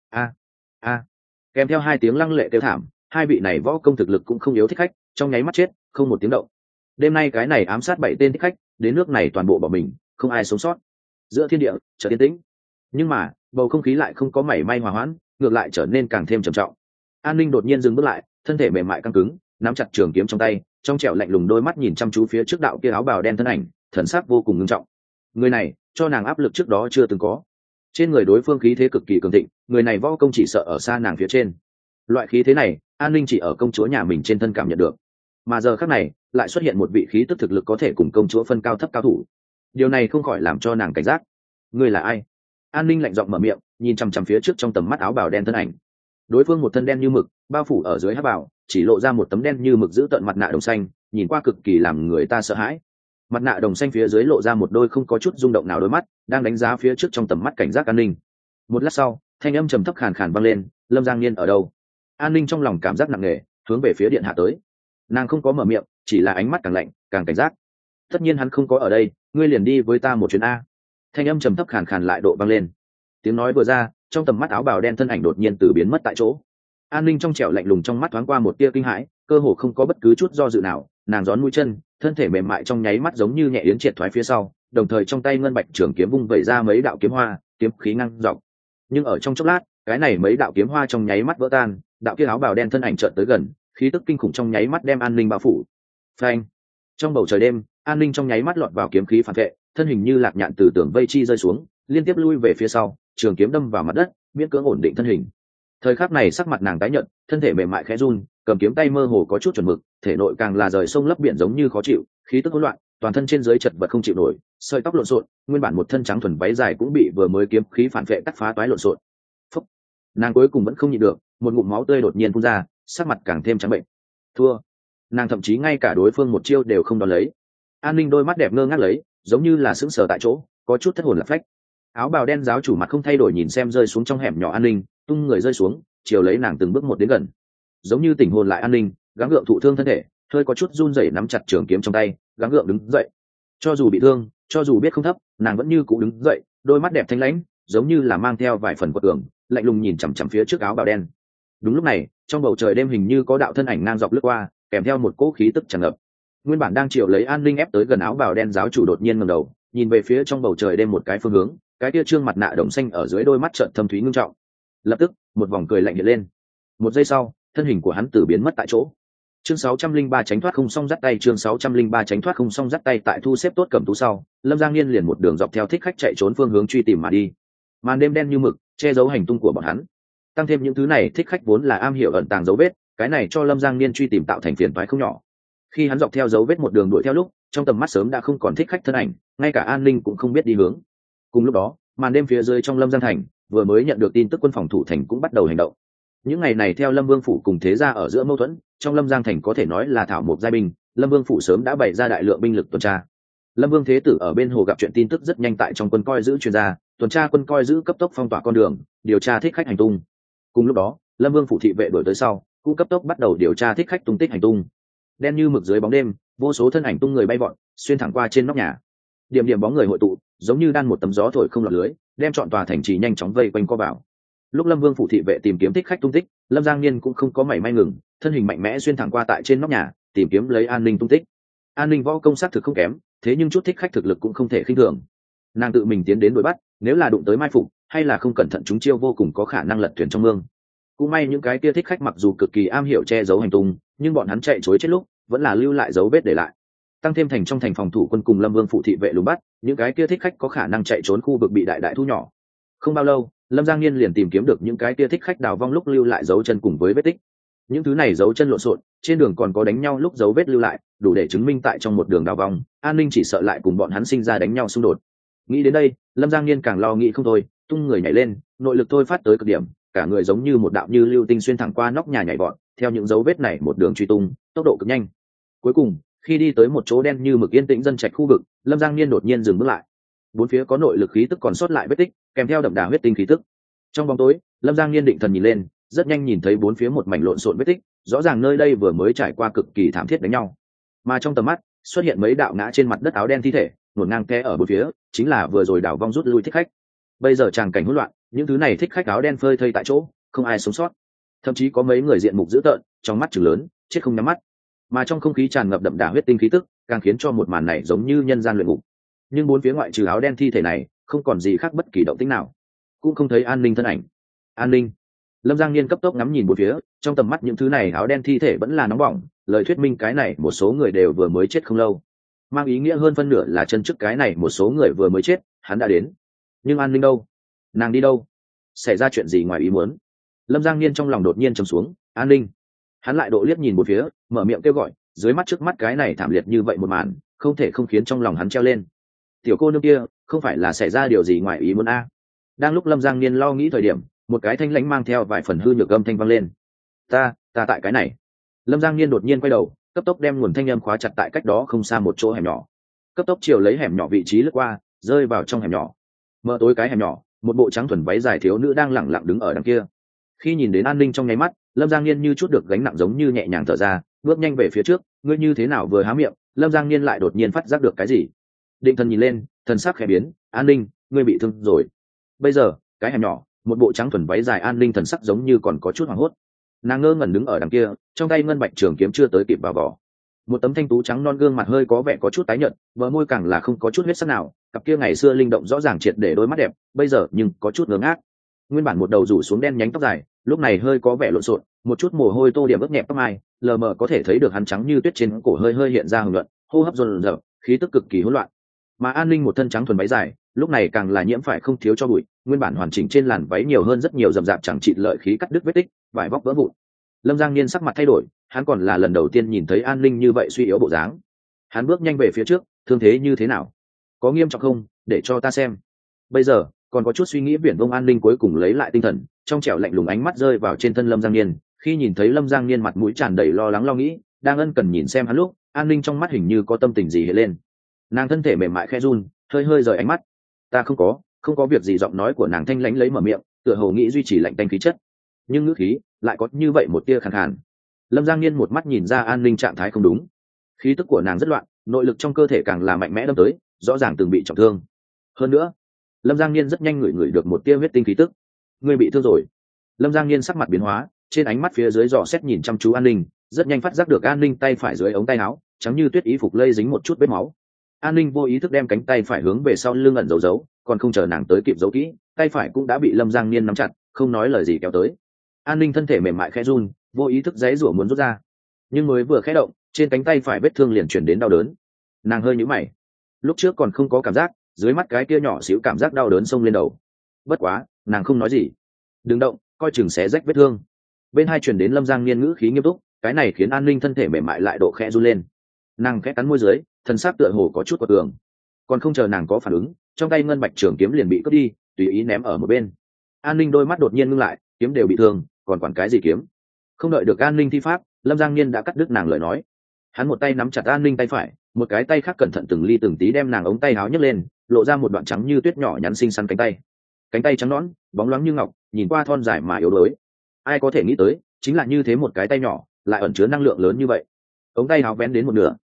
Kèm theo hai tiếng lăng lệ kêu thảm, hai vị này võ công thực lực cũng không yếu thích khách, trong nháy mắt chết, không một tiếng động. Đêm nay cái này ám sát 7 tên thích khách, đến nước này toàn bộ bỏ mình, không ai sống sót. Giữa thiên địa trở yên tĩnh, nhưng mà bầu không khí lại không có mảy may hòa hoãn, ngược lại trở nên càng thêm trầm trọng. An Ninh đột nhiên dừng bước lại, thân thể mềm mại căng cứng, nắm chặt trường kiếm trong tay, trong trẻo lạnh lùng đôi mắt nhìn chăm chú phía trước đạo kia áo bào đen thân ảnh, thần sắc vô cùng nghiêm trọng. Người này cho nàng áp lực trước đó chưa từng có. Trên người đối phương khí thế cực kỳ cường thịnh, người này võ công chỉ sợ ở xa nàng phía trên. Loại khí thế này, An Ninh chỉ ở công chúa nhà mình trên thân cảm nhận được. Mà giờ khắc này, lại xuất hiện một vị khí tức thực lực có thể cùng công chúa phân cao thấp cao thủ. Điều này không khỏi làm cho nàng cảnh giác. Ngươi là ai? An Ninh lạnh giọng mở miệng, nhìn chằm chằm phía trước trong tầm mắt áo bào đen thân ảnh. Đối phương một thân đen như mực, bao phủ ở dưới hắc bào, chỉ lộ ra một tấm đen như mực giữ tận mặt nạ đồng xanh, nhìn qua cực kỳ làm người ta sợ hãi. Mặt nạ đồng xanh phía dưới lộ ra một đôi không có chút rung động nào đôi mắt, đang đánh giá phía trước trong tầm mắt cảnh giác An Ninh. Một lát sau, thanh âm trầm thấp khàn khàn vang lên, Lâm Giang Niên ở đâu? An Ninh trong lòng cảm giác nặng nề, hướng về phía điện hạ tới. Nàng không có mở miệng, chỉ là ánh mắt càng lạnh càng cảnh giác. Tất nhiên hắn không có ở đây, ngươi liền đi với ta một chuyến a. Thanh âm trầm thấp khàn khàn lại độ vang lên. Tiếng nói vừa ra, trong tầm mắt áo bào đen thân ảnh đột nhiên từ biến mất tại chỗ. An Ninh trong trẻo lạnh lùng trong mắt thoáng qua một tia kinh hãi, cơ hồ không có bất cứ chút do dự nào, nàng gión mũi chân, thân thể mềm mại trong nháy mắt giống như nhẹ yến triệt thoái phía sau, đồng thời trong tay ngân bạch trường kiếm vung vẩy ra mấy đạo kiếm hoa, kiếm khí ngăng dọc. Nhưng ở trong chốc lát, cái này mấy đạo kiếm hoa trong nháy mắt vỡ tan, đạo kia áo bào đen thân ảnh chợt tới gần, khí tức kinh khủng trong nháy mắt đem An Ninh bao phủ. Phanh! Trong bầu trời đêm, An Ninh trong nháy mắt lọt vào kiếm khí phản vệ, thân hình như lạc nhạn từ tường vây chi rơi xuống, liên tiếp lui về phía sau, trường kiếm đâm vào mặt đất, miễn cưỡng ổn định thân hình. Thời khắc này sắc mặt nàng tái nhợt, thân thể mềm mại khẽ run, cầm kiếm tay mơ hồ có chút chuẩn mực, thể nội càng là rời sông lấp biển giống như khó chịu, khí tức hỗn loạn, toàn thân trên dưới chật vật không chịu nổi, sợi tóc lộn xộn, nguyên bản một thân trắng thuần váy dài cũng bị vừa mới kiếm khí phản vệ cắt phá toái lộn xộn. Phúc! Nàng cuối cùng vẫn không nhịn được, một ngụm máu tươi đột nhiên phun ra, sắc mặt càng thêm trắng bệnh. Thua! Nàng thậm chí ngay cả đối phương một chiêu đều không đón lấy. An Ninh đôi mắt đẹp ngơ ngác lấy, giống như là sững sờ tại chỗ, có chút thất hồn lạc phách. Áo bào đen giáo chủ mặt không thay đổi nhìn xem rơi xuống trong hẻm nhỏ An Ninh, tung người rơi xuống, chiều lấy nàng từng bước một đến gần. Giống như tỉnh hồn lại An Ninh, gắng gượng thụ thương thân thể, hơi có chút run rẩy nắm chặt trường kiếm trong tay, gắng gượng đứng dậy. Cho dù bị thương, cho dù biết không thấp, nàng vẫn như cũ đứng dậy, đôi mắt đẹp thanh lãnh, giống như là mang theo vài phần quật cường, lạnh lùng nhìn chằm chằm phía trước áo bào đen. Đúng lúc này, trong bầu trời đêm hình như có đạo thân ảnh ngang dọc lướt qua, kèm theo một cỗ khí tức tràn ngập. Nguyên bản đang chiều lấy An Ninh ép tới gần áo bào đen giáo chủ đột nhiên ngẩng đầu, nhìn về phía trong bầu trời đêm một cái phương hướng, cái kia trương mặt nạ đồng xanh ở dưới đôi mắt trợn thâm thúy ngưng trọng. Lập tức, một vòng cười lạnh hiện lên. Một giây sau, thân hình của hắn từ biến mất tại chỗ. Chương 603 tránh thoát không xong dắt tay, chương 603 tránh thoát không xong dắt tay. Tại thu xếp tốt cầm tú sau, Lâm Giang Niên liền một đường dọc theo thích khách chạy trốn phương hướng truy tìm mà đi. Màn đêm đen như mực, che giấu hành tung của bọn hắn. Tăng thêm những thứ này, thích khách vốn là am hiểu ẩn tàng dấu vết, cái này cho Lâm Giang Niên truy tìm tạo thành phiền toái không nhỏ. Khi hắn dọc theo dấu vết một đường đuổi theo lúc, trong tầm mắt sớm đã không còn thích khách thân ảnh, ngay cả An Ninh cũng không biết đi hướng. Cùng lúc đó, màn đêm phía dưới trong Lâm Giang thành, vừa mới nhận được tin tức quân phòng thủ thành cũng bắt đầu hành động. Những ngày này theo Lâm Vương phủ cùng thế gia ở giữa mâu thuẫn, trong Lâm Giang thành có thể nói là thảo mộc giai binh, Lâm Vương phủ sớm đã bày ra đại lượng binh lực tuần tra. Lâm Vương thế tử ở bên hồ gặp chuyện tin tức rất nhanh tại trong quân coi giữ truyền ra, tuần tra quân coi giữ cấp tốc phong tỏa con đường, điều tra thích khách hành tung. Cùng lúc đó, Lâm Vương phủ thị vệ đuổi tới sau, cũng cấp tốc bắt đầu điều tra thích khách tung tích hành tung. Đen như mực dưới bóng đêm, vô số thân ảnh tung người bay vọt xuyên thẳng qua trên nóc nhà, điểm điểm bóng người hội tụ giống như đan một tấm gió thổi không lọt lưới, đem trọn tòa thành trì nhanh chóng vây quanh co vào. Lúc Lâm Vương phủ thị vệ tìm kiếm thích khách tung tích, Lâm Giang Niên cũng không có mảy may ngừng, thân hình mạnh mẽ xuyên thẳng qua tại trên nóc nhà tìm kiếm lấy An Ninh tung tích. An Ninh võ công sát thực không kém, thế nhưng chút thích khách thực lực cũng không thể khinh thường. Nàng tự mình tiến đến đuổi bắt, nếu là đụng tới mai phục hay là không cẩn thận chúng chiêu vô cùng có khả năng lật thuyền trong mương. Cũng may những cái kia thích khách mặc dù cực kỳ am hiểu che giấu hành tung, nhưng bọn hắn chạy chối chết lúc vẫn là lưu lại dấu vết để lại. Tăng thêm trong thành phòng thủ quân cùng Lâm Vương phụ thị vệ lùng bắt, những cái kia thích khách có khả năng chạy trốn khu vực bị đại đại thu nhỏ. Không bao lâu, Lâm Giang Niên liền tìm kiếm được những cái kia thích khách đào vong lúc lưu lại dấu chân cùng với vết tích. Những thứ này dấu chân lộn xộn, trên đường còn có đánh nhau lúc dấu vết lưu lại, đủ để chứng minh tại trong một đường đào vong, An Ninh chỉ sợ lại cùng bọn hắn sinh ra đánh nhau xung đột. Nghĩ đến đây, Lâm Giang Niên càng lo nghĩ không thôi, tung người nhảy lên, nội lực thôi phát tới cực điểm, cả người giống như một đạo như lưu tinh xuyên thẳng qua nóc nhà nhảy vọt, theo những dấu vết này một đường truy tung, tốc độ cực nhanh. Cuối cùng, khi đi tới một chỗ đen như mực yên tĩnh dân trạch khu vực, Lâm Giang Niên đột nhiên dừng bước lại. Bốn phía có nội lực khí tức còn sót lại vết tích, kèm theo đậm đà huyết tinh khí tức. Trong bóng tối, Lâm Giang Niên định thần nhìn lên, rất nhanh nhìn thấy bốn phía một mảnh lộn xộn vết tích, rõ ràng nơi đây vừa mới trải qua cực kỳ thảm thiết đánh nhau. Mà trong tầm mắt, xuất hiện mấy đạo ngã trên mặt đất áo đen thi thể, hỗn ngang té ở bốn phía, chính là vừa rồi đảo vong rút lui thích khách. Bây giờ tràng cảnh hỗn loạn, những thứ này thích khách áo đen phơi thây tại chỗ, không ai sống sót. Thậm chí có mấy người diện mục dữ tợn, trong mắt trừng lớn, chết không nhắm mắt. Mà trong không khí tràn ngập đậm đà huyết tinh khí tức, càng khiến cho một màn này giống như nhân gian luyện ngục. Nhưng bốn phía ngoại trừ áo đen thi thể này, không còn gì khác bất kỳ động tĩnh nào, cũng không thấy An Ninh thân ảnh. An Ninh. Lâm Giang Niên cấp tốc ngắm nhìn bốn phía, trong tầm mắt những thứ này áo đen thi thể vẫn là nóng bỏng, lời thuyết minh cái này một số người đều vừa mới chết không lâu, mang ý nghĩa hơn phân nửa là chân trước cái này một số người vừa mới chết hắn đã đến. Nhưng An Ninh đâu? Nàng đi đâu? Xảy ra chuyện gì ngoài ý muốn? Lâm Giang Niên trong lòng đột nhiên trầm xuống. An Ninh. Hắn lại độ liếc nhìn một phía, mở miệng kêu gọi, dưới mắt trước mắt cái này thảm liệt như vậy một màn, không thể không khiến trong lòng hắn treo lên. Tiểu cô nương kia, không phải là xảy ra điều gì ngoài ý muốn a? Đang lúc Lâm Giang Niên lo nghĩ thời điểm, một cái thanh lãnh mang theo vài phần hư nhược âm thanh vang lên. Ta tại cái này. Lâm Giang Niên đột nhiên quay đầu, cấp tốc đem nguồn thanh âm khóa chặt tại cách đó không xa một chỗ hẻm nhỏ. Cấp tốc chiều lấy hẻm nhỏ vị trí lướt qua, rơi vào trong hẻm nhỏ. Mở tối cái hẻm nhỏ, một bộ trắng thuần váy dài thiếu nữ đang lẳng lặng đứng ở đằng kia. Khi nhìn đến An Ninh trong nháy mắt, Lâm Giang Niên như chút được gánh nặng giống như nhẹ nhàng thở ra, bước nhanh về phía trước. Ngươi như thế nào vừa há miệng, Lâm Giang Niên lại đột nhiên phát giác được cái gì. Định thần nhìn lên, thần sắc khẽ biến. An Ninh, ngươi bị thương rồi. Bây giờ cái hẻm nhỏ, một bộ trắng thuần váy dài An Ninh thần sắc giống như còn có chút hoảng hốt. Nàng ngơ ngẩn đứng ở đằng kia, trong tay ngân bạch trường kiếm chưa tới kịp vào vỏ. Một tấm thanh tú trắng non gương mặt hơi có vẻ có chút tái nhợt, bờ môi càng là không có chút huyết sắc nào, cặp kia ngày xưa linh động rõ ràng triệt để đôi mắt đẹp, bây giờ nhưng có chút ngớ ngác. Nguyên bản một đầu rủ xuống đen nhánh tóc dài, lúc này hơi có vẻ lộn xộn, một chút mồ hôi tô điểm ướt nhẹp tóc mai, lờ mờ có thể thấy được hắn trắng như tuyết trên cổ hơi hiện ra hừng luận, hô hấp dồn dập, khí tức cực kỳ hỗn loạn. Mà An Ninh một thân trắng thuần váy dài, lúc này càng là nhiễm phải không thiếu cho bụi, nguyên bản hoàn chỉnh trên làn váy nhiều hơn rất nhiều rậm rạp chẳng trị lợi khí cắt đứt vết tích, vải vóc vỡ vụn. Lâm Giang Niên sắc mặt thay đổi, hắn còn là lần đầu tiên nhìn thấy An Ninh như vậy suy yếu bộ dáng. Hắn bước nhanh về phía trước, thương thế như thế nào? Có nghiêm trọng không? Để cho ta xem. Bây giờ còn có chút suy nghĩ viển vông. An Ninh cuối cùng lấy lại tinh thần, trong trẻo lạnh lùng ánh mắt rơi vào trên thân Lâm Giang Niên. Khi nhìn thấy Lâm Giang Niên mặt mũi tràn đầy lo lắng lo nghĩ, đang ân cần nhìn xem hắn lúc, An Ninh trong mắt hình như có tâm tình gì hiện lên. Nàng thân thể mềm mại khẽ run, hơi rời ánh mắt. Ta không có việc gì. Giọng nói của nàng thanh lãnh lấy mở miệng, tựa hồ nghĩ duy trì lạnh tanh khí chất, nhưng ngữ khí lại có như vậy một tia khàn khàn. Lâm Giang Niên một mắt nhìn ra An Ninh trạng thái không đúng, khí tức của nàng rất loạn, nội lực trong cơ thể càng là mạnh mẽ đâm tới, rõ ràng từng bị trọng thương. Hơn nữa, Lâm Giang Niên rất nhanh ngửi được một tia huyết tinh khí tức. Ngươi bị thương rồi? Lâm Giang Niên sắc mặt biến hóa, trên ánh mắt phía dưới dò xét nhìn chăm chú An Ninh, rất nhanh phát giác được An Ninh tay phải dưới ống tay áo trắng như tuyết ý phục lây dính một chút vết máu. An Ninh vô ý thức đem cánh tay phải hướng về sau lưng ẩn giấu, còn không chờ nàng tới kịp giấu kỹ, tay phải cũng đã bị Lâm Giang Niên nắm chặt, không nói lời gì kéo tới. An Ninh thân thể mềm mại khẽ run, vô ý thức giãy giụa muốn rút ra, nhưng mới vừa khẽ động, trên cánh tay phải vết thương liền chuyển đến đau đớn. Nàng hơi nhíu mày, lúc trước còn không có cảm giác, dưới mắt cái kia nhỏ xíu cảm giác đau đớn xông lên đầu. Bất quá, nàng không nói gì. Đừng động, coi chừng xé rách vết thương. Bên hai truyền đến Lâm Giang Niên ngữ khí nghiêm túc, cái này khiến An Ninh thân thể mềm mại lại độ khẽ run lên. Nàng khẽ cắn môi dưới, thân xác tựa hồ có chút quật cường. Còn không chờ nàng có phản ứng, trong tay ngân bạch trường kiếm liền bị cướp đi, tùy ý ném ở một bên. An Ninh đôi mắt đột nhiên ngưng lại, kiếm đều bị thương, còn quản cái gì kiếm? Không đợi được An Ninh thi pháp, Lâm Giang Niên đã cắt đứt nàng lời nói. Hắn một tay nắm chặt An Ninh tay phải, một cái tay khác cẩn thận từng ly từng tí đem nàng ống tay áo nhấc lên, lộ ra một đoạn trắng như tuyết nhỏ nhắn xinh xắn cánh tay trắng nõn, bóng loáng như ngọc, nhìn qua thon dài mà yếu đuối. Ai có thể nghĩ tới, chính là như thế một cái tay nhỏ, lại ẩn chứa năng lượng lớn như vậy. Ống tay áo vén đến một nửa,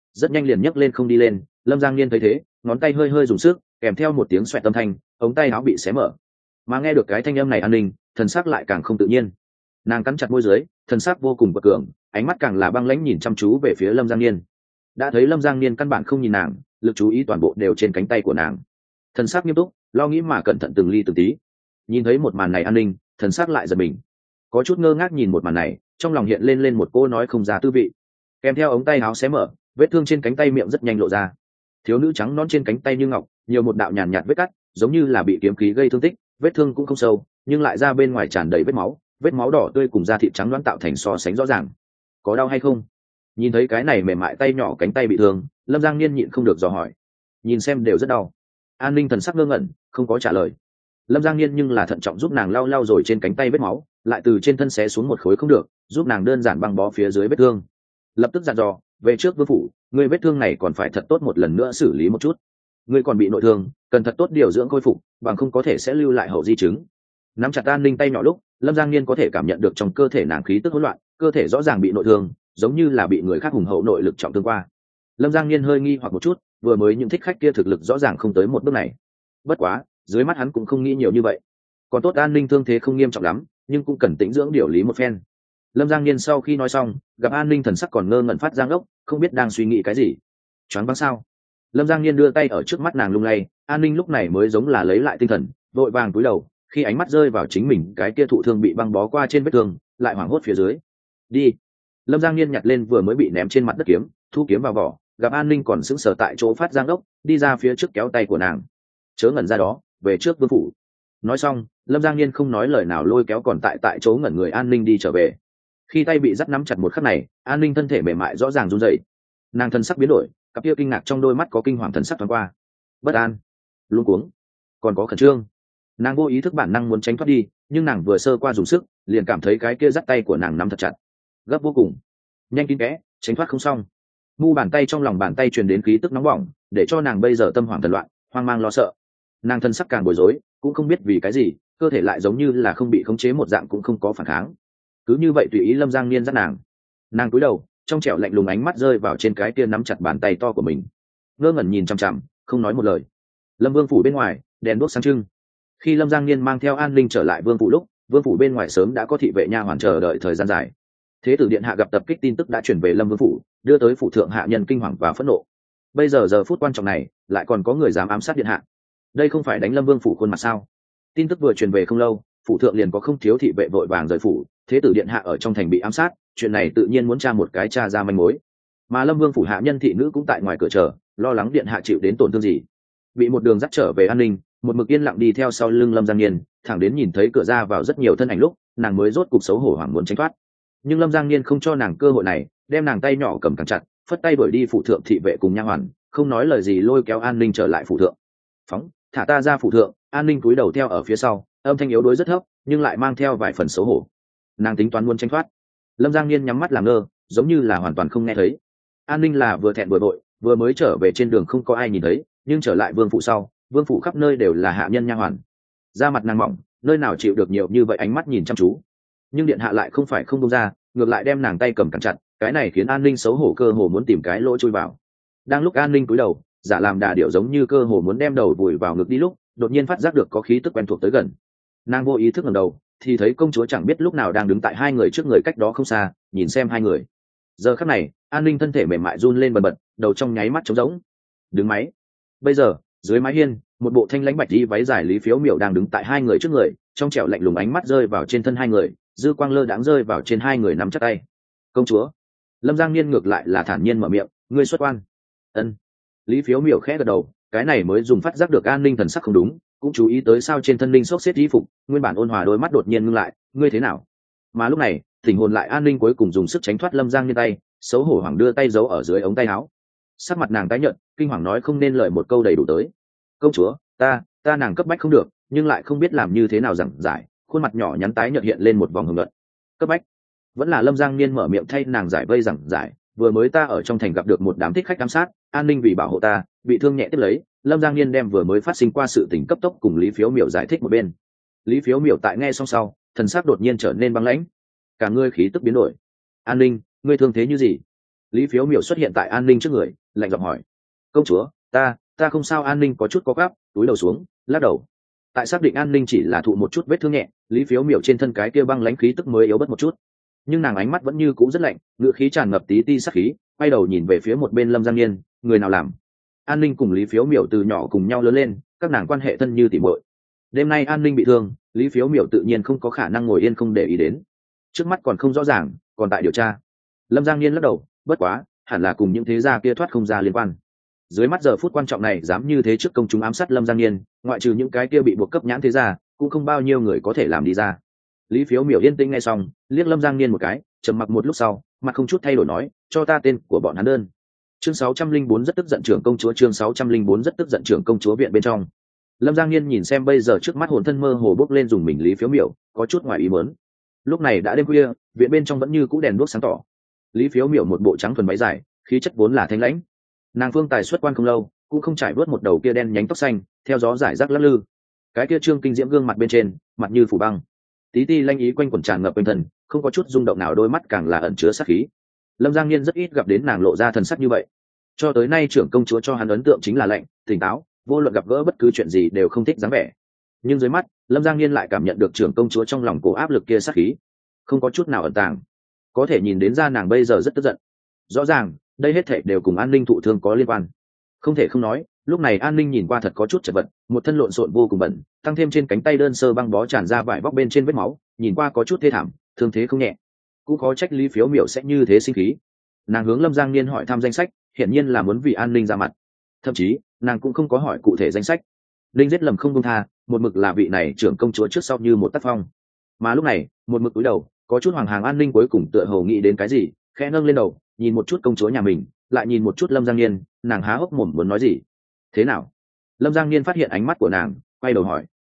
rất nhanh liền nhấc lên không đi lên. Lâm Giang Niên thấy thế, ngón tay hơi hơi dùng sức, kèm theo một tiếng xoẹt âm thanh, ống tay áo bị xé mở. Mà nghe được cái thanh âm này, An Ninh thần sắc lại càng không tự nhiên. Nàng cắn chặt môi dưới, thần sắc vô cùng bật cường, ánh mắt càng là băng lãnh nhìn chăm chú về phía Lâm Giang Niên. Đã thấy Lâm Giang Niên căn bản không nhìn nàng, lực chú ý toàn bộ đều trên cánh tay của nàng. Thần sắc nghiêm túc, lo nghĩ mà cẩn thận từng ly từng tí. Nhìn thấy một màn này, An Ninh thần sắc lại giật mình, có chút ngơ ngác nhìn một màn này, trong lòng hiện lên một cô nói không ra tư vị. Kèm theo ống tay áo xé mở, vết thương trên cánh tay miệng rất nhanh lộ ra. Thiếu nữ trắng non trên cánh tay như ngọc, nhiều một đạo nhàn nhạt vết cắt, giống như là bị kiếm khí gây thương tích. Vết thương cũng không sâu, nhưng lại ra bên ngoài tràn đầy vết máu đỏ tươi cùng da thịt trắng loáng tạo thành so sánh rõ ràng. Có đau hay không? Nhìn thấy cái này mềm mại tay nhỏ cánh tay bị thương, Lâm Giang Niên nhịn không được dò hỏi. Nhìn xem đều rất đau. An Ninh thần sắc ngơ ngẩn, không có trả lời. Lâm Giang Niên nhưng là thận trọng giúp nàng lau lau rồi trên cánh tay vết máu, lại từ trên thân xé xuống một khối không được, giúp nàng đơn giản băng bó phía dưới vết thương. Lập tức dặn dò, về trước vương phủ, người vết thương này còn phải thật tốt một lần nữa xử lý một chút. Ngươi còn bị nội thương, cần thật tốt điều dưỡng khôi phục, bằng không có thể sẽ lưu lại hậu di chứng. Nắm chặt An Ninh tay nhỏ lúc, Lâm Giang Niên có thể cảm nhận được trong cơ thể nàng khí tức hỗn loạn, cơ thể rõ ràng bị nội thương, giống như là bị người khác hùng hậu nội lực trọng thương qua. Lâm Giang Niên hơi nghi hoặc một chút, vừa mới những thích khách kia thực lực rõ ràng không tới một bước này. Bất quá, dưới mắt hắn cũng không nghĩ nhiều như vậy. Còn tốt An Ninh thương thế không nghiêm trọng lắm, nhưng cũng cần tĩnh dưỡng điều lý một phen. Lâm Giang Niên sau khi nói xong, gặp An Ninh thần sắc còn ngơ ngẩn phát giang ốc, không biết đang suy nghĩ cái gì. Choáng váng sao? Lâm Giang Niên đưa tay ở trước mắt nàng lung lay, An Ninh lúc này mới giống là lấy lại tinh thần, vội vàng cúi đầu, khi ánh mắt rơi vào chính mình cái kia thụ thương bị băng bó qua trên vết thương, lại hoảng hốt phía dưới. Đi. Lâm Giang Niên nhặt lên vừa mới bị ném trên mặt đất kiếm, thu kiếm vào vỏ, gặp An Ninh còn sững sờ tại chỗ phát giang ốc, đi ra phía trước kéo tay của nàng. Chớ ngẩn ra đó, về trước vương phủ. Nói xong, Lâm Giang Niên không nói lời nào lôi kéo còn tại chỗ ngẩn người An Ninh đi trở về. Khi tay bị dắt nắm chặt một khắc này, An Ninh thân thể mềm mại rõ ràng run rẩy. Nàng thân sắc biến đổi, cặp kia kinh ngạc trong đôi mắt có kinh hoàng thần sắc thoáng qua. Bất an, luống cuống, còn có khẩn trương. Nàng vô ý thức bản năng muốn tránh thoát đi, nhưng nàng vừa sơ qua dùng sức, liền cảm thấy cái kia dắt tay của nàng nắm thật chặt, gấp vô cùng, nhanh kín kẽ, tránh thoát không xong. Mu bàn tay trong lòng bàn tay truyền đến khí tức nóng bỏng, để cho nàng bây giờ tâm hoảng thần loạn, hoang mang lo sợ. Nàng thân sắc càng bối rối, cũng không biết vì cái gì, cơ thể lại giống như là không bị khống chế một dạng, cũng không có phản kháng. Cứ như vậy tùy ý Lâm Giang Niên dắt nàng. Nàng cúi đầu, trong trẻo lạnh lùng ánh mắt rơi vào trên cái kia nắm chặt bàn tay to của mình, ngơ ngẩn nhìn chằm chằm, không nói một lời. Lâm Vương phủ bên ngoài, đèn đuốc sáng trưng. Khi Lâm Giang Niên mang theo An Ninh trở lại vương phủ lúc, vương phủ bên ngoài sớm đã có thị vệ nha hoàn chờ đợi thời gian dài. Thế tử điện hạ gặp tập kích tin tức đã chuyển về Lâm Vương phủ, đưa tới phủ thượng hạ nhân kinh hoàng và phẫn nộ. Bây giờ giờ phút quan trọng này, lại còn có người dám ám sát điện hạ. Đây không phải đánh Lâm Vương phủ khuôn mặt sao? Tin tức vừa truyền về không lâu, phủ thượng liền có không thiếu thị vệ vội vàng rời phủ. Thế tử điện hạ ở trong thành bị ám sát, chuyện này tự nhiên muốn tra một cái tra ra manh mối. Mà Lâm Vương phủ hạ nhân thị nữ cũng tại ngoài cửa chờ, lo lắng điện hạ chịu đến tổn thương gì. Bị một đường dắt trở về An Ninh, một mực yên lặng đi theo sau lưng Lâm Giang Niên, thẳng đến nhìn thấy cửa ra vào rất nhiều thân ảnh lúc, nàng mới rốt cục xấu hổ hoảng muốn tránh thoát. Nhưng Lâm Giang Niên không cho nàng cơ hội này, đem nàng tay nhỏ cầm càng chặt, phất tay đuổi đi phủ thượng thị vệ cùng nha hoàn, không nói lời gì lôi kéo An Ninh trở lại phủ thượng. Phóng, thả ta ra phủ thượng. An Ninh cúi đầu theo ở phía sau, âm thanh yếu đuối rất thấp, nhưng lại mang theo vài phần xấu hổ. Nàng tính toán muốn tránh thoát. Lâm Giang Niên nhắm mắt làm ngơ, giống như là hoàn toàn không nghe thấy. An Ninh là vừa thẹn vừa vội, vừa mới trở về trên đường không có ai nhìn thấy, nhưng trở lại vương phủ sau, vương phủ khắp nơi đều là hạ nhân nha hoàn. Da mặt nàng mỏng, nơi nào chịu được nhiều như vậy ánh mắt nhìn chăm chú. Nhưng điện hạ lại không phải không buông ra, ngược lại đem nàng tay cầm cẩn chặt, cái này khiến An Ninh xấu hổ cơ hồ muốn tìm cái lỗ chui vào. Đang lúc An Ninh cúi đầu, giả làm đà điểu giống như cơ hồ muốn đem đầu vùi vào ngực đi lúc, đột nhiên phát giác được có khí tức quen thuộc tới gần. Nàng vô ý thức ngẩng đầu, thì thấy công chúa chẳng biết lúc nào đang đứng tại hai người trước người cách đó không xa, nhìn xem hai người. Giờ khắc này, An Ninh thân thể mềm mại run lên bần bật, đầu trong nháy mắt trống rỗng. Đứng máy. Bây giờ, dưới mái hiên, một bộ thanh lãnh bạch y váy dài Lý Phiếu Miểu đang đứng tại hai người trước người, trong trẻo lạnh lùng ánh mắt rơi vào trên thân hai người, dư quang lơ đãng rơi vào trên hai người nắm chặt tay. Công chúa. Lâm Giang Niên ngược lại là thản nhiên mở miệng, ngươi xuất quan. Ân. Lý Phiếu Miểu khẽ gật đầu, cái này mới dùng phát giác được An Ninh thần sắc không đúng, cũng chú ý tới sao trên thân Ninh xốc xếp y phục, nguyên bản ôn hòa đôi mắt đột nhiên ngưng lại, ngươi thế nào? Mà lúc này, tình hồn lại An Ninh cuối cùng dùng sức tránh thoát Lâm Giang Niên tay, xấu hổ hoảng đưa tay giấu ở dưới ống tay áo. Sắc mặt nàng tái nhợt, kinh hoàng nói không nên lời một câu đầy đủ tới. Công chúa, ta nàng cấp bách không được, nhưng lại không biết làm như thế nào giảng giải, khuôn mặt nhỏ nhắn tái nhợt hiện lên một vòng hồng luận. Cấp bách? Vẫn là Lâm Giang Niên mở miệng thay nàng giải vây giảng giải, vừa mới ta ở trong thành gặp được một đám thích khách ám sát, An Ninh vì bảo hộ ta, bị thương nhẹ tiếp lấy. Lâm Giang Niên đem vừa mới phát sinh qua sự tình cấp tốc cùng Lý Phiếu Miểu giải thích một bên. Lý Phiếu Miểu tại nghe xong sau, thần sắc đột nhiên trở nên băng lãnh, cả ngươi khí tức biến đổi. An Ninh, ngươi thương thế như gì? Lý Phiếu Miểu xuất hiện tại An Ninh trước người, lạnh giọng hỏi. Công chúa, ta không sao. An ninh có chút có gắp, túi đầu xuống, lắc đầu. Tại xác định An ninh chỉ là thụ một chút vết thương nhẹ, lý phiếu miểu trên thân cái kia băng lãnh khí tức mới yếu bớt một chút, nhưng nàng ánh mắt vẫn như cũ rất lạnh, ngựa khí tràn ngập tí ti sắc khí, quay đầu nhìn về phía một bên Lâm Giang Niên. Người nào làm? An ninh cùng lý phiếu miểu từ nhỏ cùng nhau lớn lên, các nàng quan hệ thân như tỉ muội. Đêm nay An ninh bị thương, lý phiếu miểu tự nhiên không có khả năng ngồi yên không để ý đến. Trước mắt còn không rõ ràng, còn tại điều tra. Lâm Giang Niên lắc đầu, bất quá hẳn là cùng những thế gia kia thoát không ra liên quan. Dưới mắt giờ phút quan trọng này dám như thế trước công chúng ám sát Lâm Giang Niên, ngoại trừ những cái kia bị buộc cấp nhãn thế gia, cũng không bao nhiêu người có thể làm đi ra. Lý phiếu miểu yên tĩnh nghe xong, liếc Lâm Giang Niên một cái, trầm mặc một lúc sau, mặt không chút thay đổi nói, cho ta tên của bọn hắn đơn. Chương 604 rất tức giận trưởng công chúa. Chương 604 rất tức giận trưởng công chúa. Viện bên trong, Lâm Giang Niên nhìn xem bây giờ trước mắt hồn thân mơ hồ bốc lên dùng mình lý phiếu miểu, có chút ngoài ý muốn. Lúc này đã đêm khuya, viện bên trong vẫn như cũ đèn đuốc sáng tỏ. Lý phiếu miểu một bộ trắng thuần váy dài, khí chất vốn là thanh lãnh. Nàng phương tài xuất quan không lâu, cũng không trải vớt một đầu kia đen nhánh tóc xanh, theo gió giải rác lắc lư. Cái kia trương kinh diễm gương mặt bên trên, mặt như phủ băng, tí ti lanh ý quanh quẩn tràn ngập bên thần, không có chút rung động nào, đôi mắt càng là ẩn chứa sát khí. Lâm Giang Niên rất ít gặp đến nàng lộ ra thần sắc như vậy. Cho tới nay trưởng công chúa cho hắn ấn tượng chính là lạnh, tỉnh táo, vô luận gặp gỡ bất cứ chuyện gì đều không thích dáng vẻ. Nhưng dưới mắt, Lâm Giang Niên lại cảm nhận được trưởng công chúa trong lòng cổ áp lực kia sát khí, không có chút nào ẩn tàng, có thể nhìn đến ra nàng bây giờ rất tức giận. Rõ ràng, đây hết thảy đều cùng An Ninh thụ thương có liên quan. Không thể không nói, lúc này An Ninh nhìn qua thật có chút chật vật, một thân lộn xộn vô cùng bẩn, tăng thêm trên cánh tay đơn sơ băng bó tràn ra vải vóc bên trên vết máu, nhìn qua có chút thê thảm, thương thế không nhẹ. Cũng khó trách Lý phiếu miểu sẽ như thế sinh khí. Nàng hướng Lâm Giang Niên hỏi thăm danh sách, hiển nhiên là muốn vì An Ninh ra mặt. Thậm chí, nàng cũng không có hỏi cụ thể danh sách. Linh giết lầm không buông tha, một mực là vị này trưởng công chúa trước sau như một tác phong. Mà lúc này, một mực cúi đầu, có chút hoàng hàng An Ninh cuối cùng tựa hồ nghĩ đến cái gì, khẽ nâng lên đầu, nhìn một chút công chúa nhà mình, lại nhìn một chút Lâm Giang Niên, nàng há hốc mồm muốn nói gì. Thế nào? Lâm Giang Niên phát hiện ánh mắt của nàng, quay đầu hỏi.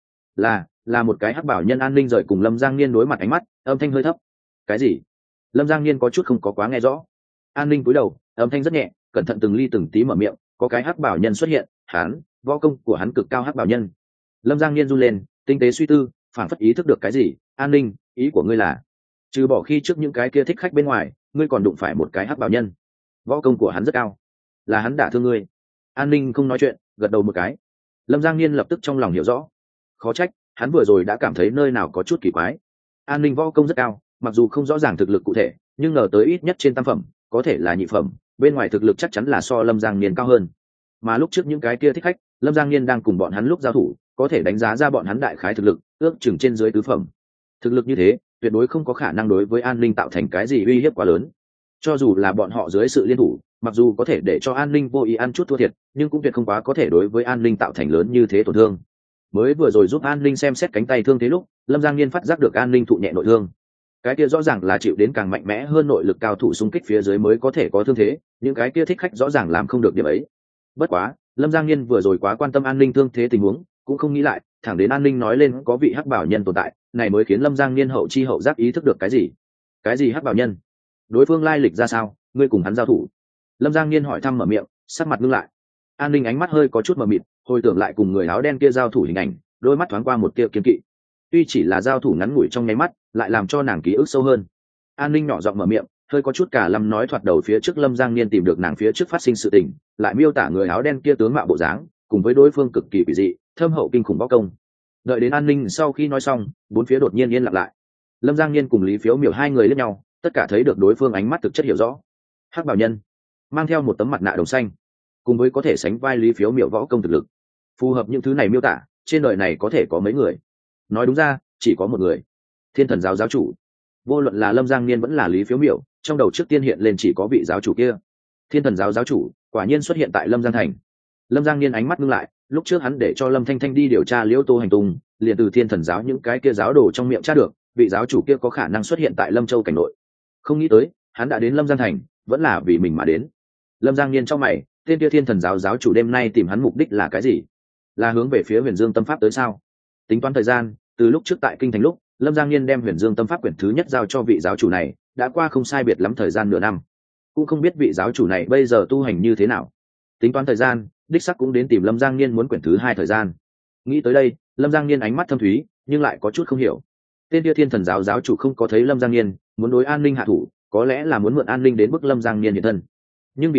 Là một cái hắc bảo nhân. An Ninh rời cùng Lâm Giang Niên đối mặt, ánh mắt âm thanh hơi thấp. Cái gì? Lâm Giang Niên có chút không có quá nghe rõ. An Ninh cúi đầu, âm thanh rất nhẹ, cẩn thận từng ly từng tí mở miệng, có cái hắc bảo nhân xuất hiện, hắn, võ công của hắn cực cao. Hắc bảo nhân? Lâm Giang Niên run lên, tinh tế suy tư, phản phất ý thức được cái gì. An Ninh, ý của ngươi là, trừ bỏ khi trước những cái kia thích khách bên ngoài, ngươi còn đụng phải một cái hắc bảo nhân, võ công của hắn rất cao, là hắn đả thương ngươi? An Ninh không nói chuyện, gật đầu một cái. Lâm Giang Niên lập tức trong lòng hiểu rõ, khó trách hắn vừa rồi đã cảm thấy nơi nào có chút kỳ quái. An Ninh võ công rất cao, mặc dù không rõ ràng thực lực cụ thể, nhưng ngờ tới ít nhất trên tam phẩm, có thể là nhị phẩm, bên ngoài thực lực chắc chắn là so Lâm Giang Niên cao hơn. Mà lúc trước những cái kia thích khách, Lâm Giang Niên đang cùng bọn hắn lúc giao thủ, có thể đánh giá ra bọn hắn đại khái thực lực, ước chừng trên dưới tứ phẩm. Thực lực như thế, tuyệt đối không có khả năng đối với An Ninh tạo thành cái gì uy hiếp quá lớn. Cho dù là bọn họ dưới sự liên thủ, mặc dù có thể để cho An Ninh vô ý ăn chút thua thiệt, nhưng cũng tuyệt không quá có thể đối với An Ninh tạo thành lớn như thế tổn thương. Mới vừa rồi giúp An Ninh xem xét cánh tay thương thế lúc, Lâm Giang Niên phát giác được An Ninh thụ nhẹ nội thương. Cái kia rõ ràng là chịu đến càng mạnh mẽ hơn nội lực cao thủ xung kích phía dưới mới có thể có thương thế, những cái kia thích khách rõ ràng làm không được điểm ấy. Bất quá, Lâm Giang Niên vừa rồi quá quan tâm An Ninh thương thế tình huống, cũng không nghĩ lại, thẳng đến An Ninh nói lên có vị hắc bảo nhân tồn tại, này mới khiến Lâm Giang Niên hậu chi hậu giác ý thức được cái gì. Cái gì hắc bảo nhân? Đối phương lai lịch ra sao, ngươi cùng hắn giao thủ? Lâm Giang Niên hỏi thăm mở miệng, sắc mặt ngưng lại. An Ninh ánh mắt hơi có chút mờ mịt, hồi tưởng lại cùng người áo đen kia giao thủ hình ảnh, đôi mắt thoáng qua một tia kiên kỵ. Tuy chỉ là giao thủ ngắn ngủi trong nháy mắt, lại làm cho nàng ký ức sâu hơn. An Ninh nhỏ giọng mở miệng, hơi có chút cả lâm nói thoạt đầu phía trước Lâm Giang Niên tìm được nàng phía trước phát sinh sự tình, lại miêu tả người áo đen kia tướng mạo bộ dáng, cùng với đối phương cực kỳ quỷ dị, thâm hậu kinh khủng võ công. Đợi đến An Ninh sau khi nói xong, bốn phía đột nhiên yên lặng lại. Lâm Giang Niên cùng Lý phiếu miểu hai người liếc nhau, tất cả thấy được đối phương ánh mắt thực chất hiểu rõ. Hắc bảo nhân, mang theo một tấm mặt nạ đồng xanh, cùng với có thể sánh vai Lý phiếu miểu võ công thực lực, phù hợp những thứ này miêu tả, trên đời này có thể có mấy người? Nói đúng ra, chỉ có một người. Thiên Thần giáo giáo chủ. Vô luận là Lâm Giang Niên vẫn là Lý phiếu miểu, trong đầu trước tiên hiện lên chỉ có vị giáo chủ kia. Thiên Thần giáo giáo chủ quả nhiên xuất hiện tại Lâm Giang thành. Lâm Giang Niên ánh mắt ngưng lại, lúc trước hắn để cho Lâm Thanh Thanh đi điều tra Liễu Tô hành tung, liền từ Thiên Thần giáo những cái kia giáo đồ trong miệng tra được, vị giáo chủ kia có khả năng xuất hiện tại Lâm Châu cảnh nội. Không nghĩ tới, hắn đã đến Lâm Giang thành, vẫn là vì mình mà đến. Lâm Giang Niên trong mày, tên kia Thiên Thần giáo giáo chủ đêm nay tìm hắn mục đích là cái gì? Là hướng về phía Huyền Dương Tâm Pháp tới sao? Tính toán thời gian, từ lúc trước tại kinh thành lúc, Lâm Giang Niên đem Huyền Dương Tâm Pháp quyển thứ nhất giao cho vị giáo chủ này, đã qua không sai biệt lắm thời gian nửa năm. Cũng không biết vị giáo chủ này bây giờ tu hành như thế nào. Tính toán thời gian, đích sắc cũng đến tìm Lâm Giang Niên muốn quyển thứ hai thời gian. Nghĩ tới đây, Lâm Giang Niên ánh mắt thâm thúy, nhưng lại có chút không hiểu. Tên kia Thiên Thần giáo giáo chủ không có thấy Lâm Giang Niên, muốn đối An Ninh hạ thủ, có lẽ là muốn mượn An Ninh đến bức Lâm Giang Niên hiện thân. Nhưng vì sao,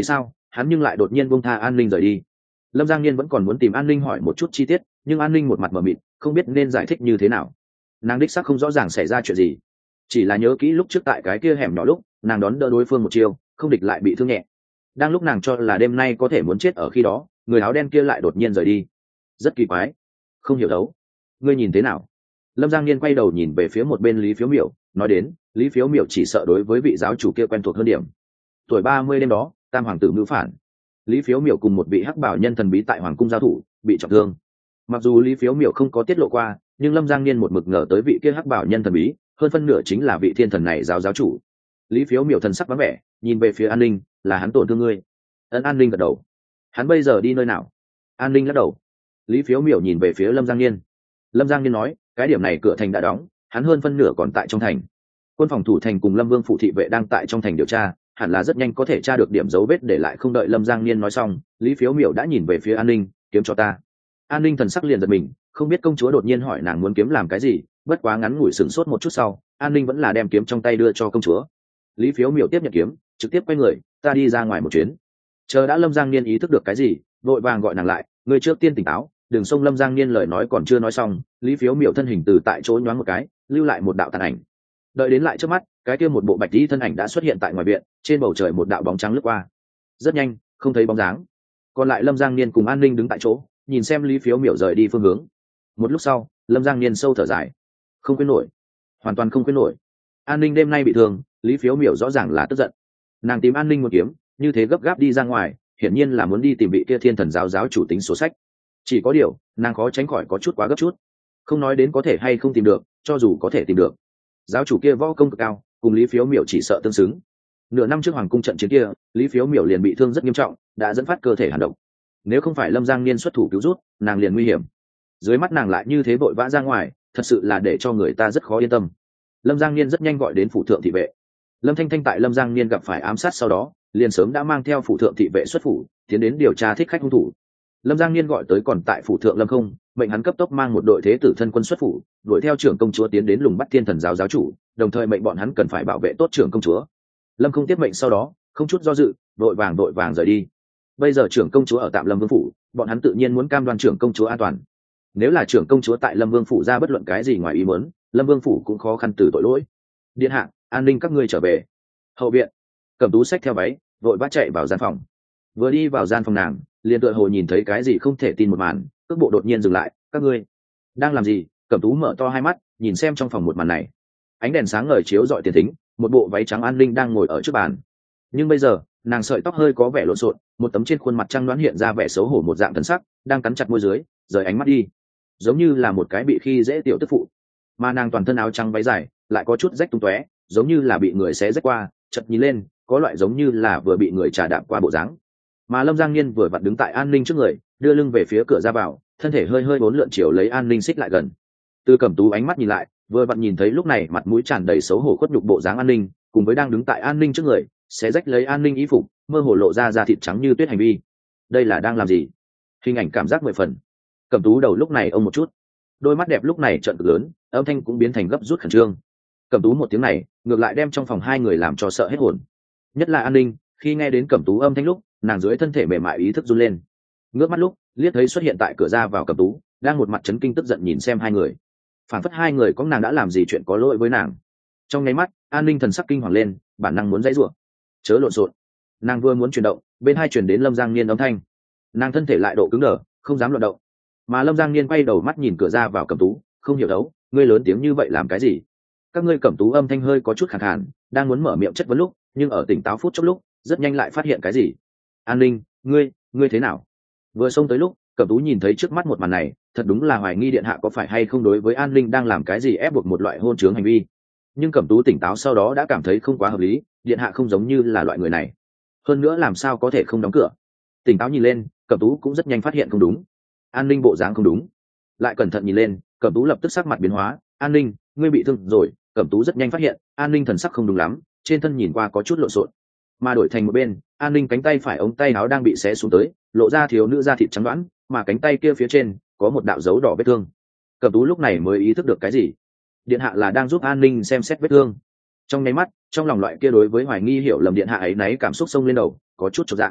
hắn nhưng lại đột nhiên buông tha An Ninh rời đi. Lâm Giang Niên vẫn còn muốn tìm An Ninh hỏi một chút chi tiết, nhưng An Ninh một mặt mờ mịt, không biết nên giải thích như thế nào. Nàng đích xác không rõ ràng xảy ra chuyện gì, chỉ là nhớ kỹ lúc trước tại cái kia hẻm nhỏ lúc nàng đón đỡ đối phương một chiêu, không địch lại bị thương nhẹ. Đang lúc nàng cho là đêm nay có thể muốn chết ở khi đó, người áo đen kia lại đột nhiên rời đi. Rất kỳ quái, không hiểu đấu. Ngươi nhìn thế nào? Lâm Giang Niên quay đầu nhìn về phía một bên Lý Phiếu Miểu, nói đến, Lý Phiếu Miểu chỉ sợ đối với vị giáo chủ kia quen thuộc hơn điểm. Tuổi 30 đêm đó, tam hoàng tử mưu phản, Lý Phiếu Miểu cùng một vị hắc bảo nhân thần bí tại hoàng cung giao thủ, bị trọng thương. Mặc dù Lý Phiếu Miểu không có tiết lộ qua, nhưng Lâm Giang Niên một mực ngờ tới vị kia hắc bảo nhân thần bí, hơn phân nửa chính là vị thiên thần này giáo chủ. Lý Phiếu Miểu thần sắc vắng vẻ, nhìn về phía An Ninh, là hắn tổn thương ngươi. An Ninh gật đầu. Hắn bây giờ đi nơi nào? An Ninh lắc đầu. Lý Phiếu Miểu nhìn về phía Lâm Giang Niên. Lâm Giang Niên nói, cái điểm này cửa thành đã đóng, hắn hơn phân nửa còn tại trong thành. Quân phòng thủ thành cùng Lâm Vương phủ thị vệ đang tại trong thành điều tra, hẳn là rất nhanh có thể tra được điểm dấu vết để lại. Không đợi Lâm Giang Niên nói xong, Lý Phiếu Miểu đã nhìn về phía An Ninh, kiếm cho ta. An Ninh thần sắc liền giật mình, không biết công chúa đột nhiên hỏi nàng muốn kiếm làm cái gì, bất quá ngắn ngủi sửng sốt một chút sau, An Ninh vẫn là đem kiếm trong tay đưa cho công chúa. Lý Phiếu Miểu tiếp nhận kiếm, trực tiếp quay người, ta đi ra ngoài một chuyến. Chờ đã Lâm Giang Niên ý thức được cái gì, vội vàng gọi nàng lại, người trước tiên tỉnh táo, đừng xông. Lâm Giang Niên lời nói còn chưa nói xong, Lý Phiếu Miểu thân hình từ tại chỗ nhoáng một cái, lưu lại một đạo tàn ảnh. Đợi đến lại trước mắt, cái kia một bộ bạch y thân ảnh đã xuất hiện tại ngoài viện, trên bầu trời một đạo bóng trắng lướt qua. Rất nhanh, không thấy bóng dáng. Còn lại Lâm Giang Niên cùng An Ninh đứng tại chỗ, nhìn xem Lý Phiếu Miểu rời đi phương hướng. Một lúc sau, Lâm Giang Niên sâu thở dài, không quên nổi, hoàn toàn không quên nổi. An Ninh đêm nay bị thương, Lý Phiếu Miểu rõ ràng là tức giận. Nàng tìm An Ninh một kiếm, như thế gấp gáp đi ra ngoài, hiển nhiên là muốn đi tìm vị kia thiên thần giáo giáo chủ tính sổ sách. Chỉ có điều, nàng khó tránh khỏi có chút quá gấp chút. Không nói đến có thể hay không tìm được, cho dù có thể tìm được, giáo chủ kia võ công cực cao, cùng Lý Phiếu Miểu chỉ sợ tương xứng. Nửa năm trước hoàng cung trận chiến kia, Lý Phiếu Miểu liền bị thương rất nghiêm trọng, đã dẫn phát cơ thể hàn độc. Nếu không phải Lâm Giang Niên xuất thủ cứu rút, nàng liền nguy hiểm. Dưới mắt nàng lại như thế vội vã ra ngoài, thật sự là để cho người ta rất khó yên tâm. Lâm Giang Niên rất nhanh gọi đến phủ thượng thị vệ. Lâm Thanh Thanh tại Lâm Giang Niên gặp phải ám sát sau đó, liền sớm đã mang theo phủ thượng thị vệ xuất phủ, tiến đến điều tra thích khách hung thủ. Lâm Giang Niên gọi tới còn tại phủ thượng Lâm Không, mệnh hắn cấp tốc mang một đội thế tử thân quân xuất phủ, đuổi theo trưởng công chúa tiến đến lùng bắt thiên thần giáo giáo chủ, đồng thời mệnh bọn hắn cần phải bảo vệ tốt trưởng công chúa. Lâm Không tiếp mệnh sau đó, không chút do dự, vội vàng rời đi. Bây giờ trưởng công chúa ở tạm Lâm Vương phủ, bọn hắn tự nhiên muốn cam đoan trưởng công chúa an toàn. Nếu là trưởng công chúa tại Lâm Vương phủ ra bất luận cái gì ngoài ý muốn, Lâm Vương phủ cũng khó khăn từ tội lỗi. Điện hạ, An Ninh các ngươi trở về. Hậu viện, Cẩm Tú xách theo váy, vội vã chạy vào gian phòng. Vừa đi vào gian phòng nàng, liền tựa hồ nhìn thấy cái gì không thể tin một màn, cước bộ đột nhiên dừng lại. Các ngươi đang làm gì? Cẩm Tú mở to hai mắt, nhìn xem trong phòng một màn này. Ánh đèn sáng ngời chiếu rọi tiền thính, một bộ váy trắng An Ninh đang ngồi ở trước bàn. Nhưng bây giờ, nàng sợi tóc hơi có vẻ lộn xộn, một tấm trên khuôn mặt trăng đoán hiện ra vẻ xấu hổ một dạng thần sắc, đang cắn chặt môi dưới, rời ánh mắt đi, giống như là một cái bị khi dễ tiểu tức phụ. Mà nàng toàn thân áo trắng váy dài, lại có chút rách tung tóe, giống như là bị người xé rách qua, chợt nhìn lên, có loại giống như là vừa bị người trà đạp qua bộ dáng. Mà Lâm Giang Niên vừa vặn đứng tại An Ninh trước người, đưa lưng về phía cửa ra vào, thân thể hơi bốn lượn chiều lấy An Ninh xích lại gần. Từ Cẩm Tú ánh mắt nhìn lại, vừa vặn nhìn thấy lúc này mặt mũi tràn đầy xấu hổ khuất nhục bộ dáng An Ninh, cùng với đang đứng tại An Ninh trước người, xé rách lấy An Ninh y phục, mơ hồ lộ ra da thịt trắng như tuyết hành vi. Đây là đang làm gì? Hình ảnh cảm giác 10 phần. Cẩm Tú đầu lúc này ông một chút, đôi mắt đẹp lúc này trợn cực lớn, âm thanh cũng biến thành gấp rút khẩn trương. Cẩm Tú một tiếng này, ngược lại đem trong phòng hai người làm cho sợ hết hồn. Nhất là An Ninh, khi nghe đến Cẩm Tú âm thanh lúc, nàng dưới thân thể mềm mại ý thức run lên. Ngước mắt lúc, liếc thấy xuất hiện tại cửa ra vào Cẩm Tú, đang một mặt chấn kinh tức giận nhìn xem hai người. Phản phất hai người có nàng đã làm gì chuyện có lỗi với nàng. Trong nháy mắt, An Ninh thần sắc kinh hoàng lên, bản năng muốn giãy giụa. Chớ lộn xộn. Nàng vừa muốn chuyển động, bên hai chuyển đến Lâm Giang Niên âm thanh. Nàng thân thể lại độ cứng đờ, không dám loạn động. Mà Lâm Giang Niên quay đầu mắt nhìn cửa ra vào Cẩm Tú, không hiểu đấu, ngươi lớn tiếng như vậy làm cái gì? Các ngươi. Cẩm Tú âm thanh hơi có chút khàn khàn, đang muốn mở miệng chất vấn lúc, nhưng ở tỉnh táo phút chốc lúc, rất nhanh lại phát hiện cái gì. An Ninh, ngươi thế nào? Vừa xông tới lúc, Cẩm Tú nhìn thấy trước mắt một màn này, thật đúng là hoài nghi điện hạ có phải hay không đối với An Ninh đang làm cái gì ép buộc một loại hôn chướng hành vi. Nhưng Cẩm Tú tỉnh táo sau đó đã cảm thấy không quá hợp lý, điện hạ không giống như là loại người này. Hơn nữa làm sao có thể không đóng cửa? Tỉnh táo nhìn lên, Cẩm Tú cũng rất nhanh phát hiện không đúng. An Ninh bộ dáng không đúng. Lại cẩn thận nhìn lên, Cẩm Tú lập tức sắc mặt biến hóa. An Ninh, ngươi bị thương rồi? Cẩm Tú rất nhanh phát hiện, An Ninh thần sắc không đúng lắm, trên thân nhìn qua có chút lộn xộn. Mà đổi thành một bên, An Ninh cánh tay phải ống tay áo đang bị xé xuống tới, lộ ra thiếu nữ da thịt trắng đoán, mà cánh tay kia phía trên có một đạo dấu đỏ vết thương. Cẩm Tú lúc này mới ý thức được cái gì. Điện hạ là đang giúp An Ninh xem xét vết thương. Trong nháy mắt, trong lòng loại kia đối với hoài nghi hiểu lầm điện hạ ấy náy cảm xúc xông lên đầu, có chút chột dạ.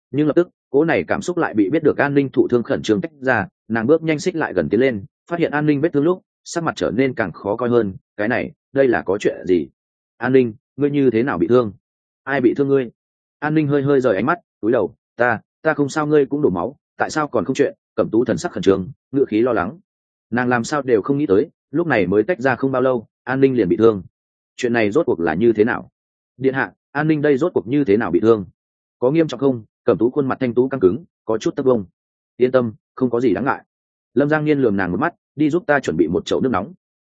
nhưng lập tức cỗ này cảm xúc lại bị biết được an ninh thụ thương khẩn trương tách ra. Nàng bước nhanh xích lại gần tiến lên, phát hiện an ninh vết thương lúc sắc mặt trở nên càng khó coi hơn. Cái này, đây là có chuyện gì? An ninh, ngươi như thế nào bị thương? Ai bị thương ngươi? An ninh hơi hơi rời ánh mắt, cúi đầu. Ta không sao, ngươi cũng đổ máu, tại sao còn không chuyện? Cẩm Tú thần sắc khẩn trương, ngữ khí lo lắng. Nàng làm sao đều không nghĩ tới, lúc này mới tách ra không bao lâu, an ninh liền bị thương. Chuyện này rốt cuộc là như thế nào? Điện hạ, an ninh đây rốt cuộc như thế nào bị thương? Có nghiêm trọng không? Cẩm Tú khuôn mặt thanh tú căng cứng, có chút tấp vông. Yên tâm, không có gì đáng ngại. Lâm Giang Niên lườm nàng một mắt, đi giúp ta chuẩn bị một chậu nước nóng.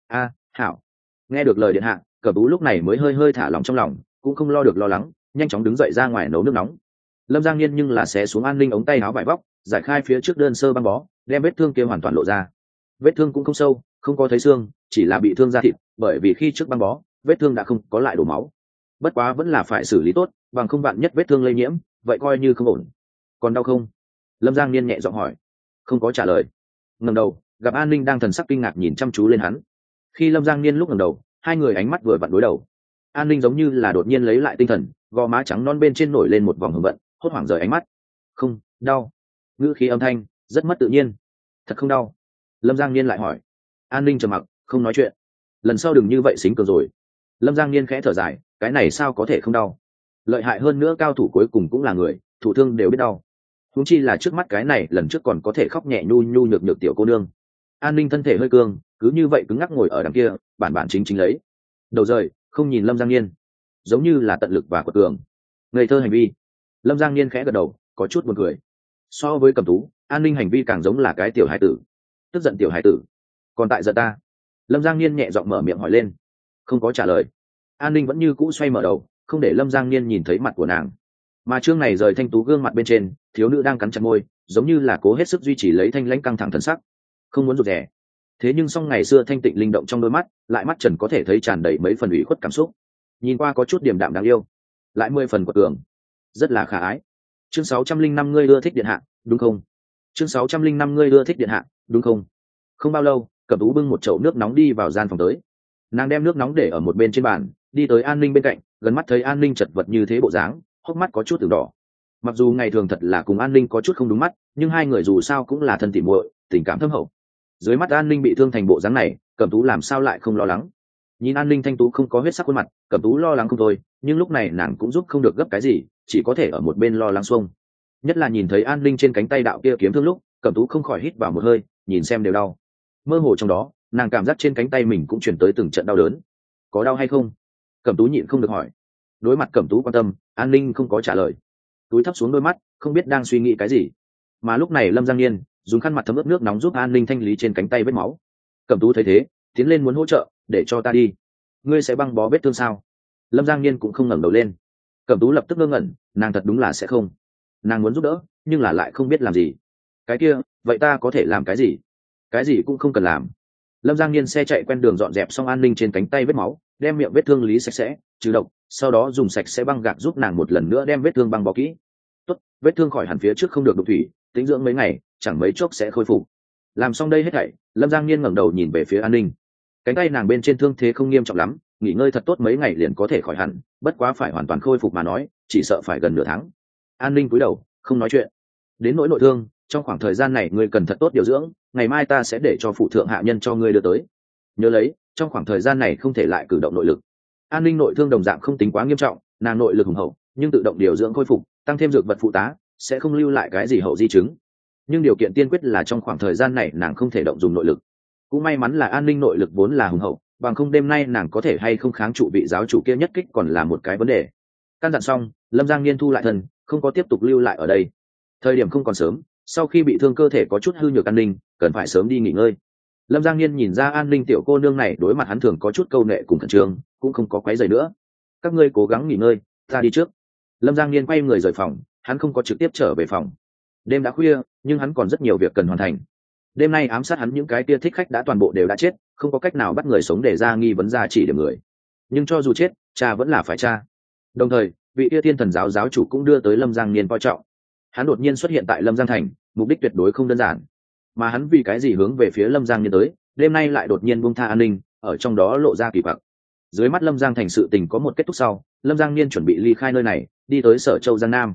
Hảo. Nghe được lời điện hạ, Cẩm Tú lúc này mới hơi hơi thả lòng trong lòng, cũng không lo được lo lắng, nhanh chóng đứng dậy ra ngoài nấu nước nóng. Lâm Giang Niên nhưng là xé xuống an ninh ống tay áo vải vóc, giải khai phía trước đơn sơ băng bó, đem vết thương kia hoàn toàn lộ ra. Vết thương cũng không sâu, không có thấy xương, chỉ là bị thương da thịt, bởi vì khi trước băng bó, vết thương đã không có lại đổ máu. Bất quá vẫn là phải xử lý tốt, bằng không vạn nhất vết thương lây nhiễm, vậy coi như không ổn. Còn đau không? Lâm Giang Niên nhẹ giọng hỏi. Không có trả lời. Ngẩng đầu, gặp an ninh đang thần sắc kinh ngạc nhìn chăm chú lên hắn. Khi Lâm Giang Niên lúc ngẩng đầu, hai người ánh mắt vừa vặn đối đầu. An ninh giống như là đột nhiên lấy lại tinh thần, gò má trắng non bên trên nổi lên một vòng hưng vận, hốt hoảng rời ánh mắt. Không đau. Ngữ khí âm thanh rất mất tự nhiên. Thật không đau? Lâm Giang Niên lại hỏi. An ninh trầm mặc, không nói chuyện. Lần sau đừng như vậy xính cường rồi. Lâm Giang Niên khẽ thở dài, cái này sao có thể không đau? Lợi hại hơn nữa, cao thủ cuối cùng cũng là người, thụ thương đều biết đau. Huống chi là trước mắt cái này, lần trước còn có thể khóc nhẹ nhu nhu nhược nhược tiểu cô nương. An ninh thân thể hơi cương, cứ như vậy cứng ngắc ngồi ở đằng kia, bản bản chính chính lấy đầu rời, không nhìn Lâm Giang Niên, giống như là tận lực và quật cường. Ngây thơ hành vi. Lâm Giang Niên khẽ gật đầu, có chút buồn cười. So với Cẩm Tú, an ninh hành vi càng giống là cái tiểu hải tử. Tức giận tiểu hải tử. Còn tại giận ta? Lâm Giang Niên nhẹ giọng mở miệng hỏi lên. Không có trả lời. An ninh vẫn như cũ xoay mở đầu, không để Lâm Giang Niên nhìn thấy mặt của nàng. Mà chương này rời thanh tú gương mặt bên trên, thiếu nữ đang cắn chặt môi, giống như là cố hết sức duy trì lấy thanh lãnh căng thẳng thần sắc, không muốn rụt rè. Thế nhưng song ngày xưa thanh tịnh linh động trong đôi mắt, lại mắt trần có thể thấy tràn đầy mấy phần ủy khuất cảm xúc. Nhìn qua có chút điềm đạm đáng yêu, lại 10 phần quật cường, rất là khả ái. Chương 605, ngươi ưa thích điện hạ, đúng không? Chương 605, ngươi ưa thích điện hạ, đúng không? Không bao lâu, Cẩm Tú bưng một chậu nước nóng đi vào gian phòng tới. Nàng đem nước nóng để ở một bên trên bàn, đi tới an ninh bên cạnh, gần mắt thấy an ninh chật vật như thế bộ dáng, hốc mắt có chút từng đỏ. Mặc dù ngày thường thật là cùng an ninh có chút không đúng mắt, nhưng hai người dù sao cũng là thân tỉ muội, tình cảm thâm hậu. Dưới mắt an ninh bị thương thành bộ dáng này, Cẩm Tú làm sao lại không lo lắng? Nhìn an ninh thanh tú không có huyết sắc khuôn mặt, Cẩm Tú lo lắng không thôi, nhưng lúc này nàng cũng giúp không được gấp cái gì, chỉ có thể ở một bên lo lắng xuông. Nhất là nhìn thấy an ninh trên cánh tay đạo kia kiếm thương lúc, Cẩm Tú không khỏi hít vào một hơi, nhìn xem đều đau. Mơ hồ trong đó, nàng cảm giác trên cánh tay mình cũng chuyển tới từng trận đau đớn. Có đau hay không? Cẩm Tú nhịn không được hỏi. Đối mặt Cẩm Tú quan tâm, an ninh không có trả lời, túi thấp xuống đôi mắt, không biết đang suy nghĩ cái gì. Mà lúc này Lâm Giang Niên dùng khăn mặt thấm ướt nước nóng giúp an ninh thanh lý trên cánh tay vết máu. Cẩm Tú thấy thế, tiến lên muốn hỗ trợ. Để cho ta đi. Ngươi sẽ băng bó vết thương sao? Lâm Giang Niên cũng không ngẩng đầu lên. Cẩm Tú lập tức ngơ ngẩn, nàng thật đúng là sẽ không. Nàng muốn giúp đỡ, nhưng là lại không biết làm gì. Cái kia, vậy ta có thể làm cái gì? Cái gì cũng không cần làm. Lâm Giang Niên xe chạy quen đường dọn dẹp xong an ninh trên cánh tay vết máu, đem miệng vết thương lý sạch sẽ, trừ độc, sau đó dùng sạch sẽ băng gạc giúp nàng một lần nữa đem vết thương băng bó kỹ. Tốt, vết thương khỏi hẳn phía trước không được đục thủy, tĩnh dưỡng mấy ngày, chẳng mấy chốc sẽ khôi phục. Làm xong đây hết thảy, Lâm Giang Niên ngẩng đầu nhìn về phía an ninh. Cánh tay nàng bên trên thương thế không nghiêm trọng lắm, nghỉ ngơi thật tốt mấy ngày liền có thể khỏi hẳn, bất quá phải hoàn toàn khôi phục mà nói, chỉ sợ phải gần nửa tháng. An ninh cúi đầu, không nói chuyện. Đến nỗi nội thương, trong khoảng thời gian này ngươi cần thật tốt điều dưỡng, ngày mai ta sẽ để cho phụ thượng hạ nhân cho ngươi đưa tới. Nhớ lấy, trong khoảng thời gian này không thể lại cử động nội lực. An ninh nội thương đồng dạng không tính quá nghiêm trọng, nàng nội lực hùng hậu, nhưng tự động điều dưỡng khôi phục, tăng thêm dược vật phụ tá, sẽ không lưu lại cái gì hậu di chứng. Nhưng điều kiện tiên quyết là trong khoảng thời gian này nàng không thể động dùng nội lực. Cũng may mắn là an ninh nội lực vốn là hùng hậu, bằng không đêm nay nàng có thể hay không kháng trụ vị giáo chủ kia nhất kích còn là một cái vấn đề. Căn dặn xong, Lâm Giang Niên thu lại thân, không có tiếp tục lưu lại ở đây. Thời điểm không còn sớm, sau khi bị thương cơ thể có chút hư nhược an ninh, cần phải sớm đi nghỉ ngơi. Lâm Giang Niên nhìn ra an ninh tiểu cô nương này đối mặt hắn thường có chút câu nệ cùng khẩn trương, cũng không có quấy rầy nữa. Các ngươi cố gắng nghỉ ngơi, ta đi trước. Lâm Giang Niên quay người rời phòng, hắn không có trực tiếp trở về phòng. Đêm đã khuya, nhưng hắn còn rất nhiều việc cần hoàn thành. Đêm nay ám sát hắn những cái tia thích khách đã toàn bộ đều đã chết, không có cách nào bắt người sống để ra nghi vấn ra chỉ điểm người. Nhưng cho dù chết, cha vẫn là phải cha. Đồng thời, vị tia thiên thần giáo giáo chủ cũng đưa tới Lâm Giang Niên coi trọng. Hắn đột nhiên xuất hiện tại Lâm Giang thành, mục đích tuyệt đối không đơn giản. Mà hắn vì cái gì hướng về phía Lâm Giang Niên tới, đêm nay lại đột nhiên buông tha an ninh, ở trong đó lộ ra kỳ quặc. Dưới mắt Lâm Giang thành sự tình có một kết thúc sau, Lâm Giang Niên chuẩn bị ly khai nơi này, đi tới Sở Châu Giang Nam.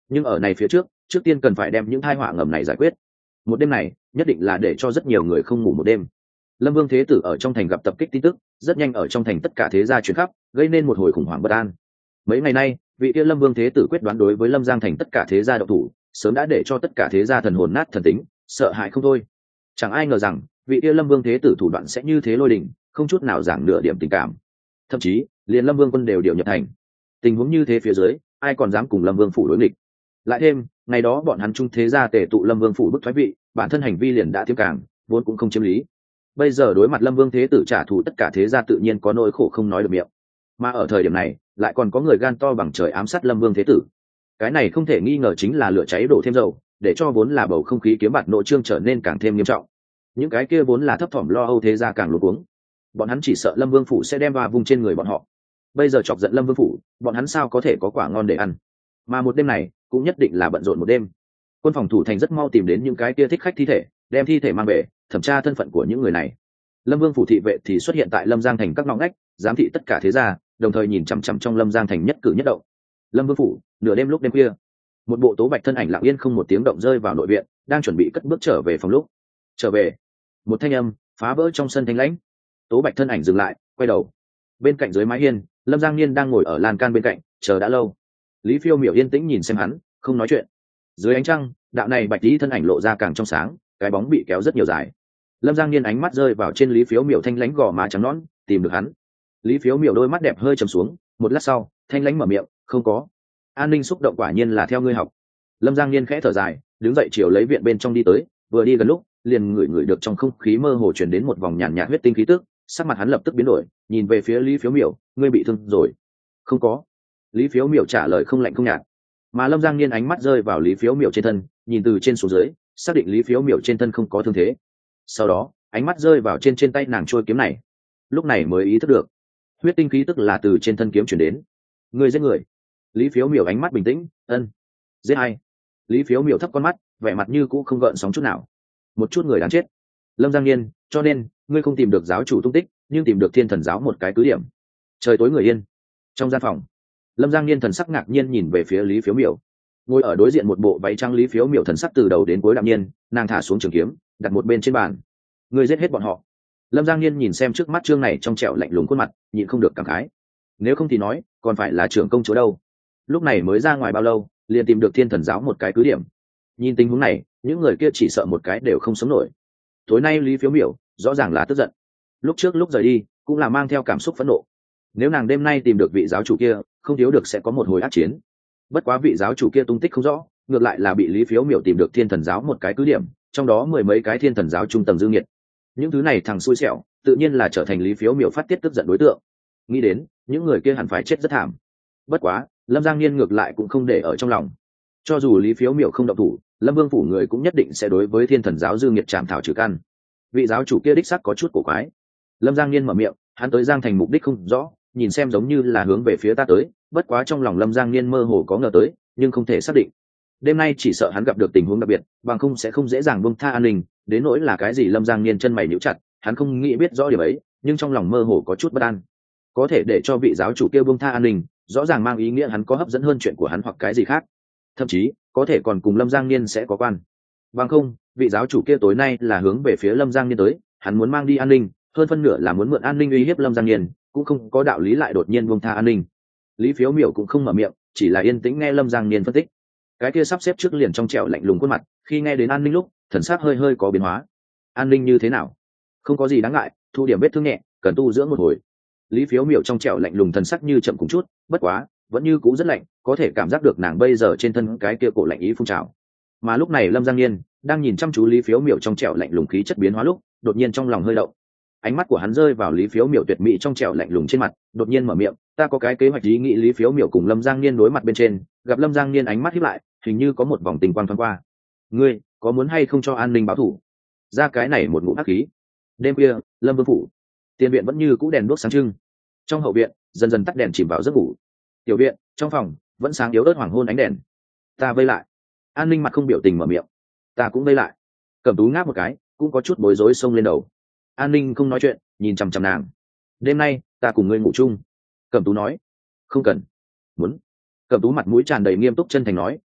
nhưng ở này phía trước tiên cần phải đem những tai họa ngầm này giải quyết. Một đêm này nhất định là để cho rất nhiều người không ngủ một đêm. Lâm Vương Thế Tử ở trong thành gặp tập kích tin tức, rất nhanh ở trong thành tất cả thế gia truyền khắp, gây nên một hồi khủng hoảng bất an. Mấy ngày nay, vị kia Lâm Vương Thế Tử quyết đoán đối với Lâm Giang thành tất cả thế gia động thủ, sớm đã để cho tất cả thế gia thần hồn nát thần tính, sợ hãi không thôi. Chẳng ai ngờ rằng, vị kia Lâm Vương Thế Tử thủ đoạn sẽ như thế lôi đình, không chút nào giảng nửa điểm tình cảm. Thậm chí, liền Lâm Vương quân đều điều nhập thành. Tình huống như thế phía dưới, ai còn dám cùng Lâm Vương phủ đối nghịch? Lại thêm, ngày đó bọn hắn trung thế gia tề tụ Lâm Vương phủ bức thoái vị, bản thân hành vi liền đã tiêm càng, vốn cũng không chiếm lý. Bây giờ đối mặt Lâm Vương Thế Tử trả thù tất cả thế gia tự nhiên có nỗi khổ không nói được miệng. Mà ở thời điểm này, lại còn có người gan to bằng trời ám sát Lâm Vương Thế Tử. Cái này không thể nghi ngờ chính là lửa cháy đổ thêm dầu, để cho vốn là bầu không khí kiếm bạt nội trương trở nên càng thêm nghiêm trọng. Những cái kia vốn là thấp thỏm lo âu thế gia càng luống cuống. Bọn hắn chỉ sợ Lâm Vương phủ sẽ đem vào vùng trên người bọn họ. Bây giờ chọc giận Lâm Vương phủ, bọn hắn sao có thể có quả ngon để ăn? Mà một đêm này cũng nhất định là bận rộn một đêm. Quân phòng thủ thành rất mau tìm đến những cái kia thích khách thi thể, đem thi thể mang về, thẩm tra thân phận của những người này. Lâm Vương phủ thị vệ thì xuất hiện tại Lâm Giang thành các ngõ ngách, giám thị tất cả thế gia, đồng thời nhìn chằm chằm trong Lâm Giang thành nhất cử nhất động. Lâm Vương phủ, nửa đêm lúc đêm khuya, một bộ tố bạch thân ảnh lặng yên không một tiếng động rơi vào nội viện, đang chuẩn bị cất bước trở về phòng lúc. Trở về. Một thanh âm phá vỡ trong sân thanh lãnh. Tố bạch thân ảnh dừng lại, quay đầu. Bên cạnh dưới mái hiên, Lâm Giang Niên đang ngồi ở lan can bên cạnh, chờ đã lâu. Lý Phiêu Miểu yên tĩnh nhìn xem hắn, không nói chuyện. Dưới ánh trăng, đạo này bạch tí thân ảnh lộ ra càng trong sáng, cái bóng bị kéo rất nhiều dài. Lâm Giang Niên ánh mắt rơi vào trên Lý Phiếu Miểu thanh lãnh gò má trắng nõn, tìm được hắn. Lý Phiếu Miểu đôi mắt đẹp hơi trầm xuống, một lát sau, thanh lãnh mở miệng, "Không có." An Ninh xúc động quả nhiên là theo ngươi học. Lâm Giang Niên khẽ thở dài, đứng dậy chiều lấy viện bên trong đi tới, vừa đi gần lúc, liền ngửi được trong không khí mơ hồ truyền đến một vòng nhàn nhạt huyết tinh khí tức, sắc mặt hắn lập tức biến đổi, nhìn về phía Lý Phiếu Miểu, "Ngươi bị thương rồi?" "Không có." Lý Phiếu Miểu trả lời không lạnh không nhạt. Mà Lâm Giang Niên ánh mắt rơi vào Lý Phiếu Miểu trên thân, nhìn từ trên xuống dưới, xác định Lý Phiếu Miểu trên thân không có thương thế. Sau đó, ánh mắt rơi vào trên tay nàng trôi kiếm này, lúc này mới ý thức được, huyết tinh khí tức là từ trên thân kiếm chuyển đến. "Ngươi giết người?" Lý Phiếu Miểu ánh mắt bình tĩnh, "Ân." "Giết ai?" Lý Phiếu Miểu thấp con mắt, vẻ mặt như cũ không gợn sóng chút nào. "Một chút người đáng chết." Lâm Giang Niên, "Cho nên ngươi không tìm được giáo chủ tung tích, nhưng tìm được Thiên Thần giáo một cái cứ điểm." Trời tối người yên. Trong gian phòng, Lâm Giang Niên thần sắc ngạc nhiên nhìn về phía Lý Phiếu Miểu. Ngồi ở đối diện một bộ váy trắng Lý Phiếu Miểu thần sắc từ đầu đến cuối đạm nhiên, nàng thả xuống trường kiếm, đặt một bên trên bàn. "Ngươi giết hết bọn họ?" Lâm Giang Niên nhìn xem trước mắt trương này trong trẻo lạnh lùng khuôn mặt, nhịn không được cảm khái. Nếu không thì nói, còn phải là trưởng công chúa đâu. Lúc này mới ra ngoài bao lâu, liền tìm được Thiên Thần giáo một cái cứ điểm. Nhìn tình huống này, những người kia chỉ sợ một cái đều không sống nổi. Tối nay Lý Phiếu Miểu rõ ràng là tức giận. Lúc trước lúc rời đi, cũng là mang theo cảm xúc phẫn nộ. Nếu nàng đêm nay tìm được vị giáo chủ kia, không thiếu được sẽ có một hồi ác chiến. Bất quá vị giáo chủ kia tung tích không rõ, ngược lại là bị Lý Phiếu Miểu tìm được Thiên Thần giáo một cái cứ điểm, trong đó mười mấy cái Thiên Thần giáo trung tầng dư nghiệt. Những thứ này thằng xui xẻo, tự nhiên là trở thành Lý Phiếu Miểu phát tiết tức giận đối tượng. Nghĩ đến, những người kia hẳn phải chết rất thảm. Bất quá, Lâm Giang Niên ngược lại cũng không để ở trong lòng. Cho dù Lý Phiếu Miểu không động thủ, Lâm Vương phủ người cũng nhất định sẽ đối với Thiên Thần giáo dư nghiệt trảm thảo trừ căn. Vị giáo chủ kia đích xác có chút cổ quái. Lâm Giang Niên mở miệng, hắn tới Giang thành mục đích không rõ, nhìn xem giống như là hướng về phía ta tới, bất quá trong lòng Lâm Giang Niên mơ hồ có ngờ tới, nhưng không thể xác định. Đêm nay chỉ sợ hắn gặp được tình huống đặc biệt, bằng không sẽ không dễ dàng buông tha an ninh, đến nỗi là cái gì Lâm Giang Niên chân mày nhíu chặt, hắn không nghĩ biết rõ điều ấy, nhưng trong lòng mơ hồ có chút bất an. Có thể để cho vị giáo chủ kia buông tha an ninh, rõ ràng mang ý nghĩa hắn có hấp dẫn hơn chuyện của hắn hoặc cái gì khác. Thậm chí, có thể còn cùng Lâm Giang Niên sẽ có quan. Bằng không, vị giáo chủ kia tối nay là hướng về phía Lâm Giang Niên tới, hắn muốn mang đi an ninh, hơn phân nửa là muốn mượn an ninh uy hiếp Lâm Giang Niên, cũng không có đạo lý lại đột nhiên buông tha an ninh. Lý Phiếu Miểu cũng không mở miệng, chỉ là yên tĩnh nghe Lâm Giang Niên phân tích. Cái kia sắp xếp trước liền trong trẻo lạnh lùng khuôn mặt, khi nghe đến an ninh lúc, thần sắc hơi hơi có biến hóa. "An ninh như thế nào?" "Không có gì đáng ngại, thu điểm vết thương nhẹ, cần tu dưỡng một hồi." Lý Phiếu Miểu trong trẻo lạnh lùng thần sắc như chậm cùng chút, bất quá, vẫn như cũ rất lạnh, có thể cảm giác được nàng bây giờ trên thân cái kia cổ lạnh ý phun trào. Mà lúc này Lâm Giang Niên đang nhìn chăm chú Lý Phiếu Miểu trong trẻo lạnh lùng khí chất biến hóa lúc, đột nhiên trong lòng hơi động. Ánh mắt của hắn rơi vào Lý Phiếu Miểu tuyệt mỹ trong trẻo lạnh lùng trên mặt, đột nhiên mở miệng, "Ta có cái kế hoạch ý nghĩ." Lý Phiếu Miểu cùng Lâm Giang Niên đối mặt bên trên, gặp Lâm Giang Niên ánh mắt híp lại, hình như có một vòng tình quang thoáng qua. "Ngươi có muốn hay không cho an ninh báo thủ?" Ra cái này một ngụm hắc khí. Đêm khuya, Lâm Vương phủ, tiền viện vẫn như cũ đèn đuốc sáng trưng. Trong hậu viện, dần dần tắt đèn chìm vào giấc ngủ. Tiểu viện, trong phòng, vẫn sáng yếu ớt hoàng hôn ánh đèn. "Ta vây lại." An ninh mặt không biểu tình mở miệng. "Ta cũng vây lại." Cẩm Tú ngáp một cái, cũng có chút bối rối xông lên đầu. An ninh không nói chuyện, nhìn chằm chằm nàng. "Đêm nay ta cùng ngươi ngủ chung." Cẩm Tú nói. "Không cần." "Muốn." Cẩm Tú mặt mũi tràn đầy nghiêm túc chân thành nói,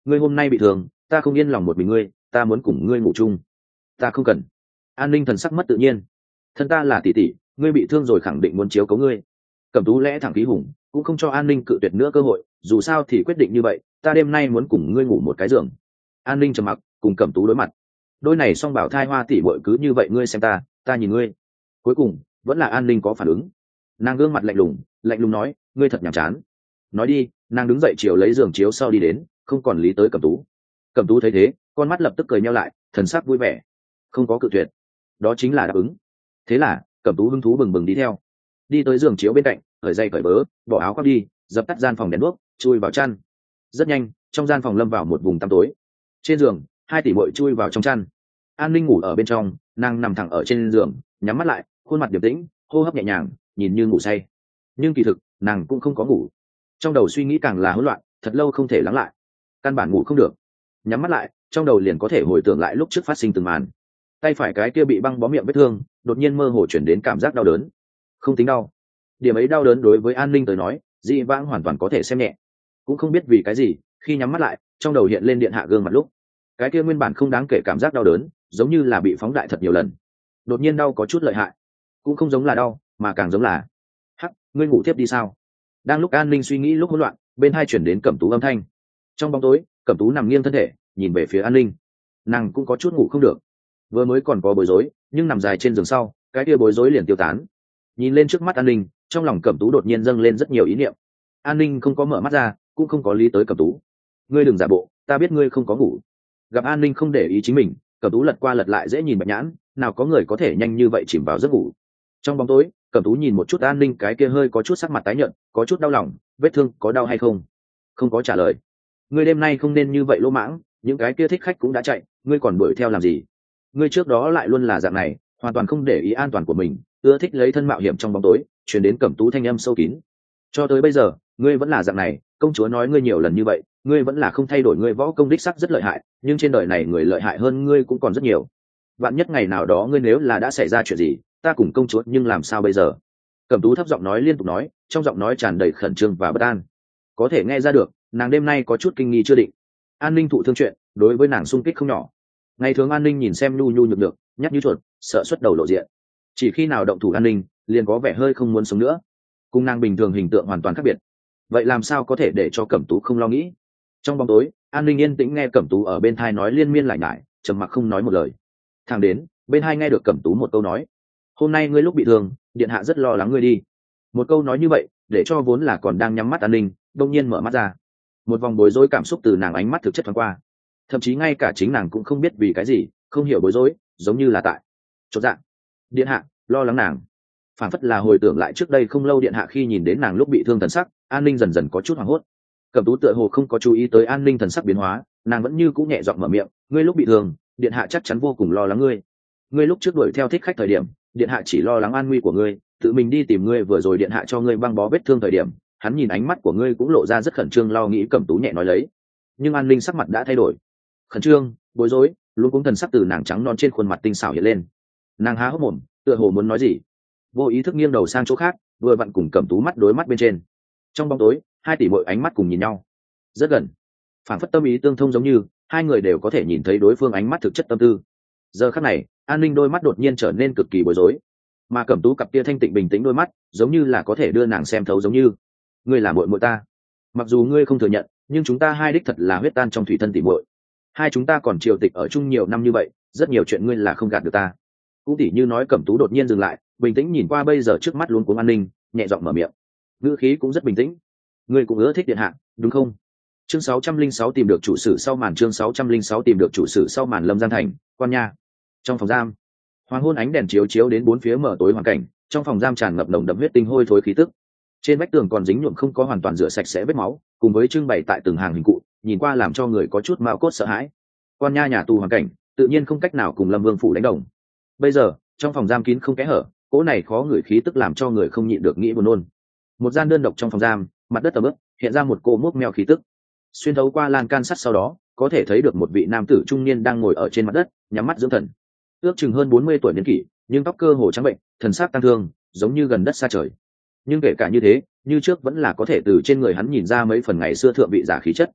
ngươi hôm nay bị thương, ta không yên lòng một mình ngươi, ta muốn cùng ngươi ngủ chung. Ta không cần. An Ninh thần sắc mất tự nhiên. Thân ta là tỷ tỷ, ngươi bị thương rồi khẳng định muốn chiếu cố ngươi. Cẩm Tú lẽ thẳng khí hùng, cũng không cho An Ninh cự tuyệt nữa cơ hội, dù sao thì quyết định như vậy, ta đêm nay muốn cùng ngươi ngủ một cái giường. An Ninh trầm mặc, cùng Cẩm Tú đối mặt. Đôi này song bảo thai hoa tỷ muội cứ như vậy ngươi xem ta, ta nhìn ngươi. Cuối cùng, vẫn là An Ninh có phản ứng. Nàng gương mặt lạnh lùng nói, ngươi thật nhàm chán. Nói đi, nàng đứng dậy chiều lấy giường chiếu sau đi đến, không còn lý tới Cẩm Tú. Cẩm Tú thấy thế, con mắt lập tức cười nheo lại, thần sắc vui vẻ, không có cự tuyệt, đó chính là đáp ứng. Thế là Cẩm Tú hứng thú bừng bừng đi theo, đi tới giường chiếu bên cạnh, cởi dây cởi bớ, bỏ áo khoác đi, dập tắt gian phòng đèn đuốc, chui vào chăn. Rất nhanh, trong gian phòng lâm vào một vùng tăm tối. Trên giường, hai tỷ muội chui vào trong chăn. An Ninh ngủ ở bên trong, nàng nằm thẳng ở trên giường, nhắm mắt lại, khuôn mặt điềm tĩnh, hô hấp nhẹ nhàng, nhìn như ngủ say. Nhưng kỳ thực, nàng cũng không có ngủ. Trong đầu suy nghĩ càng là hỗn loạn, thật lâu không thể lắng lại, căn bản ngủ không được. Nhắm mắt lại, trong đầu liền có thể hồi tưởng lại lúc trước phát sinh từng màn. Tay phải cái kia bị băng bó miệng vết thương, đột nhiên mơ hồ chuyển đến cảm giác đau đớn. Không tính đau, điểm ấy đau đớn đối với An Ninh tới nói, dị vãng hoàn toàn có thể xem nhẹ. Cũng không biết vì cái gì, khi nhắm mắt lại, trong đầu hiện lên điện hạ gương mặt lúc, cái kia nguyên bản không đáng kể cảm giác đau đớn, giống như là bị phóng đại thật nhiều lần. Đột nhiên đau có chút lợi hại, cũng không giống là đau, mà càng giống là hắc, ngươi ngủ tiếp đi sao? Đang lúc An Ninh suy nghĩ lúc hỗn loạn, bên hai chuyển đến Cẩm Tú âm thanh. Trong bóng tối, Cẩm Tú nằm nghiêng thân thể, nhìn về phía An Ninh. Nàng cũng có chút ngủ không được, vừa mới còn có bối rối, nhưng nằm dài trên giường sau, cái kia bối rối liền tiêu tán. Nhìn lên trước mắt An Ninh, trong lòng Cẩm Tú đột nhiên dâng lên rất nhiều ý niệm. An Ninh không có mở mắt ra, cũng không có lý tới Cẩm Tú. Ngươi đừng giả bộ, ta biết ngươi không có ngủ. Gặp An Ninh không để ý chính mình, Cẩm Tú lật qua lật lại dễ nhìn bạch nhãn, nào có người có thể nhanh như vậy chìm vào giấc ngủ. Trong bóng tối, Cẩm Tú nhìn một chút An Ninh, cái kia hơi có chút sắc mặt tái nhợt, có chút đau lòng, vết thương có đau hay không? Không có trả lời. Ngươi đêm nay không nên như vậy lỗ mãng, những cái kia thích khách cũng đã chạy, ngươi còn đuổi theo làm gì? Ngươi trước đó lại luôn là dạng này, hoàn toàn không để ý an toàn của mình, ưa thích lấy thân mạo hiểm trong bóng tối. Truyền đến Cẩm Tú thanh âm sâu kín. Cho tới bây giờ, ngươi vẫn là dạng này, công chúa nói ngươi nhiều lần như vậy, ngươi vẫn là không thay đổi, ngươi võ công đích sắc rất lợi hại, nhưng trên đời này người lợi hại hơn ngươi cũng còn rất nhiều. Vạn nhất ngày nào đó ngươi nếu là đã xảy ra chuyện gì, ta cùng công chúa nhưng làm sao bây giờ? Cẩm Tú thấp giọng nói, liên tục nói, trong giọng nói tràn đầy khẩn trương và bất an. Có thể nghe ra được, nàng đêm nay có chút kinh nghi chưa định. An Ninh thụ thương chuyện, đối với nàng sung kích không nhỏ. Ngày thường An Ninh nhìn xem nhu nhu nhược nhược, nhắc như chuột, sợ xuất đầu lộ diện. Chỉ khi nào động thủ An Ninh, liền có vẻ hơi không muốn sống nữa. Cùng nàng bình thường hình tượng hoàn toàn khác biệt. Vậy làm sao có thể để cho Cẩm Tú không lo nghĩ? Trong bóng tối, An Ninh yên tĩnh nghe Cẩm Tú ở bên thai nói liên miên lại nhải, trầm mặc không nói một lời. Thẳng đến bên hai nghe được Cẩm Tú một câu nói: hôm nay ngươi lúc bị thương, điện hạ rất lo lắng ngươi đi. Một câu nói như vậy, để cho vốn là còn đang nhắm mắt An Ninh đông nhiên mở mắt ra. Một vòng bối rối cảm xúc từ nàng ánh mắt thực chất thoáng qua, thậm chí ngay cả chính nàng cũng không biết vì cái gì, không hiểu bối rối, giống như là tại chột dạ. Điện hạ lo lắng nàng, phản phất là hồi tưởng lại trước đây không lâu điện hạ khi nhìn đến nàng lúc bị thương thần sắc. An Ninh dần dần có chút hoảng hốt. Cẩm Tú tựa hồ không có chú ý tới An Ninh thần sắc biến hóa, nàng vẫn như cũng nhẹ giọng mở miệng: ngươi lúc bị thương, điện hạ chắc chắn vô cùng lo lắng ngươi. Ngươi lúc trước đuổi theo thích khách thời điểm, điện hạ chỉ lo lắng an nguy của ngươi, tự mình đi tìm ngươi. Vừa rồi điện hạ cho ngươi băng bó vết thương thời điểm, hắn nhìn ánh mắt của ngươi cũng lộ ra rất khẩn trương lo nghĩ. Cẩm Tú nhẹ nói lấy, nhưng An Ninh sắc mặt đã thay đổi, khẩn trương, bối rối, luôn cũng thần sắc từ nàng trắng non trên khuôn mặt tinh xảo hiện lên. Nàng há hốc mồm, tựa hồ muốn nói gì, vô ý thức nghiêng đầu sang chỗ khác, vừa vặn cùng Cẩm Tú mắt đối mắt bên trên. Trong bóng tối, hai tỷ muội ánh mắt cùng nhìn nhau, rất gần, phản phất tâm ý tương thông, giống như hai người đều có thể nhìn thấy đối phương ánh mắt thực chất tâm tư. Giờ khắc này, An Ninh đôi mắt đột nhiên trở nên cực kỳ bối rối, mà Cẩm Tú cặp kia thanh tịnh bình tĩnh đôi mắt, giống như là có thể đưa nàng xem thấu, giống như ngươi là muội muội ta. Mặc dù ngươi không thừa nhận, nhưng chúng ta hai đích thật là huyết tan trong thủy thân tỷ muội. Hai chúng ta còn triều tịch ở chung nhiều năm như vậy, rất nhiều chuyện ngươi là không gạt được ta. Cũng tỉ như nói. Cẩm Tú đột nhiên dừng lại, bình tĩnh nhìn qua bây giờ trước mắt luống cuống An Ninh, nhẹ giọng mở miệng, ngữ khí cũng rất bình tĩnh: ngươi cũng ưa thích điện hạ, đúng không? Chương 606 tìm được chủ sử sau màn. Chương 606 tìm được chủ sử sau màn. Lâm Giang Thành, quan nha. Trong phòng giam, hoàng hôn ánh đèn chiếu chiếu đến bốn phía mở tối hoàn cảnh. Trong phòng giam tràn ngập nồng đậm huyết tinh hôi thối khí tức. Trên vách tường còn dính nhuộm không có hoàn toàn rửa sạch sẽ vết máu, cùng với trưng bày tại từng hàng hình cụ, nhìn qua làm cho người có chút mao cốt sợ hãi. Quan nha nhà tù hoàn cảnh tự nhiên không cách nào cùng Lâm Vương phủ đánh đồng. Bây giờ trong phòng giam kín không kẽ hở, cỗ này khó ngửi khí tức làm cho người không nhịn được nghĩ buồn nôn. Một gian đơn độc trong phòng giam, mặt đất tầm ướp, hiện ra một cô mốc meo khí tức. Xuyên thấu qua lan can sắt sau đó, có thể thấy được một vị nam tử trung niên đang ngồi ở trên mặt đất, nhắm mắt dưỡng thần. Ước chừng hơn 40 tuổi niên kỷ, nhưng tóc cơ hồ trắng bệnh, thần sắc tăng thương, giống như gần đất xa trời. Nhưng kể cả như thế, như trước vẫn là có thể từ trên người hắn nhìn ra mấy phần ngày xưa thượng vị giả khí chất.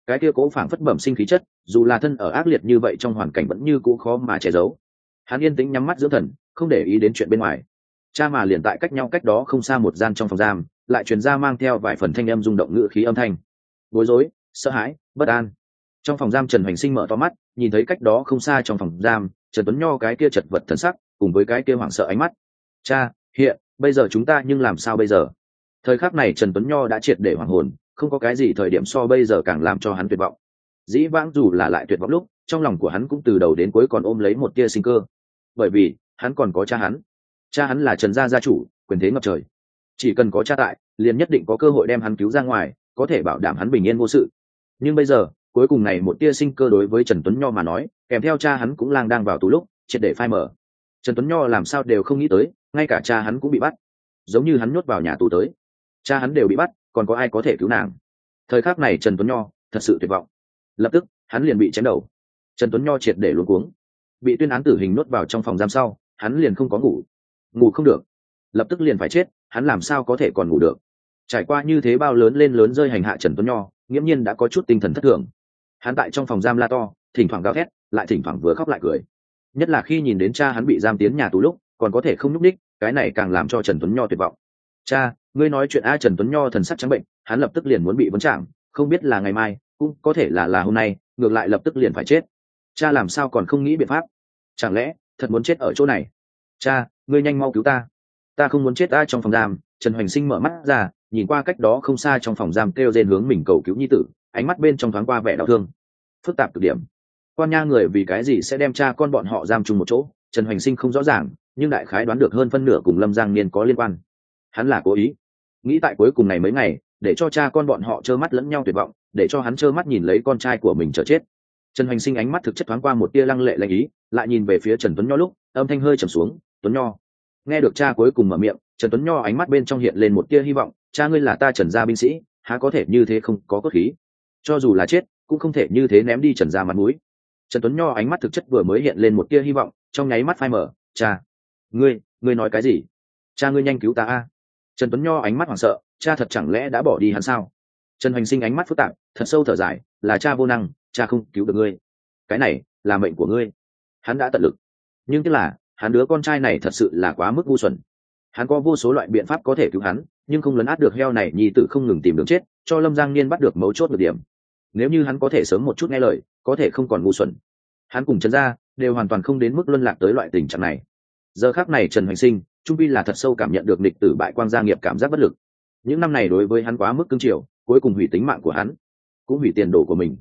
cái kia cố phảng phất bẩm sinh khí chất, dù là thân ở ác liệt như vậy trong hoàn cảnh vẫn như cũ khó mà che giấu. Hắn yên tĩnh nhắm mắt dưỡng thần, không để ý đến chuyện bên ngoài. Cha mà liền tại cách nhau cách đó không xa một gian trong phòng giam, lại truyền ra mang theo vài phần thanh âm rung động ngữ khí âm thanh. Bối rối, sợ hãi, bất an. Trong phòng giam Trần Hoành Sinh mở to mắt, nhìn thấy cách đó không xa trong phòng giam, Trần Tuấn Nho cái kia chật vật thần sắc, cùng với cái kia hoảng sợ ánh mắt. Cha, hiện, bây giờ chúng ta nhưng làm sao bây giờ? Thời khắc này Trần Tuấn Nho đã triệt để hoảng hồn, không có cái gì thời điểm so bây giờ càng làm cho hắn tuyệt vọng. Dĩ vãng dù là lại tuyệt vọng lúc, trong lòng của hắn cũng từ đầu đến cuối còn ôm lấy một tia sinh cơ. Bởi vì, hắn còn có cha hắn. Cha hắn là Trần gia gia chủ, quyền thế ngập trời. Chỉ cần có cha tại, liền nhất định có cơ hội đem hắn cứu ra ngoài, có thể bảo đảm hắn bình yên vô sự. Nhưng bây giờ, cuối cùng này một tia sinh cơ đối với Trần Tuấn Nho mà nói, kèm theo cha hắn cũng lang đang vào tù lúc, triệt để phai mở. Trần Tuấn Nho làm sao đều không nghĩ tới, ngay cả cha hắn cũng bị bắt, giống như hắn nhốt vào nhà tù tới. Cha hắn đều bị bắt, còn có ai có thể cứu nàng? Thời khắc này Trần Tuấn Nho thật sự tuyệt vọng. Lập tức, hắn liền bị chém đầu. Trần Tuấn Nho triệt để luống cuống. Bị tuyên án tử hình nhốt vào trong phòng giam sau, hắn liền không có ngủ không được, lập tức liền phải chết, hắn làm sao có thể còn ngủ được? Trải qua như thế bao lớn lên lớn rơi hành hạ Trần Tuấn Nho, nghiễm nhiên đã có chút tinh thần thất thường. Hắn tại trong phòng giam la to, thỉnh thoảng gào thét, lại thỉnh thoảng vừa khóc lại cười. Nhất là khi nhìn đến cha hắn bị giam tiến nhà tù lúc, còn có thể không nhúc nhích, cái này càng làm cho Trần Tuấn Nho tuyệt vọng. Cha, ngươi nói chuyện a? Trần Tuấn Nho thần sắc trắng bệnh, hắn lập tức liền muốn bị vấn trảm, không biết là ngày mai, cũng có thể là hôm nay, ngược lại lập tức liền phải chết. Cha làm sao còn không nghĩ biện pháp? Chẳng lẽ thật muốn chết ở chỗ này? Cha, ngươi nhanh mau cứu ta, ta không muốn chết ta. Trong phòng giam, Trần Hoành Sinh mở mắt ra, nhìn qua cách đó không xa trong phòng giam kêu rên hướng mình cầu cứu nhi tử, ánh mắt bên trong thoáng qua vẻ đau thương, phức tạp cực điểm. Quan nha người vì cái gì sẽ đem cha con bọn họ giam chung một chỗ, Trần Hoành Sinh không rõ ràng, nhưng đại khái đoán được hơn phân nửa cùng Lâm Giang Niên có liên quan. Hắn là cố ý, nghĩ tại cuối cùng này mấy ngày, để cho cha con bọn họ trơ mắt lẫn nhau tuyệt vọng, để cho hắn trơ mắt nhìn lấy con trai của mình chờ chết. Trần Hoành Sinh ánh mắt thực chất thoáng qua một tia lăng lệ lạnh ý, lại nhìn về phía Trần Tuấn Nho lúc, âm thanh hơi trầm xuống. Tuấn Nho. Nghe được cha cuối cùng mở miệng, Trần Tuấn Nho ánh mắt bên trong hiện lên một tia hy vọng. Cha ngươi là ta Trần gia binh sĩ, há có thể như thế không có cốt khí? Cho dù là chết, cũng không thể như thế ném đi Trần gia mặt mũi. Trần Tuấn Nho ánh mắt thực chất vừa mới hiện lên một tia hy vọng, trong nháy mắt phai mở. Cha, ngươi nói cái gì? Cha ngươi nhanh cứu ta a! Trần Tuấn Nho ánh mắt hoảng sợ, cha thật chẳng lẽ đã bỏ đi hắn sao? Trần Hoành Sinh ánh mắt phức tạp, thật sâu thở dài, là cha vô năng, cha không cứu được ngươi. Cái này là mệnh của ngươi. Hắn đã tận lực, nhưng tức là hắn đứa con trai này thật sự là quá mức ngu xuẩn. Hắn có vô số loại biện pháp có thể cứu hắn, nhưng không lấn át được heo này nhi tử không ngừng tìm đường chết, cho Lâm Giang Niên bắt được mấu chốt được điểm. Nếu như hắn có thể sớm một chút nghe lời, có thể không còn ngu xuẩn. Hắn cùng Trần gia đều hoàn toàn không đến mức luân lạc tới loại tình trạng này. Giờ khắc này Trần Hoành Sinh trung pi là thật sâu cảm nhận được địch tử bại quang gia nghiệp cảm giác bất lực. Những năm này đối với hắn quá mức cứng chiều, cuối cùng hủy tính mạng của hắn, cũng hủy tiền đồ của mình.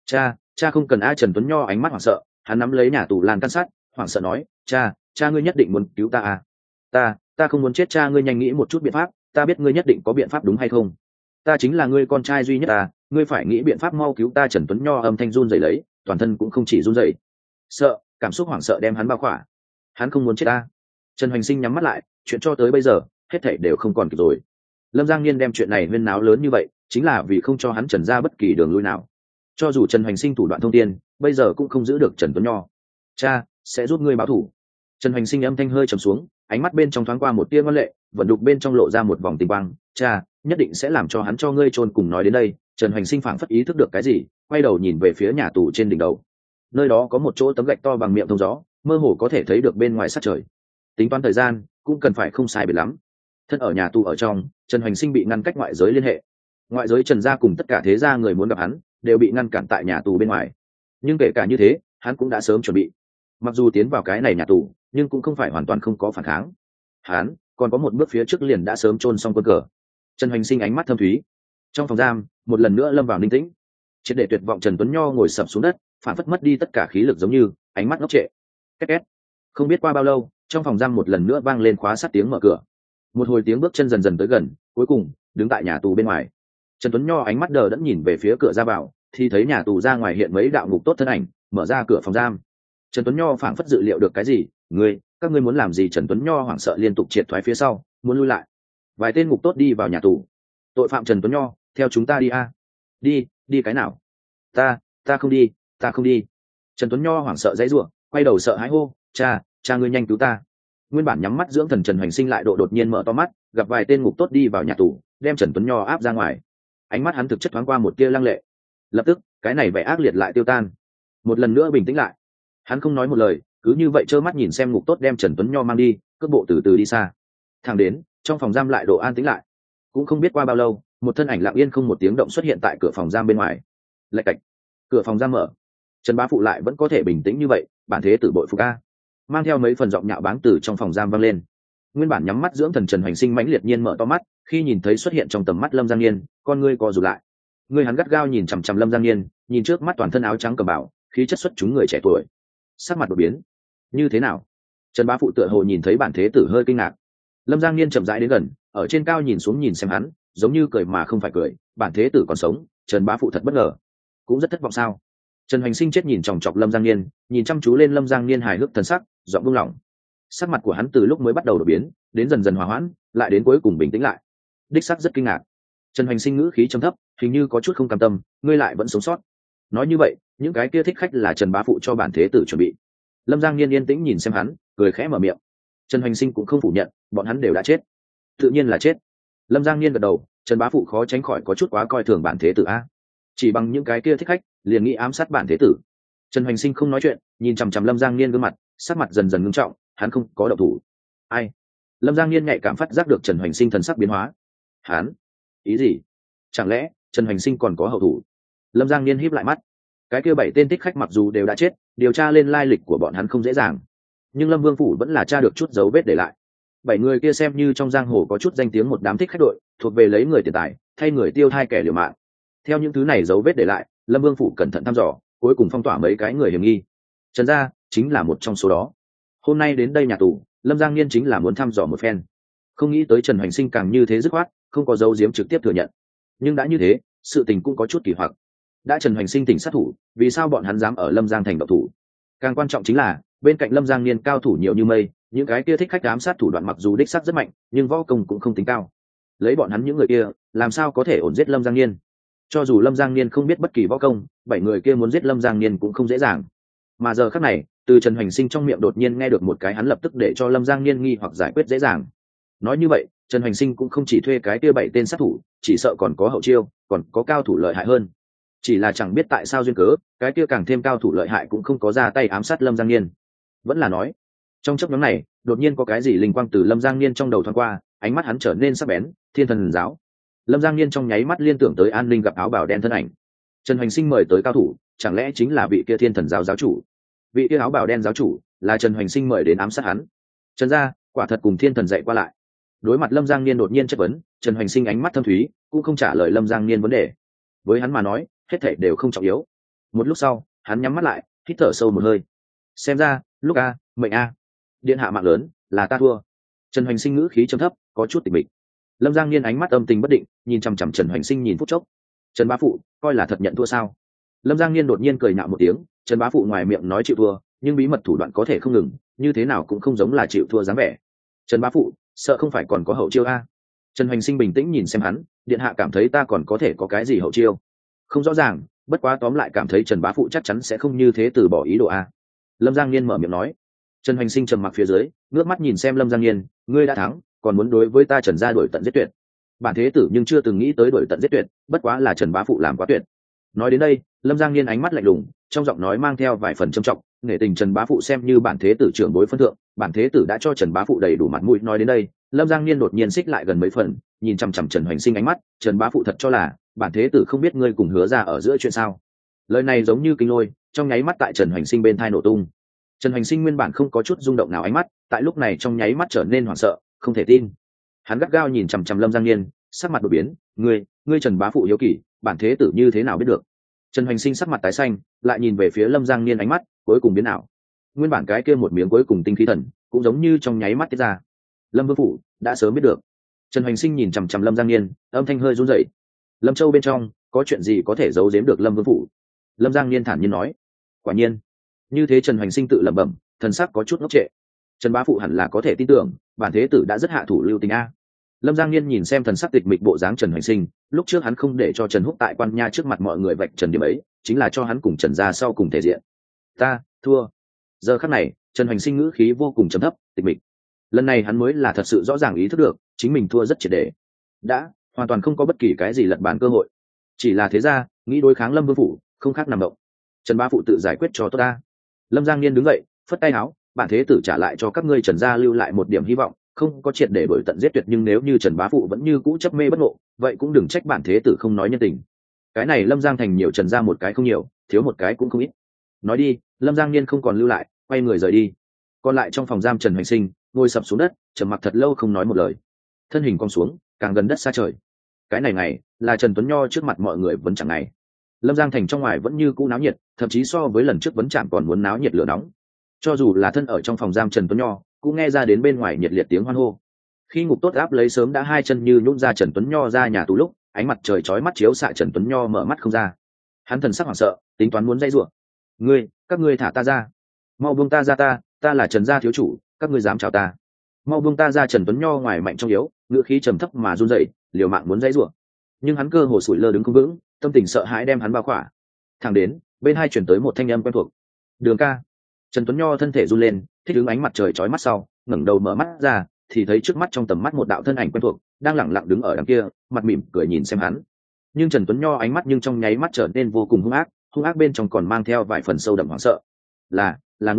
Cha không cần. Trần Tuấn Nho ánh mắt hoảng sợ, hắn nắm lấy nhà tù lan can sát, hoảng sợ nói, cha ngươi nhất định muốn cứu ta ta không muốn chết. Cha ngươi nhanh nghĩ một chút biện pháp, ta biết ngươi nhất định có biện pháp đúng hay không? Ta chính là ngươi con trai duy nhất ngươi phải nghĩ biện pháp mau cứu ta. Trần Tuấn Nho âm thanh run rẩy lấy, toàn thân cũng không chỉ run rẩy, sợ, cảm xúc hoảng sợ đem hắn bao khỏa. Hắn không muốn chết Trần Hoành Sinh nhắm mắt lại, chuyện cho tới bây giờ, hết thảy đều không còn kịp rồi. Lâm Giang Niên đem chuyện này huyên náo lớn như vậy, chính là vì không cho hắn Trần ra bất kỳ đường lui nào. Cho dù Trần Hoành Sinh thủ đoạn thông tiên, bây giờ cũng không giữ được Trần Tuấn Nho. Cha sẽ giúp ngươi báo thù. Trần Hoành Sinh âm thanh hơi trầm xuống, ánh mắt bên trong thoáng qua một tia ngoan lệ, vận đục bên trong lộ ra một vòng tinh quang. Cha nhất định sẽ làm cho hắn cho ngươi chôn cùng. Nói đến đây, Trần Hoành Sinh phảng phất ý thức được cái gì, quay đầu nhìn về phía nhà tù trên đỉnh đầu. Nơi đó có một chỗ tấm gạch to bằng miệng thông gió, mơ hồ có thể thấy được bên ngoài sát trời. Tính toán thời gian cũng cần phải không sai biệt lắm. Thân ở nhà tù ở trong, Trần Hoành Sinh bị ngăn cách ngoại giới liên hệ. Ngoại giới Trần gia cùng tất cả thế gia người muốn gặp hắn đều bị ngăn cản tại nhà tù bên ngoài. Nhưng kể cả như thế, hắn cũng đã sớm chuẩn bị. Mặc dù tiến vào cái này nhà tù, nhưng cũng không phải hoàn toàn không có phản kháng. Hắn còn có một bước phía trước liền đã sớm chôn xong quân cờ. Trần Hoành Sinh ánh mắt thâm thúy. Trong phòng giam, một lần nữa lâm vào ninh tĩnh. Triệt để tuyệt vọng Trần Tuấn Nho ngồi sập xuống đất, phản phất mất đi tất cả khí lực, giống như ánh mắt ngốc trệ. Két két. Không biết qua bao lâu, trong phòng giam một lần nữa vang lên khóa sắt tiếng mở cửa. Một hồi tiếng bước chân dần dần tới gần, cuối cùng đứng tại nhà tù bên ngoài. Trần Tuấn Nho ánh mắt đờ đẫn nhìn về phía cửa ra vào, thì thấy nhà tù ra ngoài hiện mấy đạo ngục tốt thân ảnh, mở ra cửa phòng giam. Trần Tuấn Nho phảng phất dự liệu được cái gì, các ngươi muốn làm gì? Trần Tuấn Nho hoảng sợ liên tục triệt thoái phía sau, muốn lui lại. Vài tên ngục tốt đi vào nhà tù. Tội phạm Trần Tuấn Nho, theo chúng ta đi đi cái nào? Ta không đi. Trần Tuấn Nho hoảng sợ dãy rủa, quay đầu sợ hãi hô, cha ngươi nhanh cứu ta. Nguyên bản nhắm mắt dưỡng thần Trần Hoành Sinh lại đột nhiên mở to mắt, gặp vài tên ngục tốt đi vào nhà tù, đem Trần Tuấn Nho áp ra ngoài. Ánh mắt hắn thực chất thoáng qua một tia lăng lệ. Lập tức, cái này vẻ ác liệt lại tiêu tan, một lần nữa bình tĩnh lại. Hắn không nói một lời, cứ như vậy trơ mắt nhìn xem Ngục Tốt đem Trần Tuấn Nho mang đi, cước bộ từ từ đi xa. Thẳng đến trong phòng giam lại độ an tĩnh lại. Cũng không biết qua bao lâu, một thân ảnh lặng yên không một tiếng động xuất hiện tại cửa phòng giam bên ngoài. Lạch cạch, cửa phòng giam mở. Trần Bá Phụ lại vẫn có thể bình tĩnh như vậy, bản thế tử bội phục a. Mang theo mấy phần giọng nhạo báng từ trong phòng giam vang lên. Nguyên bản nhắm mắt dưỡng thần Trần Hoành Sinh mãnh liệt nhiên mở to mắt, khi nhìn thấy xuất hiện trong tầm mắt Lâm Giang Niên, con ngươi co rụt lại. Ngươi hắn gắt gao nhìn chằm chằm Lâm Giang Niên, nhìn trước mắt toàn thân áo trắng cầm bảo, khí chất xuất chúng người trẻ tuổi. Sắc mặt đột biến. Như thế nào? Trần Bá Phụ tựa hồ nhìn thấy bản thế tử hơi kinh ngạc. Lâm Giang Niên chậm rãi đến gần, ở trên cao nhìn xuống nhìn xem hắn, giống như cười mà không phải cười, bản thế tử còn sống. Trần Bá Phụ thật bất ngờ, cũng rất thất vọng sao? Trần Hoành Sinh chết nhìn chòng chọc Lâm Giang Niên, nhìn chăm chú lên Lâm Giang Niên hài hước thần sắc, giọng buông lỏng. Sắc mặt của hắn từ lúc mới bắt đầu đổi biến, đến dần dần hòa hoãn, lại đến cuối cùng bình tĩnh lại. Đích xác rất kinh ngạc. Trần Hoành Sinh ngữ khí trầm thấp, hình như có chút không cam tâm, ngươi lại vẫn sống sót. Nói như vậy, những cái kia thích khách là Trần Bá Phụ cho bản thế tử chuẩn bị. Lâm Giang Niên yên tĩnh nhìn xem hắn, cười khẽ mở miệng. Trần Hoành Sinh cũng không phủ nhận, bọn hắn đều đã chết. Tự nhiên là chết. Lâm Giang Niên gật đầu, Trần Bá Phụ khó tránh khỏi có chút quá coi thường bản thế tử a. Chỉ bằng những cái kia thích khách, liền nghĩ ám sát bản thế tử. Trần Hoành Sinh không nói chuyện, nhìn chằm chằm Lâm Giang Niên gương mặt, sắc mặt dần dần ngưng trọng, hắn không có động thủ. Ai? Lâm Giang Niên nhạy cảm phát giác được Trần Hoành Sinh thần sắc biến hóa. Hắn? Ý gì? Chẳng lẽ Trần Hoành Sinh còn có hậu thủ? Lâm Giang Niên híp lại mắt. Cái kia 7 tên thích khách mặc dù đều đã chết, điều tra lên lai lịch của bọn hắn không dễ dàng, nhưng Lâm Vương phủ vẫn là tra được chút dấu vết để lại. 7 người kia xem như trong giang hồ có chút danh tiếng một đám thích khách đội, thuộc về lấy người tiền tài, thay người tiêu thai kẻ liều mạng. Theo những thứ này dấu vết để lại, Lâm Vương phủ cẩn thận thăm dò, cuối cùng phong tỏa mấy cái người hiểm nghi. Trần gia chính là một trong số đó. Hôm nay đến đây nhà tù, Lâm Giang Niên chính là muốn thăm dò một phen. Không nghĩ tới Trần Hoành Sinh càng như thế dứt khoát, không có dấu diếm trực tiếp thừa nhận. Nhưng đã như thế, sự tình cũng có chút kỳ hoặc. Đã Trần Hoành Sinh tỉnh sát thủ, vì sao bọn hắn dám ở Lâm Giang thành động thủ? Càng quan trọng chính là, bên cạnh Lâm Giang Niên cao thủ nhiều như mây, những cái kia thích khách ám sát thủ đoạn mặc dù đích xác rất mạnh, nhưng võ công cũng không tính cao. Lấy bọn hắn những người kia, làm sao có thể ổn giết Lâm Giang Niên? Cho dù Lâm Giang Niên không biết bất kỳ võ công, 7 người kia muốn giết Lâm Giang Niên cũng không dễ dàng. Mà giờ khắc này, từ Trần Hoành Sinh trong miệng đột nhiên nghe được một cái, hắn lập tức để cho Lâm Giang Niên nghi hoặc giải quyết dễ dàng. Nói như vậy, Trần Hoành Sinh cũng không chỉ thuê cái kia 7 tên sát thủ, chỉ sợ còn có hậu chiêu, còn có cao thủ lợi hại hơn. Chỉ là chẳng biết tại sao duyên cớ, cái kia càng thêm cao thủ lợi hại cũng không có ra tay ám sát Lâm Giang Niên. Vẫn là nói, trong chốc ngắn này, đột nhiên có cái gì linh quang từ Lâm Giang Niên trong đầu thoáng qua, ánh mắt hắn trở nên sắc bén. Thiên Thần giáo. Lâm Giang Niên trong nháy mắt liên tưởng tới An Ninh gặp áo bào đen thân ảnh. Trần Hoành Sinh mời tới cao thủ, chẳng lẽ chính là vị kia Thiên Thần giáo giáo chủ? Vị kia áo bào đen giáo chủ là Trần Hoành Sinh mời đến ám sát hắn. Trần gia quả thật cùng Thiên Thần dạy qua lại. Đối mặt Lâm Giang Niên đột nhiên chất vấn, Trần Hoành Sinh ánh mắt thâm thúy, cũng không trả lời Lâm Giang Niên vấn đề. Với hắn mà nói, hết thảy đều không trọng yếu. Một lúc sau, hắn nhắm mắt lại, hít thở sâu một hơi. Xem ra, lúc a, mệnh a, điện hạ mạng lớn, là ta thua. Trần Hoành Sinh ngữ khí trầm thấp, có chút tịch mịch. Lâm Giang Niên ánh mắt âm tình bất định, nhìn chằm chằm Trần Hoành Sinh nhìn phút chốc. Trần Bá Phụ, coi là thật nhận thua sao? Lâm Giang Niên đột nhiên cười nhạo một tiếng. Trần Bá Phụ ngoài miệng nói chịu thua, nhưng bí mật thủ đoạn có thể không ngừng, như thế nào cũng không giống là chịu thua dáng vẻ. Trần Bá Phụ, sợ không phải còn có hậu chiêu a? Trần Hoành Sinh bình tĩnh nhìn xem hắn, điện hạ cảm thấy ta còn có thể có cái gì hậu chiêu? Không rõ ràng, bất quá tóm lại cảm thấy Trần Bá Phụ chắc chắn sẽ không như thế từ bỏ ý đồ a. Lâm Giang Niên mở miệng nói. Trần Hoành Sinh trầm mặc phía dưới, ngước mắt nhìn xem Lâm Giang Niên, ngươi đã thắng, còn muốn đối với ta Trần gia đuổi tận giết tuyệt. Bản thế tử nhưng chưa từng nghĩ tới đuổi tận giết tuyệt, bất quá là Trần Bá Phụ làm quá tuyệt. Nói đến đây, Lâm Giang Niên ánh mắt lạnh lùng, trong giọng nói mang theo vài phần trầm trọng, nể tình Trần Bá Phụ xem như bản thế tử trưởng bối phân thượng, bản thế tử đã cho Trần Bá Phụ đầy đủ mặt mũi. Nói đến đây, Lâm Giang Niên đột nhiên xích lại gần mấy phần, nhìn chằm chằm Trần Hoành Sinh ánh mắt, Trần Bá Phụ thật cho là bản thế tử không biết ngươi cùng Hứa ra ở giữa chuyện sao? Lời này giống như kinh lôi, trong nháy mắt tại Trần Hoành Sinh bên thai nổ tung. Trần Hoành Sinh nguyên bản không có chút rung động nào ánh mắt, tại lúc này trong nháy mắt trở nên hoảng sợ, không thể tin. Hắn gắt gao nhìn chằm chằm Lâm Giang Niên, sắc mặt đổi biến, ngươi Trần Bá Phụ hiếu kỳ, bản thế tử như thế nào biết được? Trần Hoành Sinh sắc mặt tái xanh, lại nhìn về phía Lâm Giang Niên, ánh mắt cuối cùng biến ảo. Nguyên bản cái kia một miếng cuối cùng tinh khí thần, cũng giống như trong nháy mắt tiết ra. Lâm Vương phủ đã sớm biết được. Trần Hoành Sinh nhìn chằm chằm Lâm Giang Niên, âm thanh hơi run rẩy. Lâm Châu bên trong, có chuyện gì có thể giấu giếm được Lâm Vương phủ? Lâm Giang Niên thản nhiên nói. Quả nhiên. Như thế Trần Hoành Sinh tự lẩm bẩm, thần sắc có chút ngốc trệ. Trần Bá Phụ hẳn là có thể tin tưởng, bản thế tử đã rất hạ thủ lưu tình a. Lâm Giang Niên nhìn xem thần sắc tịch mịch bộ dáng Trần Hoành Sinh, lúc trước hắn không để cho Trần Húc tại quan nha trước mặt mọi người vạch trần điểm ấy, chính là cho hắn cùng Trần gia sau cùng thể diện. Ta thua. Giờ khắc này, Trần Hoành Sinh ngữ khí vô cùng trầm thấp, tịch mịch. Lần này hắn mới là thật sự rõ ràng ý thức được, chính mình thua rất triệt để. Đã, hoàn toàn không có bất kỳ cái gì lật bàn cơ hội. Chỉ là thế ra, nghĩ đối kháng Lâm Vương phủ, không khác nằm động. Trần bá phụ tự giải quyết cho tốt ta. Lâm Giang Niên đứng dậy phất tay áo, bản thế tử trả lại cho các ngươi Trần gia lưu lại một điểm hy vọng, không có triệt để đổi tận giết tuyệt, nhưng nếu như Trần bá phụ vẫn như cũ chấp mê bất ngộ, vậy cũng đừng trách bản thế tử không nói nhân tình. Cái này Lâm Giang thành nhiều Trần gia một cái không nhiều, thiếu một cái cũng không ít. Nói đi, Lâm Giang Niên không còn lưu lại, quay người rời đi. Còn lại trong phòng giam Trần Hoành Sinh ngồi sập xuống đất, trầm mặc thật lâu không nói một lời, thân hình cong xuống càng gần đất xa trời. Cái này ngày là Trần Tuấn Nho trước mặt mọi người vẫn chẳng ngày. Lâm Giang thành trong ngoài vẫn như cũ náo nhiệt, thậm chí so với lần trước vấn chạm còn muốn náo nhiệt lửa nóng. Cho dù là thân ở trong phòng giam Trần Tuấn Nho cũng nghe ra đến bên ngoài nhiệt liệt tiếng hoan hô. Khi ngục tốt áp lấy sớm đã hai chân như nhũn ra Trần Tuấn Nho ra nhà tù lúc, ánh mặt trời chói mắt chiếu xạ Trần Tuấn Nho mở mắt không ra. Hắn thần sắc hoảng sợ, tính toán muốn dây rủa. Các ngươi thả ta ra, mau buông ta ra, ta là Trần gia thiếu chủ, các ngươi dám chào ta, mau buông ta ra. Trần Tuấn Nho ngoài mạnh trong yếu, ngựa khí trầm thấp mà run rẩy, liều mạng muốn dây rủa, nhưng hắn cơ hồ sủi lơ đứng không vững, tâm tình sợ hãi đem hắn bao khỏa. Thẳng đến bên hai chuyển tới một thanh âm quen thuộc: Đường ca. Trần Tuấn Nho thân thể run lên, thích ứng ánh mặt trời chói mắt sau, ngẩng đầu mở mắt ra, thì thấy trước mắt trong tầm mắt một đạo thân ảnh quen thuộc đang lẳng lặng đứng ở đằng kia, mặt mỉm cười nhìn xem hắn. Nhưng Trần Tuấn Nho ánh mắt nhưng trong nháy mắt trở nên vô cùng hung ác bên trong còn mang theo vài phần sâu đậm hoảng sợ. Là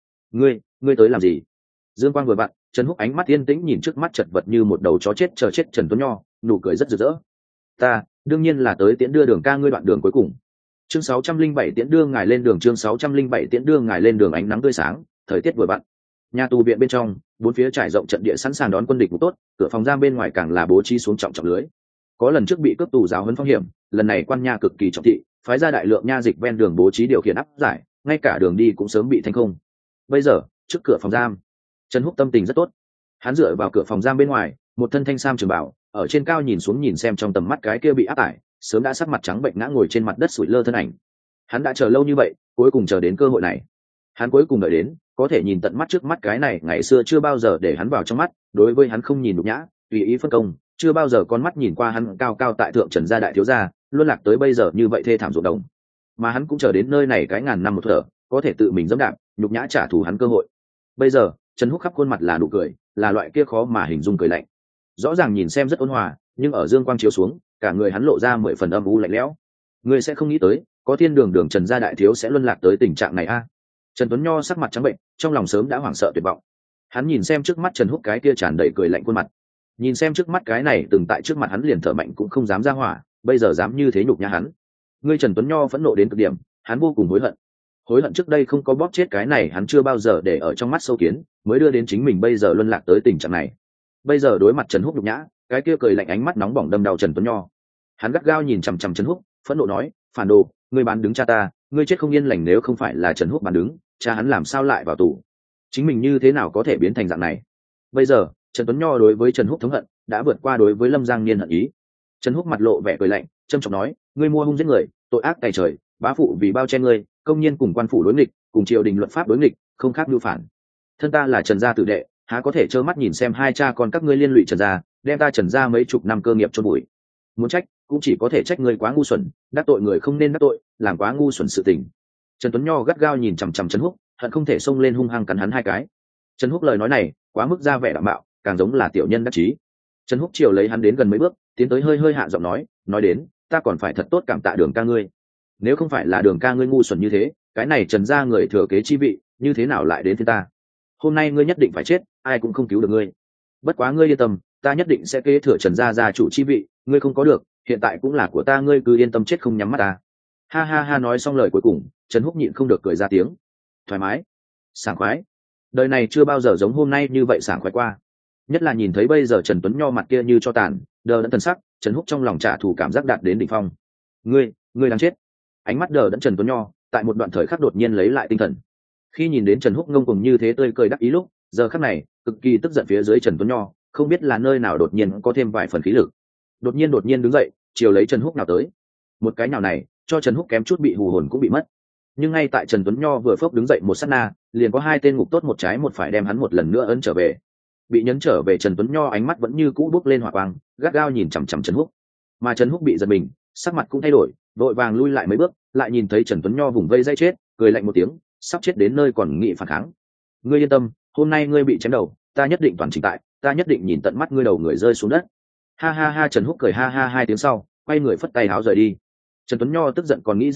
ngươi tới làm gì? Dương quang vừa vặn, Trần Húc ánh mắt yên tĩnh nhìn trước mắt chật vật như một đầu chó chết chờ chết Trần Tuấn Nho, nụ cười rất rực rỡ. Ta đương nhiên là tới tiễn đưa Đường ca ngươi đoạn đường cuối cùng. Chương 607 tiễn đưa ngài lên đường, chương 607 tiễn đưa ngài lên đường. Ánh nắng tươi sáng, thời tiết vừa vặn. Nhà tù viện bên trong, bốn phía trải rộng trận địa sẵn sàng đón quân địch tốt, cửa phòng giam bên ngoài càng là bố trí xuống trọng lưới. Có lần trước bị cướp tù giáo huấn phong hiểm, lần này quan nha cực kỳ trọng thị, phái ra đại lượng nha dịch ven đường bố trí điều khiển áp giải, ngay cả đường đi cũng sớm bị thanh không. Bây giờ, trước cửa phòng giam, Trần Húc tâm tình rất tốt. Hắn dựa vào cửa phòng giam bên ngoài, một thân thanh sam trường bảo, ở trên cao nhìn xuống nhìn xem trong tầm mắt cái kia bị áp tải, sớm đã sắc mặt trắng bệnh ngã ngồi trên mặt đất sủi lơ thân ảnh. Hắn đã chờ lâu như vậy, cuối cùng chờ đến cơ hội này. Hắn cuối cùng đợi đến, có thể nhìn tận mắt trước mắt cái này ngày xưa chưa bao giờ để hắn vào trong mắt, đối với hắn không nhìn nhục nhã, tùy ý phân công, chưa bao giờ con mắt nhìn qua hắn cao cao tại thượng Trần gia đại thiếu gia, luôn lạc tới bây giờ như vậy thê thảm ruộng đồng. Mà hắn cũng chờ đến nơi này cái ngàn năm một thở, có thể tự mình dẫm đạp, nhục nhã trả thù hắn cơ hội. Bây giờ, Trần Húc khắp khuôn mặt là nụ cười, là loại kia khó mà hình dung cười lạnh. Rõ ràng nhìn xem rất ôn hòa, nhưng ở dương quang chiếu xuống, cả người hắn lộ ra 10 phần âm u lạnh lẽo. Ngươi sẽ không nghĩ tới, có thiên đường Trần gia đại thiếu sẽ luân lạc tới tình trạng này a. Trần Tuấn Nho sắc mặt trắng bệnh, trong lòng sớm đã hoảng sợ tuyệt vọng. Hắn nhìn xem trước mắt Trần Húc cái kia tràn đầy cười lạnh khuôn mặt, nhìn xem trước mắt cái này từng tại trước mặt hắn liền thở mạnh cũng không dám ra hỏa, bây giờ dám như thế nhục nhã hắn. Ngươi Trần Tuấn Nho phẫn nộ đến cực điểm, hắn vô cùng hối hận trước đây không có bóp chết cái này hắn chưa bao giờ để ở trong mắt sâu kiến, mới đưa đến chính mình bây giờ luân lạc tới tình trạng này. Bây giờ đối mặt Trần Húc nhục nhã, cái kia cười lạnh ánh mắt nóng bỏng đâm đau Trần Tuấn Nho. Hắn gắt gao nhìn chằm chằm Trần Húc, phẫn nộ nói: phản đồ, ngươi bán đứng cha ta, ngươi chết không yên lành. Nếu không phải là Trần Húc bán đứng, cha hắn làm sao lại vào tù? Chính mình như thế nào có thể biến thành dạng này? Bây giờ Trần Tuấn Nho đối với Trần Húc thống hận đã vượt qua đối với Lâm Giang Niên hận ý. Trần Húc mặt lộ vẻ cười lạnh, trầm trọng nói: ngươi mua hung giết người, tội ác tày trời, bá phụ vì bao che ngươi, công nhiên cùng quan phủ đối nghịch, cùng triều đình luật pháp đối nghịch, không khác mưu phản. Thân ta là Trần gia tử đệ, há có thể trơ mắt nhìn xem hai cha con các ngươi liên lụy Trần gia, đem ta Trần gia mấy chục năm cơ nghiệp chôn bụi. Muốn trách cũng chỉ có thể trách ngươi quá ngu xuẩn, đắc tội người không nên đắc tội, làm quá ngu xuẩn sự tình. Trần Tuấn Nho gắt gao nhìn chằm chằm Trần Húc, hận không thể xông lên hung hăng cắn hắn hai cái. Trần Húc lời nói này quá mức ra vẻ đạm bạo, càng giống là tiểu nhân đắc chí. Trần Húc chiều lấy hắn đến gần mấy bước, tiến tới hơi hạ giọng nói đến: ta còn phải thật tốt cảm tạ Đường ca ngươi. Nếu không phải là Đường ca ngươi ngu xuẩn như thế, cái này Trần gia người thừa kế chi vị như thế nào lại đến phía ta? Hôm nay ngươi nhất định phải chết, ai cũng không cứu được ngươi. Bất quá ngươi yên tâm, ta nhất định sẽ kế thừa Trần gia gia chủ chi vị, ngươi không có được, hiện tại cũng là của ta, ngươi cứ yên tâm chết không nhắm mắt ta. Ha ha ha. Nói xong lời cuối cùng, Trần Húc nhịn không được cười ra tiếng. Thoải mái, sảng khoái. Đời này chưa bao giờ giống hôm nay như vậy sảng khoái qua. Nhất là nhìn thấy bây giờ Trần Tuấn Nho mặt kia như cho tàn, đờ đẫn thần sắc, Trần Húc trong lòng trả thù cảm giác đạt đến đỉnh phong. Ngươi đang chết. Ánh mắt đờ đẫn Trần Tuấn Nho tại một đoạn thời khắc đột nhiên lấy lại tinh thần. Khi nhìn đến Trần Húc ngông cuồng như thế tươi cười đắc ý lúc, giờ khắc này cực kỳ tức giận. Phía dưới Trần Tuấn Nho không biết là nơi nào đột nhiên có thêm vài phần khí lực, đột nhiên đứng dậy chiều lấy Trần Húc nào tới. Một cái nào này cho Trần Húc kém chút bị hù hồn cũng bị mất. Nhưng ngay tại Trần Tuấn Nho vừa phốc đứng dậy một sát na, liền có hai tên ngục tốt một trái một phải đem hắn một lần nữa ấn trở về. Bị nhấn trở về Trần Tuấn Nho ánh mắt vẫn như cũ bốc lên hỏa quang, gắt gao nhìn chằm chằm Trần Húc. Mà Trần Húc bị giật mình, sắc mặt cũng thay đổi, vội vàng lui lại mấy bước, lại nhìn thấy Trần Tuấn Nho vùng vây dây chết, cười lạnh một tiếng, sắp chết đến nơi còn nghị phản kháng. Ngươi yên tâm, hôm nay ngươi bị chém đầu, ta nhất định toàn trình tại, ta nhất định nhìn tận mắt ngươi đầu người rơi xuống đất. Ha ha ha. Trần Húc cười ha ha hai tiếng sau, quay người phất tay áo rời đi. Trần Tuấn Nho tức giận còn nghĩ dãy rủa,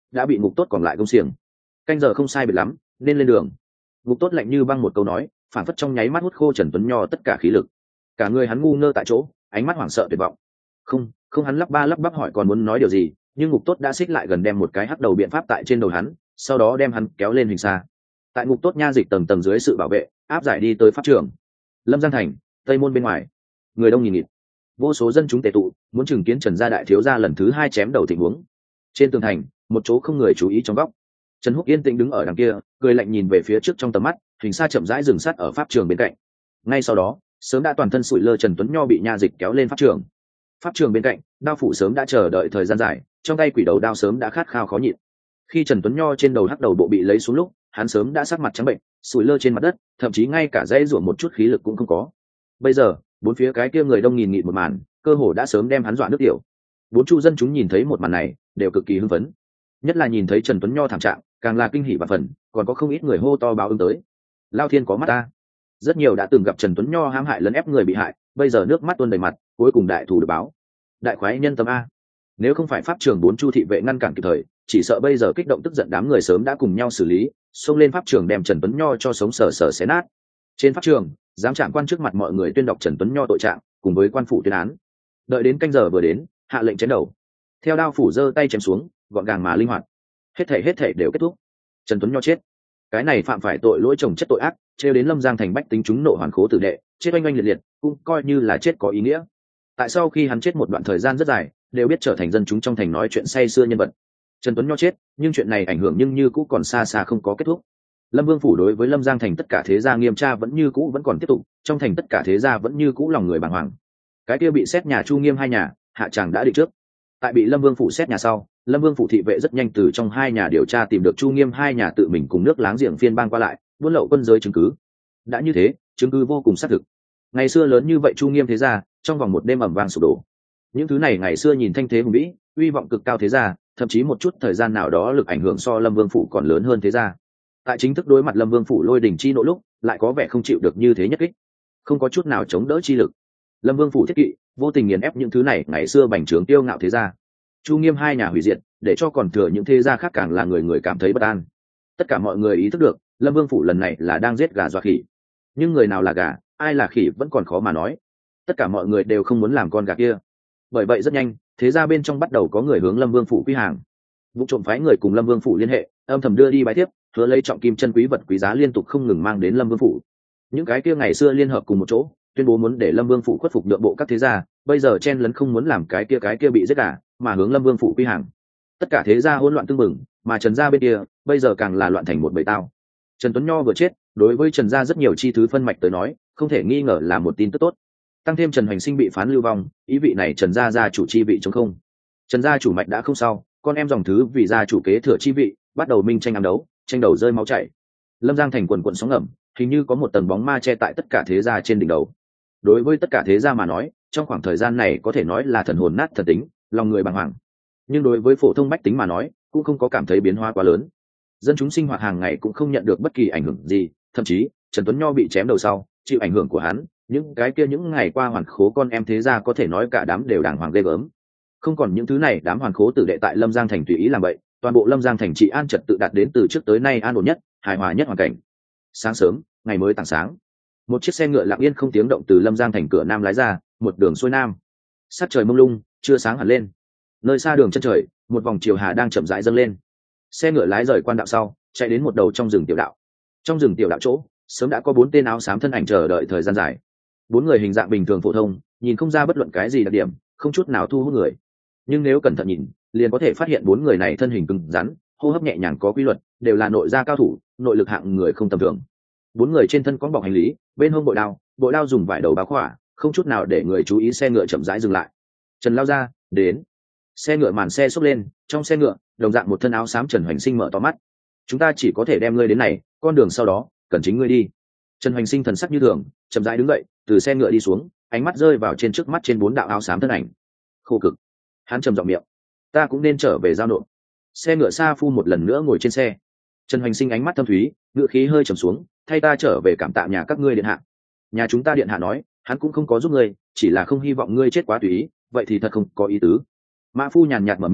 đã bị ngục tốt còn lại công xiềng. Canh giờ không sai biệt lắm, nên lên đường. Ngục tốt lạnh như băng một câu nói, phản phất trong nháy mắt hút khô Trần Tuấn Nho tất cả khí lực. Cả người hắn ngu ngơ tại chỗ, ánh mắt hoảng sợ tuyệt vọng. Không, hắn lắp ba lắp bắp hỏi còn muốn nói điều gì, nhưng ngục tốt đã xích lại gần đem một cái hắc đầu biện pháp tại trên đầu hắn, sau đó đem hắn kéo lên hình xa. Tại ngục tốt nha dịch tầng tầng dưới sự bảo vệ, áp giải đi tới pháp trường. Lâm Giang thành, tây môn bên ngoài, người đông nghìn nghịt, vô số dân chúng tề tụ, muốn chứng kiến Trần gia đại thiếu gia lần thứ hai chém đầu tình huống. Trên tường thành, một chỗ không người chú ý trong góc, Trần Húc yên tĩnh đứng ở đằng kia, cười lạnh nhìn về phía trước trong tầm mắt, hình xa chậm rãi dừng sát ở pháp trường bên cạnh. Ngay sau đó, sớm đã toàn thân sụi lơ Trần Tuấn Nho bị nha dịch kéo lên pháp trường. Pháp trường bên cạnh, đao phủ sớm đã chờ đợi thời gian dài, trong tay quỷ đầu đao sớm đã khát khao khó nhịn. Khi Trần Tuấn Nho trên đầu hắc đầu bộ bị lấy xuống lúc, hắn sớm đã sắc mặt trắng bệnh, sụi lơ trên mặt đất, thậm chí ngay cả dãy rủa một chút khí lực cũng không có. Bây giờ, bốn phía cái kia người đông nghìn nghịt một màn, cơ hồ đã sớm đem hắn dọa nước tiểu. Bốn chu dân chúng nhìn thấy một màn này, đều cực kỳ hưng phấn. Nhất là nhìn thấy Trần Tuấn Nho thảm trạng, càng là kinh hỉ và phần, còn có không ít người hô to báo ứng tới. Lao thiên có mắt ta. Rất nhiều đã từng gặp Trần Tuấn Nho hãm hại lấn ép người bị hại, bây giờ nước mắt tuôn đầy mặt, cuối cùng đại thù được báo. Đại khoái nhân tâm a. Nếu không phải pháp trường bốn chu thị vệ ngăn cản kịp thời, chỉ sợ bây giờ kích động tức giận đám người sớm đã cùng nhau xử lý, xông lên pháp trường đem Trần Tuấn Nho cho sống sờ sờ xé nát. Trên pháp trường, giám trạng quan trước mặt mọi người tuyên đọc Trần Tuấn Nho tội trạng, cùng với quan phủ tuyên án. Đợi đến canh giờ vừa đến, hạ lệnh chém đầu. Theo đao phủ giơ tay chém xuống, gọn gàng mà linh hoạt. Hết thảy đều kết thúc. Trần Tuấn Nho chết. Cái này phạm phải tội lỗi chồng chất tội ác, trêu đến Lâm Giang thành bách tính chúng nộ hoàn khố tử đệ, chết oanh oanh liệt liệt, cũng coi như là chết có ý nghĩa. Tại sau khi hắn chết một đoạn thời gian rất dài, đều biết trở thành dân chúng trong thành nói chuyện say xưa nhân vật. Trần Tuấn Nho chết, nhưng chuyện này ảnh hưởng nhưng như cũ còn xa xa không có kết thúc. Lâm Vương phủ đối với Lâm Giang thành tất cả thế gia nghiêm tra vẫn như cũ vẫn còn tiếp tục, trong thành tất cả thế gia vẫn như cũ lòng người bàng hoàng. Cái kia bị xét nhà Chu Nghiêm hai nhà, hạ tràng đã định trước. Tại bị Lâm Vương phủ xét nhà sau, Lâm Vương phủ thị vệ rất nhanh từ trong hai nhà điều tra tìm được Chu Nghiêm hai nhà tự mình cùng nước láng giềng phiên bang qua lại, buôn lậu quân giới chứng cứ. Đã như thế, chứng cứ vô cùng xác thực. Ngày xưa lớn như vậy Chu Nghiêm thế gia, trong vòng một đêm ầm vang sụp đổ. Những thứ này ngày xưa nhìn thanh thế hùng vĩ, uy vọng cực cao thế gia, thậm chí một chút thời gian nào đó lực ảnh hưởng so Lâm Vương phủ còn lớn hơn thế gia. Tại chính thức đối mặt Lâm Vương phủ lôi đình chi nộ lúc, lại có vẻ không chịu được như thế nhất kích, không có chút nào chống đỡ chi lực. Lâm Vương phủ thiết kỵ, vô tình nghiền ép những thứ này ngày xưa bành trướng tiêu ngạo thế gia. Chu Nghiêm hai nhà hủy diệt, để cho còn thừa những thế gia khác càng là người người cảm thấy bất an. Tất cả mọi người ý thức được, Lâm Vương phủ lần này là đang giết gà dọa khỉ. Nhưng người nào là gà, ai là khỉ vẫn còn khó mà nói. Tất cả mọi người đều không muốn làm con gà kia. Bởi vậy rất nhanh, thế gia bên trong bắt đầu có người hướng Lâm Vương phủ quy hàng. Vụ trộm phái người cùng Lâm Vương phủ liên hệ, âm thầm đưa đi bái tiếp, hứa lấy trọng kim chân quý vật quý giá liên tục không ngừng mang đến Lâm Vương phủ. Những cái kia ngày xưa liên hợp cùng một chỗ, tuyên bố muốn để Lâm Vương phủ khuất phục nhượng bộ các thế gia, bây giờ chen lấn không muốn làm cái kia bị giết cả, mà hướng Lâm Vương phủ quy hàng. Tất cả thế gia hỗn loạn tương mừng, mà Trần gia bên kia, bây giờ càng là loạn thành một bầy tao. Trần Tuấn Nho vừa chết, đối với Trần gia rất nhiều chi thứ phân mạch tới nói, không thể nghi ngờ là một tin tức tốt. Tăng thêm Trần Hoành Sinh bị phán lưu vong, ý vị này Trần gia gia chủ chi vị trống không. Trần gia chủ mạch đã không sao, con em dòng thứ vì gia chủ kế thừa chi vị, bắt đầu minh tranh ám đấu, tranh đầu rơi máu chảy. Lâm Giang thành quần quần sóng ngầm, hình như có một tầng bóng ma che tại tất cả thế gia trên đỉnh đầu. Đối với tất cả thế gia mà nói, trong khoảng thời gian này có thể nói là thần hồn nát thần tính, lòng người bàng hoàng. Nhưng đối với phổ thông bách tính mà nói, cũng không có cảm thấy biến hóa quá lớn. Dân chúng sinh hoạt hàng ngày cũng không nhận được bất kỳ ảnh hưởng gì, thậm chí Trần Tuấn Nho bị chém đầu sau, chịu ảnh hưởng của hắn, những cái kia những ngày qua hoàn khố con em thế gia có thể nói cả đám đều đàng hoàng ghê gớm. Không còn những thứ này, đám hoàn khố tử đệ tại Lâm Giang thành tùy ý làm vậy, toàn bộ Lâm Giang thành trị an trật tự đạt đến từ trước tới nay an ổn nhất, hài hòa nhất hoàn cảnh. Sáng sớm, ngày mới tảng sáng, một chiếc xe ngựa lặng yên không tiếng động từ Lâm Giang thành cửa nam lái ra, một đường xuôi nam. Sát trời mông lung, chưa sáng hẳn lên. Nơi xa đường chân trời, một vòng chiều hà đang chậm rãi dâng lên. Xe ngựa lái rời quan đạo sau, chạy đến một đầu trong rừng tiểu đạo. Trong rừng tiểu đạo chỗ, sớm đã có 4 tên áo xám thân ảnh chờ đợi thời gian dài. 4 người hình dạng bình thường phổ thông, nhìn không ra bất luận cái gì đặc điểm, không chút nào thu hút người. Nhưng nếu cẩn thận nhìn, liền có thể phát hiện 4 người này thân hình cứng rắn, hô hấp nhẹ nhàng có quy luật, đều là nội gia cao thủ, nội lực hạng người không tầm thường. 4 người trên thân có bọc hành lý, bên hông bội đao dùng vải đầu báo khỏa, không chút nào để người chú ý. Xe ngựa chậm rãi dừng lại. Trần lao ra, đến. Xe ngựa màn xe xốc lên, trong xe ngựa, đồng dạng một thân áo xám Trần Hoành Sinh mở to mắt. Chúng ta chỉ có thể đem ngươi đến này, con đường sau đó, cần chính ngươi đi. Trần Hoành Sinh thần sắc như thường, chậm rãi đứng dậy, từ xe ngựa đi xuống, ánh mắt rơi vào trên trước mắt trên 4 đạo áo xám thân ảnh. Khô cực. Hắn trầm giọng miệng. Ta cũng nên trở về giao nộp. Xe ngựa Sa Phu một lần nữa ngồi trên xe. Trần Hoành Sinh ánh mắt thâm thúy, ngựa khí hơi trầm xuống, thay ta trở về cảm tạ nhà các ngươi điện hạ. Nhà chúng ta điện hạ nói, hắn cũng không có giúp ngươi, chỉ là không hy vọng ngươi chết quá tùy ý, vậy thì thật không có ý tứ. Mã Phu nhàn nhạt mở miệng,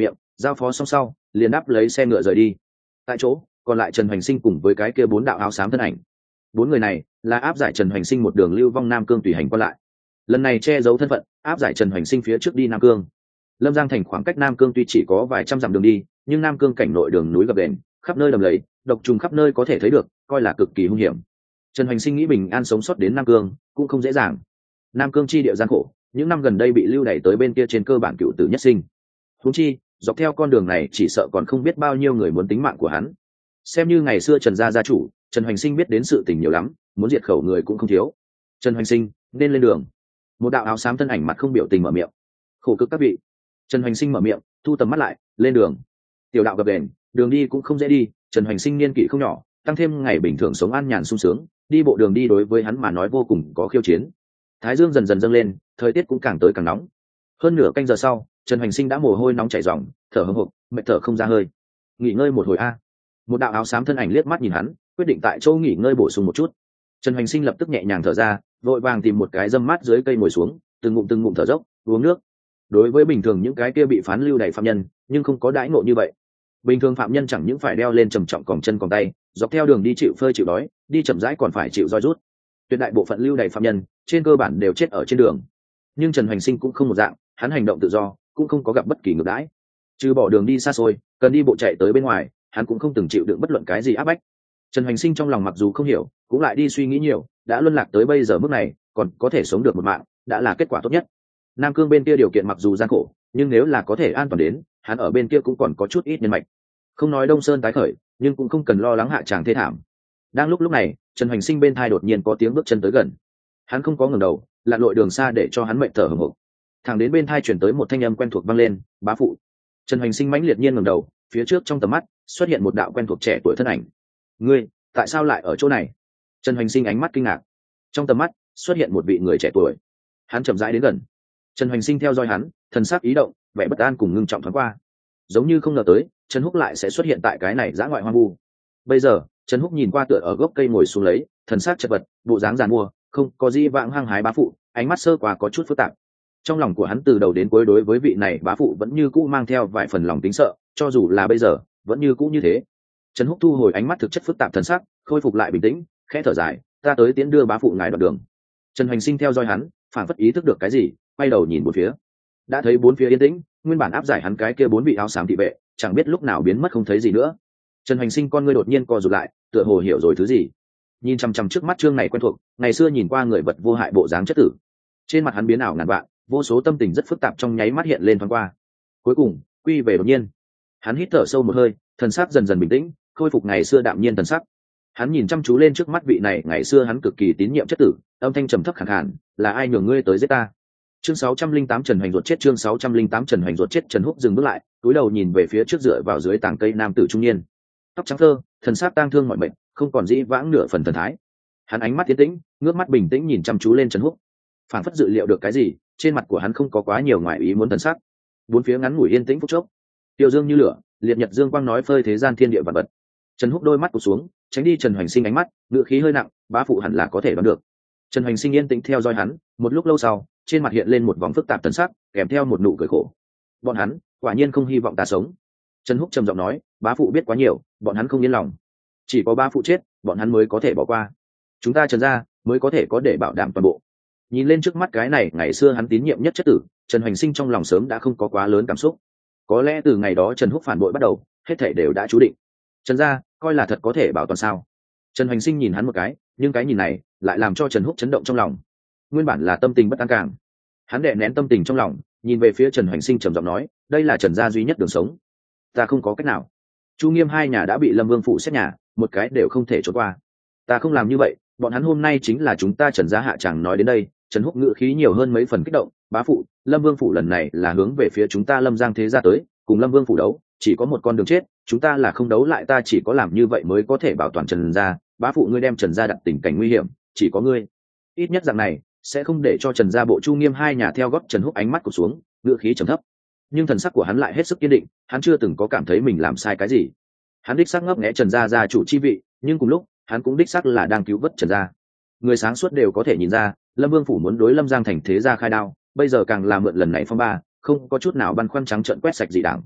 giao phó xong sau liền đáp lấy xe ngựa rời đi. Tại chỗ còn lại Trần Hoành Sinh cùng với cái kia 4 đạo áo xám thân ảnh. 4 người này là áp giải Trần Hoành Sinh một đường lưu vong Nam Cương tùy hành qua lại. Lần này che giấu thân phận, áp giải Trần Hoành Sinh phía trước đi Nam Cương. Lâm Giang thành khoảng cách Nam Cương tuy chỉ có vài trăm dặm đường đi, nhưng Nam Cương cảnh nội đường núi gập ghềnh, khắp nơi đầm lầy, độc trùng khắp nơi có thể thấy được, coi là cực kỳ hung hiểm. Trần Hoành Sinh nghĩ bình an sống sót đến Nam Cương cũng không dễ dàng. Nam Cương chi địa gian khổ, những năm gần đây bị lưu đày tới bên kia trên cơ bản cựu tử nhất sinh. Huống chi, dọc theo con đường này chỉ sợ còn không biết bao nhiêu người muốn tính mạng của hắn. Xem như ngày xưa Trần gia gia chủ, Trần Hoành Sinh biết đến sự tình nhiều lắm, muốn diệt khẩu người cũng không thiếu. Trần Hoành Sinh nên lên đường. Một đạo áo xám thân ảnh mặt không biểu tình mở miệng. Khổ cực các vị. Trần Hoành Sinh mở miệng, thu tầm mắt lại, lên đường. Tiểu đạo gập ghềnh, đường đi cũng không dễ đi. Trần Hoành Sinh niên kỷ không nhỏ, tăng thêm ngày bình thường sống an nhàn sung sướng, đi bộ đường đi đối với hắn mà nói vô cùng có khiêu chiến. Thái dương dần dần dâng lên, thời tiết cũng càng tới càng nóng. Hơn nửa canh giờ sau, Trần Hoành Sinh đã mồ hôi nóng chảy ròng, thở hổn hộc, mệt thở không ra hơi. Nghỉ ngơi một hồi a. Một đạo áo xám thân ảnh liếc mắt nhìn hắn, quyết định tại chỗ nghỉ ngơi bổ sung một chút. Trần Hoành Sinh lập tức nhẹ nhàng thở ra, vội vàng tìm một cái râm mát dưới cây ngồi xuống, từng ngụm thở dốc, uống nước. Đối với bình thường những cái kia bị phán lưu đày phạm nhân, nhưng không có đãi ngộ như vậy. Bình thường phạm nhân chẳng những phải đeo lên trầm trọng còng chân còng tay, dọc theo đường đi chịu phơi chịu đói, đi chậm rãi còn phải chịu roi rút. Tuyệt đại bộ phận lưu đày phạm nhân, trên cơ bản đều chết ở trên đường. Nhưng Trần Hoành Sinh cũng không một dạng, hắn hành động tự do, cũng không có gặp bất kỳ ngược đãi. Trừ bỏ đường đi xa xôi, cần đi bộ chạy tới bên ngoài, hắn cũng không từng chịu đựng bất luận cái gì áp bách. Trần Hoành Sinh trong lòng mặc dù không hiểu, cũng lại đi suy nghĩ nhiều, đã luân lạc tới bây giờ mức này, còn có thể sống được một mạng, đã là kết quả tốt nhất. Nam Cương bên kia điều kiện mặc dù gian khổ, nhưng nếu là có thể an toàn đến, hắn ở bên kia cũng còn có chút ít nhân mạch. Không nói Đông Sơn tái khởi, nhưng cũng không cần lo lắng hạ tràng thê thảm. Đang lúc này, Trần Hoành Sinh bên thai đột nhiên có tiếng bước chân tới gần. Hắn không có ngẩng đầu, lặn lội đường xa để cho hắn mệt thở hổn hộc. Thẳng đến bên thai chuyển tới một thanh âm quen thuộc vang lên, "Bá phụ." Trần Hoành Sinh mãnh liệt nhiên ngẩng đầu, phía trước trong tầm mắt xuất hiện một đạo quen thuộc trẻ tuổi thân ảnh. "Ngươi, tại sao lại ở chỗ này?" Trần Hoành Sinh ánh mắt kinh ngạc. Trong tầm mắt xuất hiện một vị người trẻ tuổi. Hắn chậm rãi đến gần. Trần Hoành Sinh theo dõi hắn, thần sắc ý động, vẻ bất an cùng ngưng trọng thoáng qua. Giống như không ngờ tới, Trần Húc lại sẽ xuất hiện tại cái này dã ngoại hoang vu. Bây giờ, Trần Húc nhìn qua tựa ở gốc cây ngồi xuống lấy, thần sắc chật vật, bộ dáng giàn mua, không có gì vãng hăng hái bá phụ, ánh mắt sơ qua có chút phức tạp. Trong lòng của hắn từ đầu đến cuối đối với vị này bá phụ vẫn như cũ mang theo vài phần lòng tính sợ, cho dù là bây giờ, vẫn như cũ như thế. Trần Húc thu hồi ánh mắt thực chất phức tạp thần sắc, khôi phục lại bình tĩnh, khẽ thở dài, "Ta tới tiễn đưa bá phụ ngài đoạn đường." Trần Hoành Sinh theo dõi hắn, phản phất ý thức được cái gì, quay đầu nhìn bốn phía. Đã thấy bốn phía yên tĩnh, nguyên bản áp giải hắn cái kia 4 vị áo xám thị vệ, chẳng biết lúc nào biến mất không thấy gì nữa. Trần Hoành Sinh con ngươi đột nhiên co rụt lại, tựa hồ hiểu rồi thứ gì. Nhìn chằm chằm trước mắt trương này quen thuộc, ngày xưa nhìn qua người vật vô hại bộ dáng chất tử. Trên mặt hắn biến ảo ngàn vạn, vô số tâm tình rất phức tạp trong nháy mắt hiện lên thoáng qua. Cuối cùng, quy về đột nhiên. Hắn hít thở sâu một hơi, thần sắc dần dần bình tĩnh, khôi phục ngày xưa đạm nhiên thần sắc. Hắn nhìn chăm chú lên trước mắt vị này, ngày xưa hắn cực kỳ tín nhiệm chất tử, âm thanh trầm thấp khàn khàn, "Là ai nhường ngươi tới giết ta?" Chương 608 Trần Hoành ruột chết. Chương 608 Trần Hoành ruột chết. Trần Húc dừng bước lại, cúi đầu nhìn về phía trước dựa vào dưới tảng cây nam tử trung niên, tóc trắng thơ, thần sắc tang thương mọi mệnh, không còn dĩ vãng nửa phần thần thái. Hắn ánh mắt tiến tĩnh, ngước mắt bình tĩnh nhìn chăm chú lên Trần Húc, phản phất dự liệu được cái gì, trên mặt của hắn không có quá nhiều ngoại ý muốn thần sắc. Bốn phía ngắn ngủi yên tĩnh phút chốc. Tiêu dương như lửa, liệt nhật dương quang nói phơi thế gian thiên địa vật vật. Trần Húc đôi mắt cụp xuống, tránh đi Trần Hoành Sinh ánh mắt, ngữ khí hơi nặng, "Bá phụ hẳn là có thể đoán được." Trần Hoành Sinh yên tĩnh theo dõi hắn, một lúc lâu sau, trên mặt hiện lên một vòng phức tạp thần sắc, kèm theo một nụ cười khổ. "Bọn hắn quả nhiên không hy vọng ta sống." Trần Húc trầm giọng nói, "Bá phụ biết quá nhiều, bọn hắn không yên lòng. Chỉ có bá phụ chết, bọn hắn mới có thể bỏ qua. Chúng ta Trần gia mới có thể có để bảo đảm toàn bộ." Nhìn lên trước mắt cái này, ngày xưa hắn tín nhiệm nhất chất tử, Trần Hoành Sinh trong lòng sớm đã không có quá lớn cảm xúc. Có lẽ từ ngày đó Trần Húc phản bội bắt đầu, hết thảy đều đã chú định. Trần gia coi là thật có thể bảo toàn sao? Trần Hoành Sinh nhìn hắn một cái, nhưng cái nhìn này lại làm cho Trần Húc chấn động trong lòng. Nguyên bản là tâm tình bất an càng, hắn đè nén tâm tình trong lòng, nhìn về phía Trần Hoành Sinh trầm giọng nói, "Đây là Trần gia duy nhất đường sống, ta không có cách nào. Chu Nghiêm hai nhà đã bị Lâm Vương phủ xét nhà, một cái đều không thể trốn qua. Ta không làm như vậy, bọn hắn hôm nay chính là chúng ta Trần gia hạ chẳng." Nói đến đây, Trần Húc ngữ khí nhiều hơn mấy phần kích động, "Bá phụ, Lâm Vương phủ lần này là hướng về phía chúng ta Lâm Giang thế gia tới, cùng Lâm Vương phủ đấu, chỉ có một con đường chết, chúng ta là không đấu lại, ta chỉ có làm như vậy mới có thể bảo toàn Trần gia. Bá phụ, ngươi đem Trần gia đặt tình cảnh nguy hiểm, chỉ có ngươi. Ít nhất dạng này sẽ không để cho Trần gia bộ Chu Nghiêm hai nhà theo gót." Trần Húc ánh mắt cụp xuống, ngữ khí trầm thấp, nhưng thần sắc của hắn lại hết sức kiên định. Hắn chưa từng có cảm thấy mình làm sai cái gì. Hắn đích xác ngấp nghé Trần gia gia chủ chi vị, nhưng cùng lúc hắn cũng đích xác là đang cứu vớt Trần gia. Người sáng suốt đều có thể nhìn ra, Lâm Vương phủ muốn đối Lâm Giang thành thế gia khai đao, bây giờ càng là mượn lần này phong ba, không có chút nào băn khoăn, trắng trợn quét sạch dị đảng.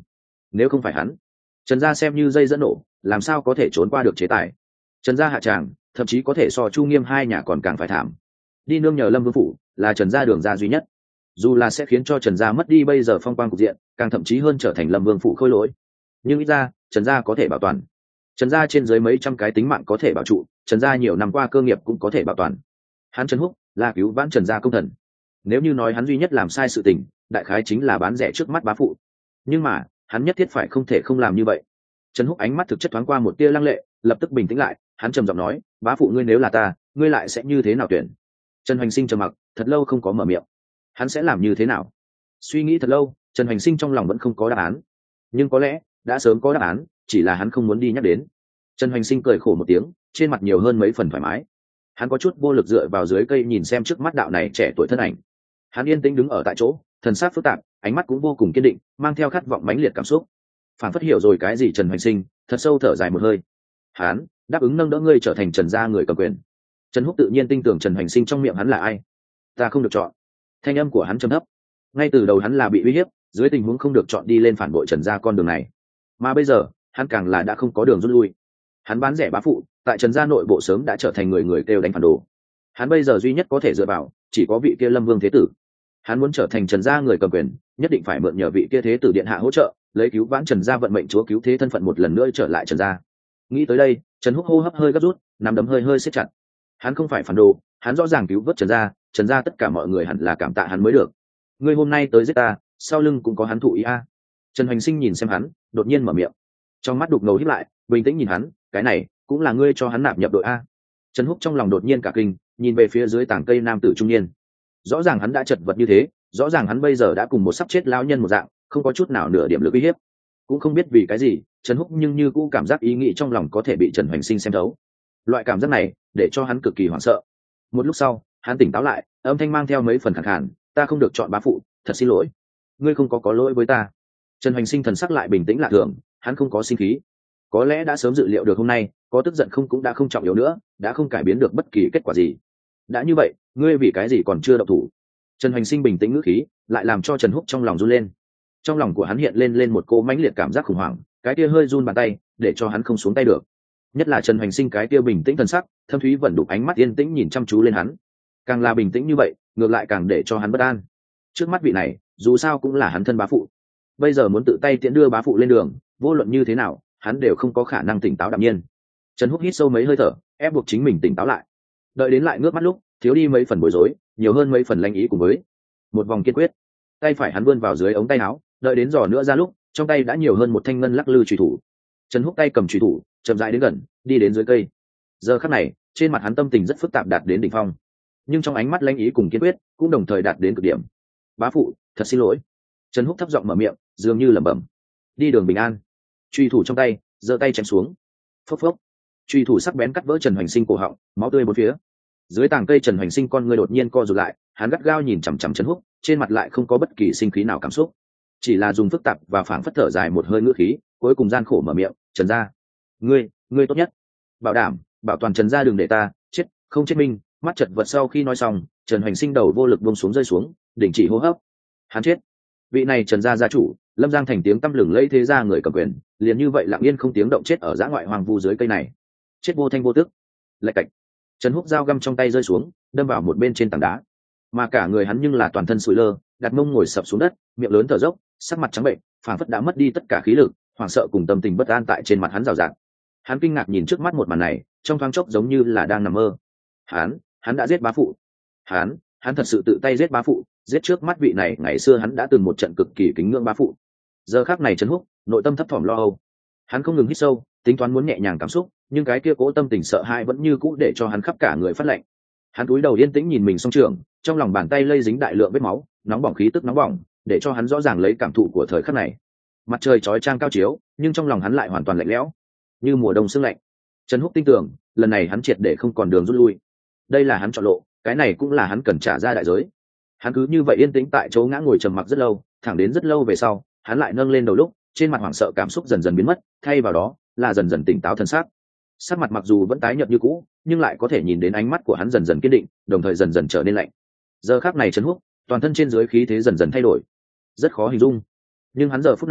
nếu không phải hắn, Trần gia xem như dây dẫn nổ, làm sao có thể trốn qua được chế tài. Trần gia hạ tràng thậm chí có thể so Chu Nghiêm hai nhà còn càng phải thảm. Đi nương nhờ Lâm Vương phủ là Trần gia đường ra duy nhất, dù là sẽ khiến cho Trần gia mất đi bây giờ phong quang cục diện, càng thậm chí hơn trở thành Lâm Vương phủ khôi lỗi, nhưng ít ra Trần gia có thể bảo toàn. Trần gia trên dưới mấy trăm cái tính mạng có thể bảo trụ, Trần gia nhiều năm qua cơ nghiệp cũng có thể bảo toàn. Hắn Trần Húc là cứu vãn Trần gia công thần. Nếu như nói hắn duy nhất làm sai sự tình, đại khái chính là bán rẻ trước mắt bá phụ. Nhưng mà hắn nhất thiết phải không thể không làm như vậy. Trần Húc ánh mắt thực chất thoáng qua một tia lăng lệ, lập tức bình tĩnh lại, hắn trầm giọng nói, bá phụ ngươi nếu là ta, ngươi lại sẽ như thế nào tuyển? Trần Hoành Sinh trầm mặc, thật lâu không có mở miệng. Hắn sẽ làm như thế nào? Suy nghĩ thật lâu, Trần Hoành Sinh trong lòng vẫn không có đáp án. Nhưng có lẽ đã sớm có đáp án, chỉ là hắn không muốn đi nhắc đến. Trần Hoành Sinh cười khổ một tiếng, trên mặt nhiều hơn mấy phần thoải mái. Hắn có chút vô lực dựa vào dưới cây nhìn xem trước mắt đạo này trẻ tuổi thân ảnh. Hắn yên tĩnh đứng ở tại chỗ, thần sắc phức tạp, ánh mắt cũng vô cùng kiên định, mang theo khát vọng mãnh liệt cảm xúc. Phản phất hiểu rồi cái gì Trần Hoành Sinh, thật sâu thở dài một hơi. Hắn đáp ứng nâng đỡ ngươi trở thành Trần gia người cầm quyền. Trần Húc tự nhiên tin tưởng Trần Hoành Sinh trong miệng hắn là ai. Ta không được chọn. Thanh âm của hắn trầm thấp. Ngay từ đầu hắn là bị uy hiếp, dưới tình huống không được chọn đi lên phản bội Trần gia con đường này. Mà bây giờ, hắn càng là đã không có đường rút lui. Hắn bán rẻ bá phụ, tại Trần gia nội bộ sớm đã trở thành người người kêu đánh phản đồ. Hắn bây giờ duy nhất có thể dựa vào, chỉ có vị kia Lâm Vương thế tử. Hắn muốn trở thành Trần gia người cầm quyền, nhất định phải mượn nhờ vị kia thế tử điện hạ hỗ trợ, lấy cứu vãn Trần gia vận mệnh chúa cứu thế thân phận một lần nữa trở lại Trần gia. Nghĩ tới đây, Trần Húc hô hấp hơi gấp rút, nắm đấm hơi hơi siết chặt. Hắn không phải phản đồ, hắn rõ ràng cứu vớt Trần gia tất cả mọi người hẳn là cảm tạ hắn mới được. Ngươi hôm nay tới giết ta, sau lưng cũng có hắn thụ ý a. Trần Hoành Sinh nhìn xem hắn, đột nhiên mở miệng. Trong mắt đục ngầu híp lại, bình tĩnh nhìn hắn, cái này cũng là ngươi cho hắn nạp nhập đội a. Trần Húc trong lòng đột nhiên cả kinh, nhìn về phía dưới tảng cây nam tử trung niên. Rõ ràng hắn đã chật vật như thế, rõ ràng hắn bây giờ đã cùng một sắp chết lão nhân một dạng, không có chút nào nửa điểm lực uy hiếp. Cũng không biết vì cái gì, Trần Húc nhưng như cũng cảm giác ý nghĩ trong lòng có thể bị Trần Hoành Sinh xem thấu. Loại cảm giác này để cho hắn cực kỳ hoảng sợ. Một lúc sau, hắn tỉnh táo lại, âm thanh mang theo mấy phần khàn khàn, ta không được chọn bá phụ, thật xin lỗi. Ngươi không có lỗi với ta. Trần Hoành Sinh thần sắc lại bình tĩnh lạ thường, hắn không có sinh khí. Có lẽ đã sớm dự liệu được hôm nay, có tức giận không cũng đã không trọng yếu nữa, đã không cải biến được bất kỳ kết quả gì. Đã như vậy, ngươi vì cái gì còn chưa động thủ? Trần Hoành Sinh bình tĩnh ngữ khí, lại làm cho Trần Húc trong lòng run lên. Trong lòng của hắn hiện lên một cô mãnh liệt cảm giác khủng hoảng, cái kia hơi run bàn tay, để cho hắn không xuống tay được. Nhất là Trần Hoành Sinh cái kia bình tĩnh thần sắc, thâm thúy vẫn đục ánh mắt yên tĩnh nhìn chăm chú lên hắn. Càng là bình tĩnh như vậy, ngược lại càng để cho hắn bất an. Trước mắt vị này, dù sao cũng là hắn thân bá phụ. Bây giờ muốn tự tay tiễn đưa bá phụ lên đường, vô luận như thế nào, hắn đều không có khả năng tỉnh táo đạm nhiên. Trần Húc hít sâu mấy hơi thở, ép buộc chính mình tỉnh táo lại. Đợi đến lại ngước mắt lúc, thiếu đi mấy phần bối rối, nhiều hơn mấy phần lanh ý cùng với một vòng kiên quyết. Tay phải hắn vươn vào dưới ống tay áo, đợi đến giò nữa ra lúc, trong tay đã nhiều hơn một thanh ngân lắc lư chùy thủ. Trần Húc tay cầm chùy thủ, chậm rãi đến gần, đi đến dưới cây. Giờ khắc này, trên mặt hắn tâm tình rất phức tạp đạt đến đỉnh phong, nhưng trong ánh mắt lanh ý cùng kiên quyết cũng đồng thời đạt đến cực điểm. Bá phụ, thật xin lỗi. Trần Húc thấp giọng mở miệng, dường như lẩm bẩm. Đi đường bình an. Chùy thủ trong tay, giơ tay chém xuống. Phốc phốc. Chùy thủ sắc bén cắt vỡ Trần Hoành Sinh cổ họng, máu tươi bốn phía. Dưới tàng cây Trần Hoành Sinh con người đột nhiên co rụt lại, hắn gắt gao nhìn chằm chằm Trần Húc, trên mặt lại không có bất kỳ sinh khí nào cảm xúc, chỉ là dùng phức tạp và phảng phất thở dài một hơi ngữ khí, cuối cùng gian khổ mở miệng, Trần gia, ngươi tốt nhất bảo đảm bảo toàn Trần gia đừng để ta chết, không chết minh. Mắt chật vật sau khi nói xong, Trần Hoành Sinh đầu vô lực buông xuống rơi xuống, đình chỉ hô hấp. Hắn chết. Vị này Trần gia gia chủ, Lâm Giang thành tiếng tăm lừng lẫy thế gia người cầm quyền, liền như vậy lặng yên không tiếng động chết ở dã ngoại hoang vu dưới cây này, chết vô thanh vô tức. Lạch cạch. Trần Húc dao găm trong tay rơi xuống, đâm vào một bên trên tảng đá, mà cả người hắn nhưng là toàn thân sụi lơ, đặt mông ngồi sập xuống đất, miệng lớn thở dốc, sắc mặt trắng bệnh, phảng phất đã mất đi tất cả khí lực, hoảng sợ cùng tâm tình bất an tại trên mặt hắn rào rạt. Hắn kinh ngạc nhìn trước mắt một màn này, trong thoáng chốc giống như là đang nằm mơ. Hắn đã giết bá phụ. Hắn thật sự tự tay giết bá phụ, giết trước mắt vị này ngày xưa hắn đã từng một trận cực kỳ kính ngưỡng bá phụ. Giờ khắc này Trần Húc, nội tâm thấp thỏm lo âu. Hắn không ngừng hít sâu, tính toán muốn nhẹ nhàng cảm xúc, nhưng cái kia cố tâm tình sợ hãi vẫn như cũ để cho hắn khắp cả người phát lạnh. Hắn cúi đầu yên tĩnh nhìn mình song trường, trong lòng bàn tay lây dính đại lượng vết máu, nóng bỏng khí tức nóng bỏng, để cho hắn rõ ràng lấy cảm thụ của thời khắc này. Mặt trời chói chang cao chiếu, nhưng trong lòng hắn lại hoàn toàn lạnh lẽo, như mùa đông sương lạnh. Trần Húc tin tưởng, lần này hắn triệt để không còn đường rút lui. Đây là hắn chọn lộ, cái này cũng là hắn cần trả ra đại giới. Hắn cứ như vậy yên tĩnh tại chỗ ngã ngồi trầm mặc rất lâu, thẳng đến rất lâu về sau, hắn lại nâng lên đầu lúc, trên mặt hoảng sợ cảm xúc dần dần biến mất, thay vào đó là dần dần tỉnh táo thân xác. Sắc mặt mặc dù vẫn tái nhợt như cũ, nhưng lại có thể nhìn đến ánh mắt của hắn dần dần kiên định, đồng thời dần dần trở nên lạnh. Giờ khắc này Trần Húc, toàn thân trên dưới khí thế dần dần thay đổi, rất khó hình dung. Nhưng hắn giờ phút này,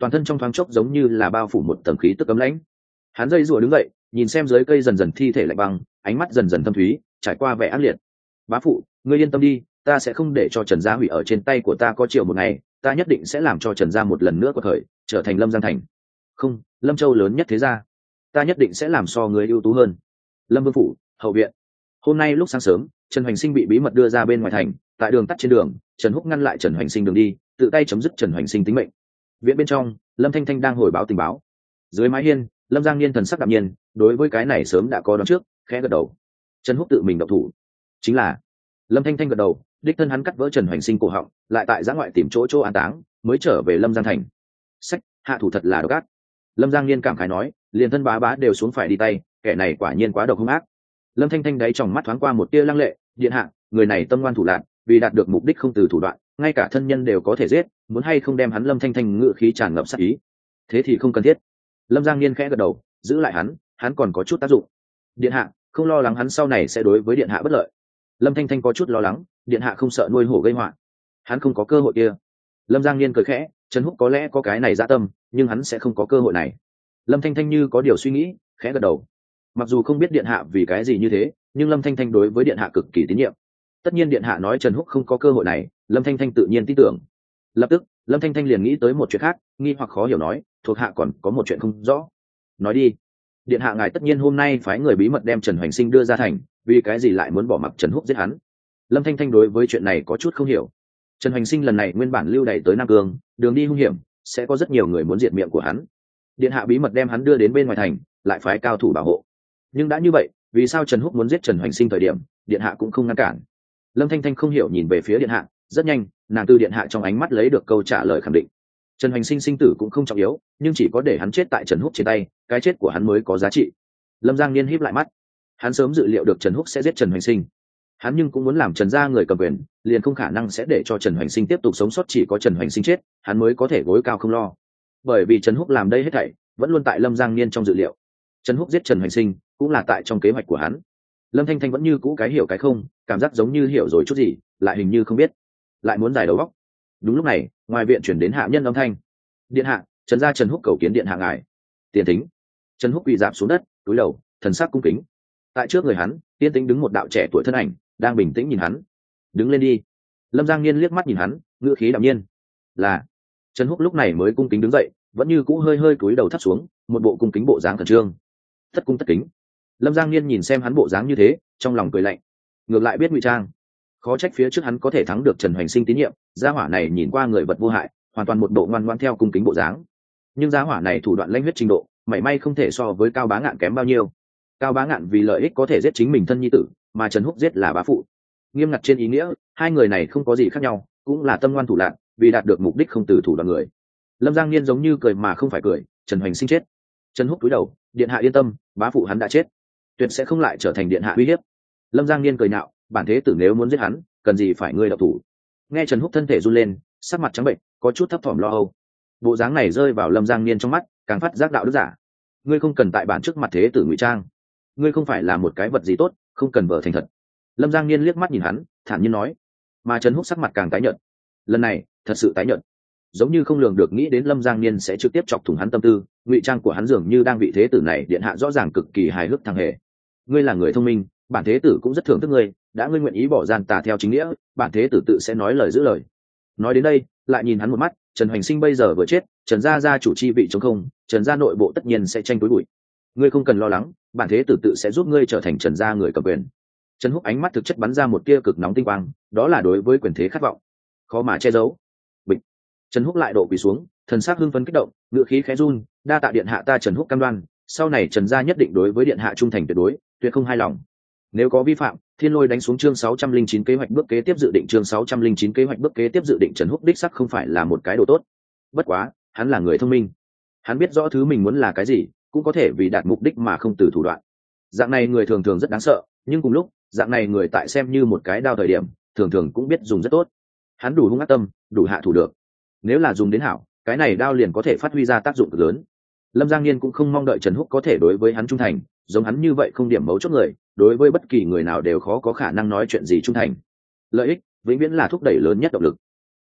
toàn thân trong thoáng chốc giống như là bao phủ một tầng khí tức cấm lãnh. Hắn dây rùa đứng dậy, nhìn xem dưới cây dần dần thi thể lạnh băng, ánh mắt dần dần thâm thúy, trải qua vẻ ác liệt. Bá phụ, ngươi yên tâm đi, ta sẽ không để cho Trần gia hủy ở trên tay của ta có chiều một ngày, ta nhất định sẽ làm cho Trần gia một lần nữa có thời trở thành Lâm Giang thành. Không, Lâm Châu lớn nhất thế gia, ta nhất định sẽ làm so người ưu tú hơn. Lâm Vương phủ hậu viện. Hôm nay lúc sáng sớm, Trần Hoành Sinh bị bí mật đưa ra bên ngoài thành, tại đường tắt trên đường, Trần Húc ngăn lại Trần Hoành Sinh đường đi, tự tay chấm dứt Trần Hoành Sinh tính mệnh. Viện bên trong, Lâm Thanh Thanh đang hồi báo tình báo. Dưới mái hiên, Lâm Giang Niên thần sắc đạm nhiên, đối với cái này sớm đã có đoán trước, khẽ gật đầu. Trần Húc tự mình động thủ, chính là Lâm Thanh Thanh gật đầu, đích thân hắn cắt vỡ Trần Hoành Sinh cổ họng, lại tại giã ngoại tìm chỗ an táng, mới trở về Lâm Giang thành. Sách, hạ thủ thật là độc ác. Lâm Giang Niên cảm khái nói, liền thân bá bá đều xuống phải đi tay, kẻ này quả nhiên quá độc hung ác. Lâm Thanh Thanh đáy tròng mắt thoáng qua một tia lăng lệ, điện hạ, người này tâm ngoan thủ lạn, vì đạt được mục đích không từ thủ đoạn, ngay cả thân nhân đều có thể giết, muốn hay không đem hắn. Lâm Thanh Thanh ngự khí tràn ngập sát ý. Thế thì không cần thiết. Lâm Giang Niên khẽ gật đầu, giữ lại hắn còn có chút tác dụng. Điện hạ, không lo lắng hắn sau này sẽ đối với điện hạ bất lợi. Lâm Thanh Thanh có chút lo lắng, điện hạ không sợ nuôi hổ gây họa. Hắn không có cơ hội kia. Lâm Giang Niên cười khẽ, Trần Húc có lẽ có cái này dạ tâm, nhưng hắn sẽ không có cơ hội này. Lâm Thanh Thanh như có điều suy nghĩ, khẽ gật đầu. Mặc dù không biết điện hạ vì cái gì như thế, nhưng Lâm Thanh Thanh đối với điện hạ cực kỳ tín nhiệm. Tất nhiên điện hạ nói Trần Húc không có cơ hội này, Lâm Thanh Thanh tự nhiên tin tưởng. Lập tức, Lâm Thanh Thanh liền nghĩ tới một chuyện khác, nghi hoặc khó hiểu nói, thuộc hạ còn có một chuyện không rõ. Nói đi. Điện hạ ngài tất nhiên hôm nay phái người bí mật đem Trần Hoành Sinh đưa ra thành, vì cái gì lại muốn bỏ mặc Trần Húc giết hắn? Lâm Thanh Thanh đối với chuyện này có chút không hiểu. Trần Hoành Sinh lần này nguyên bản lưu đày tới Nam Cương, đường đi hung hiểm, sẽ có rất nhiều người muốn diệt miệng của hắn. Điện hạ bí mật đem hắn đưa đến bên ngoài thành, lại phái cao thủ bảo hộ. Nhưng đã như vậy, vì sao Trần Húc muốn giết Trần Hoành Sinh thời điểm, điện hạ cũng không ngăn cản? Lâm Thanh Thanh không hiểu nhìn về phía điện hạ, rất nhanh, nàng từ điện hạ trong ánh mắt lấy được câu trả lời khẳng định. Trần Hoành Sinh sinh tử cũng không trọng yếu, nhưng chỉ có để hắn chết tại Trần Húc trên tay, cái chết của hắn mới có giá trị. Lâm Giang Niên híp lại mắt, hắn sớm dự liệu được Trần Húc sẽ giết Trần Hoành Sinh. Hắn nhưng cũng muốn làm Trần gia người cầm quyền, liền không khả năng sẽ để cho Trần Hoành Sinh tiếp tục sống sót, chỉ có Trần Hoành Sinh chết, hắn mới có thể gối cao không lo. Bởi vì Trần Húc làm đây hết thảy, vẫn luôn tại Lâm Giang Niên trong dự liệu. Trần Húc giết Trần Hoành Sinh, cũng là tại trong kế hoạch của hắn. Lâm Thanh Thanh vẫn như cũ cái hiểu cái không, cảm giác giống như hiểu rồi chút gì, lại hình như không biết, lại muốn giải đầu óc. Đúng lúc này, ngoài viện chuyển đến hạ nhân âm thanh. Điện hạ, Trần gia Trần Húc cầu kiến điện hạ ngài. Tiền thính. Trần Húc quỳ rạp xuống đất, cúi đầu, thần sắc cung kính. Tại trước người hắn, tiên tính đứng một đạo trẻ tuổi thân ảnh, đang bình tĩnh nhìn hắn. Đứng lên đi. Lâm Giang Niên liếc mắt nhìn hắn, ngữ khí đạm nhiên. Là. Trần Húc lúc này mới cung kính đứng dậy, vẫn như cũ hơi hơi cúi đầu thấp xuống, một bộ cung kính bộ dáng khẩn trương. Tất cung tất kính. Lâm Giang Niên nhìn xem hắn bộ dáng như thế, trong lòng cười lạnh. Ngược lại biết ngụy trang. Khó trách phía trước hắn có thể thắng được Trần Hoành Sinh tín nhiệm, gia hỏa này nhìn qua người vật vô hại, hoàn toàn một bộ ngoan ngoãn theo cung kính bộ dáng. Nhưng gia hỏa này thủ đoạn lãnh huyết trình độ, mảy may không thể so với Cao Bá Ngạn kém bao nhiêu. Cao Bá Ngạn vì lợi ích có thể giết chính mình thân nhi tử, mà Trần Húc giết là bá phụ. Nghiêm ngặt trên ý nghĩa, hai người này không có gì khác nhau, cũng là tâm ngoan thủ lạn, vì đạt được mục đích không từ thủ đoạn người. Lâm Giang Niên giống như cười mà không phải cười, Trần Hoành Sinh chết. Trần Húc cúi đầu, điện hạ yên tâm, bá phụ hắn đã chết, tuyệt sẽ không lại trở thành điện hạ uy hiếp. Lâm Giang Niên cười nhạo, bản thế tử nếu muốn giết hắn, cần gì phải ngươi động thủ? Nghe Trần Húc thân thể run lên, sắc mặt trắng bệnh, có chút thấp thỏm lo âu. Bộ dáng này rơi vào Lâm Giang Niên trong mắt, càng phát giác đạo đức giả. Ngươi không cần tại bản trước mặt thế tử ngụy trang, ngươi không phải là một cái vật gì tốt, không cần vờ thành thật. Lâm Giang Niên liếc mắt nhìn hắn, thản nhiên nói. Mà Trần Húc sắc mặt càng tái nhợt. Lần này, thật sự tái nhợt, giống như không lường được nghĩ đến Lâm Giang Niên sẽ trực tiếp chọc thủng hắn tâm tư, ngụy trang của hắn dường như đang bị thế tử này điện hạ rõ ràng cực kỳ hài hước thằng hề. Ngươi là người thông minh, bản thế tử cũng rất thưởng thức ngươi, đã ngươi nguyện ý bỏ gian tà theo chính nghĩa, bản thế tử tự sẽ nói lời giữ lời. Nói đến đây, lại nhìn hắn một mắt, Trần Hoành Sinh bây giờ vừa chết, Trần gia gia chủ chi vị trống không, Trần gia nội bộ tất nhiên sẽ tranh túi bụi. Ngươi không cần lo lắng, bản thế tử tự sẽ giúp ngươi trở thành Trần gia người cầm quyền. Trần Húc ánh mắt thực chất bắn ra một tia cực nóng tinh quang, đó là đối với quyền thế khát vọng, khó mà che giấu. Bịch. Trần Húc lại độ quỳ xuống, thần sắc hưng phấn kích động, ngựa khí khẽ run, đa tạ điện hạ, ta Trần Húc cam đoan, sau này Trần gia nhất định đối với điện hạ trung thành tuyệt đối, tuyệt không hai lòng. Nếu có vi phạm, Thiên Lôi đánh xuống chương 609 kế hoạch bước kế tiếp dự định chương 609 kế hoạch bước kế tiếp dự định. Trần Húc đích sắc không phải là một cái đồ tốt. Bất quá, hắn là người thông minh. Hắn biết rõ thứ mình muốn là cái gì, cũng có thể vì đạt mục đích mà không từ thủ đoạn. Dạng này người thường thường rất đáng sợ, nhưng cùng lúc, dạng này người tại xem như một cái đao thời điểm, thường thường cũng biết dùng rất tốt. Hắn đủ hung ác tâm, đủ hạ thủ được. Nếu là dùng đến hảo, cái này đao liền có thể phát huy ra tác dụng cực lớn. Lâm Giang Niên cũng không mong đợi Trần Húc có thể đối với hắn trung thành, giống hắn như vậy không điểm mấu chốt người, đối với bất kỳ người nào đều khó có khả năng nói chuyện gì trung thành. Lợi ích vĩnh viễn là thúc đẩy lớn nhất động lực.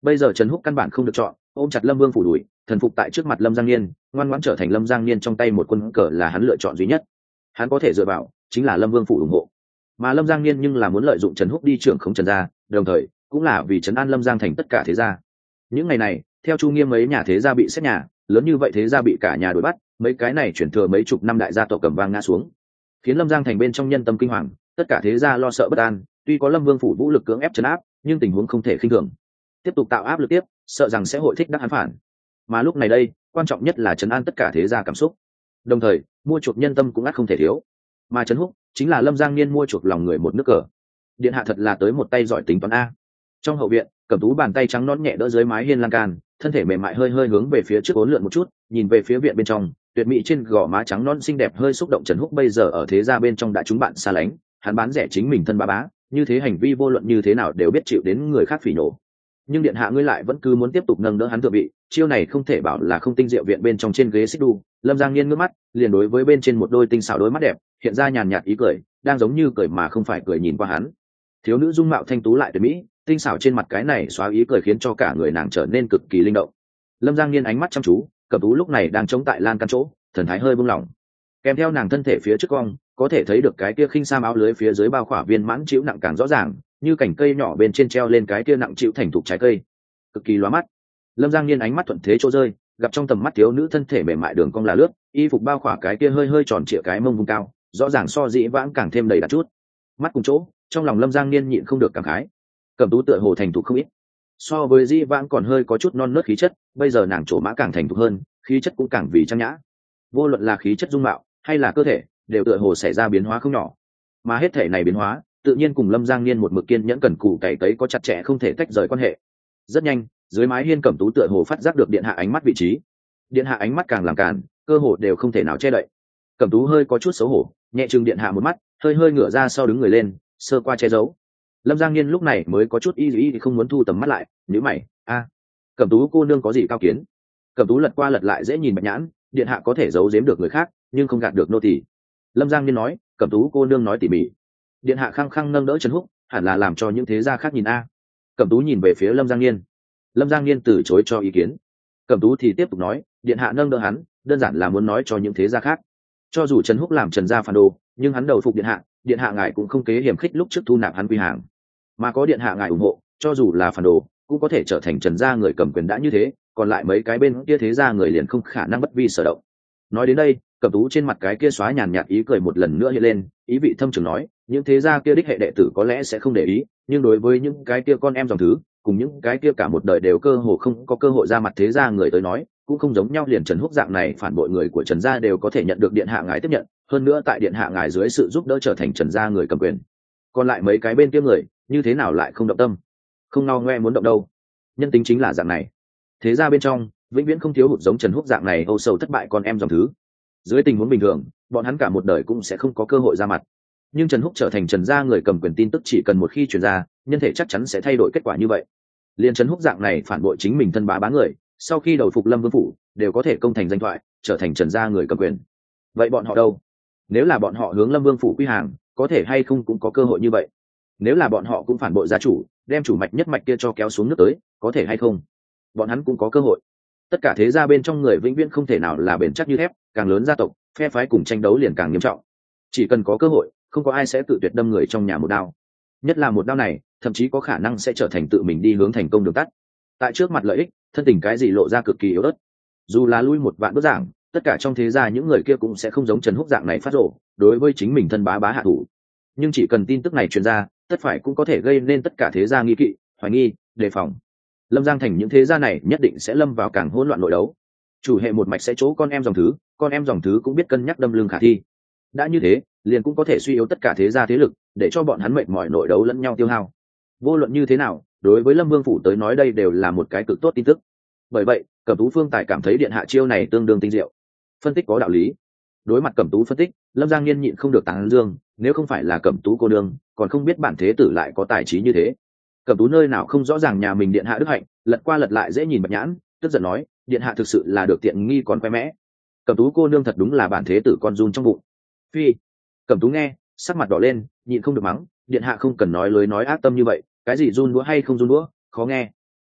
Bây giờ Trần Húc căn bản không được chọn, ôm chặt Lâm Vương phủ đuổi, thần phục tại trước mặt Lâm Giang Niên, ngoan ngoãn trở thành Lâm Giang Niên trong tay một quân cờ là hắn lựa chọn duy nhất. Hắn có thể dựa vào chính là Lâm Vương phủ ủng hộ. Mà Lâm Giang Niên nhưng là muốn lợi dụng Trần Húc đi trưởng khống Trần gia, đồng thời cũng là vì trấn an Lâm Giang thành tất cả thế gia. Những ngày này, theo Chu Nghiêm mấy nhà thế gia bị xét nhà, lớn như vậy thế gia bị cả nhà đuổi bắt, mấy cái này chuyển thừa mấy chục năm đại gia tộc cầm vang ngã xuống, khiến Lâm Giang thành bên trong nhân tâm kinh hoàng, tất cả thế gia lo sợ bất an. Tuy có Lâm Vương phủ vũ lực cưỡng ép trấn áp, nhưng tình huống không thể khinh thường, tiếp tục tạo áp lực tiếp, sợ rằng sẽ hội thích đắc hắn phản. Mà lúc này đây, quan trọng nhất là trấn an tất cả thế gia cảm xúc, đồng thời mua chuộc nhân tâm cũng ắt không thể thiếu. Mà Trần Húc chính là Lâm Giang Niên mua chuộc lòng người một nước cờ. Điện hạ thật là tới một tay giỏi tính toán a. Trong hậu viện, Cẩm Tú bàn tay trắng nõn nhẹ đỡ dưới mái hiên lan can, thân thể mềm mại hơi hơi hướng về phía trước uốn lượn một chút, nhìn về phía viện bên trong, tuyệt mỹ trên gò má trắng nõn xinh đẹp hơi xúc động. Trần Húc bây giờ ở thế gia bên trong đã chúng bạn xa lánh, hắn bán rẻ chính mình thân bá bá, như thế hành vi vô luận như thế nào đều biết chịu đến người khác phỉ nổ. Nhưng điện hạ ngươi lại vẫn cứ muốn tiếp tục nâng đỡ hắn thượng vị, chiêu này không thể bảo là không tinh diệu. Viện bên trong trên ghế xích đu, Lâm Giang Niên ngước mắt, liền đối với bên trên một đôi tinh xảo đôi mắt đẹp, hiện ra nhàn nhạt ý cười, đang giống như cười mà không phải cười nhìn qua hắn. Thiếu nữ dung mạo thanh tú lại tuyệt mỹ, tinh xảo trên mặt cái này xóa ý cười khiến cho cả người nàng trở nên cực kỳ linh động. Lâm Giang Niên ánh mắt chăm chú, Cẩm Tú lúc này đang chống tại lan căn chỗ, thần thái hơi buông lỏng, kèm theo nàng thân thể phía trước cong, có thể thấy được cái kia khinh sam áo lưới phía dưới bao khỏa viên mãn chịu nặng càng rõ ràng, như cành cây nhỏ bên trên treo lên cái kia nặng chịu thành thục trái cây, cực kỳ lóa mắt. Lâm Giang Niên ánh mắt thuận thế chỗ rơi, gặp trong tầm mắt thiếu nữ thân thể mềm mại đường cong là lướt, y phục bao khỏa cái kia hơi hơi tròn trịa cái mông vùng cao, rõ ràng so dĩ vãng càng thêm đầy đặn chút. Mắt cùng chỗ, trong lòng Lâm Giang Niên nhịn không được cảm khái, Cẩm Tú tựa hồ thành thục không ít, so với dĩ vãng còn hơi có chút non nớt khí chất, bây giờ nàng trổ mã càng thành thục hơn, khí chất cũng càng vì trang nhã. Vô luận là khí chất dung mạo hay là cơ thể, đều tựa hồ xảy ra biến hóa không nhỏ. Mà hết thể này biến hóa, tự nhiên cùng Lâm Giang Niên một mực kiên nhẫn cần cù cày cấy có chặt chẽ không thể tách rời quan hệ. Rất nhanh, dưới mái hiên Cẩm Tú tựa hồ phát giác được điện hạ ánh mắt vị trí. Điện hạ ánh mắt càng làm càn, cơ hồ đều không thể nào che đậy. Cẩm Tú hơi có chút xấu hổ, nhẹ chừng điện hạ một mắt, hơi hơi ngửa ra sau đứng người lên, sơ qua che giấu. Lâm Giang Niên lúc này mới có chút y không muốn thu tầm mắt lại, nhíu mày, a, Cẩm Tú cô nương có gì cao kiến? Cẩm Tú lật qua lật lại dễ nhìn bạch nhãn, điện hạ có thể giấu giếm được người khác, nhưng không gạt được nô tỳ. Lâm Giang Niên nói, Cẩm Tú cô nương nói tỉ mỉ. Điện hạ khăng khăng nâng đỡ Trần Húc, hẳn là làm cho những thế gia khác nhìn a. Cẩm Tú nhìn về phía Lâm Giang Niên. Lâm Giang Niên từ chối cho ý kiến. Cẩm Tú thì tiếp tục nói, điện hạ nâng đỡ hắn, đơn giản là muốn nói cho những thế gia khác, cho dù Trần Húc làm Trần gia phản đồ, nhưng hắn đầu phục điện hạ ngài cũng không kế hiểm khích lúc trước thu nạp hắn quy hàng, mà có điện hạ ngài ủng hộ, cho dù là phản đồ cũng có thể trở thành Trần gia người cầm quyền đã như thế, còn lại mấy cái bên kia thế gia người liền không khả năng bất vi sở động. Nói đến đây, Cẩm Tú trên mặt cái kia xóa nhàn nhạt ý cười một lần nữa hiện lên, ý vị thâm trường nói, những thế gia kia đích hệ đệ tử có lẽ sẽ không để ý, nhưng đối với những cái kia con em dòng thứ, cùng những cái kia cả một đời đều cơ hồ không có cơ hội ra mặt thế gia người tới nói, cũng không giống nhau. Liền Trần Húc dạng này phản bội người của Trần gia đều có thể nhận được điện hạ ngài tiếp nhận, hơn nữa tại điện hạ ngài dưới sự giúp đỡ trở thành Trần gia người cầm quyền, còn lại mấy cái bên kia người như thế nào lại không động tâm, không ngao ngoe muốn động đâu. Nhân tính chính là dạng này, thế gia bên trong vĩnh viễn không thiếu hụt giống Trần Húc dạng này âu sầu thất bại con em dòng thứ. Dưới tình huống bình thường, bọn hắn cả một đời cũng sẽ không có cơ hội ra mặt, nhưng Trần Húc trở thành Trần gia người cầm quyền tin tức chỉ cần một khi truyền ra, nhân thể chắc chắn sẽ thay đổi kết quả như vậy. Liên Trần Húc dạng này phản bội chính mình thân bá người, sau khi đầu phục Lâm Vương phủ, đều có thể công thành danh thoại, trở thành Trần gia người cầm quyền. Vậy bọn họ đâu? Nếu là bọn họ hướng Lâm Vương phủ quy hàng, có thể hay không cũng có cơ hội như vậy. Nếu là bọn họ cũng phản bội gia chủ, đem chủ mạch nhất mạch kia cho kéo xuống nước tới, có thể hay không? Bọn hắn cũng có cơ hội. Tất cả thế gia bên trong người vĩnh viễn không thể nào là bền chắc như thép, càng lớn gia tộc, phe phái cùng tranh đấu liền càng nghiêm trọng. Chỉ cần có cơ hội, không có ai sẽ tự tuyệt đâm người trong nhà một đao. Nhất là một đao này, thậm chí có khả năng sẽ trở thành tự mình đi hướng thành công đường tắt. Tại trước mặt lợi ích, thân tình cái gì lộ ra cực kỳ yếu ớt. Dù là lui một vạn bước giảng, tất cả trong thế gia những người kia cũng sẽ không giống Trần Húc dạng này phát rồ đối với chính mình thân bá hạ thủ. Nhưng chỉ cần tin tức này truyền ra, tất phải cũng có thể gây nên tất cả thế gia nghi kỵ, hoài nghi, đề phòng. Lâm Giang thành những thế gia này nhất định sẽ lâm vào càng hỗn loạn nội đấu. Chủ hệ một mạch sẽ chỗ con em dòng thứ cũng biết cân nhắc đâm lưng khả thi. Đã như thế, liền cũng có thể suy yếu tất cả thế gia thế lực, để cho bọn hắn mệt mỏi nội đấu lẫn nhau tiêu hao. Vô luận như thế nào, đối với Lâm Vương phủ tới nói đây đều là một cái cực tốt tin tức. Bởi vậy, Cẩm Tú Phương Tài cảm thấy điện hạ chiêu này tương đương tinh diệu, phân tích có đạo lý. Đối mặt Cẩm Tú phân tích, Lâm Giang Niên nhịn không được tán dương, nếu không phải là Cẩm Tú cô nương, còn không biết bản thế tử lại có tài trí như thế. Cẩm Tú nơi nào không rõ ràng nhà mình điện hạ đức hạnh, lật qua lật lại dễ nhìn bạch nhãn, tức giận nói, điện hạ thực sự là được tiện nghi còn khoe mẽ. Cẩm Tú cô nương thật đúng là bản thế tử con run trong bụng. Phi. Cẩm Tú nghe, sắc mặt đỏ lên, nhịn không được mắng, điện hạ không cần nói lối nói ác tâm như vậy, cái gì run đũa hay không run đũa, khó nghe.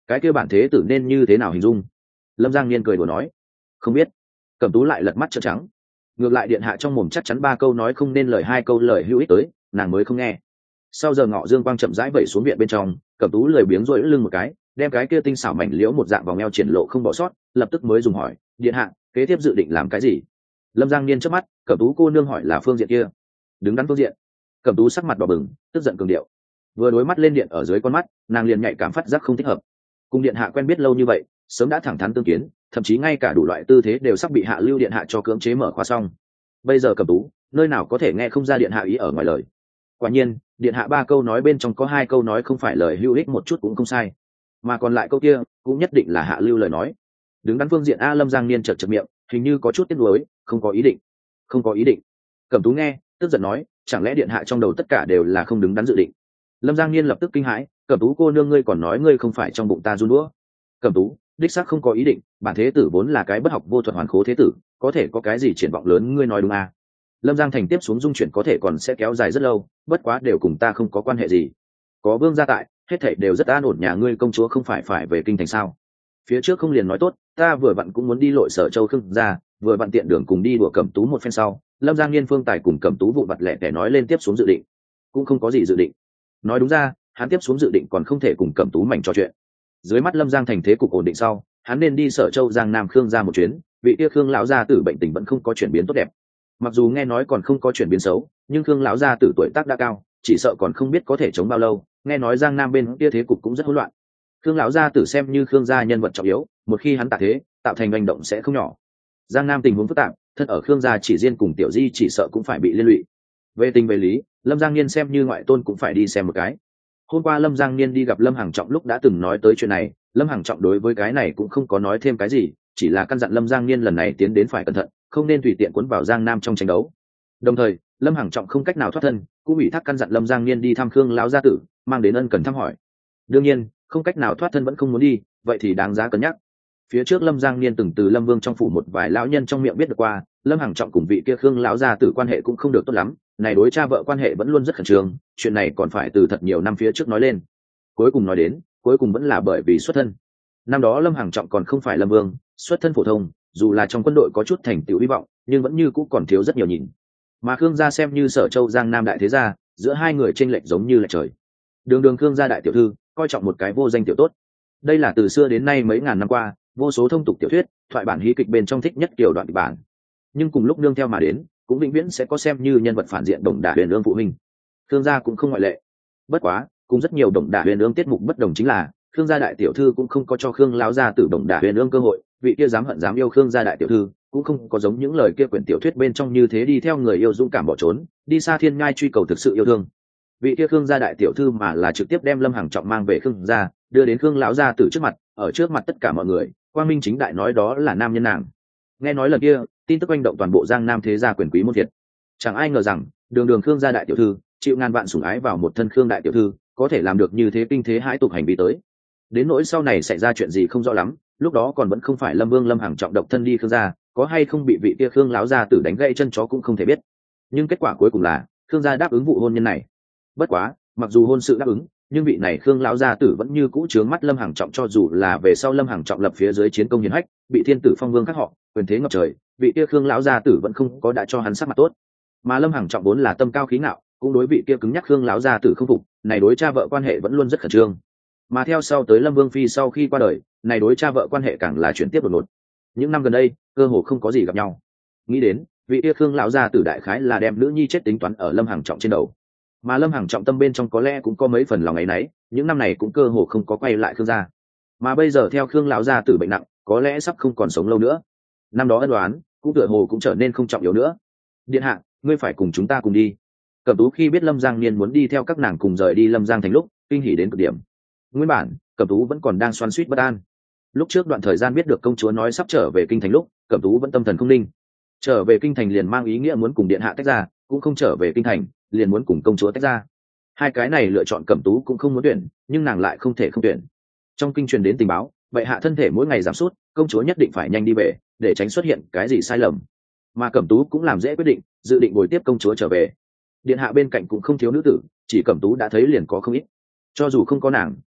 cái kia bản thế tử nên như thế nào hình dung? Lâm Giang Niên cười đùa nói. Không biết. Cẩm Tú lại lật mắt trợn trắng. Ngược lại điện hạ trong mồm chắc chắn 3 câu nói không nên lời 2 câu lời hữu ích tới, nàng mới không nghe. Sau giờ ngọ dương quang chậm rãi vẩy xuống viện bên trong, Cẩm Tú lười biếng duỗi lưng một cái, đem cái kia tinh xảo mảnh liễu một dạng vòng eo triển lộ không bỏ sót, lập tức mới dùng hỏi, điện hạ, kế tiếp dự định làm cái gì? Lâm Giang Niên chớp mắt, Cẩm Tú cô nương hỏi là phương diện kia. Đứng đắn phương diện. Cẩm Tú sắc mặt đỏ bừng, tức giận cường điệu. Vừa đối mắt lên điện ở dưới con mắt, nàng liền nhạy cảm phát giác không thích hợp. Cùng điện hạ quen biết lâu như vậy, sớm đã thẳng thắn tương kiến, thậm chí ngay cả đủ loại tư thế đều sắp bị hạ lưu điện hạ cho cưỡng chế mở khóa xong. Bây giờ Cẩm Tú, nơi nào có thể nghe không ra điện hạ ý ở ngoài lời. Quả nhiên, điện hạ 3 câu nói bên trong có 2 câu nói không phải lời hữu ích một chút cũng không sai, mà còn lại câu kia cũng nhất định là hạ lưu lời nói. Đứng đắn phương diện a. Lâm Giang Niên chợt chợt miệng, hình như có chút tiếc nuối, không có ý định. Không có ý định. Cẩm Tú nghe, tức giận nói, chẳng lẽ điện hạ trong đầu tất cả đều là không đứng đắn dự định? Lâm Giang Niên lập tức kinh hãi, Cẩm Tú cô nương ngươi còn nói ngươi không phải trong bụng ta run đũa. Cẩm Tú, đích xác không có ý định, bản thế tử vốn là cái bất học vô thuật hoàn khố thế tử, có thể có cái gì triển vọng lớn ngươi nói đúng à? Lâm Giang Thành tiếp xuống dung chuyển có thể còn sẽ kéo dài rất lâu, bất quá đều cùng ta không có quan hệ gì. Có vương gia tại, hết thảy đều rất an ổn, nhà ngươi công chúa không phải về kinh thành sao? Phía trước không liền nói tốt, ta vừa vặn cũng muốn đi lội Sở Châu Khương gia, vừa vặn tiện đường cùng đi đùa Cẩm Tú một phen sau. Lâm Giang Niên phương tài cùng Cẩm Tú vụn vặt lẻ tẻ nói lên tiếp xuống dự định, cũng không có gì dự định. Nói đúng ra, hắn tiếp xuống dự định còn không thể cùng Cẩm Tú mảnh trò chuyện. Dưới mắt Lâm Giang Thành thế cục ổn định sau, hắn nên đi Sở Châu Giang Nam Khương gia một chuyến, vị kia Khương lão gia tử bệnh tình vẫn không có chuyển biến tốt đẹp. Mặc dù nghe nói còn không có chuyển biến xấu, nhưng Khương lão gia tử tuổi tác đã cao, chỉ sợ còn không biết có thể chống bao lâu. Nghe nói Giang Nam bên kia thế cục cũng rất hỗn loạn. Khương lão gia tử xem như Khương gia nhân vật trọng yếu, một khi hắn tạ thế, tạo thành hành động sẽ không nhỏ. Giang Nam tình huống phức tạp, thân ở Khương gia chỉ riêng cùng Tiểu Di chỉ sợ cũng phải bị liên lụy. Về tình về lý, Lâm Giang Niên xem như ngoại tôn cũng phải đi xem một cái. Hôm qua Lâm Giang Niên đi gặp Lâm Hằng Trọng lúc đã từng nói tới chuyện này, Lâm Hằng Trọng đối với cái này cũng không có nói thêm cái gì, chỉ là căn dặn Lâm Giang Niên lần này tiến đến phải cẩn thận, không nên tùy tiện cuốn vào Giang Nam trong tranh đấu. Đồng thời, Lâm Hằng Trọng không cách nào thoát thân, cũng ủy thác căn dặn Lâm Giang Niên đi thăm Khương lão gia tử, mang đến ân cần thăm hỏi. Đương nhiên, không cách nào thoát thân vẫn không muốn đi, vậy thì đáng giá cân nhắc. Phía trước Lâm Giang Niên từng từ Lâm Vương trong phủ một vài lão nhân trong miệng biết được qua, Lâm Hằng Trọng cùng vị kia Khương lão gia tử quan hệ cũng không được tốt lắm, này đối cha vợ quan hệ vẫn luôn rất khẩn trương, chuyện này còn phải từ thật nhiều năm phía trước nói lên. Cuối cùng nói đến, cuối cùng vẫn là bởi vì xuất thân. Năm đó Lâm Hằng Trọng còn không phải Lâm Vương, xuất thân phổ thông, dù là trong quân đội có chút thành tựu hy vọng, nhưng vẫn như cũng còn thiếu rất nhiều nhìn. Mà Khương gia xem như Sở Châu Giang Nam đại thế gia, giữa hai người chênh lệch giống như là trời. Đường Khương gia đại tiểu thư, coi trọng một cái vô danh tiểu tốt. Đây là từ xưa đến nay mấy ngàn năm qua, vô số thông tục tiểu thuyết, thoại bản hí kịch bên trong thích nhất tiểu đoạn kịch bản. Nhưng cùng lúc nương theo mà đến, cũng vĩnh viễn sẽ có xem như nhân vật phản diện Đồng Đả Huyền Ương phụ huynh. Khương gia cũng không ngoại lệ. Bất quá, cùng rất nhiều Đồng Đả Huyền Ương tiết mục bất đồng chính là, Khương gia đại tiểu thư cũng không có cho Khương lão gia tử Đồng Đả Huyền Ương cơ hội, vị kia dám hận dám yêu Khương gia đại tiểu thư, cũng không có giống những lời kia quyển tiểu thuyết bên trong như thế đi theo người yêu dũng cảm bỏ trốn, đi xa thiên ngai truy cầu thực sự yêu thương. Vị kia Khương gia đại tiểu thư mà là trực tiếp đem Lâm Hằng Trọng mang về Khương gia, đưa đến Khương lão gia tử trước mặt, ở trước mặt tất cả mọi người, quang minh chính đại nói đó là nam nhân nàng. Nghe nói lần kia, tin tức oanh động toàn bộ Giang Nam thế gia quyền quý môn thiệt. Chẳng ai ngờ rằng, đường Khương gia đại tiểu thư, chịu ngàn vạn sủng ái vào một thân Khương đại tiểu thư, có thể làm được như thế kinh thế hãi tục hành vi tới. Đến nỗi sau này xảy ra chuyện gì không rõ lắm, lúc đó còn vẫn không phải Lâm Vương Lâm Hằng Trọng độc thân đi Khương gia, có hay không bị vị kia Khương lão gia tử đánh gãy chân chó cũng không thể biết. Nhưng kết quả cuối cùng là, Khương gia đáp ứng vụ hôn nhân này. Bất quá, mặc dù hôn sự đáp ứng, nhưng vị này Khương lão gia tử vẫn như cũ trướng mắt Lâm Hằng Trọng, cho dù là về sau Lâm Hằng Trọng lập phía dưới chiến công hiển hách, bị thiên tử phong vương các họ, quyền thế ngập trời, vị kia Khương lão gia tử vẫn không có đã cho hắn sắc mặt tốt. Mà Lâm Hằng Trọng vốn là tâm cao khí ngạo, cũng đối vị kia cứng nhắc Khương lão gia tử không phục, này đối cha vợ quan hệ vẫn luôn rất khẩn trương. Mà theo sau tới Lâm Vương phi sau khi qua đời, này đối cha vợ quan hệ càng là chuyển tiếp đột ngột. Những năm gần đây, cơ hồ không có gì gặp nhau. Nghĩ đến, vị kia Khương lão gia tử đại khái là đem nữ nhi chết tính toán ở Lâm Hằng Trọng trên đầu. Mà Lâm Hằng Trọng tâm bên trong có lẽ cũng có mấy phần lòng ấy nấy, những năm này cũng cơ hồ không có quay lại Khương gia. Mà bây giờ theo Khương lão gia tử bệnh nặng, có lẽ sắp không còn sống lâu nữa. Năm đó ân đoán, cũng tựa hồ cũng trở nên không trọng yếu nữa. Điện hạ, ngươi phải cùng chúng ta cùng đi. Cẩm Tú khi biết Lâm Giang Niên muốn đi theo các nàng cùng rời đi Lâm Giang thành lúc, kinh hỉ đến cực điểm. Nguyên bản, Cẩm Tú vẫn còn đang xoắn xuýt bất an. Lúc trước đoạn thời gian biết được công chúa nói sắp trở về kinh thành lúc, Cẩm Tú vẫn tâm thần không ninh. Trở về kinh thành liền mang ý nghĩa muốn cùng điện hạ tách ra, cũng không trở về kinh thành, liền muốn cùng công chúa tách ra. Hai cái này lựa chọn Cẩm Tú cũng không muốn tuyển, nhưng nàng lại không thể không tuyển. Trong kinh truyền đến tình báo, bệ hạ thân thể mỗi ngày giảm sút, công chúa nhất định phải nhanh đi về, để tránh xuất hiện cái gì sai lầm. Mà Cẩm Tú cũng làm dễ quyết định, dự định bồi tiếp công chúa trở về. Điện hạ bên cạnh cũng không thiếu nữ tử, chỉ Cẩm Tú đã thấy liền có không ít. Cho dù không có nàng,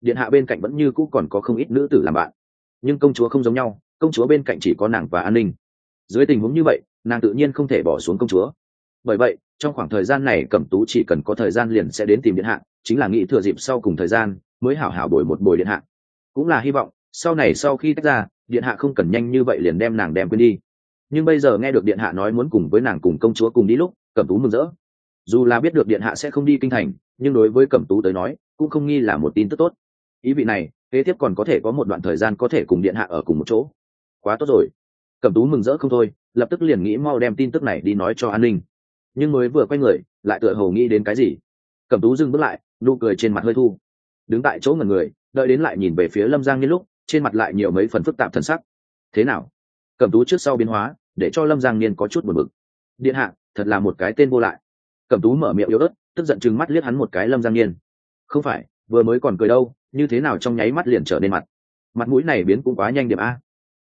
điện hạ bên cạnh vẫn như cũ còn có không ít nữ tử làm bạn, nhưng công chúa không giống nhau, công chúa bên cạnh chỉ có nàng và an ninh. Dưới tình huống như vậy, nàng tự nhiên không thể bỏ xuống công chúa. Bởi vậy trong khoảng thời gian này Cẩm Tú chỉ cần có thời gian liền sẽ đến tìm điện hạ, chính là nghĩ thừa dịp sau cùng thời gian mới hảo hảo bồi một bồi điện hạ, cũng là hy vọng sau này sau khi tách ra điện hạ không cần nhanh như vậy liền đem nàng đem quên đi. Nhưng bây giờ nghe được điện hạ nói muốn cùng với nàng cùng công chúa cùng đi lúc Cẩm Tú mừng rỡ. Dù là biết được điện hạ sẽ không đi kinh thành, nhưng đối với Cẩm Tú tới nói cũng không nghi là một tin tức tốt. Ý vị này kế tiếp còn có thể có một đoạn thời gian có thể cùng điện hạ ở cùng một chỗ, quá tốt rồi. Cẩm Tú mừng rỡ không thôi, lập tức liền nghĩ mau đem tin tức này đi nói cho an ninh. Nhưng mới vừa quay người lại tựa hồ nghĩ đến cái gì, Cẩm Tú dừng bước lại, nụ cười trên mặt hơi thu, đứng tại chỗ ngẩn người, đợi đến lại nhìn về phía Lâm Giang Niên lúc trên mặt lại nhiều mấy phần phức tạp thần sắc. Thế nào? Cẩm Tú trước sau biến hóa để cho Lâm Giang Niên có chút buồn bực. Điện hạ thật là một cái tên vô lại. Cẩm Tú mở miệng yếu ớt, tức giận trừng mắt liếc hắn một cái. Lâm Giang Niên không phải vừa mới còn cười đâu, như thế nào trong nháy mắt liền trở nên mặt mũi này biến cũng quá nhanh điểm a.